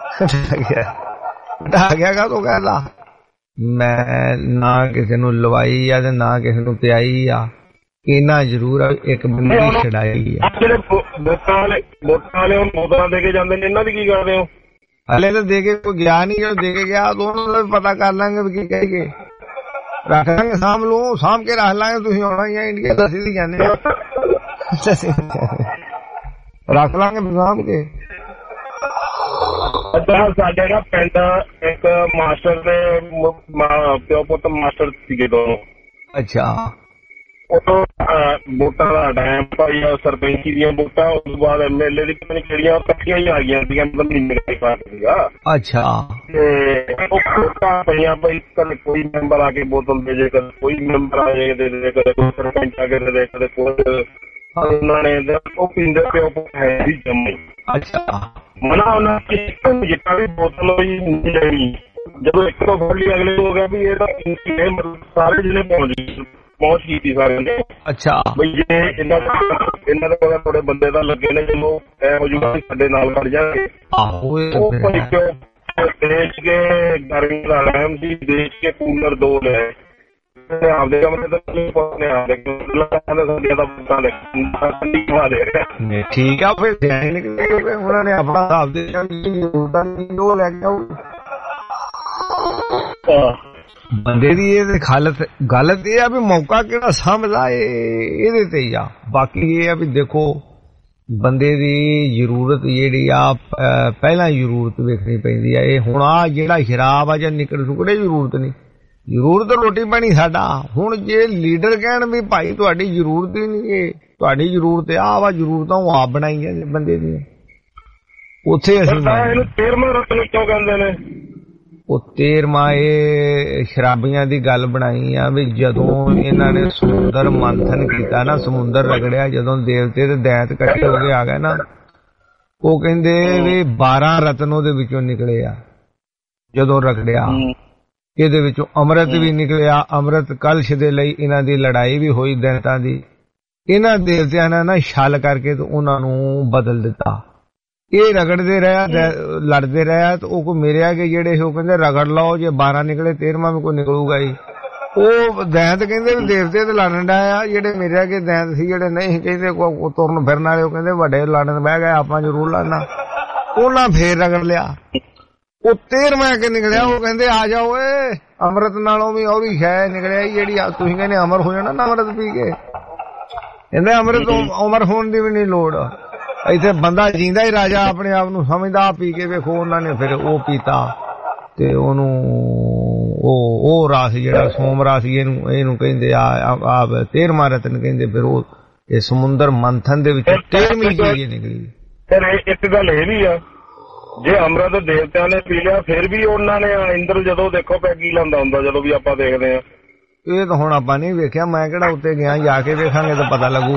ਹਟਾ ਗਿਆ ਕਾ ਤੂੰ ਕਹਿੰਦਾ ਮੈਂ ਨਾ ਕਿਸੇ ਨੂੰ ਲਵਾਈ ਆ ਤੇ ਨਾ ਕਿਸੇ ਨੂੰ ਪਿਆਈ ਆ, ਇੰਨਾ ਜ਼ਰੂਰ ਆ ਇੱਕ ਬੰਦੇ ਦੀ ਛਡਾਈ ਆ। ਜਿਹੜੇ ਵੋਟਾਂ ਵਾਲੇ ਵੋਟਾਂ ਵਾਲੇ ਹੁਣ ਬੋਤਲਾਂ ਦੇ ਕੇ ਜਾਂਦੇ ਨੇ, ਇਹਨਾਂ ਦੀ ਕੀ ਕਰਦੇ ਹੋ? ਹਲੇ ਤਾਂ ਦੇ ਕੇ ਕੋਈ ਗਿਆ ਨਹੀਂ, ਜਦੋਂ ਦੇ ਕੇ ਗਿਆ ਦੋਨੋਂ ਦਾ ਪਤਾ ਕਰ ਲਾਂਗੇ ਵੀ ਕੀ ਕਹੇਗੇ। ਰੱਖ ਲਾਂਗੇ, ਸਾਂਭ ਲਓ, ਸਾਂਭ ਕੇ ਰੱਖ ਲਾਂਗੇ। ਤੁਸੀਂ ਆਉਣਾ ਹੀ ਆ ਇੰਡੀਆ, ਦੱਸੀ ਦੀ ਜਾਂਦੇ ਰੱਖ ਲਾਂਗੇ ਸਾਂਭ ਕੇ। ਅੱਛਾ, ਸਾਡੇ ਨਾ ਪਿੰਡ ਇੱਕ ਮਾਸਟਰ ਦੇ ਪਿਓ ਪੁੱਤ ਮਾਸਟਰ ਸੀਗੇ ਦੋਨੋਂ। ਅੱਛਾ। ਉਦੋਂ ਵੋਟਾਂ ਦਾ ਟਾਈਮ ਭਾਈ ਸਰਪੰਚੀ ਦੀਆਂ ਵੋਟਾਂ, ਉਸ ਤੋਂ ਬਾਅਦ ਐਮ ਐਲ ਏ ਦੀ ਪਤਾ ਨੀ ਕਿਹੜੀਆਂ ਇਕੱਠੀਆਂ ਹੀ ਆ ਗਈਆਂ ਸੀਗੀਆਂ, ਮਹੀਨੇ ਪਾ ਸੀਗਾ। ਅੱਛਾ। ਤੇ ਉਹ ਵੋਟਾਂ ਪਈਆਂ ਭਾਈ, ਕਦੇ ਕੋਈ ਮੈਂਬਰ ਆ ਕੇ ਬੋਤਲ ਦੇ ਜੇ, ਕਦੇ ਕੋਈ ਮੈਂਬਰ ਆ ਕੇ ਦੇ ਦੇ, ਕਦੇ ਕੋਈ ਸਰਪੰਚ ਆ ਕੇ ਦੇ ਦੇ, ਕਦੇ ਕੋਈ ਉਹਨਾਂ ਨੇ ਉਹ ਪੀਂਦੇ ਪਿਓ ਪੁੱਤ ਹੈ ਹੀ ਜੰਮੇ। ਅੱਛਾ। ਮਨਾ ਉਹਨਾਂ ਜਿੱਤਾ ਵੀ ਬੋਤਲ ਹੋਈ ਨਹੀਂ ਲੈਣੀ, ਜਦੋਂ ਇੱਕ ਤੋਂ ਫੜ ਲਈ ਅਗਲੇ ਹੋ ਗਿਆ ਵੀ ਇਹ ਤਾਂ ਮਤਲਬ ਸਾਰੇ ਜ਼ਿਲ੍ਹੇ ਪਹੁੰਚ ਪਹੁੰਚ ਕੀਤੀ ਸਾਰਿਆਂ ਨੇ। ਅੱਛਾ। ਬਈ ਜੇ ਇਹਨਾਂ ਦਾ ਇਹਨਾਂ ਦੇ ਕੋਲ ਥੋੜੇ ਬੰਦੇ ਤਾਂ ਲੱਗੇ ਨੇ, ਚਲੋ ਇਹੋ ਜਿਹੇ ਸਾਡੇ ਨਾਲ ਖੜ ਜਾਣਗੇ। ਉਹ ਭਾਈ ਕਿਉਂ ਦੇਸ਼ ਕੇ ਗਰਮੀ ਦਾ ਰਹਿਮ ਸੀ, ਦੇਸ਼ ਕੇ ਕੂਲਰ ਦੋ ਲੈ ਆਪਦੇ ਕਮਰੇ ਤਾਂ ਪਹੁੰਚਨੇ ਆਪਦੇ ਸਾਡੀਆਂ ਦਾ ਬੁੱਤਾਂ ਲੈ ਦੇ ਰਿਹਾ। ਠੀਕ ਆ, ਫਿਰ ਉਹਨਾਂ ਨੇ ਆਪਣਾ ਹਿਸਾਬ ਦੇ ਉਹ ਲੈ ਕੇ ਆਉ। ਬੰਦੇ ਦੀ ਇਹ ਗਲਤ ਗਲਤ ਇਹ ਆ ਵੀ ਮੌਕਾ ਕਿਹੜਾ ਸਮਝਦਾ ਇਹਦੇ ਤੇ ਹੀ ਆ। ਬਾਕੀ ਇਹ ਆ ਵੀ ਦੇਖੋ ਬੰਦੇ ਦੀ ਜ਼ਰੂਰਤ ਜਿਹੜੀ ਆ ਪਹਿਲਾਂ ਜ਼ਰੂਰਤ ਵੇਖਣੀ ਪੈਂਦੀ ਆ। ਇਹ ਹੁਣ ਆ ਜਿਹੜਾ ਸ਼ਰਾਬ ਆ ਜਾਂ ਨਿਕਲ ਸੁਕੜੇ ਜ਼ਰੂਰਤ ਨਹੀਂ, ਜ਼ਰੂਰਤ ਰੋਟੀ ਪਾਣੀ ਸਾਡਾ। ਹੁਣ ਜੇ ਲੀਡਰ ਕਹਿਣ ਵੀ ਭਾਈ ਤੁਹਾਡੀ ਜ਼ਰੂਰਤ ਹੀ ਨਹੀਂ, ਇਹ ਤੁਹਾਡੀ ਜ਼ਰੂਰਤ ਆ ਵਾ, ਜ਼ਰੂਰਤਾਂ ਉਹ ਆਪ ਬਣਾਈਆਂ ਬੰਦੇ ਦੀਆਂ, ਉੱਥੇ ਅਸੀਂ ਇਹਨੂੰ ਤੇਰਵਾਂ ਰਤਨ ਕਿਉਂ ਕਹਿੰਦੇ ਨੇ? ਉਹ ਤੇਰਵਾਂ ਇਹ ਸ਼ਰਾਬੀਆਂ ਦੀ ਗੱਲ ਬਣਾਈ ਆ ਵੀ ਜਦੋਂ ਇਹਨਾਂ ਨੇ ਸਮੁੰਦਰ ਮੰਥਨ ਕੀਤਾ ਨਾ, ਸਮੁੰਦਰ ਰਗੜਿਆ, ਜਦੋਂ ਦੇਵਤੇ ਤੇ ਦੈਂਤ ਇਕੱਠੇ ਹੋ ਕੇ ਆ ਗਏ ਨਾ, ਉਹ ਕਹਿੰਦੇ ਵੀ ਬਾਰਾਂ ਰਤਨ ਉਹਦੇ ਵਿੱਚੋਂ ਨਿਕਲੇ ਆ। ਜਦੋਂ ਰਗੜਿਆ ਇਹਦੇ ਵਿੱਚੋਂ ਅੰਮ੍ਰਿਤ ਵੀ ਨਿਕਲਿਆ। ਅੰਮ੍ਰਿਤ ਕਲਸ਼ ਦੇ ਲਈ ਇਹਨਾਂ ਦੀ ਲੜਾਈ ਵੀ ਹੋਈ ਦੈਂਤਾਂ ਦੀ। ਇਹਨਾਂ ਦੇਵਤਿਆਂ ਨੇ ਨਾ ਛਲ ਕਰਕੇ ਤੇ ਉਹਨਾਂ ਨੂੰ ਬਦਲ ਦਿੱਤਾ। ਇਹ ਰਗੜਦੇ ਰਿਹਾ, ਲੜਦੇ ਰਿਹਾ, ਤੇ ਉਹ ਕੋ ਮੇਰਿਆ ਕਿ ਜਿਹੜੇ ਉਹ ਕਹਿੰਦੇ ਰਗੜ ਲਓ, ਜੇ ਬਾਰਾਂ ਨਿਕਲੇ ਤੇਰਵਾਂ ਵੀ ਕੋਈ ਨਿਕਲੂਗਾ ਹੀ। ਉਹ ਦੈਂਤ ਕਹਿੰਦੇ ਵੀ ਦੇਵਤੇ ਤੇ ਲੜਨ ਡਾ ਆ, ਜਿਹੜੇ ਮੇਰਿਆ ਕਿ ਦੈਂਤ ਸੀ ਜਿਹੜੇ ਨਹੀਂ ਕਹਿੰਦੇ ਤੁਰਨ ਫਿਰਨ ਵਾਲੇ, ਉਹ ਕਹਿੰਦੇ ਵੱਡੇ ਲੜਨ ਬਹਿ ਗਏ, ਆਪਾਂ ਜ਼ਰੂਰ ਲੜਨਾ। ਉਹਨਾਂ ਫੇਰ ਰਗੜ ਲਿਆ, ਉਹ ਤੇਰਵਾਂ ਕੇ ਨਿਕਲਿਆ। ਉਹ ਕਹਿੰਦੇ ਆ ਜਾਓ ਏ, ਅੰਮ੍ਰਿਤ ਨਾਲੋਂ ਵੀ ਉਹਦੀ ਸ਼ੈ ਨਿਕਲਿਆ ਜਿਹੜੀ ਤੁਸੀਂ ਕਹਿੰਦੇ ਅਮਰ ਹੋ ਜਾਣਾ ਨਾ ਅੰਮ੍ਰਿਤ ਪੀ ਕੇ। ਕਹਿੰਦੇ ਅੰਮ੍ਰਿਤ ਉਮਰ ਹੋਣ ਦੀ ਵੀ ਨਹੀਂ ਲੋੜ, ਇੱਥੇ ਬੰਦਾ ਜੀਂਦਾ ਹੀ ਰਾਜਾ ਆਪਣੇ ਆਪ ਨੂੰ ਸਮਝਦਾ। ਪੀ ਕੇ ਵੇਖੋ ਉਹਨਾਂ ਨੇ ਫਿਰ ਉਹ ਪੀਤਾ ਤੇ ਉਹਨੂੰ ਉਹ ਉਹ ਰਾਸ ਜਿਹੜਾ ਸੋਮ ਰਾਸ ਇਹਨੂੰ ਇਹਨੂੰ ਕਹਿੰਦੇ ਆ ਆਪ ਤੇਰਵਾਂ ਰਤਨ ਕਹਿੰਦੇ। ਫਿਰ ਉਹ ਇਹ ਸਮੁੰਦਰ ਮੰਥਨ ਦੇ ਵਿੱਚ ਤੇਰਵੀਂ ਚੀਜ਼ ਨਿਕਲੀ। ਫਿਰ ਇੱਕ ਗੱਲ ਇਹ ਵੀ ਆ, ਜੇ ਅੰਮ੍ਰਿਤ ਦੇਵਤਿਆਂ ਨੇ ਪੀ ਲਿਆ ਫਿਰ ਵੀ ਉਹਨਾਂ ਨੇ ਇੰਦਰ ਜਦੋਂ ਦੇਖੋ ਪੈ ਕੀ ਲਾਉਂਦਾ ਹੁੰਦਾ, ਜਦੋਂ ਵੀ ਆਪਾਂ ਦੇਖਦੇ ਆ। ਇਹ ਤਾਂ ਹੁਣ ਆਪਾਂ ਨਹੀਂ ਵੇਖਿਆ, ਮੈਂ ਕਿਹੜਾ ਉੱਤੇ ਗਿਆ, ਜਾ ਕੇ ਵੇਖਾਂਗੇ ਤਾਂ ਪਤਾ ਲੱਗੂ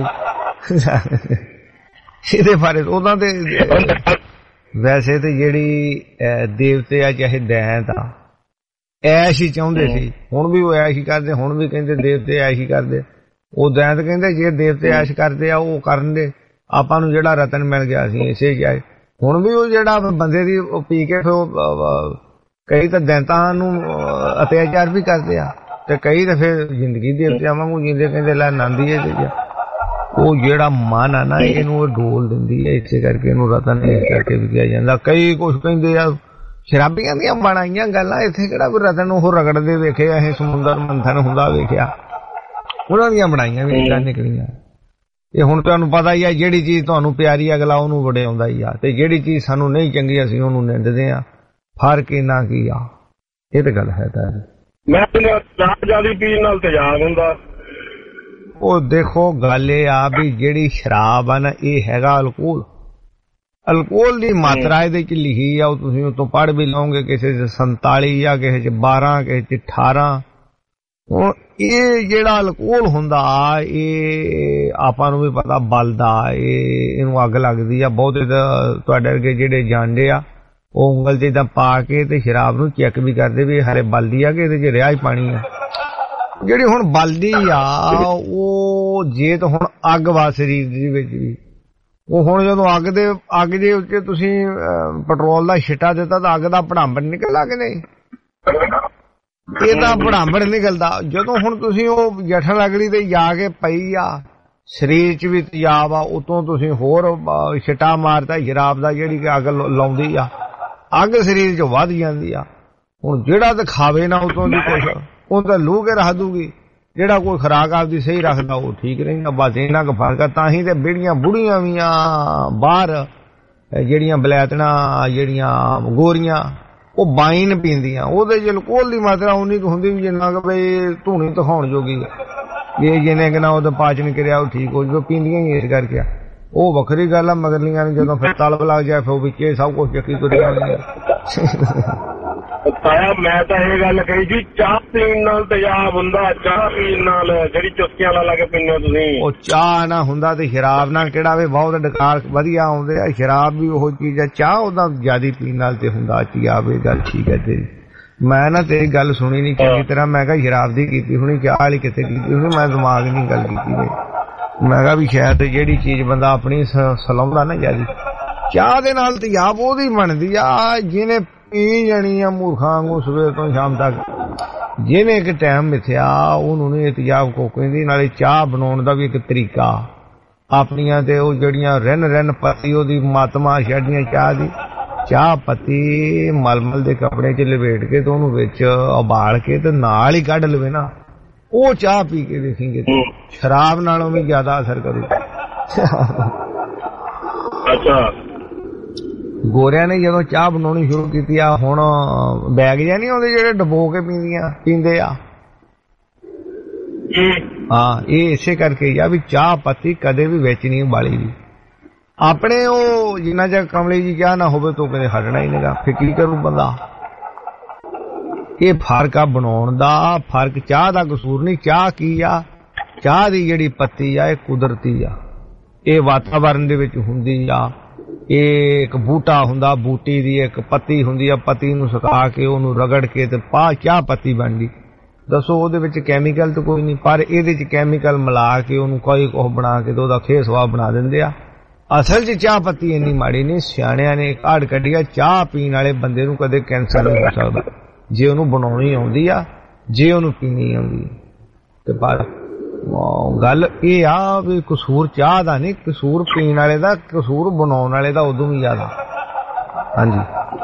ਇਹਦੇ ਬਾਰੇ। ਉਹਨਾਂ ਦੇ ਵੈਸੇ ਤੇ ਜਿਹੜੀ ਦੇਵਤੇ ਆ ਚਾਹੇ ਦੈਂਤ ਆ, ਐਸ਼ ਹੀ ਚਾਹੁੰਦੇ ਸੀ। ਹੁਣ ਵੀ ਉਹ ਐਸ਼ ਹੀ ਕਰਦੇ, ਹੁਣ ਵੀ ਕਹਿੰਦੇ ਦੇਵਤੇ ਐਸ਼ ਹੀ ਕਰਦੇ। ਉਹ ਦੈਂਤ ਕਹਿੰਦੇ ਜੇ ਦੇਵਤੇ ਐਸ਼ ਕਰਦੇ ਆ ਉਹ ਕਰਨ ਦੇ, ਆਪਾਂ ਨੂੰ ਜਿਹੜਾ ਰਤਨ ਮਿਲ ਗਿਆ ਸੀ ਇਸੇ ਚਾਹੇ। ਹੁਣ ਵੀ ਉਹ ਜਿਹੜਾ ਬੰਦੇ ਦੀ ਪੀ ਕੇ ਕਈ ਤਾਂ ਦੈਂਤਾਂ ਨੂੰ ਅਤਿਆਚਾਰ ਵੀ ਕਰਦੇ ਆ, ਤੇ ਕਈ ਤਾਂ ਫਿਰ ਜ਼ਿੰਦਗੀ ਦੇਵਤਿਆਂ ਵਾਂਗੂ ਜਿੰਦੇ ਕਹਿੰਦੇ ਲੈ ਨੰਦੀ ਹੈ। ਉਹ ਜਿਹੜਾ ਮਨ ਆ ਨਾ ਇਹਨੂੰ ਉਹ ਡੋਲ ਦਿੰਦੀ ਹੈ, ਇਸੇ ਕਰਕੇ ਇਹਨੂੰ ਰਤਨ ਇਸ ਕਰਕੇ ਵੀ ਕਿਹਾ ਜਾਂਦਾ। ਕਈ ਕੁਛ ਕਹਿੰਦੇ ਆ ਸ਼ਰਾਬੀਆਂ ਦੀਆਂ ਬਣਾਈਆਂ ਗੱਲਾਂ, ਇੱਥੇ ਕਿਹੜਾ ਕੋਈ ਰਤਨ ਉਹ ਰਗੜਦੇ ਵੇਖੇ, ਇਹ ਸਮੁੰਦਰ ਮੰਥਨ ਹੁੰਦਾ ਵੇਖਿਆ, ਉਹਨਾਂ ਦੀਆਂ ਬਣਾਈਆਂ ਵੀ ਇਦਾਂ ਨਿਕਲੀਆਂ। ਇਹ ਹੁਣ ਤੁਹਾਨੂੰ ਪਤਾ ਹੀ ਆ, ਜਿਹੜੀ ਚੀਜ਼ ਤੁਹਾਨੂੰ ਪਿਆਰੀ ਅਗਲਾ ਉਹਨੂੰ ਵਡਿਆਉਂਦਾ ਹੀ ਆ, ਤੇ ਜਿਹੜੀ ਚੀਜ਼ ਸਾਨੂੰ ਨਹੀਂ ਚੰਗੀ ਅਸੀਂ ਉਹਨੂੰ ਨਿੰਦਦੇ ਆ। ਫਰਕ ਇਹਨਾਂ ਕੀ ਆ, ਇਹ ਤਾਂ ਗੱਲ ਹੈ। ਤਾਂ ਮੈਂ ਜਿਆਦਾ ਪੀਣ ਨਾਲ ਤੇਜ਼ਾਬ ਹੁੰਦਾ। ਉਹ ਦੇਖੋ ਗੱਲ ਇਹ ਆ ਵੀ ਜਿਹੜੀ ਸ਼ਰਾਬ ਆ ਨਾ ਇਹ ਹੈਗਾ ਅਲਕੋਹਲ। ਅਲਕੋਹਲ ਦੀ ਮਾਤਰਾ ਇਹਦੇ ਚ ਲਿਖੀ ਆ, ਉਹ ਤੁਸੀਂ ਉਤੋਂ ਪੜ੍ਹ ਵੀ ਲਓਗੇ, ਕਿਸੇ ਚ ਸੰਤਾਲੀ ਜਾਂ ਕਿਸੇ ਚ ਬਾਰਾਂ, ਕਿਸੇ ਚ ਅਠਾਰਾਂ। ਹੁਣ ਇਹ ਜਿਹੜਾ ਅਲਕੋਹਲ ਹੁੰਦਾ ਇਹ ਆਪਾਂ ਨੂੰ ਵੀ ਪਤਾ ਬਲਦਾ, ਇਹ ਇਹਨੂੰ ਅੱਗ ਲੱਗਦੀ ਆ। ਬਹੁਤੇ ਤੁਹਾਡੇ ਵਰਗੇ ਜਿਹੜੇ ਜਾਣਦੇ ਆ ਉਹ ਉਂਗਲ ਚ ਏਦਾਂ ਪਾ ਕੇ ਤੇ ਸ਼ਰਾਬ ਨੂੰ ਚੈੱਕ ਵੀ ਕਰਦੇ ਵੀ ਹਰੇ ਬਲਦੀ ਆ ਕਿ ਇਹਦੇ ਚ ਰਿਹਾ ਹੀ ਪਾਣੀ ਆ। ਜਿਹੜੀ ਹੁਣ ਬਲਦੀ ਆ ਉਹ ਜੇ ਤਾਂ ਹੁਣ ਅੱਗ ਵਾ ਸਰੀਰ ਦੇ ਵਿੱਚ ਵੀ, ਉਹ ਹੁਣ ਜਦੋਂ ਅੱਗ ਦੇ ਅੱਗ ਦੇ ਉੱਤੇ ਤੁਸੀਂ ਪੈਟਰੋਲ ਦਾ ਛਿੱਟਾ ਦਿੱਤਾ ਤਾਂ ਅੱਗ ਦਾ ਭੜੰਬ ਨਿਕਲ ਆ ਕਿ ਨਹੀਂ? ਇਹ ਤਾਂ ਬੜਾਂਬੜ ਨਿਕਲਦਾ। ਜਦੋਂ ਹੁਣ ਤੁਸੀਂ ਉਹ ਜਠਣ ਲਗੜੀ ਤੇ ਜਾ ਕੇ ਪਈ ਆ, ਸਰੀਰ 'ਚ ਵੀ ਤੇਜ਼ਾਬ ਆ, ਉਤੋਂ ਤੁਸੀਂ ਹੋਰ ਛਿੱਟਾ ਮਾਰਦਾ ਸ਼ਰਾਬ ਦਾ, ਜਿਹੜੀ ਕਿ ਅੱਗ ਲਾਉਂਦੀ ਆ, ਅੱਗ ਸਰੀਰ 'ਚ ਵੱਧ ਜਾਂਦੀ ਆ। ਹੁਣ ਜਿਹੜਾ ਤਾਂ ਖਾਵੇ ਨਾ ਉਤੋਂ ਦੀ ਕੁਛ, ਉਹ ਤਾਂ ਲੂ ਕੇ ਰੱਖ ਦੂਗੀ। ਜਿਹੜਾ ਕੋਈ ਖੁਰਾਕ ਆਪਦੀ ਸਹੀ ਰੱਖਦਾ ਉਹ ਠੀਕ ਰਹਿੰਦਾ। ਬਸ ਇੰਨਾ ਕੁ ਫਰਕ ਆ। ਤਾਂ ਹੀ ਤੇ ਬੀੜੀਆਂ ਬੁੜੀਆਂ ਵੀ ਆ ਬਾਹਰ, ਜਿਹੜੀਆਂ ਬਲੈਤਣਾ, ਜਿਹੜੀਆਂ ਗੋਰੀਆਂ, ਉਹ ਵਾਈਨ ਪੀਂਦੀਆਂ। ਉਹਦੇ 'ਚ ਅਲਕੋਹਲ ਦੀ ਮਾਤਰਾ ਉਨੀ ਕੁ ਹੁੰਦੀ ਵੀ ਜਿੰਨਾ ਕਿ ਬਈ ਧੂਣੀ ਦਿਖਾਉਣ ਜੋਗੀ ਇਹ ਜਿਹਨੇ ਕਿ ਨਾ ਉਹਦਾ ਪਾਚਨ ਕਿਰਿਆ ਉਹ ਠੀਕ ਹੋ ਜਾਵੇ, ਪੀਂਦੀਆਂ ਹੀ ਇਸ ਕਰਕੇ। ਉਹ ਵੱਖਰੀ ਗੱਲ ਆ। ਮਗਰਲੀਆਂ ਨੇ ਜਦੋਂ ਫਿਰ ਤਲਬ ਲੱਗ ਜਾਏ ਫਿਰ ਵਿੱਚੇ ਸਭ ਕੁਛ ਚੱਕੀ ਤੁਰੀਆਂ ਹੁੰਦੀਆਂ। ਤਾਇਆ ਮੈਂ ਤਾਂ ਇਹ ਗੱਲ ਕਹੀ ਸੀ, ਚਾਹ ਪੀਣ ਨਾਲ ਤੇਜ਼ਾਬ ਹੁੰਦਾ, ਚਾਹ ਪੀਣ ਨਾਲ ਜਿਹੜੀ ਚੁਸਕੀਆਂ ਲਾ ਲਾ ਕੇ ਪੀਂਦੇ ਹੋ ਤੁਸੀਂ। ਉਹ ਚਾਹ ਨਾ ਹੁੰਦਾ ਤੇ ਸ਼ਰਾਬ ਨਾਲ ਕਿਹੜਾ ਵੇ ਬਹੁਤ ਡਕਾਰ ਵਧੀਆ ਆਉਂਦੇ ਆ। ਸ਼ਰਾਬ ਵੀ ਉਹ ਚੀਜ਼ ਆ, ਚਾਹ ਉਹਦਾ ਜ਼ਿਆਦਾ ਪੀਣ ਨਾਲ ਤੇ ਹੁੰਦਾ। ਚਾਹ ਇਹ ਗੱਲ ਠੀਕ ਹੈ ਤੇਰੀ। ਮੈਂ ਨਾ ਤੇਰੀ ਗੱਲ ਸੁਣੀ ਨੀ ਚੰਗੀ ਤਰ੍ਹਾਂ। ਮੈਂ ਕਿਹਾ ਸ਼ਰਾਬ ਦੀ ਕੀਤੀ ਹੋਣੀ, ਚਾਹ ਵਾਲੀ ਕਿੱਥੇ ਕੀਤੀ ਹੋਣੀ। ਮੈਂ ਦਿਮਾਗ ਨਹੀਂ ਗੱਲ ਕੀਤੀ। ਮੈਂ ਕਿਹਾ ਵੀ ਸ਼ਾਇਦ ਜਿਹੜੀ ਚੀਜ਼ ਬੰਦਾ ਆਪਣੀ ਸਲਾਉਂਦਾ ਨਾ ਜਿਆਦਾ, ਚਾਹ ਦੇ ਨਾਲ ਤੇਜ਼ਾਬ ਉਹਦੀ ਬਣਦੀ ਆ ਜਿਹਨੇ ਪੀ ਜਾਣੀ ਆ ਮੂਰਖਾਂ ਵਾਂਗੂ ਸਵੇਰ ਤੋਂ ਸ਼ਾਮ ਤੱਕ। ਜਿਹਨੇ ਇੱਕ ਟਾਈਮ ਮਿਥਿਆ ਉਹਨੂੰ ਨੀ ਤੇਜ਼ਾਬ ਕੋ ਕਹਿੰਦੀ। ਨਾਲੇ ਚਾਹ ਬਣਾਉਣ ਦਾ ਵੀ ਇੱਕ ਤਰੀਕਾ ਆਪਣੀਆਂ ਤੇ ਉਹ ਜਿਹੜੀਆਂ ਰਿੰਨ ਰਿੰਨ ਪੱਤੀ ਉਹਦੀ ਮਾਤਮਾ ਛੱਡੀਆਂ ਚਾਹ ਦੀ। ਚਾਹ ਪੱਤੀ ਮਲਮਲ ਦੇ ਕੱਪੜੇ 'ਚ ਲਪੇਟ ਕੇ ਤੇ ਉਹਨੂੰ ਵਿੱਚ ਉਬਾਲ ਕੇ ਤੇ ਨਾਲ ਹੀ ਕੱਢ ਲਵੇ ਨਾ, ਉਹ ਚਾਹ ਪੀ ਕੇ ਦੇਖੇਂਗੇ ਸ਼ਰਾਬ ਨਾਲੋਂ ਵੀ ਜ਼ਿਆਦਾ ਅਸਰ ਕਰੂ। ਅੱਛਾ, ਗੋਰਿਆਂ ਨੇ ਜਦੋਂ ਚਾਹ ਬਣਾਉਣੀ ਸ਼ੁਰੂ ਕੀਤੀ ਆ, ਹੁਣ ਬੈਗ ਜਾਂ ਨਹੀਂ ਆਉਂਦੇ ਜਿਹੜੇ ਡਬੋ ਕੇ ਪੀਂਦੀਆਂ ਪੀਂਦੇ ਆ। ਹਾਂ, ਇਹ ਇਸੇ ਕਰਕੇ ਆ ਵੀ ਚਾਹ ਪੱਤੀ ਕਦੇ ਵੀ ਵਿੱਚ ਨਹੀਂ ਉਬਾਲੀ ਦੀ। ਆਪਣੇ ਉਹ ਜਿੰਨਾ ਚਿਰ ਕਮਲੀ ਜੀ ਚਾਹ ਨਾ ਹੋਵੇ ਤੋਂ ਕਦੇ ਹਟਣਾ ਹੀ ਨਹੀਂਗਾ। ਫਿਰ ਕੀ ਕਰੂ ਬੰਦਾ। ਇਹ ਫਰਕ ਆ ਬਣਾਉਣ ਦਾ। ਫਰਕ ਚਾਹ ਦਾ ਕਸੂਰ ਨਹੀਂ। ਚਾਹ ਕੀ ਆ, ਚਾਹ ਦੀ ਜਿਹੜੀ ਪੱਤੀ ਆ ਇਹ ਕੁਦਰਤੀ ਆ, ਇਹ ਵਾਤਾਵਰਨ ਦੇ ਵਿੱਚ ਹੁੰਦੀ ਆ। ਇਹ ਇੱਕ ਬੂਟਾ ਹੁੰਦਾ, ਬੂਟੀ ਦੀ ਇੱਕ ਪੱਤੀ ਹੁੰਦੀ ਆ, ਪੱਤੀ ਨੂੰ ਸੁਕਾ ਕੇ ਉਹਨੂੰ ਰਗੜ ਕੇ ਤੇ ਪਾ ਚਾਹ ਪੱਤੀ ਬਣਦੀ। ਦੱਸੋ ਉਹਦੇ ਵਿੱਚ ਕੈਮੀਕਲ ਤਾਂ ਕੋਈ ਨਹੀਂ, ਪਰ ਇਹਦੇ 'ਚ ਕੈਮੀਕਲ ਮਿਲਾ ਕੇ ਉਹਨੂੰ ਕੋਈ ਕੁਛ ਬਣਾ ਕੇ ਤੇ ਉਹਦਾ ਖੇ ਸਵਾਬ ਬਣਾ ਦਿੰਦੇ ਆ। ਅਸਲ 'ਚ ਚਾਹ ਪੱਤੀ ਇੰਨੀ ਮਾੜੀ ਨਹੀਂ। ਸਿਆਣਿਆਂ ਨੇ ਕਾਢ ਕੱਢੀ ਆ, ਚਾਹ ਪੀਣ ਵਾਲੇ ਬੰਦੇ ਨੂੰ ਕਦੇ ਕੈਂਸਰ ਨਹੀਂ ਹੋ ਸਕਦਾ ਜੇ ਉਹਨੂੰ ਬਣਾਉਣੀ ਆਉਂਦੀ ਆ, ਜੇ ਉਹਨੂੰ ਪੀਣੀ ਆਉਂਦੀ ਤੇ। ਪਰ ਗੱਲ ਇਹ ਆ ਵੀ ਕਸੂਰ ਚਾਹ ਦਾ ਨਹੀਂ, ਕਸੂਰ ਪੀਣ ਵਾਲੇ ਦਾ, ਕਸੂਰ ਬਣਾਉਣ ਵਾਲੇ ਦਾ ਉਦੋਂ ਵੀ ਜ਼ਿਆਦਾ। ਹਾਂਜੀ,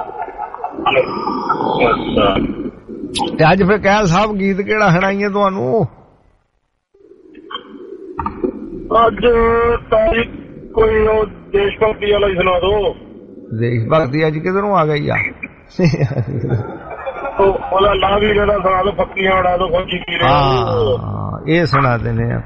ਤੇ ਅੱਜ ਫਿਰ ਕਹਿਲ ਸਾਹਿਬ ਗੀਤ ਕਿਹੜਾ ਸੁਣਾਈਏ ਤੁਹਾਨੂੰ? ਅੱਜ ਤਾਰੀਖ ਕੋਈ ਉਹ ਦੇਸ਼ ਭਗਤੀ ਵਾਲਾ ਹੀ ਸੁਣਾ ਦੋ। ਦੇਸ਼ ਭਗਤੀ ਅੱਜ ਕਿਧਰੋਂ ਆ ਗਈ ਆ? ਉਹਦਾ ਲਾ ਵੀ ਜਿਹੜਾ ਸੁਣਾ ਦੋ, ਫੱਕੀਆਂ ਉਡਾ ਦੋ, ਫੌਜੀ ਕੀ ਹਾਂ ਇਹ ਸੁਣਾ ਦਿੰਦੇ ਆ।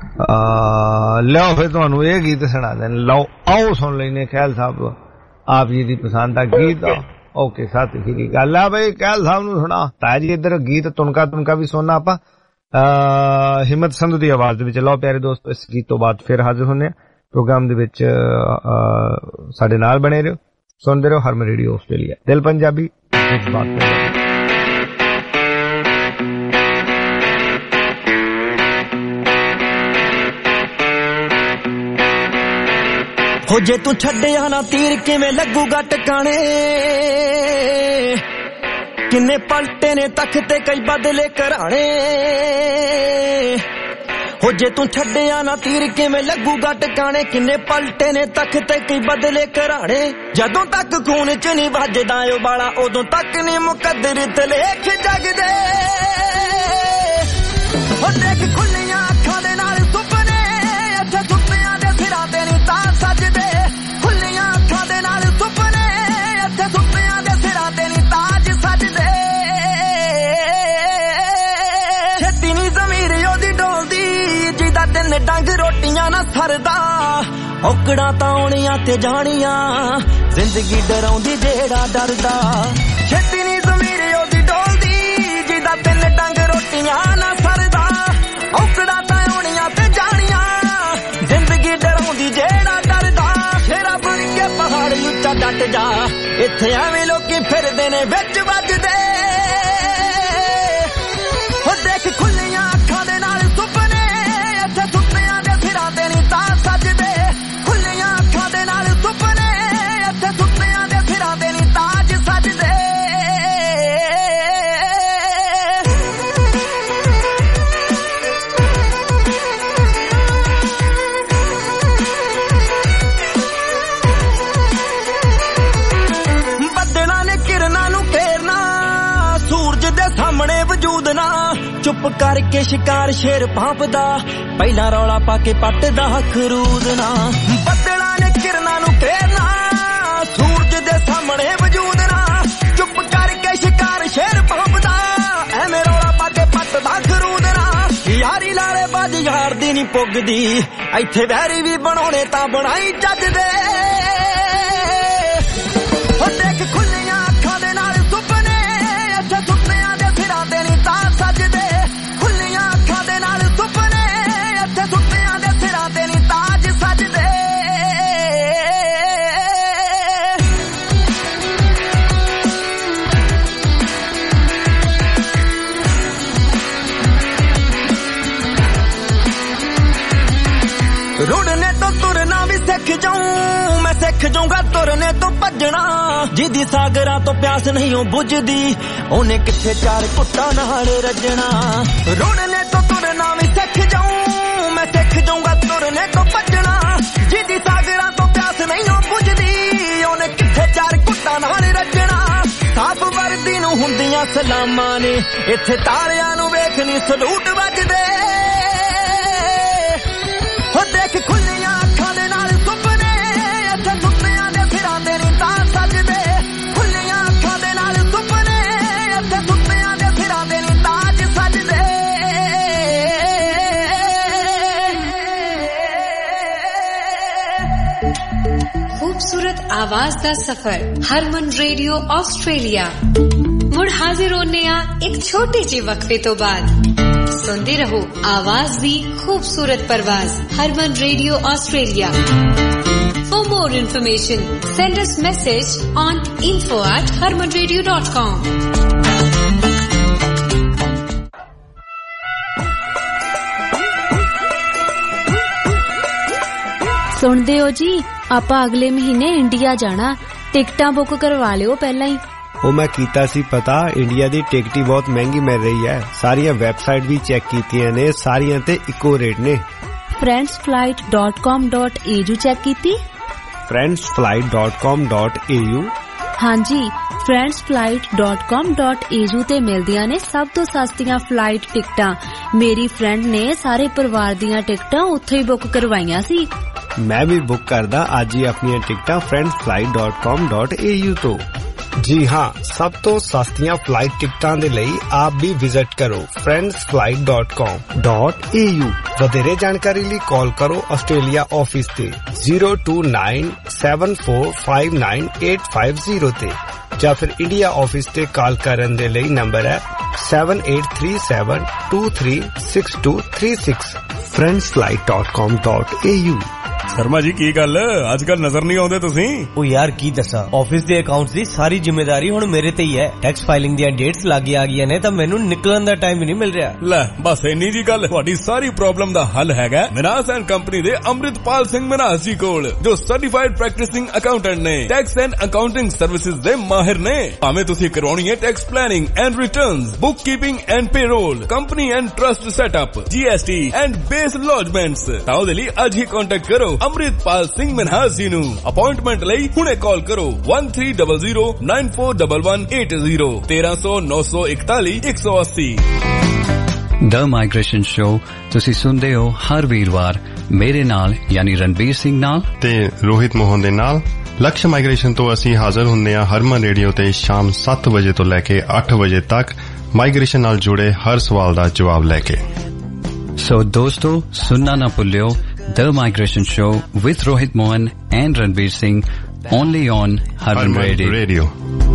ਲਓ ਫਿਰ ਤੁਹਾਨੂੰ ਇਹ ਗੀਤ ਸੁਣਾ ਦੇਣ। ਲਓ ਆਓ ਸੁਣ ਲੈਨੇ ਖੈਲ ਸਾਹਿਬ ਆਪ ਜੀ ਦੀ ਪਸੰਦ ਦਾ ਗੀਤ। ਓਕੇ, ਸਤਿ ਸ਼੍ਰੀ ਅਕਾਲ। ਆ ਬਈ ਖੈਲ ਸਾਹਿਬ ਨੂੰ ਸੁਣਾ ਤਾ ਜੀ ਇੱਧਰ ਗੀਤ ਤੁਨਕਾ ਤੁਨਕਾ ਵੀ ਸੁਣਨਾ ਆਪਾਂ ਹਿੰਮਤ ਸੰਧੂ ਦੀ ਆਵਾਜ਼ ਦੇ ਵਿੱਚ। ਲਓ ਪਿਆਰੇ ਦੋਸਤੋ, ਇਸ ਗੀਤ ਤੋਂ ਬਾਅਦ ਫਿਰ ਹਾਜ਼ਰ ਹੁੰਦੇ ਆ ਪ੍ਰੋਗਰਾਮ ਦੇ ਵਿੱਚ। ਸਾਡੇ ਨਾਲ ਬਣੇ ਰਹੋ, ਸੁਣਦੇ ਰਹੋ ਹਰਮਨ ਰੇਡੀਓ ਆਸਟ੍ਰੇਲੀਆ, ਦਿਲ ਪੰਜਾਬੀ ਬਾਤ। ਹੋ ਜੇ ਤੂੰ ਛੱਡਿਆ ਨਾ ਤੀਰ ਕਿਵੇਂ ਲੱਗੂਗਾ ਟਿਕਾਣੇ, ਕਿੰਨੇ ਪਲਟੇ ਨੇ ਤੱਕ ਤੇ ਕਈ ਬਦਲੇ ਘਰਾਣੇ। ਹੋ ਜੇ ਤੂੰ ਛੱਡਿਆ ਨਾ ਤੀਰ ਕਿਵੇਂ ਲੱਗੂਗਾ ਟਿਕਾਣੇ, ਕਿੰਨੇ ਪਲਟੇ ਨੇ ਤੱਕ ਤੇ ਕਈ ਬਦਲੇ ਘਰਾਣੇ। ਜਦੋਂ ਤੱਕ ਖੂਨ ਚ ਨਹੀਂ ਵੱਜਦਾ ਓ ਬਾਲਾ, ਉਦੋਂ ਤੱਕ ਨਹੀਂ ਮੁਕੱਦਰ ਤੇ ਲੇਖ ਜਗਦੇ। ਹੋ ਦੇਖ ਖੁੱਲੀਆਂ ਅੱਖਾਂ ਦੇ ਨਾਲ ਸੁਪਨੇ, ਇੱਥੇ ਸੁਪਨਿਆਂ ਦੇ ਸਿਰਾਂ ਤੇ ਨਹੀਂ ਤਾਂ ਸੱਜਦੇ। ਖੁੱਲੀਆਂ ਅੱਖਾਂ ਦੇ ਨਾਲ ਸੁਪਨੇ, ਇੱਥੇ ਸੁਪਨਿਆਂ ਦੇ ਸਿਰਾਂ ਤੇ ਨਹੀਂ ਤਾਜ ਸੱਜਦੇ। ਛੇਤੀ ਨੀ ਜ਼ਮੀਰ ਉਹਦੀ ਡੋਲਦੀ, ਜਿਹਦਾ ਤਿੰਨ ਡੰਗ ਰੋਟੀਆਂ ਨਾ ਸਰਦਾ। ਔਕੜਾਂ ਤਾਂ ਆਉਣੀਆਂ ਤੇ ਜਾਣੀਆਂ, ਜ਼ਿੰਦਗੀ ਡਰਾਉਂਦੀ ਜਿਹੜਾ ਡਰਦਾ। ਛੇਤੀ ਨੀ ਜ਼ਮੀਰ ਉਹਦੀ ਡੋਲਦੀ, ਜਿਹਦਾ ਤਿੰਨ ਡੰਗ ਰੋਟੀਆਂ ਨਾ ਸਰਦਾ। ਔਕੜਾਂ ਤਾਂ ਆਉਣੀਆਂ ਤੇ ਜਾਣੀਆਂ, ਜ਼ਿੰਦਗੀ ਡਰਾਉਂਦੀ ਜਿਹੜਾ ਡਰਦਾ। ਸ਼ੇਰਾ ਬਣ ਕੇ ਪਹਾੜ ਉੱਚਾ ਡਟ ਜਾ, ਇੱਥੇ ਐਵੇਂ ਲੋਕੀ ਫਿਰਦੇ ਨੇ ਵਿੱਚ ਵੱਜਦੇ। ਹੋ ਦੇਖ ਖੁੱਲੀਆਂ ਅੱਖਾਂ ਦੇ ਨਾਲ ਸੁਪਨੇ, ਇੱਥੇ ਸੁਪਨਿਆਂ ਦੇ ਸਿਰਾਂ ਤੇ ਨਹੀਂ ਤਾਂ ਸੱਜਦੇ। ਖੁੱਲੀਆਂ ਅੱਖਾਂ ਦੇ ਨਾਲ ਸੁਪਨੇ, ਇੱਥੇ ਸੁਪਨਿਆਂ ਦੇ ਸਿਰਾਂ ਤੇ ਨਹੀਂ ਤਾਜ ਸੱਜਦੇ। ਕਰਕੇ ਸ਼ਿਕਾਰ ਸ਼ੇਰ ਭਾਂਪਦਾ ਪਹਿਲਾਂ ਰੌਲਾ ਪਾ ਕੇ ਪੱਟਦਾ ਖਰੂਦ ਨਾ ਬੱਦਲਾਂ ਨੇ ਕਿਰਨਾਂ ਨੂੰ ਘੇਰਨਾ ਸੂਰਜ ਦੇ ਸਾਹਮਣੇ ਵਜੂਦ ਨਾ ਚੁੱਪ ਕਰਕੇ ਸ਼ਿਕਾਰ ਸ਼ੇਰ ਭਾਂਪਦਾ ਐਵੇਂ ਰੌਲਾ ਪਾ ਕੇ ਪੱਟਦਾ ਖਰੂਦ ਨਾ ਯਾਰੀ ਲਾਲੇ ਬਾਜ ਯਾਰ ਦੀ ਨੀ ਪੁੱਗਦੀ ਇੱਥੇ ਵੈਰੀ ਵੀ ਬਣਾਉਣੇ ਤਾਂ ਬਣਾਈ ਜੱਜ ਦੇ ਉਹ ਦੇਖ ਖੁੱਲੀਆਂ ਅੱਖਾਂ ਦੇ ਨਾਲ ਸੁਪਨੇ ਅੱਛਾ ਸੁਪਨਿਆਂ ਦੇ ਸਿਰਾਂ ਤੇ ਨੀ ਤਾਂ ਸੱਜਦੇ ਖੁੱਲੀਆਂ ਅੱਖਾਂ ਦੇ ਨਾਲ ਸੁਪਨੇ ਅੱਛਾ ਸੁਪਨਿਆਂ ਦੇ ਸਿਰਾਂ ਤੇ ਨੀ ਤਾਜ ਸੱਜਦੇ ਰੁੜਨੇ ਤੋਂ ਤੁਰਨਾ ਵੀ ਸਿੱਖ ਜਾਊਂ ਮੈਂ ਸਿੱਖ ਜਾਊਂਗਾ ਤੁਰਨੇ ਤੋਂ ਭੱਜਣਾ ਜਿਹਦੀ ਸਾਗਰਾਂ ਤੋਂ ਪਿਆਸ ਨਹੀਂ ਉਹ ਬੁੱਝਦੀ ਉਹਨੇ ਕਿੱਥੇ ਚਾਰ ਘੁੱਟਾਂ ਨਾਲ ਰੱਜਣਾ ਰੁੜਨੇ ਤੋਂ ਤੁਰਨਾ ਵੀ ਸਿੱਖ ਜਾਊਂ ਮੈਂ ਸਿੱਖ ਜਾਊਂਗਾ ਤੁਰਨੇ ਤੋਂ ਭੱਜਣਾ ਜਿਹਦੀ ਸਾਗਰਾਂ ਤੋਂ ਪਿਆਸ ਨਹੀਂ ਉਹ ਬੁੱਝਦੀ ਉਹਨੇ ਕਿੱਥੇ ਚਾਰ ਘੁੱਟਾਂ ਨਾਲ ਰੱਜਣਾ ਸਾਫ ਵਰਦੀ ਨੂੰ ਹੁੰਦੀਆਂ ਸਲਾਮਾਂ ਨੇ ਇੱਥੇ ਤਾਰਿਆਂ ਨੂੰ ਵੇਖ ਨੀ ਸਲੂਟ ਵੱਜਦੇ ਹੋ ਦੇਖ ਖੁੱਲੀਆਂ ਅੱਖਾਂ ਦੇ ਨਾਲ ਸੁਪਨੇ ਅੱਛਾ ਸੁਪਨਿਆਂ ਦੇ ਸਿਰਾਂ ਤੇ ਨੀ ਤਾਂ ਸੱਜਦੇ ਖੁੱਲੀਆਂ ਅੱਖਾਂ ਦੇ ਨਾਲ ਸੁਪਨੇ ਅੱਛਾ ਸੁਪਨਿਆਂ ਦੇ ਸਿਰਾਂ ਤੇ ਨੀ ਤਾਜ ਸੱਜਦੇ खूबसूरत आवाज दा सफर हरमन रेडियो ऑस्ट्रेलिया मुड़ हाजिर होने आ एक छोटे जे वक्फे तो बाद सुनते रहो आवाज दी खूबसूरत परवाज Harman radio Australia for more information send us message on info at harmanradio dot com ਸੁਣਦੇ ਹੋ ਜੀ ਆਪਾਂ ਅਗਲੇ ਮਹੀਨੇ ਇੰਡੀਆ ਜਾਣਾ ਟਿਕਟਾਂ ਬੁੱਕ ਕਰਵਾ ਲਿਓ ਪਹਿਲਾਂ ਹੀ ਉਹ ਮੈਂ ਕੀਤਾ ਸੀ ਪਤਾ ਇੰਡੀਆ ਦੀ ਟਿਕਟ ਹੀ ਬਹੁਤ ਮਹਿੰਗੀ ਮਿਲ ਰਹੀ ਹੈ ਸਾਰੀਆਂ ਵੈਬਸਾਈਟ ਵੀ ਚੈੱਕ ਕੀਤੀਆਂ ਨੇ ਸਾਰੀਆਂ ਤੇ ਇੱਕੋ ਰੇਟ ਨੇ friends flight dot com dot a u check ਕੀਤੀ friends flight dot com dot a u ਹਾਂਜੀ friends flight dot com dot a u ਤੇ ਮਿਲਦੀਆਂ ਨੇ ਸਭ ਤੋਂ ਸਸਤੀਆਂ ਫਲਾਈਟ ਟਿਕਟਾਂ ਮੇਰੀ ਫਰੈਂਡ ਨੇ ਸਾਰੇ ਪਰਿਵਾਰ ਦੀਆਂ ਟਿਕਟਾਂ ਉੱਥੇ ਹੀ ਬੁੱਕ ਕਰਵਾਈਆਂ ਸੀ ਮੈਂ ਵੀ ਬੁੱਕ ਕਰਦਾ ਅੱਜ ਹੀ ਆਪਣੀਆਂ ਟਿਕਟਾਂ friends flight dot com dot a u ਤੋਂ ਜੀ ਹਾਂ ਸਭ ਤੋਂ ਸਸਤੀਆਂ ਫਲਾਈਟ ਟਿਕਟਾਂ ਦੇ ਲਈ ਆਪ ਵੀ ਵਿਜ਼ਿਟ ਕਰੋ friends flight dot com dot a u ਵਧੇਰੇ ਜਾਣਕਾਰੀ ਲਈ ਕਾਲ ਕਰੋ ਆਸਟ੍ਰੇਲੀਆ ਆਫਿਸ ਤੇ zero two nine seven four five nine eight five zero ਤੇ ਜਾਂ ਫਿਰ ਇੰਡੀਆ ਆਫਿਸ ਤੇ ਕਾਲ ਕਰਨ ਦੇ ਲਈ ਨੰਬਰ ਹੈ seven eight three seven two three six two three six friends flight dot com dot a u Sharma ji ਕੀ ਗੱਲ ਅੱਜ ਕੱਲ ਨਜ਼ਰ ਨਹੀਂ ਆਉਂਦੇ ਤੁਸੀਂ ਉਹ ਯਾਰ ਕੀ ਦੱਸਾਂ ਆਫਿਸ ਦੇ ਅਕਾਊਂਟਸ ਦੀ ਸਾਰੀ ਜ਼ਿੰਮੇਵਾਰੀ ਹੁਣ ਮੇਰੇ ਤੇ ਹੀ ਹੈ ਟੈਕਸ ਫਾਈਲਿੰਗ ਦੀਆਂ ਡੇਟਸ ਲੱਗ ਆ ਗਈਆਂ ਨੇ ਤਾਂ ਮੈਨੂੰ ਨਿਕਲਣ ਦਾ ਟਾਈਮ ਹੀ ਨਹੀਂ ਮਿਲ ਰਿਹਾ ਲੈ ਬਸ ਇੰਨੀ ਜੀ ਗੱਲ ਤੁਹਾਡੀ ਸਾਰੀ ਪ੍ਰੋਬਲਮ ਦਾ ਹੱਲ ਹੈਗਾ ਮਨਾਸ ਐਂਡ ਕੰਪਨੀ ਦੇ ਅੰਮ੍ਰਿਤਪਾਲ ਸਿੰਘ ਮਨਾਸ ਜੀ ਕੋਲ ਜੋ ਸਰਟੀਫਾਈਡ ਪ੍ਰੈਕਟਿਸਿੰਗ ਅਕਾਊਂਟੈਂਟ ਨੇ ਟੈਕਸ ਐਂਡ ਅਕਾਊਂਟਿੰਗ ਸਰਵਿਸਿਜ਼ ਦੇ ਮਾਹਿਰ ਨੇ ਭਾਵੇਂ ਤੁਸੀਂ ਕਰਵਾਉਣੀ ਹੈ tax planning and returns book keeping and payroll company and trust setup GST and BAS lodgements ਤਾਂ ਉਹਦੇ ਲਈ ਅੱਜ ਹੀ ਕੰਟੈਕਟ ਕਰੋ ਅੰਮ੍ਰਿਤਪਾਲ ਸਿੰਘ ਮਨਹਾਸ ਜੀ ਨੂੰ ਅਪਾਇੰਟਮੈਂਟ ਲਈ ਹੁਣੇ ਕਾਲ ਕਰੋ one three zero zero nine four one one eight zero thirteen hundred nine forty-one one eighty the migration show ਤੁਸੀਂ ਸੁਣਦੇ ਹੋ ਹਰ ਵੀਰਵਾਰ ਮੇਰੇ ਨਾਲ ਯਾਨੀ ਰਣਬੀਰ ਸਿੰਘ ਨਾਲ ਤੇ ਰੋਹਿਤ ਮੋਹਨ ਦੇ ਨਾਲ ਲਕਸ਼ ਮਾਈਗ੍ਰੇਸ਼ਨ ਤੋਂ ਅਸੀਂ ਹਾਜ਼ਰ ਹੁੰਦੇ ਹਾਂ ਹਰਮਨ ਰੇਡੀਓ ਤੇ ਸ਼ਾਮ ਸੱਤ ਵਜੇ ਤੋਂ ਲੈ ਕੇ ਅੱਠ ਵਜੇ ਤੱਕ ਮਾਈਗ੍ਰੇਸ਼ਨ ਨਾਲ ਜੁੜੇ ਹਰ ਸਵਾਲ ਦਾ ਜਵਾਬ ਲੈ ਕੇ ਸੋ ਦੋਸਤੋ ਸੁਣਨਾ ਨਾ ਭੁੱਲਿਓ The Migration Show with Rohit Mohan and Ranveer Singh only on Harman Radio. Radio.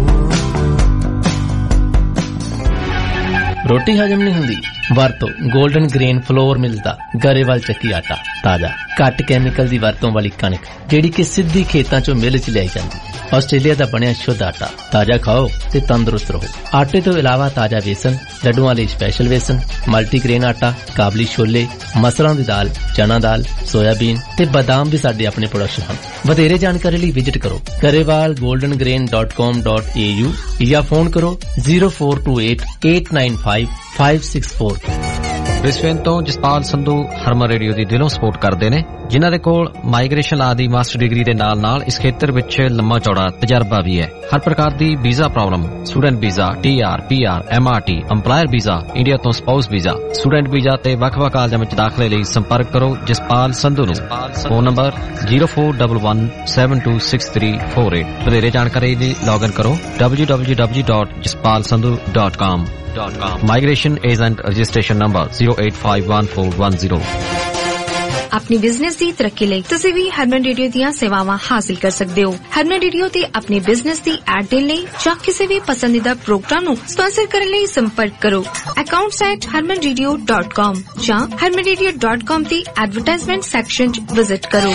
ਰੋਟੀ ਹਜਮ ਨਹੀਂ ਹੁੰਦੀ ਵਰਤੋ 골ਡਨ ਗ੍ਰੇਨ ਫਲੋਰ ਮਿਲਦਾ ਗਰੇਵਾਲ ਚੱਕੀ ਆਟਾ ਤਾਜ਼ਾ ਘੱਟ ਕੈਮੀਕਲ ਦੀ ਵਰਤੋਂ ਵਾਲੀ ਕਣਕ ਜਿਹੜੀ ਕਿ ਸਿੱਧੀ ਖੇਤਾਂ ਚੋਂ ਮਿਲ ਚ ਲਿਆਈ ਜਾਂਦੀ ਆਸਟ੍ਰੇਲੀਆ ਦਾ ਬਣਿਆ ਸ਼ੁੱਧ ਆਟਾ ਤਾਜ਼ਾ ਖਾਓ ਤੇ ਤੰਦਰੁਸਤ ਰਹੋ ਆਟੇ ਤੋਂ ਇਲਾਵਾ ਤਾਜ਼ਾ ਵੇਸਣ ਲੱਡੂਆਂ ਲਈ ਸਪੈਸ਼ਲ ਵੇਸਣ ਮਲਟੀਗ੍ਰੇਨ ਆਟਾ ਕਾਬਲੀ ਛੋਲੇ ਮਸਰਾਂ ਦੀ ਦਾਲ ਚਨਾ ਦਾਲ ਸੋਇਆਬੀਨ ਤੇ ਬਾਦਾਮ ਵੀ ਸਾਡੇ ਆਪਣੇ ਪ੍ਰੋਡਕਟ ਹਨ ਵਧੇਰੇ ਜਾਣਕਾਰੀ ਲਈ ਵਿਜ਼ਿਟ ਕਰੋ Grewal golden grain dot com dot a u ਜਾਂ ਫੋਨ ਕਰੋ zero four two eight eight nine five five six four Brisbane ਤੋਂ ਜਸਪਾਲ ਸੰਧੂ ਹਰਮਨ ਰੇਡੀਓ ਦੀ ਦਿਲੋਂ ਸਪੋਰਟ ਕਰਦੇ ਨੇ, ਜਿਨ੍ਹਾਂ ਦੇ ਕੋਲ ਮਾਈਗ੍ਰੇਸ਼ਨ ਲਾ ਦੀ ਮਾਸਟਰ ਡਿਗਰੀ ਦੇ ਨਾਲ ਨਾਲ ਇਸ ਖੇਤਰ ਵਿੱਚ ਲੰਮਾ ਚੌੜਾ ਤਜਰਬਾ ਵੀ ਹੈ। ਹਰ ਪ੍ਰਕਾਰ ਦੀ visa problem, student visa, T R, P R, M R T, employer visa, India ਤੋਂ ਸਪਾਊਸ ਵੀਜ਼ਾ, ਸਟੂਡੈਂਟ ਵੀਜ਼ਾ ਤੇ ਵੱਖ-ਵੱਖ ਕਾਲਜਾਂ ਵਿੱਚ ਦਾਖਲੇ ਲਈ ਸੰਪਰਕ ਕਰੋ ਜਸਪਾਲ ਸੰਧੂ ਨੂੰ। Phone number zero four one one seven two six three four eight. ਵਧੇਰੇ ਜਾਣਕਾਰੀ ਲਈ ਲੌਗਇਨ ਕਰੋ W W W dot Jaspal Sandhu dot com. Migration Agent Registration Number zero eight five one four one zero। ਆਪਣੀ ਬਿਜ਼ਨਸ ਦੀ ਤਰੱਕੀ ਲਈ ਤੁਸੀਂ ਵੀ ਹਰਮਨ radio ਦੀਆਂ ਸੇਵਾਵਾਂ ਹਾਸਲ ਕਰ ਸਕਦੇ ਹੋ। ਹਰਮਨ ਰੇਡੀਓ ਤੇ ਆਪਣੇ ਬਿਜ਼ਨਸ ਦੀ ਐਡ ਦੇਣ ਲਈ ਜਾਂ ਕਿਸੇ ਵੀ ਪਸੰਦੀਦਾ ਪ੍ਰੋਗਰਾਮ ਨੂੰ ਸਪਾਂਸਰ ਕਰਨ ਲਈ ਸੰਪਰਕ ਕਰੋ accounts at harman radio dot com ਜਾਂ harman radio dot com ਦੀ ਐਡਵਰਟਾਈਜ਼ਮੈਂਟ ਸੈਕਸ਼ਨ 'ਚ ਵਿਜ਼ਿਟ ਕਰੋ।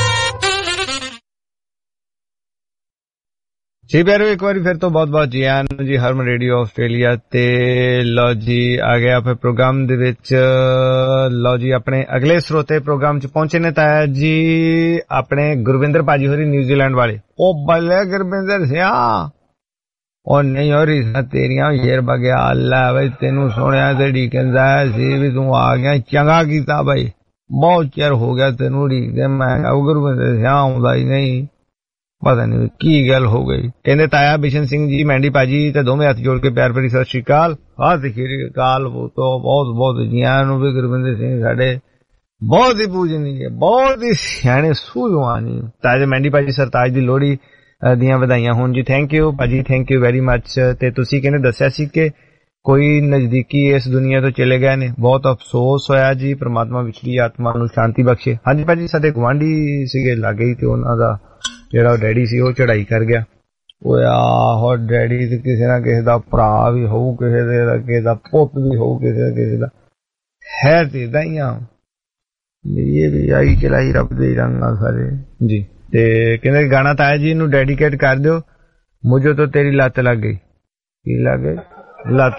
ਜੀ ਪਿਆਰੋ, ਇੱਕ ਵਾਰੀ ਫਿਰ ਤੋਂ ਬਹੁਤ ਬਹੁਤ ਜੀ ਆਇਆਂ ਨੂੰ ਜੀ ਹਰਮਨ ਰੇਡੀਓ ਆਸਟ੍ਰੇਲੀਆ ਤੇ। ਲਓ ਜੀ ਆ ਗਿਆ ਫਿਰ ਪ੍ਰੋਗਰਾਮ ਦੇ ਵਿੱਚ। ਲਓ ਜੀ ਆਪਣੇ ਅਗਲੇ ਸਰੋਤੇ ਪ੍ਰੋਗਰਾਮ ਚ ਪਹੁੰਚੇ ਨੇ ਤਾਇਆ ਜੀ ਆਪਣੇ ਗੁਰਵਿੰਦਰ ਭਾਜੀ ਹੋਰੀ ਨਿਊਜ਼ੀਲੈਂਡ ਵਾਲੇ। ਉਹ ਬੱਲੇ ਗੁਰਵਿੰਦਰ ਸਿਆ, ਉਹ ਨਹੀਂ ਹੋ ਰਹੀ ਤੇਰੀਆਂ ਸ਼ੇਰ ਬਗਿਆ ਅੱਲਾ ਬਈ ਤੈਨੂੰ ਸੁਣਿਆ ਤੇ ਡੀਕਦਾ ਸੀ ਵੀ ਤੂੰ ਆ ਗਿਆ, ਚੰਗਾ ਕੀਤਾ ਬਈ, ਬਹੁਤ ਚਿਰ ਹੋ ਗਿਆ ਤੈਨੂੰ ਡੀਕਦੇ। ਮੈਂ ਗੁਰਵਿੰਦਰ ਸਿਆ ਆਉਂਦਾ ਹੀ ਨਹੀਂ, ਪਤਾ ਨਹੀਂ ਕੀ ਗੱਲ ਹੋ ਗਈ। ਕਹਿੰਦੇ ਤਾਇਆ ਬਿਸ਼ਨ ਸਿੰਘ ਜੀ, ਮੈਂਡੀ ਭਾਜੀ ਤੇ ਦੋਵੇਂ ਹੱਥ ਜੋੜ ਕੇ ਪਿਆਰ ਭਰੀ ਸਤਿ ਸ਼੍ਰੀ ਅਕਾਲ। ਸਤਿ ਸ਼੍ਰੀ ਅਕਾਲ ਤੋਂ ਬਹੁਤ ਬਹੁਤ ਜੀਆਂ ਨੂੰ ਵੀ ਗੁਰਵਿੰਦਰ ਸਿੰਘ ਸਾਡੇ ਬਹੁਤ ਹੀ ਪੂਜਨੀਏ, ਬਹੁਤ ਹੀ ਸਿਆਣੇ ਸੂਝਵਾਨ। ਤਾਇਆ ਮੈਂਡੀ ਭਾਜੀ ਸਰਤਾਜ ਦੀ ਲੋਹੜੀ ਦੀਆਂ ਵਧਾਈਆਂ ਹੋਣ ਜੀ। ਥੈਂਕ ਯੂ ਭਾਜੀ, ਥੈਂਕ ਯੂ ਵੈਰੀ ਮੱਚ। ਤੇ ਤੁਸੀਂ ਕਹਿੰਦੇ ਦੱਸਿਆ ਸੀ ਕਿ ਕੋਈ ਨਜ਼ਦੀਕੀ ਇਸ ਦੁਨੀਆ ਤੋਂ ਚਲੇ ਗਏ ਨੇ, ਬਹੁਤ ਅਫਸੋਸ ਹੋਇਆ ਜੀ। ਪ੍ਰਮਾਤਮਾ ਵਿਚਲੀ ਆਤਮਾ ਨੂੰ ਸ਼ਾਂਤੀ ਬਖਸ਼ੇ। ਹਾਂਜੀ ਭਾਜੀ, ਸਾਡੇ ਗੁਆਂਢੀ ਸੀਗੇ ਲਾਗੇ ਹੀ ਤੇ ਉਹਨਾਂ ਦਾ ਜਿਹੜਾ ਡੈਡੀ ਸੀ ਉਹ ਚੜਾਈ ਕਰ ਗਿਆ। ਉਹ ਆਹੋ ਡੈਡੀ ਤੇ ਕਿਸੇ ਨਾ ਕਿਸੇ ਦਾ ਭਰਾ ਵੀ ਹੋਊ, ਕਿਸੇ ਦੇ ਕਿਸੇ ਦਾ ਪੁੱਤ ਵੀ ਹੋਊ, ਕਿਸੇ ਦਾ ਕਿਸੇ ਦਾ ਹੈ ਤੇ ਏਦਾਂ ਹੀ ਆ। ਇਹ ਵੀ ਆਈ ਚਲਾਈ ਰੱਬ ਦੇ ਰੰਗਾਂ ਸਾਰੇ ਜੀ। ਤੇ ਕਹਿੰਦੇ ਗਾਣਾ ਤਾਇਆ ਜੀ ਨੂੰ ਡੈਡੀਕੇਟ ਕਰ ਦਿਓ, ਮੁਝੇ ਤੋਂ ਤੇਰੀ ਲੱਤ ਲੱਗ ਗਈ। ਕੀ ਲੱਗ ਗਈ? ਲੱਤ।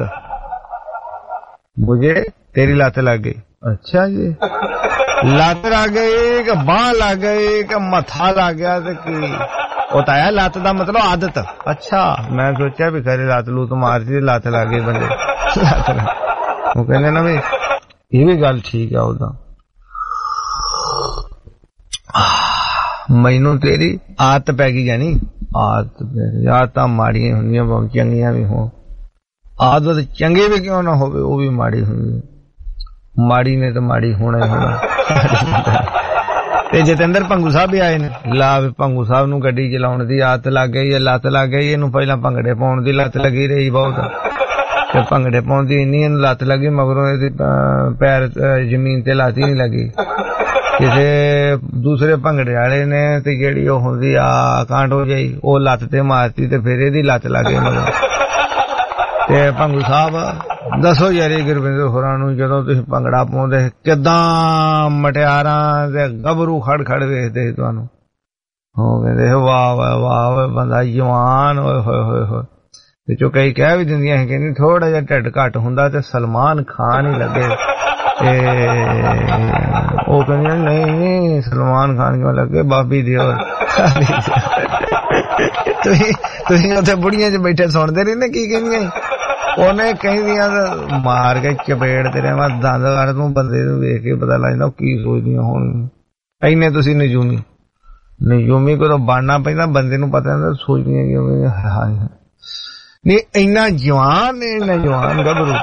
ਮੁਝੇ ਤੇਰੀ ਲੱਤ ਲੱਗ ਗਈ। ਅੱਛਾ ਜੀ, ਲੱਤ ਲੱਗ ਗਈ ਕਿ ਬਾਂਹ ਲੱਗ ਗਈ ਕਿ ਮੱਥਾ ਲੱਗ ਗਿਆ ਤੇ ਕੀ? ਉਹ ਤਾਂ ਹੈ ਲੱਤ ਦਾ ਮਤਲਬ ਆਦਤ। ਅੱਛਾ, ਮੈਂ ਸੋਚਿਆ ਵੀ ਖਰੇ ਲੱਤ ਲੂਤ ਮਾਰਦੀ ਲੱਤ ਲੱਗ ਗਈ ਬੰਦੇ। ਲੱਤ ਲੱਗ ਉਹ ਕਹਿੰਦੇ ਨਾ ਵੀ ਇਹ ਵੀ ਗੱਲ ਠੀਕ ਆ ਉਹਦਾ। ਮੈਨੂੰ ਤੇਰੀ ਆਦਤ ਪੈ ਗਈ, ਜਾਨੀ ਆਦਤ ਪੈ ਗਈ। ਆਦਤਾਂ ਮਾੜੀਆਂ ਹੁੰਦੀਆਂ ਭਾਵੇਂ ਚੰਗੀਆਂ ਵੀ ਹੋਣ, ਆਦਤ ਚੰਗੀ ਵੀ ਕਿਉਂ ਨਾ ਹੋਵੇ ਉਹ ਵੀ ਮਾੜੀ ਹੁੰਦੀ। ਮਾੜੀ ਨੇ ਤਾਂ ਮਾੜੀ ਹੋਣਾ ਹੀ ਹੋਣਾ। ਤੇ ਜਤਿੰਦਰ ਭੰਗੂ ਸਾਹਿਬ ਵੀ ਆਏ ਨੇ। ਲਾ ਵੀ ਭੰਗੂ ਸਾਹਿਬ ਨੂੰ ਗੱਡੀ ਚਲਾਉਣ ਦੀ ਆਦਤ ਲੱਗ ਗਈ, ਲੱਤ ਲੱਗ ਗਈ। ਇਹਨੂੰ ਪਹਿਲਾਂ ਭੰਗੜੇ ਪਾਉਣ ਦੀ ਲੱਤ ਲੱਗੀ ਰਹੀ ਬਹੁਤ, ਤੇ ਭੰਗੜੇ ਪਾਉਣ ਦੀ ਇੰਨੀ ਇਹਨੂੰ ਲੱਤ ਲੱਗੀ ਮਗਰੋਂ ਇਹਦੇ ਪੈਰ ਜ਼ਮੀਨ ਤੇ ਲੱਤ ਹੀ ਨਹੀਂ ਲੱਗੀ। ਕਿਸੇ ਦੂਸਰੇ ਭੰਗੜੇ ਵਾਲੇ ਨੇ ਤੇ ਜਿਹੜੀ ਉਹ ਹੁੰਦੀ ਆ ਕਾਂਟ ਹੋ ਜਾਈ, ਉਹ ਲੱਤ ਤੇ ਮਾਰਤੀ ਤੇ ਫਿਰ ਇਹਦੀ ਲੱਤ ਲੱਗ ਗਈ ਮਗਰ। ਤੇ ਭੰਗੂ ਸਾਹਿਬ ਦੱਸੋ ਯਾਰ ਗੁਰਵਿੰਦਰ ਹੋਰਾਂ ਨੂੰ ਜਦੋਂ ਤੁਸੀਂ ਭੰਗੜਾ ਪਾਉਂਦੇ ਕਿੱਦਾਂ ਮਟਿਆਰਾਂ ਤੇ ਗੱਭਰੂ ਖੜ ਖੜ ਵੇਖਦੇ ਸੀ ਤੁਹਾਨੂੰ? ਹੋ ਕਹਿੰਦੇ ਵਾਹ ਵਾਹ ਵਾਹ ਬੰਦਾ ਜਵਾਨ ਹੋਏ ਹੋਏ ਹੋਏ ਹੋਏ। ਵਿੱਚੋਂ ਕਈ ਕਹਿ ਵੀ ਦਿੰਦੀਆਂ ਸੀ ਕਹਿੰਦੀ ਥੋੜਾ ਜਿਹਾ ਢਿੱਡ ਘੱਟ ਹੁੰਦਾ ਤੇ ਸਲਮਾਨ ਖਾਨ ਹੀ ਲੱਗੇ। ਤੇ ਉਹ ਕਹਿੰਦੀਆਂ ਨਹੀਂ ਸਲਮਾਨ ਖਾਨ ਕਿਉਂ ਲੱਗੇ, ਬਾਬੀ ਦਿਓਰ। ਤੁਸੀਂ ਤੁਸੀਂ ਉੱਥੇ ਬੁੜੀਆਂ ਚ ਬੈਠੇ ਸੁਣਦੇ ਰਹੇ ਨੇ ਕੀ ਕਹਿੰਦੀਆਂ? ਉਹਨੇ ਕਹਿੰਦੀਆਂ ਮਾਰ ਕੇ ਚਪੇੜ ਤੇ ਰਿਹਾ ਦੰਦ ਕਰ ਤੂੰ ਬੰਦੇ ਨੂੰ ਵੇਖ ਕੇ ਪਤਾ ਲੱਗਦਾ ਕੀ ਸੋਚਦੀਆਂ ਹੁਣ। ਇੰਨੇ ਤੁਸੀਂ ਨਜੂਮੀ ਨਜੂਮੀ ਕੋਲ ਬਣਨਾ ਪੈਂਦਾ, ਬੰਦੇ ਨੂੰ ਪਤਾ ਹੁੰਦਾ ਸੋਚਦੀਆਂ ਕਿਉਂ। ਨਹੀਂ ਇੰਨਾ ਜਵਾਨ ਨੇ, ਇੰਨਾ ਜਵਾਨ ਗੱਭਰੂ।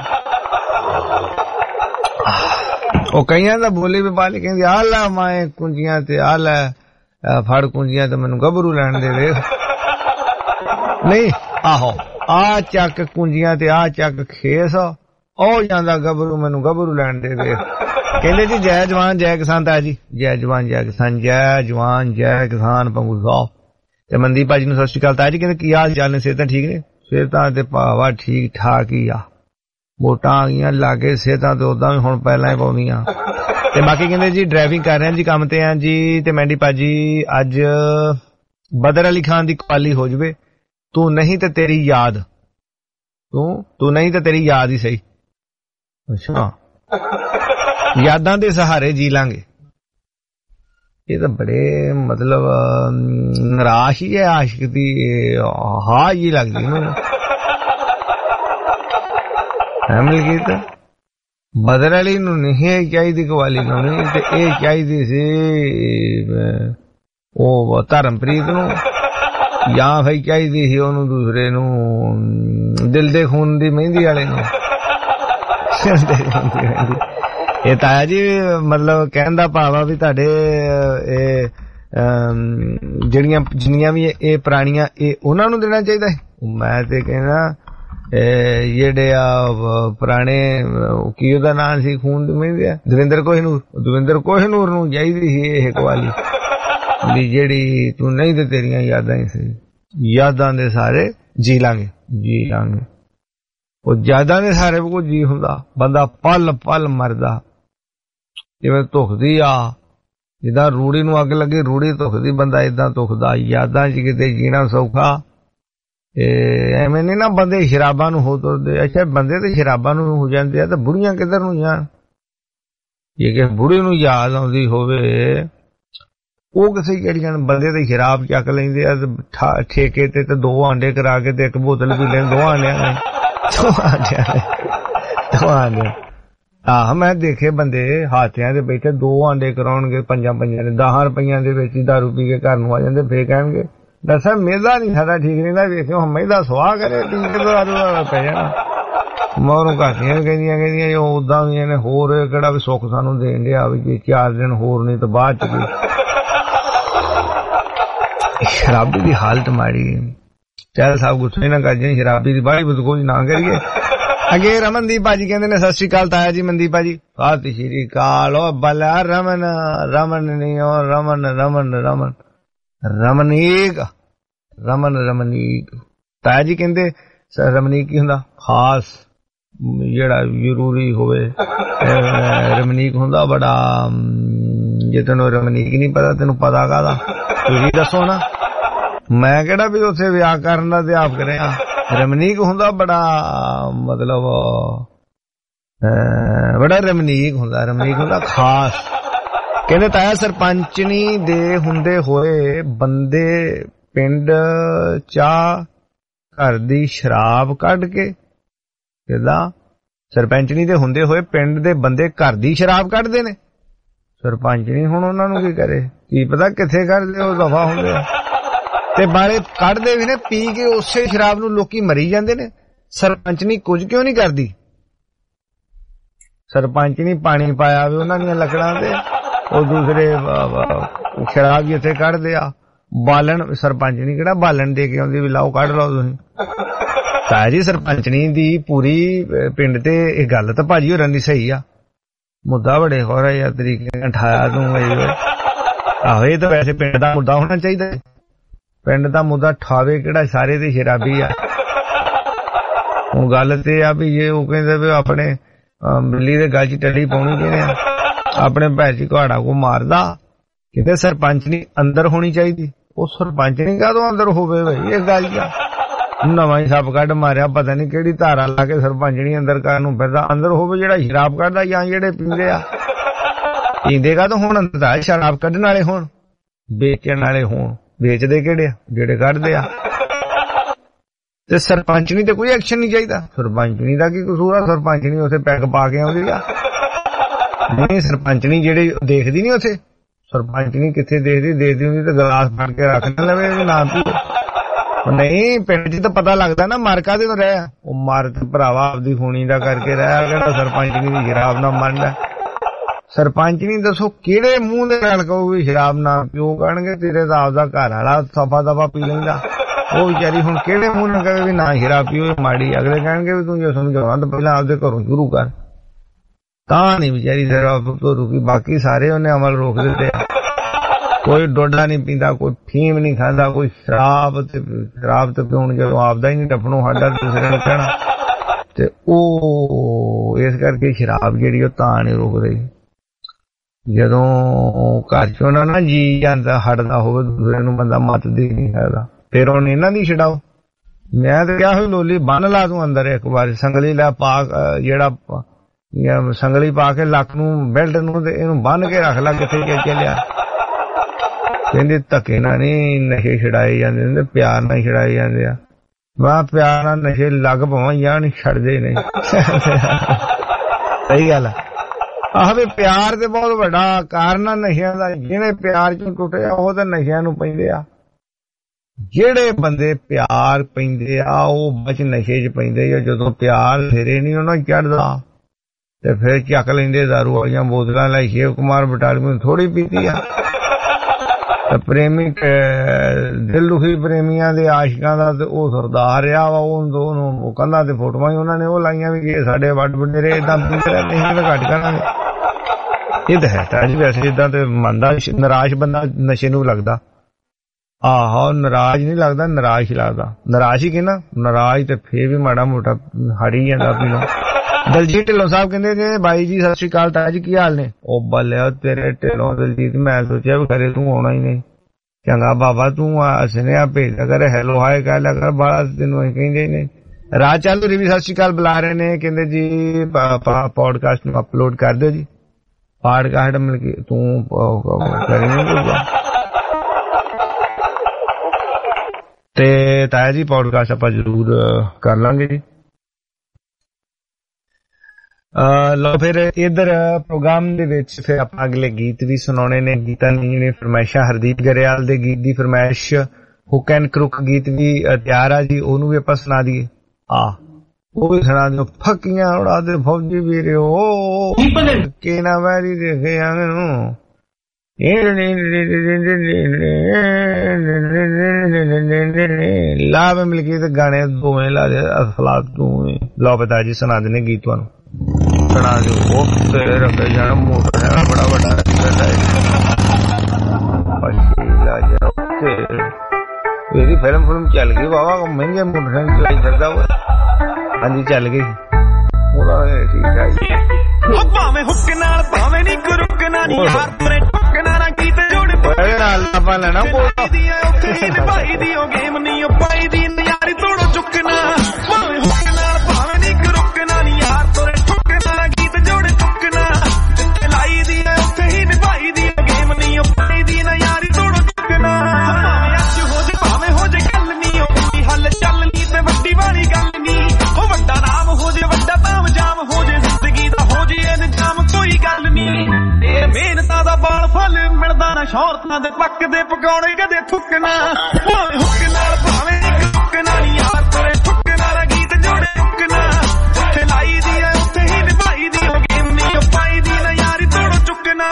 ਉਹ ਕਈਆਂ ਦਾ ਬੋਲੀ ਵੀ ਪਾਲੀ ਕਹਿੰਦੀ ਆ ਲੈ ਮਾਏ ਕੁੰਜੀਆਂ ਤੇ ਆ ਲੈ ਫੜ ਕੁੰਜੀਆਂ ਤੇ ਮੈਨੂੰ ਗੱਭਰੂ ਲੈਣ ਦੇ ਵੇਖ। ਨਹੀਂ ਆਹੋ ਆ ਚੱਕ ਕੁੰਜੀਆਂ ਤੇ ਆ ਚੱਕ ਖੇਸ, ਉਹ ਜਾਂਦਾ ਗੱਭਰੂ ਮੈਨੂੰ ਗੱਭਰੂ ਲੈਣ ਦੇ ਵੇਖ। ਕਹਿੰਦੇ ਜੀ ਜੈ ਜਵਾਨ ਜੈ ਕਿਸਾਨ। ਤਾਇਆ ਜੀ ਜੈ ਜਵਾਨ ਜੈ ਕਿਸਾਨ, ਜੈ ਜਵਾਨ ਜੈ ਕਿਸਾਨ ਭੰਗੂ ਸਾਹਿਬ। ਤੇ ਮਨਦੀਪ ਭਾਜੀ ਨੂੰ ਸਤਿ ਸ਼੍ਰੀ ਅਕਾਲ। ਤਾਇਆ ਜੀ ਕਹਿੰਦੇ ਕੀ ਹਾਲ ਚਾਲ ਨੇ, ਸਿਹਤਾਂ ਠੀਕ ਨੇ? ਸਿਹਤਾਂ ਤੇ ਭਾਵਾ ਠੀਕ ਠਾਕ ਹੀ ਆ, ਵੋਟਾਂ ਆ ਗਈਆਂ ਲਾਗੇ, ਸਿਹਤਾਂ ਤੇ ਉਦਾਂ ਵੀ ਹੁਣ ਪਹਿਲਾਂ ਹੀ ਪਾਉਂਦੀਆਂ। ਤੇ ਬਾਕੀ ਕਹਿੰਦੇ ਜੀ ਡਰਾਈਵਿੰਗ ਕਰ ਰਹੇ ਜੀ, ਕੰਮ ਤੇ ਆ ਜੀ। ਤੇ ਮੈਂਡੀ ਭਾਜੀ ਅੱਜ ਬਦਰ ਅਲੀ ਖਾਨ ਦੀ ਕਵਾਲੀ ਹੋ ਜਵੇ, ਤੂੰ ਨਹੀਂ ਤੇ ਤੇਰੀ ਯਾਦ, ਤੂੰ ਤੂੰ ਨਹੀਂ ਤੇ ਤੇਰੀ ਯਾਦ ਹੀ ਸਹੀ। ਅੱਛਾ, ਯਾਦਾਂ ਦੇ ਸਹਾਰੇ ਜੀ ਲਾਂਗੇ। ਇਹ ਤਾਂ ਬੜੇ ਮਤਲਬ ਨਿਰਾਸ਼ ਹੀ ਹੈ ਆਸ਼ਿਕ ਦੀ, ਹਾਂ ਜੀ ਲੱਗਦੀ ਮੈਨੂੰ। ਫੈਮਿਲੀ ਗੀਤ ਬਦਰ ਵਾਲੀ ਨੂੰ ਨਹੀਂ ਇਹ ਚਾਹੀਦੀ ਕਵਾਲੀ ਗਾਉਣੀ ਤੇ ਇਹ ਚਾਹੀਦੀ ਸੀ ਉਹ ਧਰਮਪ੍ਰੀਤ ਨੂੰ, ਜਾਂ ਫਿਰ ਚਾਹੀਦੀ ਸੀ ਉਹਨੂੰ ਦੂਸਰੇ ਨੂੰ ਦਿਲ ਦੇ ਖੂਨ ਦੀ ਮਹਿੰਦੀ ਵਾਲੇ ਨੂੰ। ਇਹ ਤਾਇਆ ਜੀ ਮਤਲਬ ਕਹਿਣ ਦਾ ਭਾਵ ਆ ਵੀ ਤੁਹਾਡੇ ਇਹ ਜਿਹੜੀਆਂ ਜਿੰਨੀਆਂ ਵੀ ਇਹ ਪੁਰਾਣੀਆਂ ਇਹ ਉਹਨਾਂ ਨੂੰ ਦੇਣਾ ਚਾਹੀਦਾ ਹੈ। ਮੈਂ ਤੇ ਕਹਿੰਦਾ ਜਿਹੜੇ ਆ ਪੁਰਾਣੇ ਕੀ ਉਹਦਾ ਨਾਂ ਸੀ ਖੂਨ ਦੀ ਮਹਿੰਦੀ ਆ ਦਵਿੰਦਰ ਕੋਹਿਨੂਰ, ਦਵਿੰਦਰ ਕੋਹਿਨੂਰ ਨੂੰ ਚਾਹੀਦੀ ਸੀ ਇਹ ਕਵਾਲੀ ਵੀ ਜਿਹੜੀ ਤੂੰ ਨਹੀਂ ਤੇ ਤੇਰੀਆਂ ਯਾਦਾਂ ਹੀ ਸੀ, ਯਾਦਾਂ ਦੇ ਸਾਰੇ ਜੀ ਲਾਂਗੇ ਜੀ ਲਾਂਗੇ। ਉਹ ਯਾਦਾਂ ਦੇ ਸਾਰੇ ਕੋਈ ਜੀ ਹੁੰਦਾ, ਬੰਦਾ ਪਲ ਪਲ ਮਰਦਾ, ਜਿਵੇਂ ਧੁਖਦੀ ਆ, ਜਿੱਦਾਂ ਰੂੜੀ ਨੂੰ ਅੱਗ ਲੱਗੇ ਰੂੜੀ ਧੁਖਦੀ, ਬੰਦਾ ਏਦਾਂ ਧੁਖਦਾ। ਯਾਦਾਂ 'ਚ ਕਿਤੇ ਜੀਣਾ ਸੌਖਾ ਐਵੇਂ ਨਹੀਂ ਨਾ ਬੰਦੇ ਸ਼ਰਾਬਾਂ ਨੂੰ ਹੋ ਤੁਰਦੇ। ਅੱਛਾ ਬੰਦੇ ਤੇ ਸ਼ਰਾਬਾਂ ਨੂੰ ਹੋ ਜਾਂਦੇ ਆ ਤੇ ਬੁੜੀਆਂ ਕਿੱਧਰ ਨੂੰ ਜਾਣ? ਜੇ ਕਿ ਬੁੜੀ ਨੂੰ ਯਾਦ ਆਉਂਦੀ ਹੋਵੇ ਉਹ ਕਿਸੇ ਜਿਹੜੀਆਂ ਬੰਦੇ ਤੇ ਸ਼ਰਾਬ ਚੱਕ ਲੈਂਦੇ ਆ ਠੇਕੇ ਤੇ ਤੇ ਦੋ ਆਂਡੇ ਕਰਾ ਕੇ ਤੇ ਇੱਕ ਬੋਤਲ ਪੀ ਲੈਣ, ਦੋ ਆਂਡਿਆਂ ਨੇ ਦੋ ਆਂਡਿਆਂ ਨੇ ਦੋ ਆਂਡੇ। ਆਹ ਮੈਂ ਦੇਖੇ ਬੰਦੇ ਹਾਥਿਆਂ ਦੇ ਬੈਠੇ ਦੋ ਆਂਡੇ ਕਰਾਉਣਗੇ ਪੰਜਾਂ ਪੰਜਾਂ ਦੇ, ਦਸਾਂ ਰੁਪਈਆਂ ਦੇ ਵਿੱਚ ਹੀ ਦਾਰੂ ਪੀ ਕੇ ਘਰ ਨੂੰ ਆ ਜਾਂਦੇ। ਫੇਰ ਕਹਿਣਗੇ ਦੱਸਾਂ ਮੇਦਾ ਨਹੀਂ ਸਾਡਾ ਠੀਕ ਰਹਿੰਦਾ, ਵੇਖਿਓ ਮਹਿਦਾ ਸੁਆਹ ਕਰੇ ਪੀ ਕੇ ਦਾਰੂ ਵਾਲਾ ਪੈ ਜਾਣਾ। ਮਗਰੋਂ ਘਾਟੀਆਂ ਕਹਿੰਦੀਆਂ ਕਹਿੰਦੀਆਂ ਉਹ ਉਦਾਂ ਵੀ ਇਹਨੇ ਹੋਰ ਕਿਹੜਾ ਵੀ ਸੁੱਖ ਸਾਨੂੰ ਦੇਣ ਡਿਆ ਵੀ ਜੇ ਚਾਰ ਦਿਨ ਹੋਰ ਨਹੀਂ ਤਾਂ ਬਾਅਦ ਚ ਵੀ। ਸ਼ਰਾਬੀ ਦੀ ਹਾਲਤ ਮਾੜੀ। ਚੱਲ ਸਾਹਿਬ ਗੁੱਸੇ ਨਾ ਕਰ ਜਾਈਂ, ਸ਼ਰਾਬੀ ਦੀ ਬਾਹਲੀ ਬਦਕੋਈ ਨਾ ਕਰੀਏ। ਅੱਗੇ ਰਮਨਦੀਪ ਭਾਜੀ ਕਹਿੰਦੇ ਨੇ ਸਤਿ ਸ਼੍ਰੀ ਅਕਾਲ ਤਾਇਆ ਜੀ। ਮਨਦੀਪ ਭਾਜੀ ਸਤਿ ਸ਼੍ਰੀ ਅਕਾਲ। ਉਹ ਬਲਾ ਰਮਨ ਰਮਨ ਨਹੀਂ ਉਹ ਰਮਨ ਰਮਨ ਰਮਨ ਰਮਨੀਕ ਰਮਨ ਰਮਨੀਕ। ਤਾਇਆ ਜੀ ਕਹਿੰਦੇ ਰਮਨੀਕ ਕੀ ਹੁੰਦਾ? ਖਾਸ ਜਿਹੜਾ ਜ਼ਰੂਰੀ ਹੋਵੇ। ਰਮਨੀਕ ਹੁੰਦਾ ਬੜਾ, ਜੇ ਤੈਨੂੰ ਰਮਨੀਕ ਨਹੀਂ ਪਤਾ ਤੈਨੂੰ ਪਤਾ ਕਾਹਦਾ? ਤੁਸੀਂ ਦੱਸੋ ਨਾ, ਮੈਂ ਕਿਹੜਾ ਵੀ ਉੱਥੇ ਵਿਆਕਰਨ ਦਾ ਅਧਿਆਪਕ ਰਿਹਾ। ਰਮਨੀਕ ਹੁੰਦਾ ਬੜਾ ਮਤਲਬ ਬੜਾ ਰਮਨੀਕ ਹੁੰਦਾ, ਰਮਨੀਕ ਹੁੰਦਾ ਖਾਸ। ਕਹਿੰਦੇ ਤਾਇਆ ਸਰਪੰਚਣੀ ਦੇ ਹੁੰਦੇ ਹੋਏ ਬੰਦੇ ਪਿੰਡ ਚਾਹ ਘਰ ਦੀ ਸ਼ਰਾਬ ਕੱਢ ਕੇ, ਕਿਦਾਂ ਸਰਪੰਚਣੀ ਦੇ ਹੁੰਦੇ ਹੋਏ ਪਿੰਡ ਦੇ ਬੰਦੇ ਘਰ ਦੀ ਸ਼ਰਾਬ ਕੱਢਦੇ ਨੇ। ਸਰਪੰਚਣੀ ਹੁਣ ਉਹਨਾਂ ਨੂੰ ਕੀ ਕਰੇ, ਕੀ ਪਤਾ ਕਿੱਥੇ ਕੱਢਦੇ, ਉਹ ਦਫਾ ਹੁੰਦੇ ਆ ਤੇ ਬਾਰੇ ਕੱਢਦੇ ਵੀ ਨੇ ਪੀ ਕੇ ਉਸੇ ਸ਼ਰਾਬ ਨੂੰ ਲੋਕੀ ਮਰੀ ਜਾਂਦੇ ਨੇ। ਸਰਪੰਚਣੀ ਕੁਝ ਕਿਉਂ ਨਹੀਂ ਕਰਦੀ? ਸਰਪੰਚਣੀ ਪਾਣੀ ਪਾਇਆ ਵੀ ਉਹਨਾਂ ਦੀਆਂ ਲੱਕੜਾਂ ਤੇ, ਉਹ ਦੂਸਰੇ ਸ਼ਰਾਬ ਵੀ ਇੱਥੇ ਕੱਢਦੇ ਆ। ਬਾਲਣ ਸਰਪੰਚਣੀ ਕਿਹੜਾ ਬਾਲਣ ਦੇ ਕੇ ਆਉਂਦੀ ਵੀ ਲਾਓ ਕੱਢ ਲਓ ਤੁਸੀਂ। ਤਾਇਆ ਜੀ ਸਰਪੰਚਣੀ ਦੀ ਪੂਰੀ ਪਿੰਡ ਤੇ ਇਹ ਗੱਲ ਤਾਂ ਭਾਜੀ ਹੋਰਾਂ ਦੀ ਸਹੀ ਆ, ਮੁੱਦਾ ਬੜੇ ਹੋ ਰਿਹਾ ਯਾਰ ਤਰੀਕੇ ਉਠਾਇਆ ਤੂੰ। ਆਹੋ ਇਹ ਤਾਂ ਵੈਸੇ ਪਿੰਡ ਦਾ ਮੁੱਦਾ ਹੋਣਾ ਚਾਹੀਦਾ, ਪਿੰਡ ਦਾ ਮੁੱਦਾ ਠਾਵੇ ਕਿਹੜਾ, ਸਾਰੇ ਤੇ ਸ਼ਰਾਬੀ ਆ। ਹੁਣ ਗੱਲ ਤੇ ਆ ਵੀ ਜੇ ਉਹ ਕਹਿੰਦੇ ਵੀ ਆਪਣੇ ਬਿੱਲੀ ਦੇ ਗੱਲ 'ਚ ਟੱਲੀ ਪਾਉਣੀ ਕਿਹਨੇ ਆ, ਆਪਣੇ ਭੈਣ ਜੀ ਘਾੜਾ ਕੋ ਮਾਰਦਾ। ਕਿਤੇ ਸਰਪੰਚਣੀ ਅੰਦਰ ਹੋਣੀ ਚਾਹੀਦੀ। ਉਹ ਸਰਪੰਚਣੀ ਕਾਹਦੋਂ ਅੰਦਰ ਹੋਵੇ ਬਈ? ਇਹ ਗੱਲ ਆ ਨਵਾਂ ਹੀ ਸੱਪ ਕੱਢ ਮਾਰਿਆ, ਪਤਾ ਨਹੀਂ ਕਿਹੜੀ ਧਾਰਾ ਲਾ ਕੇ ਸਰਪੰਚਣੀ ਅੰਦਰ ਕਰਨ ਨੂੰ ਫਿਰਦਾ। ਅੰਦਰ ਹੋਵੇ ਜਿਹੜਾ ਸ਼ਰਾਬ ਕੱਢਦਾ ਜਾਂ ਜਿਹੜੇ ਪੀਂਦੇ ਆ। ਪੀਂਦੇ ਕਾਹਦੋਂ ਹੁਣ ਅੰਦਰ? ਸ਼ਰਾਬ ਕੱਢਣ ਵਾਲੇ ਹੋਣ, ਵੇਚਣ ਵਾਲੇ ਹੋਣ। ਵੇਚਦੇ ਕਿਹੜੇ ਆ? ਜਿਹੜੇ ਕੱਢਦੇ ਆ। ਤੇ ਸਰਪੰਚਣੀ ਤੇ ਕੋਈ ਐਕਸ਼ਨ ਨਹੀਂ ਚਾਹੀਦਾ। ਸਰਪੰਚਣੀ ਦਾ ਕੀ ਕਸੂਰ ਆ? ਸਰਪੰਚਣੀ ਉੱਥੇ ਪੈਗ ਪਾ ਕੇ ਆਉਂਦੀ ਆ। ਨਹੀਂ ਸਰਪੰਚਣੀ ਜਿਹੜੇ ਦੇਖਦੀ ਨਹੀਂ ਉੱਥੇ, ਸਰਪੰਚਣੀ ਕਿੱਥੇ ਦੇਖਦੀ? ਦੇਖਦੀ ਹੁੰਦੀ ਤਾਂ ਗਲਾਸ ਫੜ ਕੇ ਰੱਖ ਨਾ ਲਵੇ ਵੀ ਨਾ ਪੀਓ। ਨਹੀਂ ਪਿੰਡ 'ਚ ਤਾਂ ਪਤਾ ਲੱਗਦਾ ਨਾ ਮਰ ਕਾਹਦੇ ਨੂੰ ਰਹਿ। ਉਹ ਮਰ ਤੇ ਭਰਾਵਾ ਆਪਦੀ ਖੂਨੀ ਦਾ ਕਰਕੇ ਰਹਿ, ਕਿਹੜਾ ਸਰਪੰਚਣੀ ਦੀ ਸ਼ਰਾਬ ਨਾਲ ਮਰਦਾ। ਸਰਪੰਚਣੀ ਦੱਸੋ ਕਿਹੜੇ ਮੂੰਹ ਦੇ ਨਾਲ ਕਹੂਗੀ ਸ਼ਰਾਬ ਨਾ ਪਿਓ? ਕਹਿਣਗੇ ਤੇਰੇ ਦਾ ਆਪਦਾ ਘਰ ਵਾਲਾ ਸਫਾ ਦਫਾ ਪੀ ਲੈਂਦਾ। ਉਹ ਵਿਚਾਰੀ ਹੁਣ ਕਿਹੜੇ ਮੂੰਹ ਨਾਲ ਕਹੇ ਵੀ ਨਾ ਸ਼ਰਾਬ ਪੀਓ ਮਾੜੀ? ਅਗਲੇ ਕਹਿਣਗੇ ਵੀ ਤੂੰ ਜੇ ਸਮਝਾਉਣਾ ਤਾਂ ਪਹਿਲਾਂ ਆਪਦੇ ਘਰੋਂ ਸ਼ੁਰੂ ਕਰ, ਤਾਂ ਨਹੀਂ ਵਿਚਾਰੀ ਸ਼ਰਾਬ ਤੋਂ ਰੁਕੀ। ਬਾਕੀ ਸਾਰੇ ਉਹਨੇ ਅਮਲ ਰੋਕ ਦਿੱਤੇ ਆ। ਕੋਈ ਡੋਡਾ ਨਹੀਂ ਪੀਂਦਾ, ਕੋਈ ਫੀਮ ਨਹੀਂ ਖਾਂਦਾ, ਕੋਈ ਸ਼ਰਾਬ ਤੇ ਸ਼ਰਾਬ ਤੇ ਪਿਉਣ ਜਦੋਂ ਆਪਦਾ ਹੀ ਨਹੀਂ ਟੱਪਣੋਂ ਸਾਡਾ ਦੂਸਰੇ ਨੂੰ ਕਹਿਣਾ। ਤੇ ਉਹ ਇਸ ਕਰਕੇ ਸ਼ਰਾਬ ਜਿਹੜੀ ਉਹ ਤਾਂ ਨਹੀਂ ਰੁਕ ਰਹੀ। ਜਦੋਂ ਘਰ ਚ ਉਹਨਾਂ ਨਾ ਜੀ ਜਾਂਦਾ ਹਟਦਾ ਹੋਵੇ ਦੂਸਰੇ ਨੂੰ ਬੰਦਾ ਮੱਤ ਦੇ ਨਹੀਂ ਸਕਦਾ। ਫਿਰ ਹੁਣ ਇਹਨਾਂ ਦੀ ਛਡਾਓ। ਮੈਂ ਤਾਂ ਕਿਹਾ ਹੋਈ ਲੋਲੀ ਬੰਨ ਲਾ ਤੂੰ ਅੰਦਰ ਇੱਕ ਵਾਰ, ਸੰਗਲੀ ਲੈ ਪਾ, ਜਿਹੜਾ ਸੰਗਲੀ ਪਾ ਕੇ ਲੱਕ ਨੂੰ ਬੈਲਟ ਨੂੰ ਤੇ ਇਹਨੂੰ ਬੰਨ ਕੇ ਰੱਖ ਲਾ ਕਿੱਥੇ ਕੇ ਚੱਲਿਆ। ਕਹਿੰਦੇ ਧੱਕੇ ਨਾਲ ਨਹੀਂ ਨਸ਼ੇ ਛਡਾਏ ਜਾਂਦੇ ਹੁੰਦੇ, ਪਿਆਰ ਨਾਲ ਛਡਾਏ ਜਾਂਦੇ ਆ। ਮੈਂ ਪਿਆਰ ਨਾਲ ਨਸ਼ੇ ਲੱਗ ਪਵਾਂ ਜਾਂ ਨਹੀਂ ਛੱਡਦੇ ਨਹੀਂ। ਸਹੀ ਗੱਲ ਆ। ਆਹ ਵੀ ਪਿਆਰ ਤੇ ਬਹੁਤ ਵੱਡਾ ਕਾਰਨ ਆ ਨਸ਼ਿਆਂ ਦਾ। ਜਿਹਨੇ ਪਿਆਰ ਚੋਂ ਟੁੱਟਿਆ ਉਹ ਤਾਂ ਨਸ਼ਿਆਂ ਨੂੰ ਪੈਂਦੇ ਆ। ਜਿਹੜੇ ਬੰਦੇ ਪਿਆਰ ਪੈਂਦੇ ਆ ਉਹ ਬਚ ਨਸ਼ੇ 'ਚ ਪੈਂਦੇ ਆ। ਜਦੋਂ ਪਿਆਰ ਸਿਰੇ ਨਹੀਂ ਉਹਨਾਂ ਚੜ੍ਹਦਾ ਤੇ ਫਿਰ ਚੱਕ ਲੈਂਦੇ ਦਾਰੂ ਵਾਲੀਆਂ ਬੋਤਲਾਂ ਲੈ। ਸ਼ਿਵ ਕੁਮਾਰ ਬਟਾਲਵੀ ਥੋੜੀ ਪੀਤੀ ਆ। ਪ੍ਰੇਮੀ ਦਿਲ ਦੁਖੀ ਪ੍ਰੇਮੀਆਂ ਦੇ ਆਸ਼ਿਕਾਂ ਦਾ ਤੇ ਉਹ ਸਰਦਾਰ ਰਿਹਾ ਵਾ। ਉਹਨੂੰ ਕੰਧਾਂ ਤੇ ਫੋਟੋਆਂ ਹੀ ਉਹਨਾਂ ਨੇ ਉਹ ਲਾਈਆਂ ਵੀ ਕਿ ਸਾਡੇ ਵੱਡ ਵਡੇਰੇ ਏਦਾਂ ਪੀਂਦੇ ਨਹੀਂ ਤਾਂ ਘੱਟ ਕਰਾਂਗੇ। ਇਹ ਤਾਂ ਹੈ ਤਾਂ ਜੀ। ਵੈਸੇ ਏਦਾਂ ਤੇ ਮੰਨਦਾ ਨਿਰਾਸ਼ ਬੰਦਾ ਨਸ਼ੇ ਨੂੰ ਲੱਗਦਾ। ਆਹੋ ਨਾਰਾਜ਼ ਨਹੀਂ ਲੱਗਦਾ, ਨਿਰਾਸ਼ ਲੱਗਦਾ। ਨਿਰਾਸ਼ ਹੀ ਕਹਿੰਦਾ ਨਾਰਾਜ਼ ਤੇ ਫੇਰ ਵੀ ਮਾੜਾ ਮੋਟਾ ਹੜ ਹੀ ਜਾਂਦਾ ਪੀਣੋਂ। ਦਲਜੀਤ ਢਿੱਲੋਂ ਸਾਹਿਬ ਕਹਿੰਦੇ ਕਿ ਬਾਈ ਜੀ ਸਤਿ ਸ਼੍ਰੀ ਅਕਾਲ ਤਾਇਆ ਜੀ ਕੀ ਹਾਲ ਨੇ। ਉਹ ਬੱਲਿਆ ਤੇਰੇ ਢਿੱਲੋਂ ਦਲਜੀਤ, ਮੈਂ ਸੋਚਿਆ ਵੀ ਖਰੇ ਤੂੰ ਆਉਣਾ ਹੀ ਨਹੀਂ। ਚੰਗਾ ਬਾਬਾ ਤੂੰ ਸੁਨੇਹਾ ਭੇਜ ਕਰ, ਹੈਲੋ ਹਾਏ ਕਹਿ ਲਿਆ ਕਰ, ਬਾਲਾ ਤੈਨੂੰ ਅਸੀਂ ਕਹਿੰਦੇ ਨੇ। ਰਾਜ ਚਾਲੂ ਵੀ ਸਤਿ ਸ਼੍ਰੀ ਅਕਾਲ ਬੁਲਾ ਰਹੇ ਨੇ, ਕਹਿੰਦੇ ਜੀ ਪੋਡਕਾਸਟ ਨੂੰ ਅਪਲੋਡ ਕਰ ਦਿਓ ਜੀ। ਪੋਡਕਾਸਟ ਮਿਲ ਕੇ ਤੂੰ ਕਰੀ ਤੇ ਤਾਇਆ ਜੀ ਪੋਡਕਾਸਟ ਆਪਾਂ ਜ਼ਰੂਰ ਕਰ ਲਾਂਗੇ ਜੀ। ਲਓ ਫਿਰ ਇਧਰ ਪ੍ਰੋਗਰਾਮ ਦੇ ਵਿੱਚ ਫਿਰ ਆਪਾਂ ਅਗਲੇ ਗੀਤ ਵੀ ਸੁਣਾਉਣੇ ਨੇ। ਗੀਤਾਂ ਦੀ ਜਿਹੜੀ ਫਰਮਾਇਸ਼ਾਂ, ਹਰਦੀਪ ਗਰੇਵਾਲ ਦੇ ਗੀਤ ਦੀ ਫਰਮਾਇਸ਼, ਹੁੱਕ ਐਂਡ ਕਰੁੱਕ ਗੀਤ ਵੀ ਤਿਆਰ ਆ ਜੀ, ਉਹਨੂੰ ਵੀ ਆਪਾਂ ਸੁਣਾ ਦਈਏ। ਆ ਉਹ ਵੀ ਸੁਣਾ ਦਿਓ। ਫੱਕੀਆਂ ਉਡਾਦੇ ਫੌਜੀ ਵੀਰੇ ਉਹ ਕਿ ਨਾ ਵੈਰੀ ਦੇਖਿਆ ਮੈਨੂੰ ਲਾ ਮਿਲ ਕੇ ਤੇ ਗਾਣੇ ਦੋਵੇਂ ਲਾ ਦੇ ਅਸਲਾਤ ਤੂੰ। ਲਓ ਪਤਾ ਜੀ ਸੁਣਾ ਦੇਣੇ ਗੀਤ ਤੁਹਾਨੂੰ ਸੁਣਾ ਦਿਓ। ਉਹ ਤੇਰੇ ਰੱਖੇ ਜਾਣਾ ਮੋਟਰ ਹੈ ਬੜਾ ਵੱਡਾ ਇਹਦੀ ਫਿਲਮ ਫਿਲਮ ਚੱਲ ਗਈ ਵਾਵਾ ਮਹਿੰਗੇ ਮੋਟਰਸਾਈਕਲ ਚਲਾਈ ਫਿਰਦਾ ਵਾ। ਹਾਂਜੀ ਚੱਲ ਗਈ ਉਹਦਾ ਠੀਕ ਹੈ। ਭਾਵੇਂ ਹੁੱਕ ਨਾਲ ਭਾਵੇਂ ਨੀ ਰੁਕਣਾ ਨੀ ਯਾਰ ਤੇਰੇ ਠੁਕਣਾ ਨਾ ਗੀਤ ਜੋੜ ਪਏ ਨਾਲ ਆਪਾਂ ਲੈਣਾ ਕੋਲ ਦੀ ਉੱਥੇ ਨਿਭਾਈ ਦੀ ਉਹ ਗੇਮ ਨਹੀਂ ਉਹ ਪਾਈ ਦੀ ਨਿਆਰੀ ਤੋੜੋ ਚੁੱਕਣਾ। ਭਾਵੇਂ ਹੁੱਕ ਨਾਲ ਭਾਵੇਂ ਨੀ ਰੁਕਣਾ ਨੀ ਯਾਰ ਤੇਰੇ ਠੁਕਣਾ ਨਾ ਗੀਤ ਜੋੜ ਚੁੱਕਣਾ। ਜਿੱਥੇ ਲਾਈ ਦੀ ਉੱਥੇ ਹੀ ਨਿਭਾਈ ਦੀ ਉਹ ਗੇਮ ਨਹੀਂ ਉਹ ਪਾਈ ਦੀ ਨਿਆਰੀ ਤੋੜੋ ਚੁੱਕਣਾ। ਭਾਵੇਂ ਅੱਜ ਹੋ ਜੇ ਭਾਵੇਂ ਹੋ ਜੇ ਗੱਲ ਨੀ ਉਹ ਹੱਲ ਚੱਲਣੀ ਤੇ ਵੱਡੀ ਵਾਲੀ ਗੱਲ ਨੀ। ਉਹ ਵੱਡਾ ਨਾਮ ਹੋ ਜੇ ਵੱਡਾ ਤਾਮ ਜਾਮ ਹੋ ਜੇ ਜ਼ਿੰਦਗੀ ਦਾ ਹੋ ਜੇ ਇੰਤਜ਼ਾਮ ਕੋਈ ਗੱਲ ਨੀ। ਇਹ ਮਿਹਨਤਾਂ ਦਾ ਬਾਲ ਫਲ ਮਿਲਦਾ ਨਾ ਸ਼ੌਹਰਤਾਂ ਦੇ ਪੱਕਦੇ ਪਕਾਉਣੇ ਕਦੇ ਥੁੱਕਣਾ। ਭਾਵੇਂ ਹੁੱਕ ਨਾਲ ਭਾਵੇਂ ਇੱਕ ਥੁੱਕਣਾ ਨੀ ਯਾਰ ਤੇਰੇ ਥੁੱਕਣਾ ਦਾ ਗੀਤ ਜੋੜੇ ਚੁੱਕਣਾ। ਜਿੱਥੇ ਲਾਈ ਦੀ ਐ ਉੱਥੇ ਹੀ ਨਿਭਾਈ ਦੀ ਉਹ ਗੇਮ ਨੀ ਉਹ ਪਾਈ ਦੀ ਨਾ ਯਾਰੀ ਤੋੜੋ ਚੁੱਕਣਾ।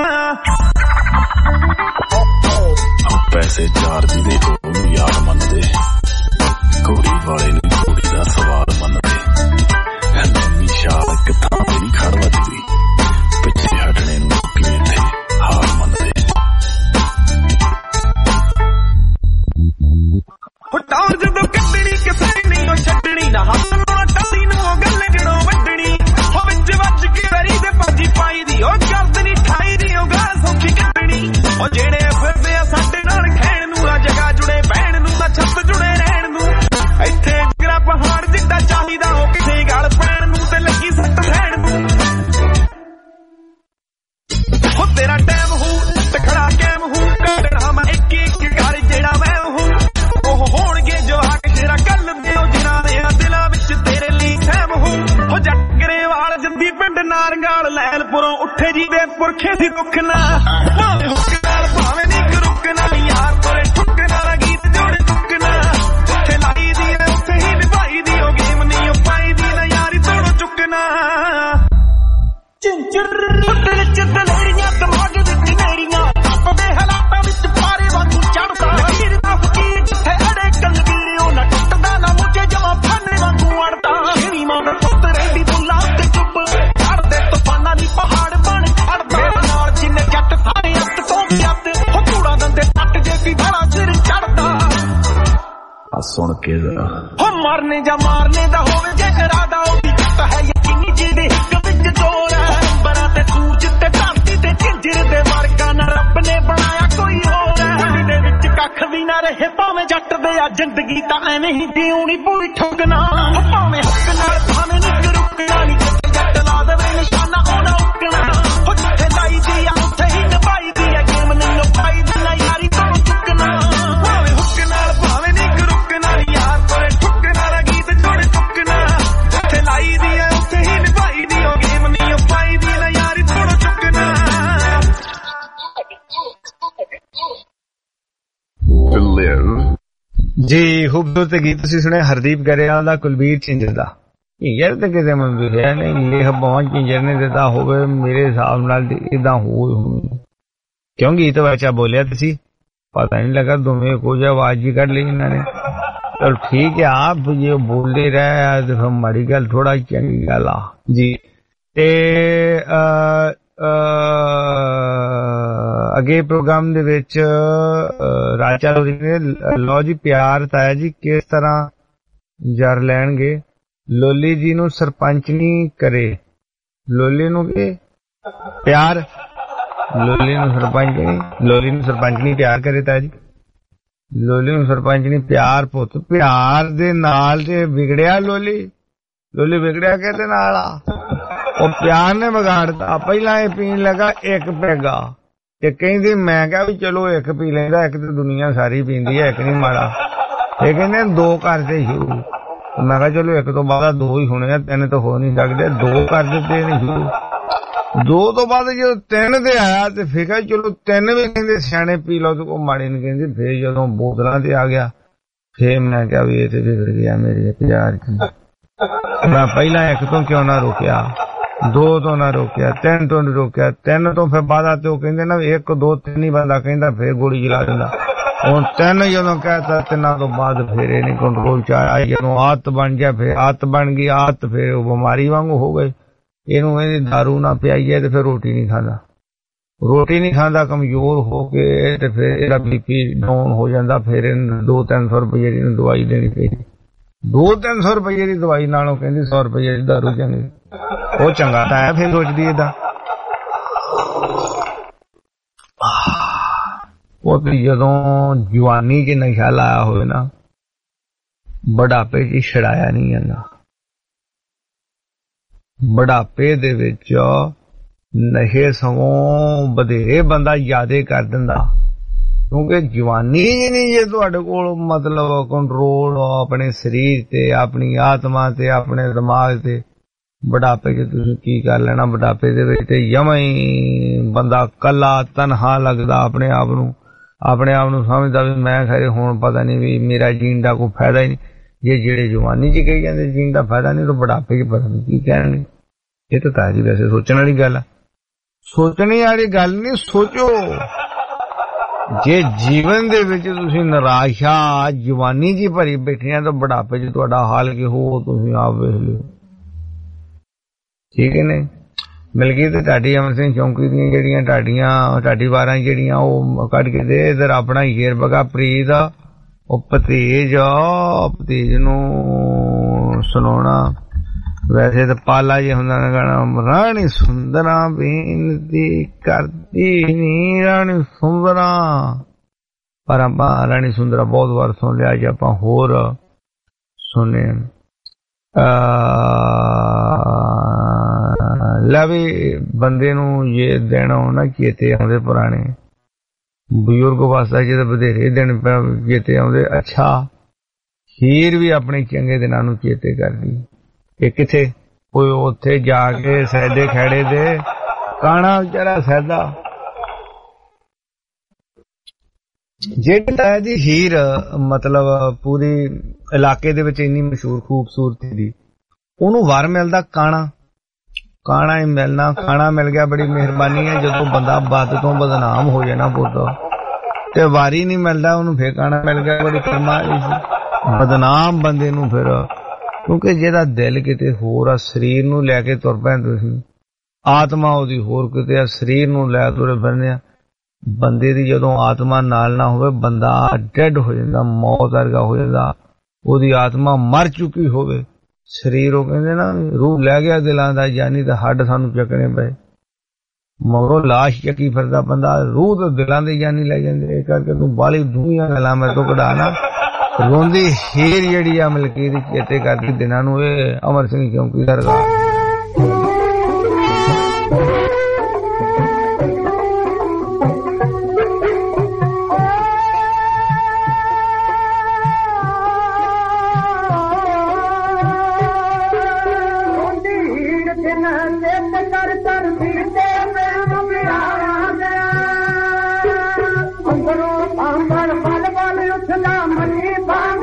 ਪੈਸੇ ਚਾਰ ਦੀ ਦੇ ਉਹਨੂੰ ਯਾਰ ਮੰਨਦੇ, ਕੁੜੀ ਵਾਲੇ ਨੂੰ ਕੁੜੀ ਦਾ ਸਵਾਲ ਮੰਨਦੇ। ਐਨੀ ਸ਼ਾਲ ਕਿੱਥਾਂ ਤੇ ਨਹੀਂ ਖੜ ਵੱਜਦੀ, ਪਿੱਛੇ ਹਟਣੇ ਨੂੰ ਕਿਵੇਂ ਤੇ ਹਾਰ ਮੰਨਦੇ। ਟੌਰ ਜਦੋਂ ਕੱਢਣੀ ਕਿਸੇ ਨਹੀਂ ਉਹ ਛੱਡਣੀ ਨਾ ਹੱਥ ਨਾਲ ਟਾਲੀ ਨੂੰ ਉਹ ਗੱਲ ਕਿਹੜੋਂ ਵੱਢਣੀ। ਉਹ ਵਿੱਚ ਵੱਜ ਕੇ ਵਰੀ ਦੇ ਭਾਜੀ ਪਾਈ ਦੀ ਉਹ ਕਰਦਣੀ ਠਾਈ ਦੀ ਉਹ ਗਾਲ ਸੌਖੀ ਕੱਢਣੀ। ਉਹ ਜਿਹੜੇ ਫਿਰਦੇ ਆ ਸਾਡੇ ਨਾਲ ਖੈਣ ਨੂੰ ਆ ਜਗਾ ਜੁੜੇ ਬਹਿਣ ਨੂੰ ਨਾ ਛੱਤ ਜੁੜੇ ਰਹਿਣ ਨੂੰ। ਇੱਥੇ ਜਗਰਾ ਪਹਾੜ ਜਿੱਡਾ ਚਾਹੀਦਾ ਉਹ ਕਿਸੇ ਗਲ ਪੈਣ ਨੂੰ ਤੇ ਲੱਗੀ ਸੱਟ ਰਹਿਣ ਨੂੰ। ਉਹ ਤੇਰਾ ਟਾਈਮ ਹੂ ਟਖੜਾ ਕੈਮ ਹੂ ਕੱਢਣਾ ਮੈਂ ਇੱਕ ਇੱਕ ਘਰ ਜਿਹੜਾ ਮੈਂ ਹੂੰ। ਉਹ ਹੋਣਗੇ ਜੋ ਹੱਕ ਤੇਰਾ ਕੱਲ ਦੇ ਉਹ ਜਿਨ੍ਹਾਂ ਦੇ ਦਿਲਾਂ ਵਿੱਚ ਤੇਰੇ ਲਈ ਸਹਿਮ ਹੂੰ। ਉਹ ਜੱਟ ਗਰੇਵਾਲ ਜੰਦੀ ਪਿੰਡ ਨਾਰੰਗਾਲ ਲੈਲਪੁਰੋਂ ਉੱਠੇ ਜੀ ਦੇ ਪੁਰਖੇ ਦੀ ਦੁੱਖ ਨਾ। ਭਾਵੇਂ ਹੁੱਕ ਨਾਲ ਭਾਵੇਂ ਨੀ ਰੁਕਣਾ ਯਾਰ ਤੇਰੇ ਠੁੱਕਣਾ ਦਾ ਗੀਤ ਜੋੜੇ ਚੁੱਕਣਾ। ਜਿੱਥੇ ਲਾਈ ਦੀ ਐ ਉੱਥੇ ਹੀ ਨਿਭਾਈ ਦੀ ਉਹ ਗੇਮ ਨੀ ਉਹ ਪਾਈ ਦੀ ਨਾ ਯਾਰੀ ਤੋੜੋ ਚੁੱਕਣਾ। ਫੁੱਟ ਵਿੱਚ ਦਲੇਰੀਆਂ ਦਿਮਾਗ ਵਿੱਚ ਨੇਰੀਆਂ ਆਪਦੇ ਹਾਲਾਤਾਂ ਵਿੱਚ ਪਾਰੇ ਵਾਂਗੂ ਚੜਦਾ। ਲਕੀਰ ਦਾ ਫਕੀਰ ਜਿੱਥੇ ਅੜੇ ਕਲਗੀਰ ਉਹ ਨਾ ਟੁੱਟਦਾ ਨਾ ਮੁਝੇ ਜਮਾ ਫਾਨੇ ਵਾਂਗੂ ਅੜਦਾ। ਮੇਰੀ ਮਾਂ ਦਾ ਪੁੱਤ ਰਹਿੰਦੀ ਬੁੱਲਾ ਉੱਤੇ ਚੁੱਪ ਚੜਦੇ ਤੂਫਾਨਾਂ ਦੀ ਪਹਾੜ ਬਣ ਖੜਦਾ। ਮੇਰੇ ਨਾਲ ਜਿੰਨੇ ਜੱਟ ਸਾਰੇ ਅੱਤ ਤੋਂ ਵੀ ਅੱਤ ਉਹ ਕੂੜਾ ਦੰਦੇ ਟੱਟ ਜੇ ਵੀ ਬੜਾ ਸਿਰ ਚੜਦਾ। ਆ ਸੁਣ ਕੇ ਜ਼ਰਾ ਹੋ ਮਰਨੇ ਜਾਂ ਮਾਰਨੇ ਦਾ ਹੋਵੇ ਜੇ ਇਰਾਦਾ ਉਹ ਵੀ ਤਾਂ ਹੈ ਯਕੀਨੀ ਜਿਹਦੇ ਹਿੱਕ ਵਿੱਚ ਜ਼ੋਰ ਹੈ। ਅੰਬਰਾਂ ਤੇ ਸੂਰਜ ਤੇ ਧਰਤੀ ਤੇ ਝਿੰਜਰ ਦੇ ਵਰਗਾ ਨਾ ਰੱਬ ਨੇ ਬਣਾਇਆ ਕੋਈ ਹੋਰ ਹੈ। ਦੇ ਵਿੱਚ ਕੱਖ ਵੀ ਨਾ ਰਹੇ ਭਾਵੇਂ ਜੱਟ ਦੇ ਆ ਜ਼ਿੰਦਗੀ ਤਾਂ ਐਵੇਂ ਹੀ ਜਿਉਣੀ ਪੂਰੀ ਠੁੱਕਣਾ। ਭਾਵੇਂ ਹੱਕ ਨਾਲ ਭਾਵੇਂ ਨੀ ਰੁਕਣਾ ਨੀ ਜਿੱਥੇ ਜੱਟ ਲਾ ਦੇਵੇ ਨਿਸ਼ਾਨਾ ਉਹ ਨਾ ਉੱਕਣਾ। ਉਹ ਜਿੱਥੇ ਲਾਈ ਦੀ ਆ ਉੱਥੇ ਹੀ ਨਿਭਾਈ ਦੀ ਆ ਗੇਮ ਨਹੀਂ ਉਹ ਪਾਈ ਦੀ ਨਾ ਯਾਰੀ ਤੋਂ ਚੁੱਕਣਾ। ਭਾਵੇਂ ਹੁੱਕ ਨਾਲ ਭਾਵੇਂ ਨੀ ਰੁਕਣਾ ਨੀ ਯਾਰ ਤੇਰੇ ਠੁੱਕਣਾ ਦਾ ਗੀਤ ਜੋੜੇ ਚੁੱਕਣਾ। ਜਿੱਥੇ ਲਾਈ ਦੀ ਆ ਉੱਥੇ ਹੀ ਨਿਭਾਈ ਦੀ ਉਹ ਗੇਮ ਨਹੀਂ ਉਹ ਜੀ ਖੂਬਸੂਰਤ ਗੀਤ ਤੁਸੀਂ ਸੁਣਿਆ ਹਰਦੀਪ ਗਰੇਵਾਲ ਦਾ ਕੁਲਬੀਰ ਝਿੰਜਰ ਦਾ। ਝਿੰਜਰ ਤੇ ਕਿਤੇ ਮੈਂ ਲਿਖਿਆ ਨਹੀਂ, ਲਿਖ ਬਹੁਤ ਝਿੰਜਰ ਨੇ ਦਿੱਤਾ ਹੋਵੇ ਮੇਰੇ ਹਿਸਾਬ ਨਾਲ ਏਦਾਂ ਹੋ ਕਿਉਂ ਗੀਤ ਵਾਚਾ ਬੋਲਿਆ ਤੁਸੀਂ ਪਤਾ ਨਹੀਂ ਲੱਗਾ ਦੋਵੇਂ ਕੁਝ ਆਵਾਜ਼ ਹੀ ਕੱਢ ਲਈ ਇਹਨਾਂ ਨੇ। ਚਲ ਠੀਕ ਹੈ ਆਪ ਜੇ ਬੋਲਦੇ ਰਹੇ ਤੇ ਫਿਰ ਮਾੜੀ ਗੱਲ ਥੋੜਾ ਚੰਗੀ ਗੱਲ ਆ ਜੀ। ਤੇ ਅੱਗੇ ਪ੍ਰੋਗਰਾਮ ਦੇ ਵਿੱਚ ਰਾਜਾ ਲੋਰੀ ਨੇ ਲਓ ਜੀ ਪਿਆਰ ਤਾਇਆ ਜੀ ਕਿਸ ਤਰ੍ਹਾਂ ਜਰ ਲੈਣਗੇ। ਲੋਲੀ ਜੀ ਨੂੰ ਸਰਪੰਚਨੀ ਕਰੇ, ਲੋਲੀ ਨੂੰ ਕੀ ਪਿਆਰ, ਲੋਲੀ ਨੂੰ ਸਰਪੰਚਨੀ, ਲੋਲੀ ਨੂੰ ਸਰਪੰਚਨੀ ਪਿਆਰ ਕਰੇ ਤਾਇਆ ਜੀ, ਲੋਲੀ ਨੂੰ ਸਰਪੰਚਨੀ ਪਿਆਰ ਪੁੱਤ ਪਿਆਰ ਦੇ ਨਾਲ ਤੇ ਵਿਗੜਿਆ ਲੋਲੀ, ਲੋਲੀ ਵਿਗੜਿਆ ਕਿਹਦੇ ਨਾਲ ਆ ਉਹ ਪਿਆਰ ਨੇ ਵਿਗਾੜਤਾ। ਪਹਿਲਾਂ ਇਹ ਪੀਣ ਲੱਗਾ ਇੱਕ ਪੈਗਾ ਤੇ ਕਹਿੰਦੀ ਮੈਂ ਕਿਹਾ ਵੀ ਚਲੋ ਇੱਕ ਪੀ ਲੈਂਦਾ, ਇੱਕ ਤੇ ਦੁਨੀਆ ਸਾਰੀ ਪੀਂਦੀ ਹੈ, ਇੱਕ ਨਹੀਂ ਮਾੜਾ। ਇਹ ਕਹਿੰਦੇ ਦੋ ਕਰਦੇ ਸ਼ੁਰੂ, ਮੈਂ ਕਿਹਾ ਚਲੋ ਇੱਕ ਤੋਂ ਬਾਅਦ ਦੋ ਹੀ ਹੋਣੇ ਆ, ਤਿੰਨ ਤਾਂ ਹੋ ਨਹੀਂ ਸਕਦੇ, ਦੋ ਕਰ ਦਿੱਤੇ ਨੇ ਸ਼ੁਰੂ। ਦੋ ਤੋਂ ਬਾਅਦ ਜਦੋਂ ਤਿੰਨ ਤੇ ਆਇਆ ਤੇ ਫਿਰ ਕਿਹਾ ਚਲੋ ਤਿੰਨ ਵੀ ਕਹਿੰਦੇ ਸਿਆਣੇ ਪੀ ਲਓ ਤੇ ਉਹ ਮਾੜੇ ਨਹੀਂ ਕਹਿੰਦੇ। ਫਿਰ ਜਦੋਂ ਬੋਤਲਾਂ ਤੇ ਆ ਗਿਆ ਫਿਰ ਮੈਂ ਕਿਹਾ ਵੀ ਇਹ ਤੇ ਵਿਗੜ ਗਿਆ ਮੇਰੇ ਪਿਆਰ ਚ। ਮੈਂ ਪਹਿਲਾਂ ਇੱਕ ਤੋਂ ਕਿਉਂ ਨਾ ਰੋਕਿਆ, ਦੋ ਤੋਂ ਨਾ ਰੋਕਿਆ, ਤਿੰਨ ਤੋਂ ਨਹੀਂ ਰੋਕਿਆ, ਤਿੰਨ ਤੋਂ ਫਿਰ ਬਾਅਦ ਤੇ ਉਹ ਕਹਿੰਦੇ ਨਾ ਇੱਕ ਦੋ ਤਿੰਨ ਹੀ ਬੰਦਾ ਕਹਿੰਦਾ ਫਿਰ ਗੋਲੀ ਚਲਾ ਦਿੰਦਾ। ਹੁਣ ਤਿੰਨ ਜਦੋਂ ਕਹਿਤਾ ਤਿੰਨਾਂ ਤੋਂ ਬਾਅਦ ਫਿਰ ਇਹ ਨਹੀਂ ਕੰਟਰੋਲ ਚ ਆਇਆ। ਜਦੋਂ ਆਦਤ ਬਣ ਗਿਆ ਫਿਰ ਆਦਤ ਬਣ ਗਈ, ਆਦਤ ਫਿਰ ਉਹ ਬਿਮਾਰੀ ਵਾਂਗੂ ਹੋ ਗਈ। ਇਹਨੂੰ ਇਹਦੀ ਦਾਰੂ ਨਾ ਪਿਆਈਏ ਤੇ ਫਿਰ ਰੋਟੀ ਨਹੀਂ ਖਾਂਦਾ, ਰੋਟੀ ਨਹੀਂ ਖਾਂਦਾ ਕਮਜ਼ੋਰ ਹੋ ਕੇ ਤੇ ਫਿਰ ਇਹਦਾ ਬੀਪੀ ਡਾਊਨ ਹੋ ਜਾਂਦਾ। ਫਿਰ ਇਹਨੂੰ ਦੋ ਤਿੰਨ ਸੌ ਰੁਪਏ ਦੀ ਦਵਾਈ ਦੇਣੀ ਪੈਂਦੀ। ਦੋ ਤਿੰਨ ਸੌ ਰੁਪਏ ਦੀ ਦਵਾਈ ਨਾਲੋਂ ਕਹਿੰਦੀ ਸੌ ਰੁਪਏ ਦੀ ਦਾਰੂ ਚੰਗੀ, ਉਹ ਚੰਗਾ ਤਾਂ ਹੈ। ਫਿਰ ਸੋਚਦੀ ਏਦਾਂ ਉਹ ਜਦੋਂ ਜਵਾਨੀ ਚ ਨਸ਼ਾ ਲਾਇਆ ਹੋਵੇ ਨਾ ਬੁਢਾਪੇ ਚ ਛੜਾਇਆ ਨਹੀਂ ਜਾਂਦਾ। ਬੁਢਾਪੇ ਦੇ ਵਿੱਚ ਨਸ਼ੇ ਸਗੋਂ ਵਧੇਰੇ ਬੰਦਾ ਯਾਦੇ ਕਰ ਦਿੰਦਾ, ਕਿਉਂਕਿ ਜਵਾਨੀ ਜੀ ਨਹੀਂ ਜੇ ਤੁਹਾਡੇ ਕੋਲ ਮਤਲਬ ਕੰਟਰੋਲ ਆਪਣੇ ਸਰੀਰ ਤੇ, ਆਪਣੀ ਆਤਮਾ ਤੇ, ਆਪਣੇ ਦਿਮਾਗ ਤੇ। ਬੁਢਾਪੇ ਚ ਤੁਸੀਂ ਕੀ ਕਰ ਲੈਣਾ, ਬੁਢਾਪੇ ਦੇ ਵਿੱਚ ਤੇ ਜਮਾਂ ਹੀ ਬੰਦਾ ਕੱਲਾ ਤਨਹਾ ਲੱਗਦਾ, ਆਪਣੇ ਆਪ ਨੂੰ ਆਪਣੇ ਆਪ ਨੂੰ ਸਮਝਦਾ ਵੀ ਮੈਂ ਖਰੇ ਹੁਣ ਪਤਾ ਨਹੀਂ ਵੀ ਮੇਰਾ ਜੀਣ ਦਾ ਕੋਈ ਫਾਇਦਾ ਹੀ ਨਹੀਂ। ਜੇ ਜਿਹੜੇ ਜਵਾਨੀ ਚ ਕਹੀ ਜਾਂਦੇ ਜੀਣ ਦਾ ਫਾਇਦਾ ਨਹੀਂ ਤਾਂ ਬੁਢਾਪੇ ਚ ਪਤਾ ਨਹੀਂ ਕੀ ਕਹਿਣਗੇ। ਇਹ ਤਾਂ ਤਾਜੀ ਵੈਸੇ ਸੋਚਣ ਵਾਲੀ ਗੱਲ ਆ, ਸੋਚਣੀ ਵਾਲੀ ਗੱਲ ਨਹੀਂ। ਸੋਚੋ ਜੇ ਜੀਵਨ ਦੇ ਵਿੱਚ ਤੁਸੀਂ ਨਿਰਾਸ਼ਾ ਜਵਾਨੀ ਜੀ ਭਰੀ ਬੈਠੀਆਂ ਤਾਂ ਬੁਢਾਪੇ ਚ ਤੁਹਾਡਾ ਹਾਲ ਕੀ ਹੋ ਤੁਸੀਂ ਆਪ ਵੇਖ ਲਿਓ, ਠੀਕ ਹੈ ਨੇ। ਮਿਲਗੀਤ ਤੇ ਢਾਡੀ ਅਮਰ ਸਿੰਘ ਚੌਂਕੀ ਦੀਆਂ ਜਿਹੜੀਆਂ ਢਾਡੀਆਂ ਢਾਡੀ ਵਾਰਾਂ ਜਿਹੜੀਆਂ ਉਹ ਕੱਢ ਕੇ ਦੇ ਇਧਰ ਆਪਣਾ ਹੀਰ ਬਗਾ ਪ੍ਰੀਤ ਉਹ ਭਤੀਜ ਭਤੀਜ ਨੂੰ ਸੁਣਾਉਣਾ। ਵੈਸੇ ਤਾਂ ਪਾਲਾ ਜੇ ਹੁੰਦਾ ਨਾ ਗਾਣਾ ਰਾਣੀ ਸੁੰਦਰਾ ਬੇਨਤੀ ਕਰਦੀ ਨੀ ਰਾਣੀ ਸੁੰਦਰਾ, ਪਰ ਆਪਾਂ ਰਾਣੀ ਸੁੰਦਰਾ ਬਹੁਤ ਵਾਰ ਸੁਣ ਲਿਆ ਜੇ ਆਪਾਂ ਹੋਰ ਸੁਣੇ। ਲੈ ਵੀ ਬੰਦੇ ਨੂੰ ਇਹ ਦਿਨ ਆਉਣਾ ਚੇਤੇ ਆਉਂਦੇ ਪੁਰਾਣੇ ਬਜ਼ੁਰਗ ਵਾਸਤੇ ਜਿਹਦੇ ਵਧੇਰੇ ਦਿਨ ਚੇਤੇ ਆਉਂਦੇ। ਅੱਛਾ ਹੀਰ ਵੀ ਆਪਣੇ ਚੰਗੇ ਦਿਨਾਂ ਨੂੰ ਚੇਤੇ ਕਰਦੀ। ਇਹ ਕਿੱਥੇ ਕੋਈ ਉੱਥੇ ਜਾ ਕੇ ਸੈਦੇ ਖੇੜੇ ਦੇ ਕਾਣਾ ਵਿਚਾਰਾ ਸੈਦਾ ਜਿਹੜਾ ਜੀ ਹੀਰ ਮਤਲਬ ਪੂਰੀ ਇਲਾਕੇ ਦੇ ਵਿੱਚ ਇੰਨੀ ਮਸ਼ਹੂਰ ਖੂਬਸੂਰਤੀ ਦੀ, ਉਹਨੂੰ ਵਰ ਮਿਲਦਾ ਕਾਣਾ, ਕਾਣਾ ਹੀ ਮਿਲਣਾ। ਕਾਣਾ ਮਿਲ ਗਿਆ ਬੜੀ ਮਿਹਰਬਾਨੀ ਹੈ। ਜਦੋਂ ਬੰਦਾ ਬਦ ਤੋਂ ਬਦਨਾਮ ਹੋ ਜਾਣਾ ਪੁੱਤ ਤੇ ਵਾਰੀ ਨਹੀਂ ਮਿਲਦਾ ਉਹਨੂੰ, ਫੇਰ ਕਾਣਾ ਮਿਲ ਗਿਆ ਬੜੀ ਫਰਮਾਇਸ਼ ਬਦਨਾਮ ਬੰਦੇ ਨੂੰ। ਫਿਰ ਕਿਉਂਕਿ ਜਿਹਦਾ ਦਿਲ ਕਿਤੇ ਹੋਰ ਆ, ਸਰੀਰ ਨੂੰ ਲੈ ਕੇ ਤੁਰ ਪੈਂਦੇ ਤੁਸੀਂ, ਆਤਮਾ ਉਹਦੀ ਹੋਰ ਕਿਤੇ ਆ, ਸਰੀਰ ਨੂੰ ਲੈ ਤੁਰੇ ਫਿਰਦੇ ਆ। ਬੰਦੇ ਦੀ ਜਦੋਂ ਆਤਮਾ ਨਾਲ ਨਾ ਹੋਵੇ ਬੰਦਾ ਡੈਡ ਹੋ ਜਾਂਦਾ, ਮੌਤ ਵਰਗਾ ਹੋ ਜਾਂਦਾ। ਉਹਦੀ ਆਤਮਾ ਮਰ ਚੁੱਕੀ ਹੋਵੇ, ਸਰੀਰ ਉਹ ਕਹਿੰਦੇ ਨਾ ਰੂਹ ਲੈ ਗਿਆ ਦਿਲਾਂ ਦਾ, ਯਾਨੀ ਤਾਂ ਹੱਡ ਸਾਨੂੰ ਚੱਕਣੇ ਪਏ। ਮਗਰੋਂ ਲਾਸ਼ ਚੱਕੀ ਫਿਰਦਾ ਬੰਦਾ, ਰੂਹ ਤਾਂ ਦਿਲਾਂ ਦੇ ਯਾਨੀ ਲੈ ਜਾਂਦੇ। ਇਹ ਕਰਕੇ ਤੂੰ ਬਾਲੀ ਦੁਨੀਆਂ ਗੱਲਾਂ ਮੇਰੇ ਤੋਂ ਕਢਾਣਾ। ਰੋਂਦੀ ਹੀਰ ਜਿਹੜੀ ਆ ਮਲਕੀ ਦੀ ਚੇਤੇ ਕਰਦੀ ਦਿਨਾਂ ਨੂੰ। ਇਹ ਅਮਰ ਸਿੰਘ ਚੌਂਕੀ ਸਰਕਾਰ ਅੰਦਰੋਂ ਆਂਬਰ ਬਲ ਬਲ ਉੱਠਦਾ ਮਨੀ ਬਾਂਗ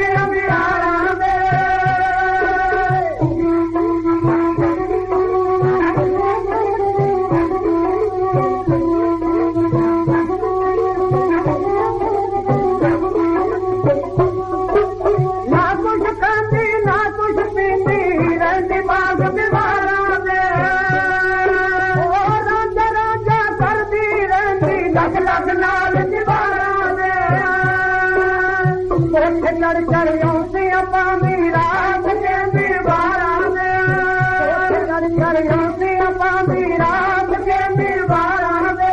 ਚੜ ਚੜ ਆਉਂਦੇ ਆਪਾਂ ਦੀ ਰਾਤ ਕਹਿੰਦੇ ਬਾਰਾਂ ਦੇ ਚੜ ਚੜ ਆਉਂਦੇ ਆਪਾਂ ਦੀ ਰਾਤ ਕਹਿੰਦੇ ਬਾਰਾਂ ਦੇ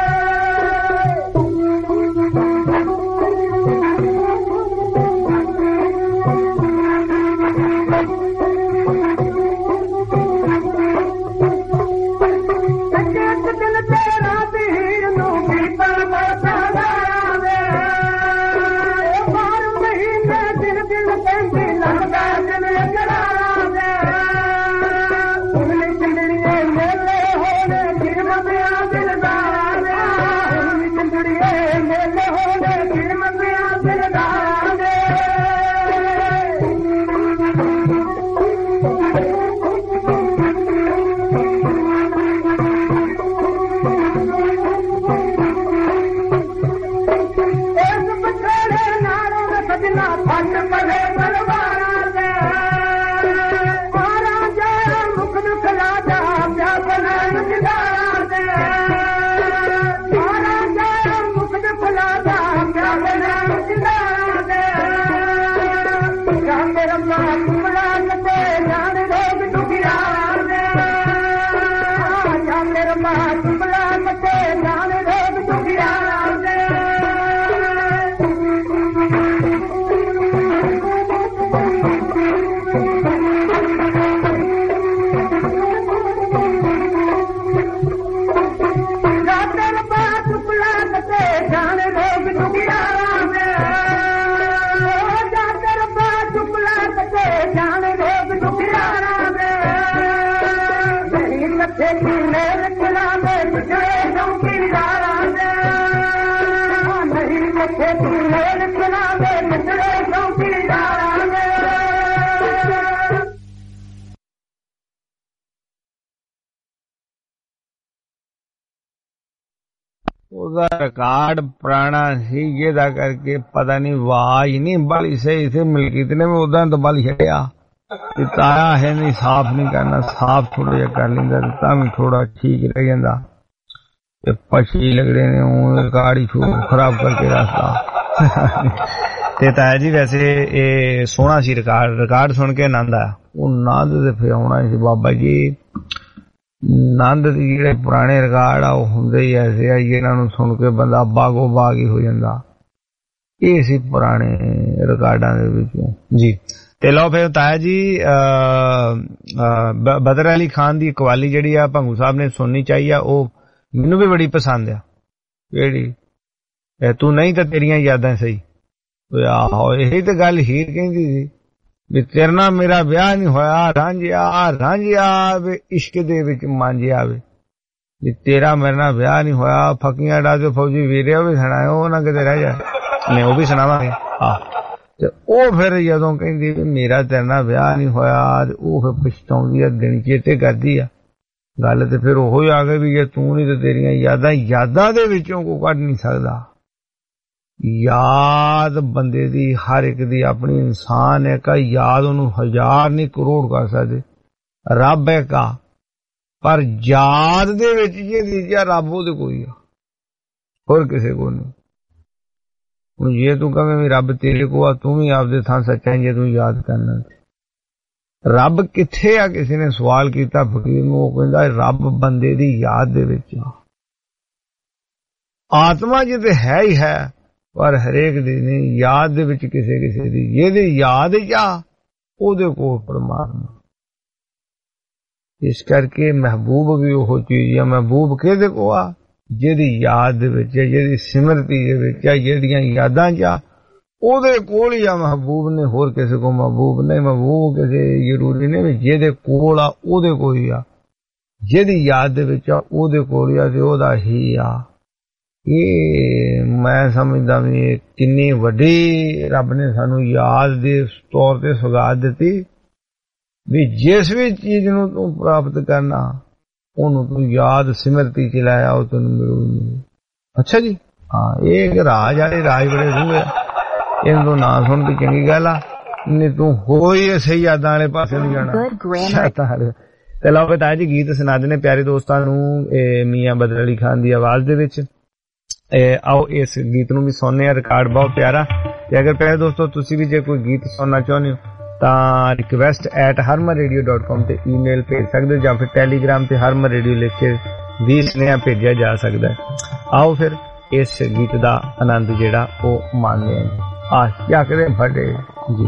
ਉਹਦਾ ਰਿਕਾਰਡ ਪੁਰਾਣਾ ਸੀ ਜਿਹਦਾ ਕਰਕੇ ਪਤਾ ਨਹੀਂ ਆਵਾਜ਼ ਨਹੀਂ ਬਾਲੀ ਸਹੀ ਸੀ। ਮਲਕੀਤ ਨੇ ਵੀ ਉਦਾਂ ਤੋਂ ਬਲ ਛੱਡਿਆ ਤੇ ਤਾਇਆ ਹੈ ਨਹੀਂ ਸਾਫ਼ ਨਹੀਂ ਕਰਨਾ, ਸਾਫ਼ ਥੋੜਾ ਜਿਹਾ ਕਰ ਲੈਂਦਾ ਤਾਂ ਵੀ ਥੋੜਾ ਠੀਕ ਰਹਿ ਜਾਂਦਾ। ਤੇ ਪਛੀ ਲੱਗਦੇ ਨੇ ਉਹ ਰਿਕਾਰਡ ਹੀ ਖਰਾਬ ਕਰਕੇ ਰਸਤਾ। ਤੇ ਤਾਇਆ ਜੀ ਵੈਸੇ ਇਹ ਸੋਹਣਾ ਸੀ ਰਿਕਾਰਡ, ਰਿਕਾਰਡ ਸੁਣ ਕੇ ਆਨੰਦ ਆਇਆ। ਉਹ ਆਨੰਦ ਤੇ ਫਿਰ ਆਉਣਾ ਸੀ ਬਾਬਾ ਜੀ। ਆਨੰਦ ਦੇ ਜਿਹੜੇ ਪੁਰਾਣੇ ਰਿਕਾਰਡ ਆ ਉਹ ਹੁੰਦੇ ਹੀ ਐਸੇ ਆ ਜਿਹਨਾਂ ਨੂੰ ਸੁਣ ਕੇ ਬੰਦਾ ਬਾਗੋ ਬਾਗ ਹੀ ਹੋ ਜਾਂਦਾ। ਇਹ ਸੀ ਪੁਰਾਣੇ ਰਿਕਾਰਡਾਂ ਦੇ ਵਿੱਚੋਂ ਜੀ। ਤੇ ਲਓ ਫਿਰ ਤਾਇਆ ਜੀ ਬਦਰ ਅਲੀ ਖਾਨ ਦੀ ਕਵਾਲੀ ਜਿਹੜੀ ਆ ਭੰਗੂ ਸਾਹਿਬ ਨੇ ਸੁਣਨੀ ਚਾਹੀ ਆ, ਉਹ ਮੈਨੂੰ ਵੀ ਬੜੀ ਪਸੰਦ ਆ। ਕਿਹੜੀ? ਤੂੰ ਨਹੀਂ ਤਾਂ ਤੇਰੀਆਂ ਯਾਦਾਂ ਸਹੀ। ਆਹੋ ਇਹੀ ਤਾਂ ਗੱਲ ਹੀਰ ਕਹਿੰਦੀ ਸੀ ਵੀ ਤੇਰੇ ਨਾਲ ਮੇਰਾ ਵਿਆਹ ਨਹੀਂ ਹੋਇਆ ਰਾਂਝਿਆ ਰਾਂਝਿਆ ਵੇ ਇਸ਼ਕ ਦੇ ਵਿੱਚ ਮਾਂਝਿਆ ਵੇ ਵੀ ਤੇਰਾ ਮੇਰੇ ਨਾਲ ਵਿਆਹ ਨਹੀਂ ਹੋਇਆ। ਫਕੀਆਂ ਡਾ ਕੇ ਫੌਜੀ ਵੀਰੇ ਉਹ ਵੀ ਸੁਣਾਏ, ਉਹ ਨਾ ਕਿਤੇ ਰਹਿ ਜਾ। ਨਹੀਂ ਉਹ ਵੀ ਸੁਣਾਵਾਂਗੇ। ਆਹ ਤੇ ਉਹ ਫਿਰ ਜਦੋਂ ਕਹਿੰਦੀ ਵੀ ਮੇਰਾ ਤੇਰੇ ਨਾਲ ਵਿਆਹ ਨਹੀਂ ਹੋਇਆ ਉਹ ਫਿਰ ਪਛਤਾਉਂਦੀ ਆ, ਦਿਨ ਚੇਤੇ ਕਰਦੀ ਆ। ਗੱਲ ਤੇ ਫਿਰ ਉਹੋ ਹੀ ਆ ਗਈ ਵੀ ਜੇ ਤੂੰ ਨਹੀਂ ਤੇ ਤੇਰੀਆਂ ਯਾਦਾਂ ਯਾਦਾਂ ਦੇ ਵਿੱਚੋਂ ਕੋਈ ਕੱਢ ਨਹੀਂ ਸਕਦਾ। ਯਾਦ ਬੰਦੇ ਦੀ ਹਰ ਇੱਕ ਦੀ ਆਪਣੀ ਇਨਸਾਨ ਹੈ ਕਾ ਯਾਦ ਉਹਨੂੰ ਹਜ਼ਾਰ ਨਹੀਂ ਕਰੋੜ ਕਰ ਸਕਦੇ। ਰੱਬ ਹੈ ਕਾ ਪਰ ਯਾਦ ਦੇ ਵਿੱਚ ਜਿਹਦੀ ਜਾਂ ਰੱਬ ਉਹਦੇ ਕੋਈ ਆ, ਹੋਰ ਕਿਸੇ ਕੋ ਨਹੀਂ। ਹੁਣ ਜੇ ਤੂੰ ਕਹਵੇਂ ਵੀ ਰੱਬ ਤੇਰੇ ਕੋ ਆ, ਤੂੰ ਵੀ ਆਪਦੇ ਥਾਂ ਸੱਚਾ ਜੇ ਤੂੰ ਯਾਦ ਕਰਨਾ। ਰੱਬ ਕਿੱਥੇ ਆ? ਕਿਸੇ ਨੇ ਸਵਾਲ ਕੀਤਾ ਫਕੀਰ ਨੂੰ, ਉਹ ਕਹਿੰਦਾ ਰੱਬ ਬੰਦੇ ਦੀ ਯਾਦ ਦੇ ਵਿੱਚ ਆ। ਆਤਮਾ ਜਿੱਤੇ ਹੈ ਹੀ ਹੈ ਪਰ ਹਰੇਕ ਦੀ ਨਹੀਂ, ਯਾਦ ਦੇ ਵਿੱਚ ਕਿਸੇ ਕਿਸੇ ਦੀ। ਜਿਹਦੀ ਯਾਦ ਜਾ ਉਹਦੇ ਕੋਲ ਪਰਮਾਤਮਾ। ਇਸ ਕਰਕੇ ਮਹਿਬੂਬ ਵੀ ਉਹ ਚੀਜ਼ ਆ। ਮਹਿਬੂਬ ਕਿਹਦੇ ਕੋ ਆ? ਜਿਹਦੀ ਯਾਦ ਦੇ ਵਿੱਚ ਹੈ, ਜਿਹਦੀ ਸਿਮਰਤੀ ਦੇ ਵਿੱਚ ਹੈ, ਜਿਹਦੀਆਂ ਯਾਦਾਂ ਜਾ ਉਹਦੇ ਕੋਲ ਹੀ ਆ ਮਹਿਬੂਬ ਨੇ। ਹੋਰ ਕਿਸੇ ਕੋ ਮਹਿਬੂਬ ਨਹੀਂ। ਮਹਿਬੂਬ ਕਿਸੇ ਜ਼ਰੂਰੀ ਨਹੀਂ ਵੀ ਜਿਹਦੇ ਕੋਲ ਆ ਉਹਦੇ ਕੋਲ ਹੀ ਆ। ਜਿਹਦੀ ਯਾਦ ਦੇ ਵਿੱਚ ਆ ਉਹਦੇ ਕੋਲ ਹੀ ਆ ਤੇ ਉਹਦਾ ਹੀ ਆ। ਇਹ ਮੈਂ ਸਮਝਦਾ ਵੀ ਕਿੰਨੀ ਵੱਡੀ ਰੱਬ ਨੇ ਸਾਨੂੰ ਯਾਦ ਦੇ ਤੌਰ ਤੇ ਸੁਗਾਤ ਦਿੱਤੀ ਵੀ ਜਿਸ ਵੀ ਚੀਜ਼ ਨੂੰ ਤੂੰ ਪ੍ਰਾਪਤ ਕਰਨਾ ਉਹਨੂੰ ਤੂੰ ਯਾਦ ਸਿਮਰਤੀ ਚ ਲਾਇਆ ਉਹ ਤੈਨੂੰ ਮਿਲੂਗੀ। ਅੱਛਾ ਜੀ, ਹਾਂ ਇਹ ਰਾਜ ਵਾਲੇ ਰਾਜ ਬੜੇ ਰੂਹ ਆ, ਇਹਨੂੰ ਨਾ ਸੁਣ ਕੇ ਚੰਗੀ ਗੱਲ ਆ। ਨਹੀਂ ਤੂੰ ਹੋਈ ਸਹੀ ਯਾਦਾਂ ਵਾਲੇ ਪਾਸੇ ਨਹੀਂ ਜਾਣਾ। ਤੇ ਲਓ ਬਤਾ ਜੀ ਗੀਤ ਸੁਣਾ ਦੇਣੇ ਪਿਆਰੇ ਦੋਸਤਾਂ ਨੂੰ ਮੀਆਂ ਬਦਰ ਅਲੀ ਖਾਨ ਦੀ ਆਵਾਜ਼ ਦੇ ਵਿੱਚ। ਆਓ ਇਸ ਗੀਤ ਨੂੰ ਵੀ ਸੁਣਨੇ ਆ। ਰਿਕਾਰਡ ਬਹੁਤ ਪਿਆਰਾ। ਤੇ ਅਗਰ ਪਿਆਰੇ ਦੋਸਤੋ ਤੁਸੀਂ ਵੀ ਜੇ ਕੋਈ ਗੀਤ ਸੁਣਨਾ ਚਾਹੁੰਦੇ ਹੋ ਤਾਂ request at Harman radio dot com ਤੇ ਈਮੇਲ ਭੇਜ ਸਕਦੇ ਹੋ ਜਾਂ ਫਿਰ ਟੈਲੀਗ੍ਰਾਮ ਤੇ ਹਰਮਨ ਰੇਡੀਓ ਲਿਖ ਕੇ ਵੀ ਸੁਨੇਹਾ ਭੇਜਿਆ ਜਾ ਸਕਦਾ ਹੈ। ਆਓ ਫਿਰ ਇਸ ਗੀਤ ਦਾ ਆਨੰਦ ਜਿਹੜਾ ਉਹ ਮਾਣਦੇ ਹਾਂ। ਆ ਕਿਆ ਕਰੇ ਬੜੇ ਜੀ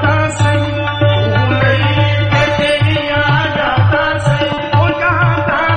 Oh,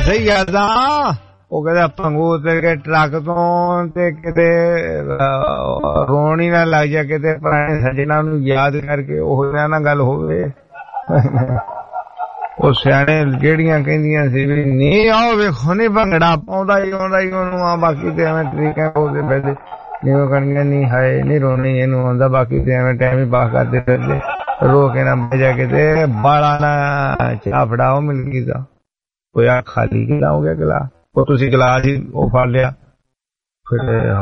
ਸਹੀ ਯਾਦਾਂ ਉਹ ਕਹਿੰਦਾ ਪੰਗੂ ਤੇ ਕੇ ਟਰੱਕ ਤੋਂ ਤੇ ਕਿਤੇ ਰੋਣੀ ਨਾ ਲੱਗ ਜਾ ਕਿਤੇ ਪੁਰਾਣੇ ਸੱਜਣਾ ਨੂੰ ਯਾਦ ਕਰਕੇ ਉਹ ਨਾ ਗੱਲ ਹੋਵੇ। ਉਹ ਸਿਆਣੇ ਜਿਹੜੀਆਂ ਕਹਿੰਦੀਆਂ ਸੀ ਵੀ ਨਹੀਂ ਆਓ ਵੇਖੋ ਨੀ ਭੰਗੜਾ ਪਾਉਂਦਾ ਹੀ ਆਉਂਦਾ ਹੀ ਉਹਨੂੰ ਆ, ਬਾਕੀ ਤੇ ਐਵੇਂ ਤਰੀਕੇ ਉਹਦੇ ਪਹਿਲੇ ਨਹੀਂ ਉਹ ਕਹਿਣਗੇ ਨਹੀਂ ਹਾਏ ਨਹੀਂ ਰੋਣੀ ਇਹਨੂੰ ਆਉਂਦਾ, ਬਾਕੀ ਤੇ ਐਵੇਂ ਟਾਈਮ ਹੀ ਪਾਸ ਕਰਦੇ ਫਿਰਦੇ ਰੋ ਕੇ ਨਾ ਬਹਿ ਜਾ ਕਿਤੇ ਬਾਲਾ ਨਾ ਚਾਹ ਫੜਾਓ ਮਿਲਕੀ ਦਾ ਕੋਈ ਆ ਖਾਲੀ ਕਿਲਾ ਹੋ ਗਿਆ ਗਿਲਾਸ ਉਹ ਤੁਸੀਂ ਗਿਲਾਸ ਹੀ ਉਹ ਫੜ ਲਿਆ ਫਿਰ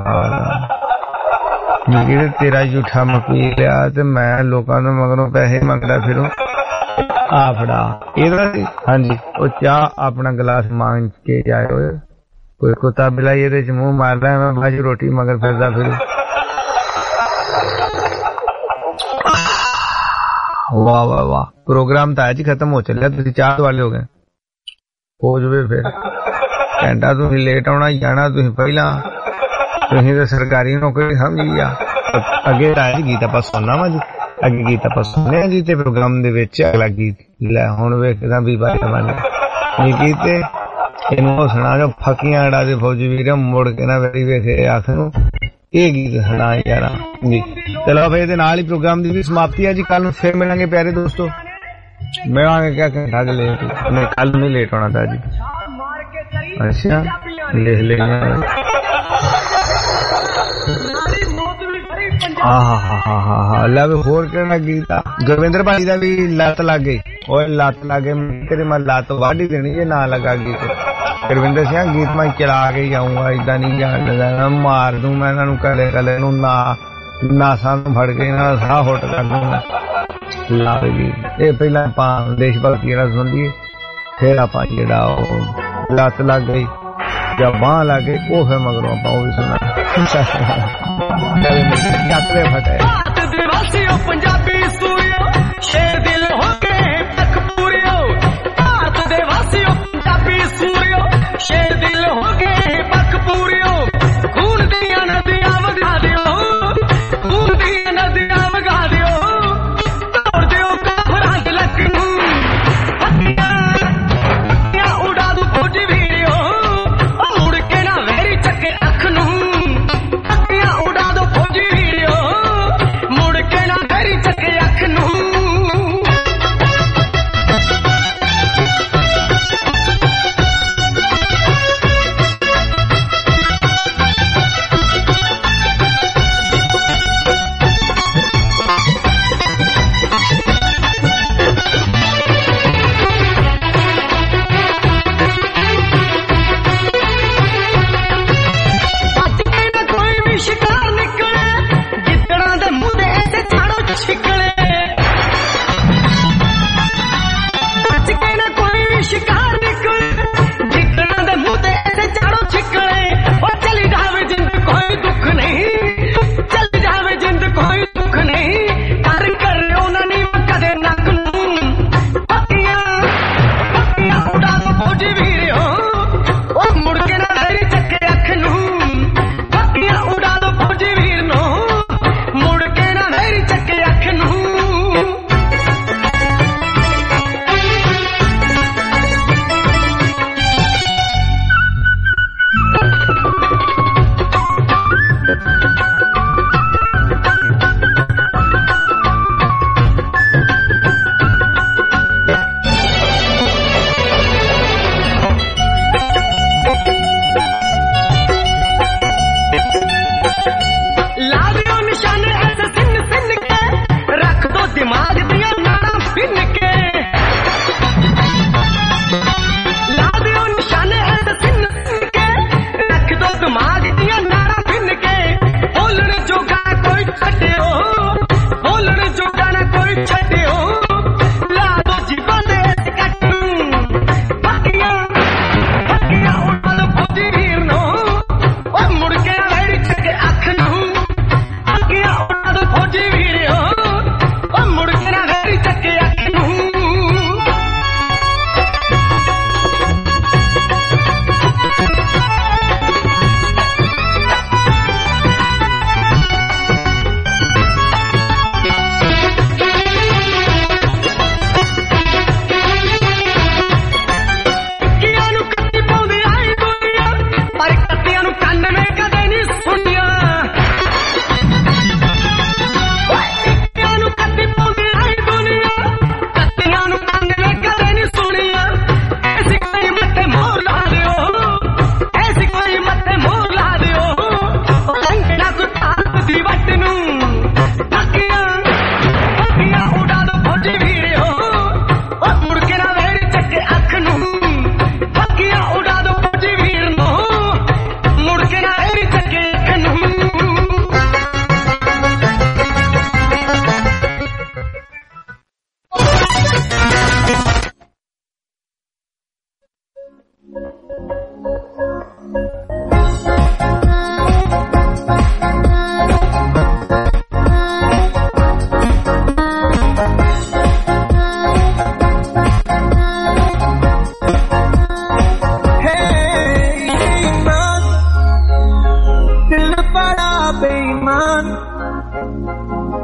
ਮਿਲਕੀ ਤੇਰਾ ਝੂਠਾ ਮੈਂ ਪੀ ਲਿਆ ਤੇ ਮੈਂ ਲੋਕਾਂ ਨੂੰ ਮਗਰੋਂ ਪੈਸੇ ਮੰਗਦਾ ਫਿਰੂੰ ਆ ਫੜਾ ਇਹਦਾ ਹਾਂਜੀ ਉਹ ਚਾਹ ਆਪਣਾ ਗਿਲਾਸ ਮੰਗ ਕੇ ਜਾਏ ਹੋਏ ਕੋਈ ਕੁੱਤਾ ਬਿਲਾ ਇਹਦੇ ਚ ਮੂੰਹ ਮਾਰ ਰਿਹਾ ਮੈਂ ਬਾਅਦ ਰੋਟੀ ਮਗਰ ਫਿਰਦਾ ਫਿਰੂ। ਵਾਹ ਵਾਹ ਵਾਹ ਪ੍ਰੋਗਰਾਮ ਤਾਂ ਅੱਜ ਹੀ ਖਤਮ ਹੋ ਚੱਲਿਆ ਤੁਸੀਂ ਚਾਹ ਵਾਲੇ ਹੋ ਗਏ ਹੋ ਜਾਵੇ ਫਿਰ ਘੰਟਾ ਤੁਸੀਂ ਲੇਟ ਆਉਣਾ ਜਾਣਾ ਤੁਸੀਂ ਪਹਿਲਾਂ ਤੁਸੀਂ ਤਾਂ ਸਰਕਾਰੀ ਨੌਕਰੀ ਸਮਝੀ ਆ। ਅੱਗੇ ਤਾਂ ਅੱਜ ਗੀਤ ਆਪਾਂ ਸੁਣਨਾ ਵਾ ਜੀ ਅੱਗੇ ਗੀਤ ਆਪਾਂ ਸੁਣਿਆ ਜੀ ਤੇ ਪ੍ਰੋਗਰਾਮ ਦੇ ਵਿੱਚ ਅਗਲਾ ਗੀਤ ਲੈ ਹੁਣ ਵੇਖਦਾ ਵੀ ਬਾਰੇ ਮੰਨ ਇਹ ਗੀਤ ਇਹਨੂੰ ਸੁਣਾ ਜੋ ਫਕੀਆਂ ਅੜਾ ਦੇ ਫੌਜੀ ਵੀਰ ਮੁੜ ਕੇ ਨਾ ਵੈਰੀ ਵੇਖੇ ਆਖ ਨੂੰ ਇਹ ਗੀਤ ਸੁਣਾ ਯਾਰਾ ਜੀ। ਚਲੋ ਫਿਰ ਇਹਦੇ ਨਾਲ ਹੀ ਪ੍ਰੋਗਰਾਮ ਦੀ ਵੀ ਸਮਾਪਤੀ ਹੈ ਜੀ। ਕੱਲ ਨੂੰ ਫਿਰ ਮਿਲਾਂਗੇ ਪਿਆਰੇ ਦੋਸਤੋ ਮਿਲਾਂਗੇ ਕਿਆ ਘੰਟਾ ਦੇ ਲੇਟ ਨਹੀਂ ਕੱਲ ਨਹੀਂ ਲੇਟ ਹੋਣਾ था जी। अच्छा लिख लेंगे हाँ हाँ हाँ हाँ हाँ हाँ ला होर कहना गीता गुरविंदर भाई का भी लत लग गई और लत लग गई तेरे मैं लत वाढ़ी देनी जे ना लगा गीत गुरविंदर सिंह गीत मैं चला के जाऊंगा इदा नहीं जान लगा मार दूं मैं इन्हों कले कले नू ना नासा फड़ के ना साह हुट कर दूंगा ला गीत ये पहला आप देश भक्ति सुन लीए फिर आप जेड़ा लत लग गई जब बांह लग गई वो फिर मगरों आप भी सुना यात्रे फटे पंजाबी सूरियो शेर दिल हो गए तक पूरियो भारत दे वासियो पंजाबी सूरियो शेर दिल हो गए तक पूरियो खून दियां नदियां वगा दियो खून दियां नदियां वगा दियो तोड़ दियो काफरां दे लकनू पत्तियां उड़ा दू फौजी वीरियो मुड़ के ना वेरी चके अख नू पत्तियां उड़ा दो फौजी वीरियो मुड़ के ना वेरी चके अख नू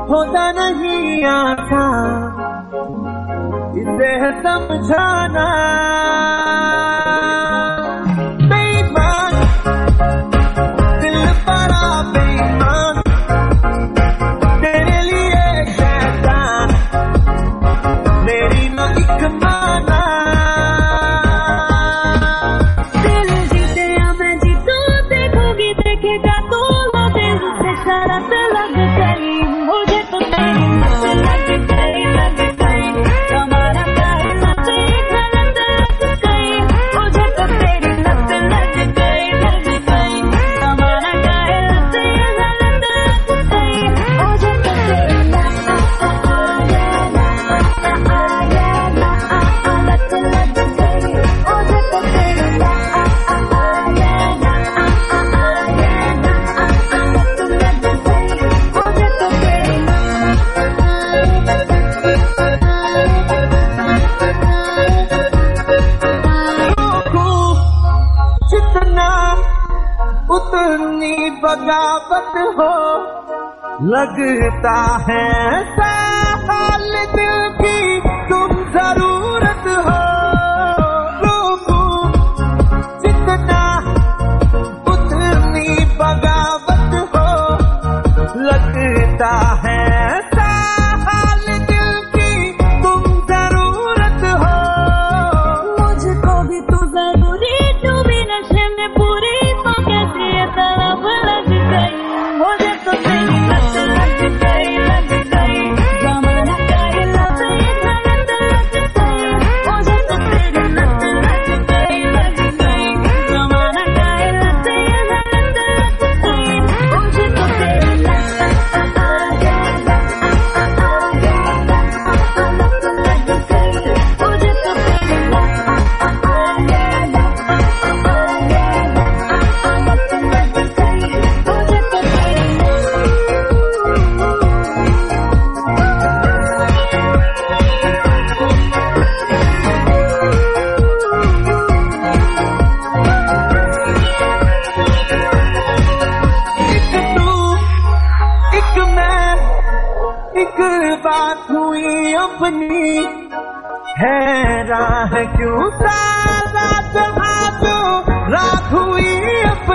होता नहीं आसान इसे है समझाना बेईमान दिल बड़ा बेईमान तेरे लिए शैतान मेरी न एक माना दिल जीते या मैं जीतूं देखोगी देखेगा तू वो दिल से शरत लग गई मुझे तो तेरी लत लग गई लग गई हमारा प्यार लत गलत लग गई मुझे तो तेरी लत लग गई लग गई हमारा प्यार लत गलत लग गई मुझे तो तेरी लत लत लग गई मुझे तो तेरी जितना उतनी बगावत हो लगता है साल दिल की तुम जरूरत हो रोकू जितना उतनी बगावत हो लगता है साल दिल की तुम जरूरत हो मुझको भी तू जरूरी तू भी नशे में पूरी तो कैसे ये तरफ लग गई मुझे तो तेरी लत लग गई लग गई जमाना गई लत गलत लग गई मुझे तो तेरी लत लग गई लग गई जमाना गई लत गलत लग गई मुझे तो तेरी लत लग गई मुझे तो तेरी एक तू एक मैं एक बात हुई अपनी है राह क्यों सारा जहां जो रात हुई अपनी